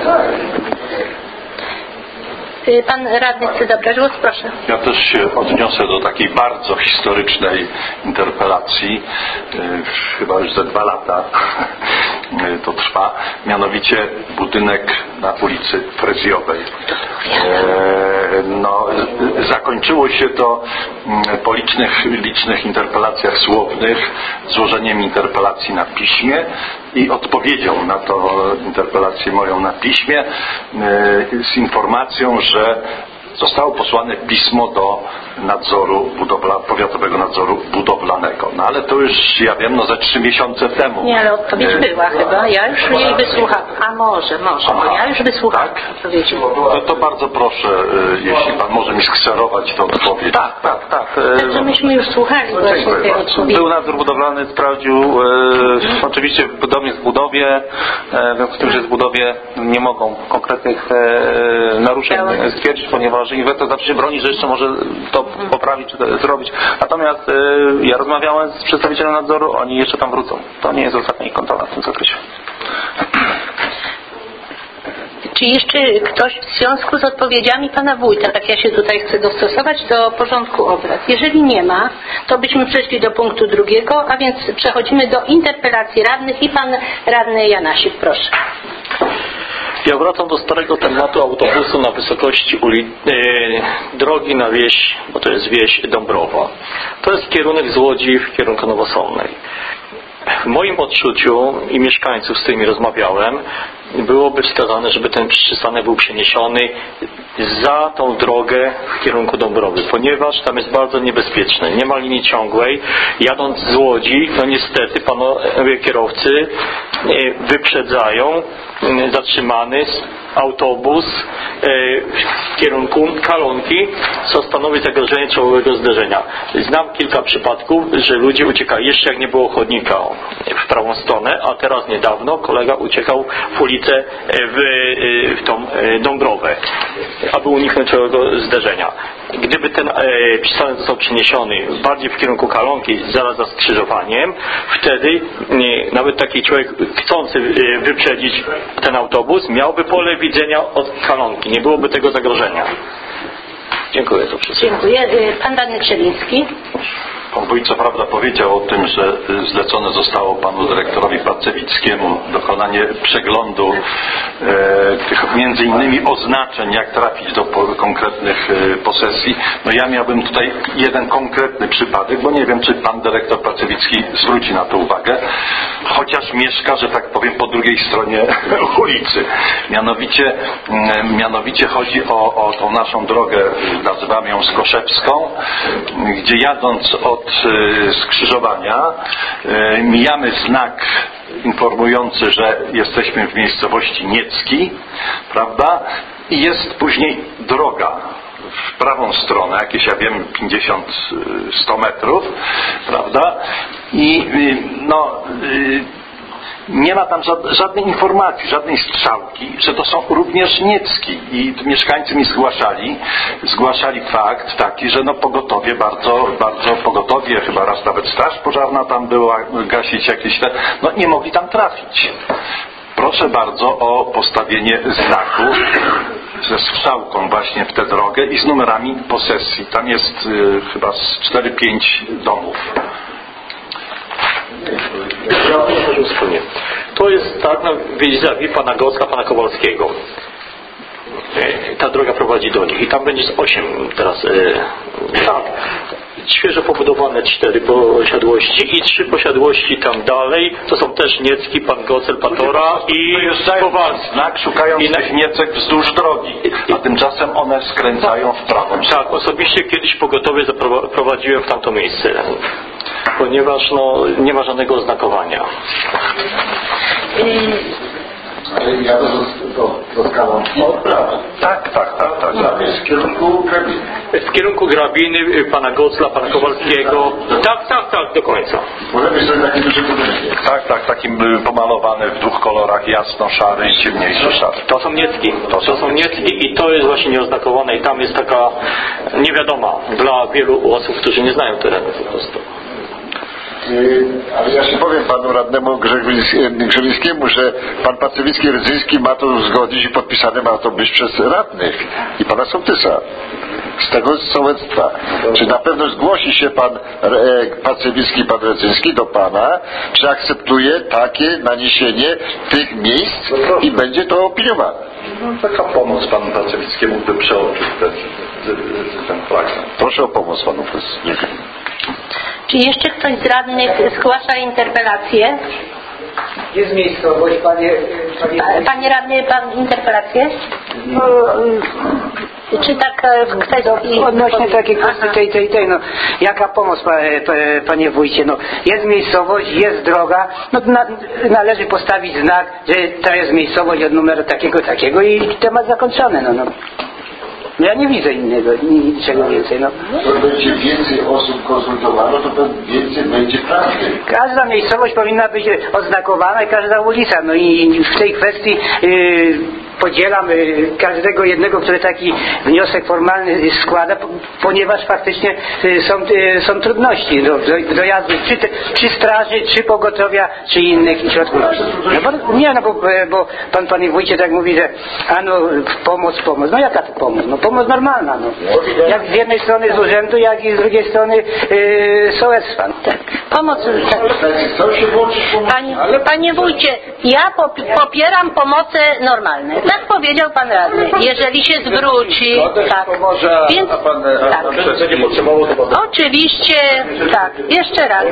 Pan radny chce zabrać głos, proszę. Ja też się odniosę do takiej bardzo historycznej interpelacji, chyba już ze dwa lata to trwa, mianowicie budynek na ulicy Frezjowej. No, zakończyło się to po licznych, licznych interpelacjach słownych złożeniem interpelacji na piśmie i odpowiedzią na to interpelację moją na piśmie z informacją, że zostało posłane pismo do nadzoru budowla, powiatowego nadzoru budowlanego. No ale to już, ja wiem, no ze trzy miesiące temu. Nie, ale odpowiedź e... była chyba. Ja już jej wysłuchałam. A może, może, Aha. bo ja już wysłuchałam tak? odpowiedzi. No to bardzo proszę, jeśli Pan może mi skserować tę odpowiedź. Tak, tak, tak. Także myśmy już słuchali no, właśnie tej odpowiedzi. Był nadzór budowlany, sprawdził. E, oczywiście dom jest w budowie, e, w związku z tym, że jest w budowie, nie mogą konkretnych e, naruszeń stwierdzić, ponieważ inwestor zawsze się broni, że jeszcze może to poprawić czy to zrobić. Natomiast y, ja rozmawiałem z przedstawicielem nadzoru, oni jeszcze tam wrócą. To nie jest ostatnia ich kontrola w tym zakresie. Czy jeszcze ktoś w związku z odpowiedziami pana wójta, tak ja się tutaj chcę dostosować do porządku obrad. Jeżeli nie ma, to byśmy przeszli do punktu drugiego, a więc przechodzimy do interpelacji radnych i pan radny Janasik, proszę. Ja wracam do starego tematu autobusu na wysokości uli- e, drogi na wieś, bo to jest wieś Dąbrowa. To jest kierunek z Łodzi w kierunku Nowosolnej. W moim odczuciu i mieszkańców, z którymi rozmawiałem, byłoby wskazane, żeby ten przystanek był przeniesiony za tą drogę w kierunku Dąbrowy, ponieważ tam jest bardzo niebezpieczne. Nie ma linii ciągłej. Jadąc z Łodzi, no niestety panowie kierowcy wyprzedzają zatrzymany autobus w kierunku Kalonki, co stanowi zagrożenie czołowego zderzenia. Znam kilka przypadków, że ludzie uciekali, jeszcze jak nie było chodnika w prawą stronę, a teraz niedawno kolega uciekał w ulicę w, w tą Dąbrowę, aby uniknąć czołowego zderzenia. Gdyby ten e, przystanek został przeniesiony bardziej w kierunku Kalonki, zaraz za skrzyżowaniem, wtedy e, nawet taki człowiek chcący e, wyprzedzić ten autobus miałby pole widzenia od Kalonki. Nie byłoby tego zagrożenia. Dziękuję. To wszystko. Dziękuję. Pan radny Krzeliński. Pan wójt co prawda powiedział o tym, że zlecone zostało panu dyrektorowi Pacewickiemu dokonanie przeglądu e, tych między innymi oznaczeń, jak trafić do po, konkretnych e, posesji. No ja miałbym tutaj jeden konkretny przypadek, bo nie wiem, czy pan dyrektor Pacewicki zwróci na to uwagę, chociaż mieszka, że tak powiem, po drugiej stronie ulicy. Mianowicie, mm, mianowicie chodzi o, o tą naszą drogę, nazywamy ją Skoszewską, gdzie jadąc od y, skrzyżowania y, mijamy znak informujący, że jesteśmy w miejscowości Niecki, prawda? I jest później droga w prawą stronę, jakieś ja wiem pięćdziesiąt do stu metrów, prawda? I y, no y, nie ma tam żadnej informacji, żadnej strzałki, że to są również Niecki. I mieszkańcy mi zgłaszali, zgłaszali fakt taki, że no pogotowie bardzo, bardzo pogotowie, chyba raz nawet straż pożarna tam była, gasić jakieś te, no nie mogli tam trafić. Proszę bardzo o postawienie znaku ze strzałką właśnie w tę drogę i z numerami posesji. Tam jest y, chyba z cztery pięć domów. To jest tak, no, vis-a-vis pana Gocka, pana Kowalskiego. Ta droga prowadzi do nich i tam będzie z osiem teraz. E, tak. Świeżo pobudowane cztery posiadłości i trzy posiadłości tam dalej. To są też Niecki, pan Gocel, Patora i Kowalski. Znak szukają I tych Niecek wzdłuż drogi, a tymczasem one skręcają w prawo. Tak, osobiście kiedyś pogotowie zaprowadziłem w tamto miejsce, ponieważ no, nie ma żadnego oznakowania. Ja doskałam tak, tak, tak, tak. W kierunku Grabiny. W kierunku Grabiny, pana Gocla, pana Kowalskiego. Tak, tak, tak, do końca. Możemy sobie taki duży budynek. Tak, tak, takim pomalowany w dwóch kolorach, jasno-szary i ciemniejszy szary. To są Niecki. To są, to są Niecki i to jest właśnie nieoznakowane i tam jest taka niewiadoma dla wielu osób, którzy nie znają terenu po prostu. Ale ja się powiem panu radnemu Grzewińskiemu, że pan Pacewicki-Rydzyński ma to uzgodnić i podpisane ma to być przez radnych i pana sołtysa z tego sołectwa. Czy na pewno zgłosi się pan Pacewicki i pan Rydzyński do pana, czy akceptuje takie naniesienie tych miejsc i będzie to opiniowane? No, taka pomoc panu Pacewickiemu by przeoczył ten, ten fragment. Proszę o pomoc panu prezydentowi. Czy jeszcze ktoś z radnych zgłasza interpelację? Jest miejscowość, panie... Panie, panie radny, pan interpelację? No, czy tak w kwestii... Odnośnie takiej kwestii tej, tej, tej, no, jaka pomoc, panie, panie wójcie, no, jest miejscowość, jest droga, no, na, należy postawić znak, że to jest miejscowość od numeru takiego, takiego i temat zakończony, no, no. No ja nie widzę innego, niczego więcej. No. To będzie więcej osób konsultowanych, to więcej będzie prawdy. Każda miejscowość powinna być oznakowana i każda ulica. No i w tej kwestii yy, podzielam yy, każdego jednego, który taki wniosek formalny składa, ponieważ faktycznie yy, są, yy, są trudności do, do, dojazdu czy, te, czy straży, czy pogotowia, czy innych środków. No bo, nie, no bo, bo pan, panie wójcie tak mówi, że a no pomoc, pomoc. No jaka to pomoc? No pomoc normalna. No. Jak z jednej strony z urzędu, jak i z drugiej strony yy, sołectwa. No. Tak. Pomoc. Tak. Panie, panie wójcie, ja popieram pomoce normalne. Tak powiedział pan radny. Jeżeli się zwróci, tak. Więc, tak. Oczywiście, tak. Jeszcze raz.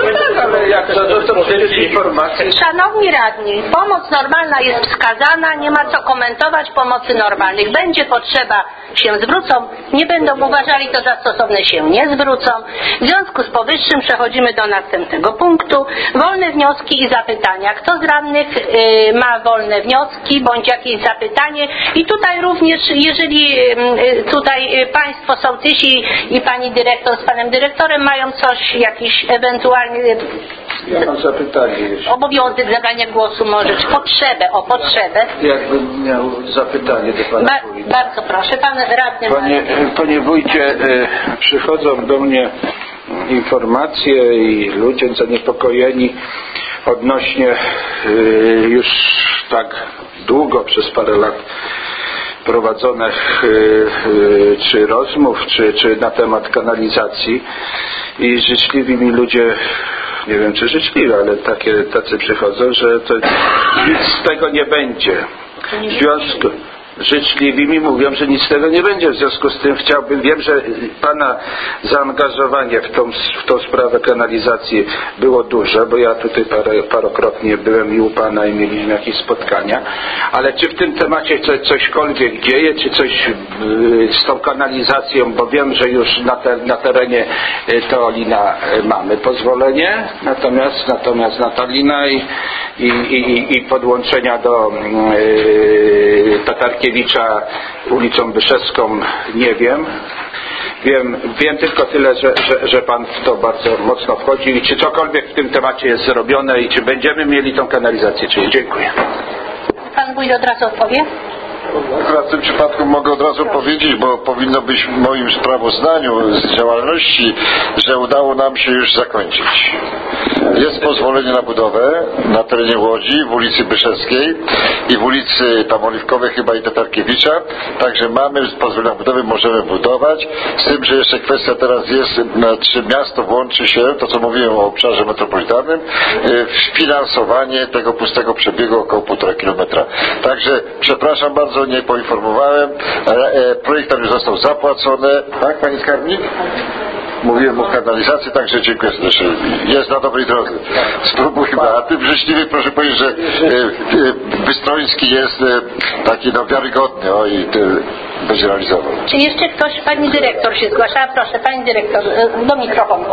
Szanowni radni, pomoc normalna jest wskazana, nie ma co komentować pomocy normalnych. Będzie potrzeba, się zwrócą, nie będą uważali to za stosowne, się nie zwrócą. W związku z powyższym przechodzimy do następnego punktu. Wolne wnioski i zapytania. Kto z radnych y, ma wolne wnioski bądź jakieś zapytanie? I tutaj również, jeżeli y, tutaj państwo sołtysi i pani dyrektor z panem dyrektorem mają coś, jakiś ewentualnie ja mam zapytanie jeszcze. Obowiązek zabrania głosu może, czy potrzebę, o potrzebę. Jakbym miał zapytanie do pana ba- wójta. Bardzo proszę, pan radny. Panie, panie wójcie, przychodzą do mnie informacje i ludzie zaniepokojeni odnośnie już tak długo, przez parę lat prowadzonych czy rozmów, czy, czy na temat kanalizacji i życzliwi mi ludzie, nie wiem czy życzliwi, ale takie, tacy przychodzą, że to nic z tego nie będzie. W związku życzliwi mi mówią, że nic z tego nie będzie. W związku z tym chciałbym, wiem, że Pana zaangażowanie w tą, w tą sprawę kanalizacji było duże, bo ja tutaj parę, parokrotnie byłem i u Pana i mieliśmy jakieś spotkania, ale czy w tym temacie coś, cośkolwiek dzieje, czy coś yy, z tą kanalizacją, bo wiem, że już na, te, na terenie yy, Teolina yy, mamy pozwolenie, natomiast, natomiast na Talina i, i, i, i podłączenia do yy, Tatarki ulicą Byszewską nie wiem. Wiem, wiem tylko tyle, że, że, że Pan w to bardzo mocno wchodzi i czy cokolwiek w tym temacie jest zrobione i czy będziemy mieli tą kanalizację, czy nie. Dziękuję. Pan Wójt od razu odpowie? Akurat w tym przypadku mogę od razu powiedzieć, bo powinno być w moim sprawozdaniu z działalności, że udało nam się już zakończyć. Jest pozwolenie na budowę na terenie Łodzi, w ulicy Byszewskiej i w ulicy tam Oliwkowej chyba i Tatarkiewicza, także mamy pozwolenie na budowę, możemy budować, z tym, że jeszcze kwestia teraz jest, czy miasto włączy się, to co mówiłem o obszarze metropolitalnym, w finansowanie tego pustego przebiegu około półtora kilometra. Także przepraszam bardzo, nie poinformowałem, projekt tam już został zapłacony, tak Pani Skarbnik? Mówiłem o kanalizacji, także dziękuję serdecznie. Jest na dobrej drodze. Spróbujmy. A tym życzliwie proszę powiedzieć, że Bystroński jest taki no, wiarygodny o, i będzie realizował. Czy jeszcze ktoś, Pani Dyrektor się zgłasza? Proszę, Pani Dyrektor, do mikrofonu.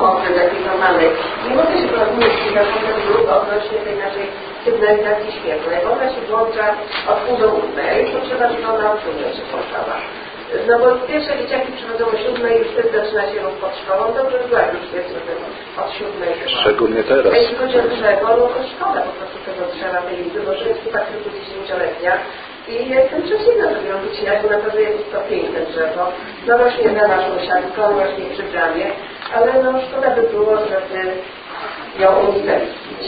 Nie mogę się porozumieć z zarządem dróg odnośnie tej naszej sygnalizacji świetlnej. Ona się włącza od pół do ósmej. To trzeba, żeby ona od siódmej się włączała. No bo pierwsze dzieciaki przychodzą o siódmej i już wtedy zaczyna się ruch pod szkołą. Dobrze była już jest od siódmej. Szczególnie teraz. A jeśli chodzi o drzewo, no to szkoda po prostu tego drzewa tej liczby, bo że jest chyba kilkudziesięcioletnia. I jestem przeciwna, żeby ją wycinać, bo naprawdę jest to piękne drzewo. No właśnie za naszą siatką, właśnie przy bramie. Ale no szkoda by było, żeby ją unicestwić.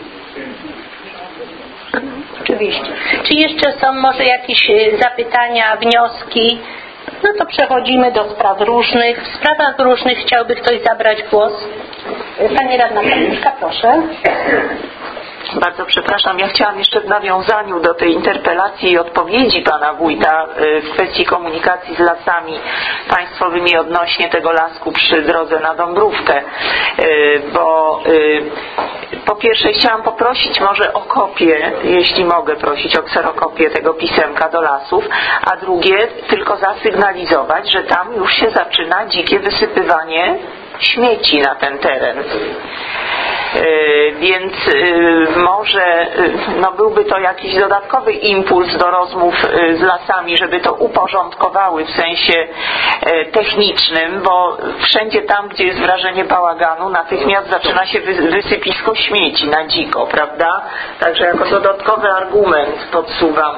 Oczywiście. Czy jeszcze są może jakieś zapytania, wnioski? No to przechodzimy do spraw różnych. W sprawach różnych chciałby ktoś zabrać głos? Pani Radna Kamińska, proszę. Bardzo przepraszam, ja chciałam jeszcze w nawiązaniu do tej interpelacji i odpowiedzi Pana Wójta w kwestii komunikacji z lasami państwowymi odnośnie tego lasku przy drodze na Dąbrówkę, bo po pierwsze chciałam poprosić może o kopię, jeśli mogę prosić o kserokopię tego pisemka do lasów, a drugie tylko zasygnalizować, że tam już się zaczyna dzikie wysypywanie śmieci na ten teren. Yy, więc yy, może yy, no byłby to jakiś dodatkowy impuls do rozmów yy, z lasami, żeby to uporządkowały w sensie yy, technicznym, bo wszędzie tam, gdzie jest wrażenie bałaganu, natychmiast zaczyna się wy, wysypisko śmieci na dziko, prawda? Także jako dodatkowy argument podsuwam.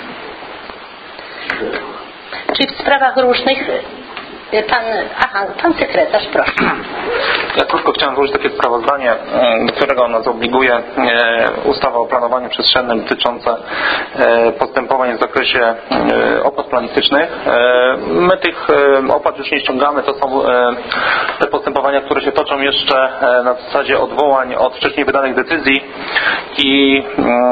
Czy w sprawach różnych Pan, aha, pan sekretarz, proszę. Ja krótko chciałem złożyć takie sprawozdanie, do którego nas obliguje ustawa o planowaniu przestrzennym dotyczące postępowań w zakresie opłat planistycznych. My tych opłat już nie ściągamy, to są te postępowania, które się toczą jeszcze na zasadzie odwołań od wcześniej wydanych decyzji i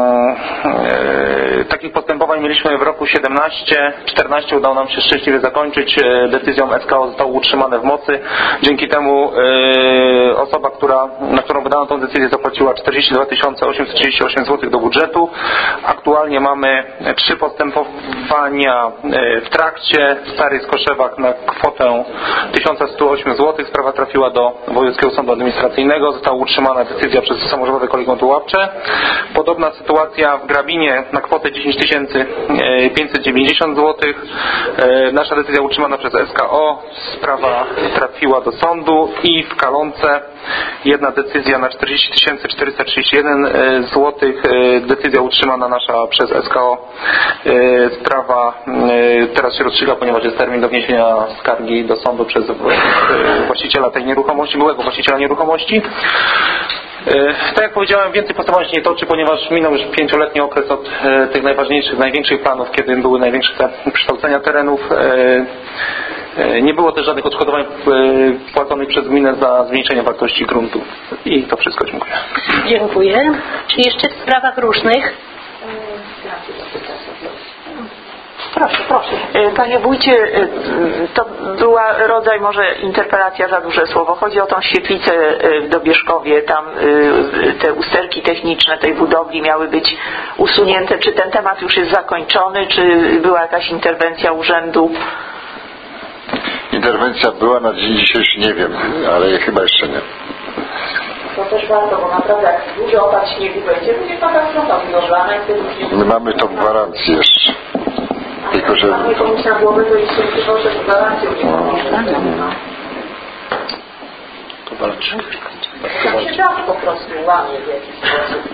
takich postępowań mieliśmy w roku siedemnaście czternaście, udało nam się szczęśliwie zakończyć decyzją S K O, zostało utrzymane w mocy. Dzięki temu yy, osoba, która, na którą wydano tę decyzję, zapłaciła czterdzieści dwa tysiące osiemset trzydzieści osiem złotych do budżetu. Aktualnie mamy trzy postępowania yy, w trakcie. Stary Skoszewak na kwotę tysiąc sto osiem złotych. Sprawa trafiła do Wojewódzkiego Sądu Administracyjnego. Została utrzymana decyzja przez Samorządowe Kolegium Tuławcze. Podobna sytuacja w Grabinie na kwotę dziesięć tysięcy pięćset dziewięćdziesiąt złotych. Yy, nasza decyzja utrzymana przez S K O. Sprawa trafiła do sądu i w Kalonce jedna decyzja na czterdzieści tysięcy czterysta trzydzieści jeden złotych. Decyzja utrzymana nasza przez S K O. Sprawa teraz się rozstrzyga, ponieważ jest termin do wniesienia skargi do sądu przez właściciela tej nieruchomości, byłego właściciela nieruchomości. Tak jak powiedziałem, więcej postępowań się nie toczy, ponieważ minął już pięcioletni okres od tych najważniejszych, największych planów, kiedy były największe te przekształcenia terenów. Nie było też żadnych odszkodowań płaconych przez gminę za zmniejszenie wartości gruntu. I to wszystko. Dziękuję. Dziękuję. Czy jeszcze w sprawach różnych? Proszę, proszę. Panie wójcie, to była rodzaj, może interpelacja za duże słowo. Chodzi o tą świetlicę w Dobieżkowie. Tam te usterki techniczne tej budowli miały być usunięte. Czy ten temat już jest zakończony? Czy była jakaś interwencja urzędu? Interwencja była, na dzień dzisiejszy nie wiem, ale chyba jeszcze nie. To też warto, bo naprawdę jak duży opad śniegu będzie, będzie katastrofa budowlana. My mamy tą gwarancję jeszcze. Tylko, że... Mamy komuś na głowę, to jeszcze nie proszę z gwarancją. No. To walczy. Jak się da po prostu łamie w jakiś sposób.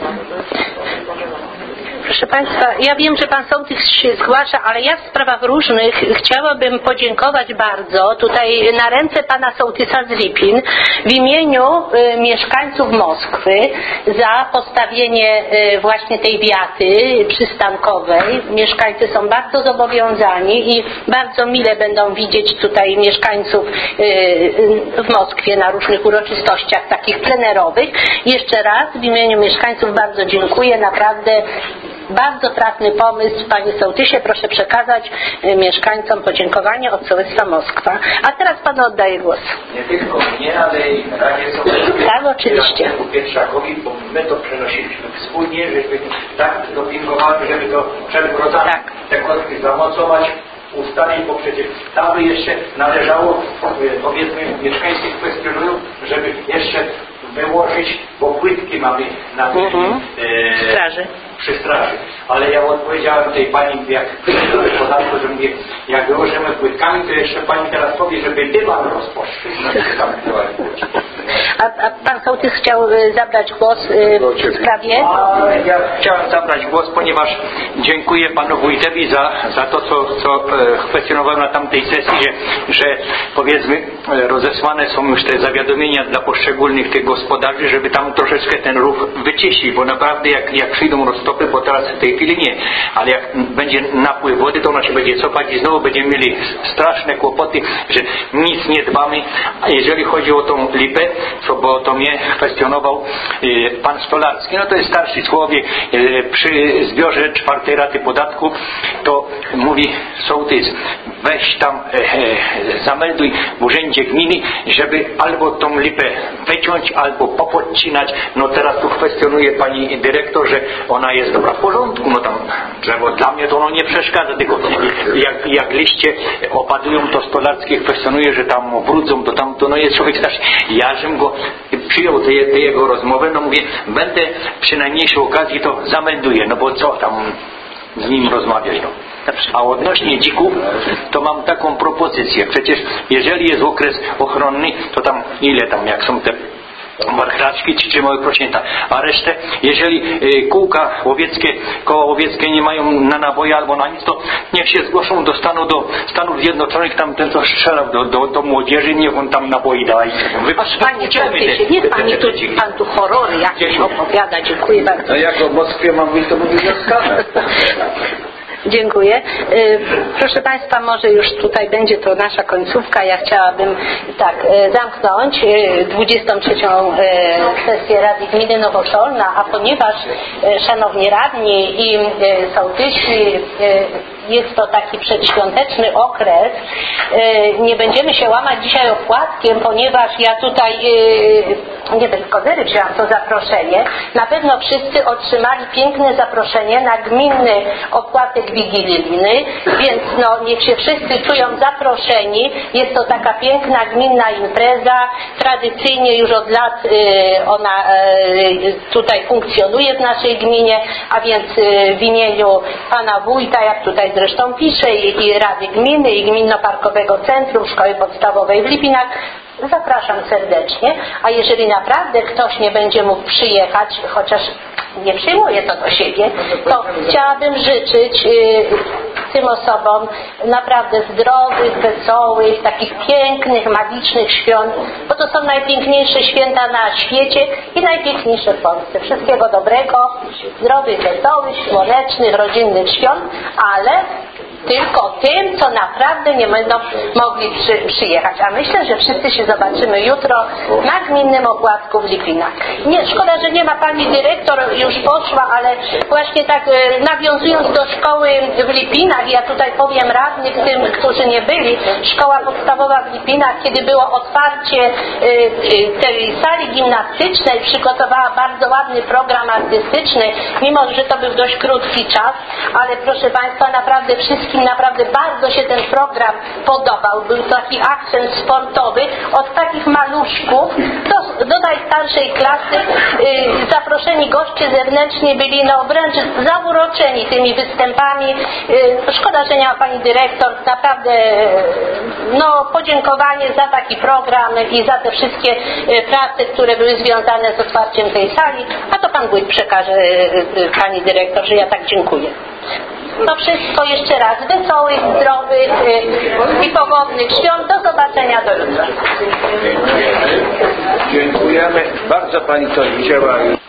Proszę Państwa, ja wiem, że Pan Sołtys się zgłasza, ale ja w sprawach różnych chciałabym podziękować bardzo tutaj na ręce Pana Sołtysa z Lipin w imieniu y, mieszkańców Moskwy za postawienie y, właśnie tej wiaty przystankowej. Mieszkańcy są bardzo zobowiązani i bardzo mile będą widzieć tutaj mieszkańców y, y, w Moskwie na różnych uroczystościach takich plenerowych. Jeszcze raz w imieniu mieszkańców bardzo dziękuję, naprawdę bardzo trafny pomysł, Panie Sołtysie, proszę przekazać y, mieszkańcom podziękowanie od Sołectwa Moskwa. A teraz Panu oddaję głos. Nie tylko mnie, ale i Radzie Sołeckiej. Tak, oczywiście. Pietrzakowi, bo my to przenosiliśmy wspólnie, żeby tak dopingowali, żeby to przed wrotami tak. te kostki zamocować, ustalić, bo przecież tam by jeszcze należało, powiedzmy, mieszkańcy kwestionują, żeby jeszcze wyłożyć, bo płytki mamy na tym mhm. e, straży. przy straży. Ale ja odpowiedziałem tej pani, jak przyszedłem podatku, że mówię, jak wyłożymy płytkami, to jeszcze pani teraz powie, żeby dywan rozposzczył. A, a Pan Sołtys chciał y, zabrać głos y, w sprawie? A ja chciałem zabrać głos, ponieważ dziękuję Panu Wójtowi za, za to, co, co e, kwestionowałem na tamtej sesji, że, że powiedzmy e, rozesłane są już te zawiadomienia dla poszczególnych tych gospodarzy, żeby tam troszeczkę ten ruch wyciszyć, bo naprawdę jak, jak przyjdą roztopy, bo teraz w tej chwili nie, ale jak będzie napływ wody, to ona się będzie cofać i znowu będziemy mieli straszne kłopoty, że nic nie dbamy. A jeżeli chodzi o tą lipę, co bo to mnie kwestionował e, pan Stolarski, no to jest starszy człowiek, e, przy zbiorze czwartej raty podatku, to mówi sołtys, weź tam e, e, zamelduj w urzędzie gminy, żeby albo tą lipę wyciąć, albo popodcinać. No teraz tu kwestionuje pani dyrektor, że ona jest dobra w porządku, no tam drzewo dla mnie to ono nie przeszkadza, tylko jak, jak liście opadują, to Stolarski kwestionuje, że tam brudzą, to tam to no jest człowiek starszy. Ja żem go przyjął tę jego rozmowę, no mówię, będę przy najmniejszej okazji to zamelduję, no bo co tam z nim rozmawiać, no. A odnośnie dzików, to mam taką propozycję. Przecież jeżeli jest okres ochronny, to tam ile tam, jak są te marchraczki czy, czy małe prosięta, a resztę, jeżeli y, kółka łowieckie, koła łowieckie nie mają na naboje albo na nic, to niech się zgłoszą do stanu, do Stanów Zjednoczonych, tam ten co strzelał do, do, do młodzieży, niech on tam naboje da. Aż Panie Sołtysie, niech Pani tu, Pan tu horrory jakieś opowiada, dziękuję bardzo. No jak o Moskwie mam mówić, to mówię zaskanę. Dziękuję. Proszę Państwa, może już tutaj będzie to nasza końcówka. Ja chciałabym tak zamknąć dwudziestą trzecią sesję Rady Gminy Nowoszolna, a ponieważ szanowni radni i sołtysi, jest to taki przedświąteczny okres, nie będziemy się łamać dzisiaj opłatkiem, ponieważ ja tutaj nie bez kozery wzięłam to zaproszenie. Na pewno wszyscy otrzymali piękne zaproszenie na gminny opłatek wigilijny, więc no niech się wszyscy czują zaproszeni. Jest to taka piękna gminna impreza. Tradycyjnie już od lat ona tutaj funkcjonuje w naszej gminie, a więc w imieniu pana wójta, jak tutaj zresztą pisze, i, i Rady Gminy, i Gminno-Parkowego Centrum Szkoły Podstawowej w Lipinach, zapraszam serdecznie. A jeżeli naprawdę ktoś nie będzie mógł przyjechać, chociaż nie przyjmuję to do siebie, to chciałabym życzyć tym osobom naprawdę zdrowych, wesołych, takich pięknych, magicznych świąt, bo to są najpiękniejsze święta na świecie i najpiękniejsze w Polsce. Wszystkiego dobrego, zdrowych, wesołych, słonecznych, rodzinnych świąt, ale tylko tym, co naprawdę nie będą mogli przy, przyjechać. A myślę, że wszyscy się zobaczymy jutro na gminnym opłatku w Lipinach. Nie, szkoda, że nie ma pani dyrektor, już poszła, ale właśnie tak e, nawiązując do szkoły w Lipinach, ja tutaj powiem radnych tym, którzy nie byli, szkoła podstawowa w Lipinach, kiedy było otwarcie e, e, tej sali gimnastycznej, przygotowała bardzo ładny program artystyczny, mimo że to był dość krótki czas, ale proszę państwa, naprawdę wszystkim naprawdę bardzo się ten program podobał. Był taki akcent sportowy od takich maluszków do, do najstarszej klasy. Yy, zaproszeni goście zewnętrzni byli no wręcz zauroczeni tymi występami. Yy, szkoda, że nie ma pani dyrektor. Naprawdę no podziękowanie za taki program i za te wszystkie yy, prace, które były związane z otwarciem tej sali. A to pan wójt przekaże yy, pani dyrektor, że ja tak dziękuję. To wszystko jeszcze raz wesołych, zdrowych yy, i pogodnych świąt. Do zobaczenia do jutra. Dziękujemy. Bardzo pani to widziała.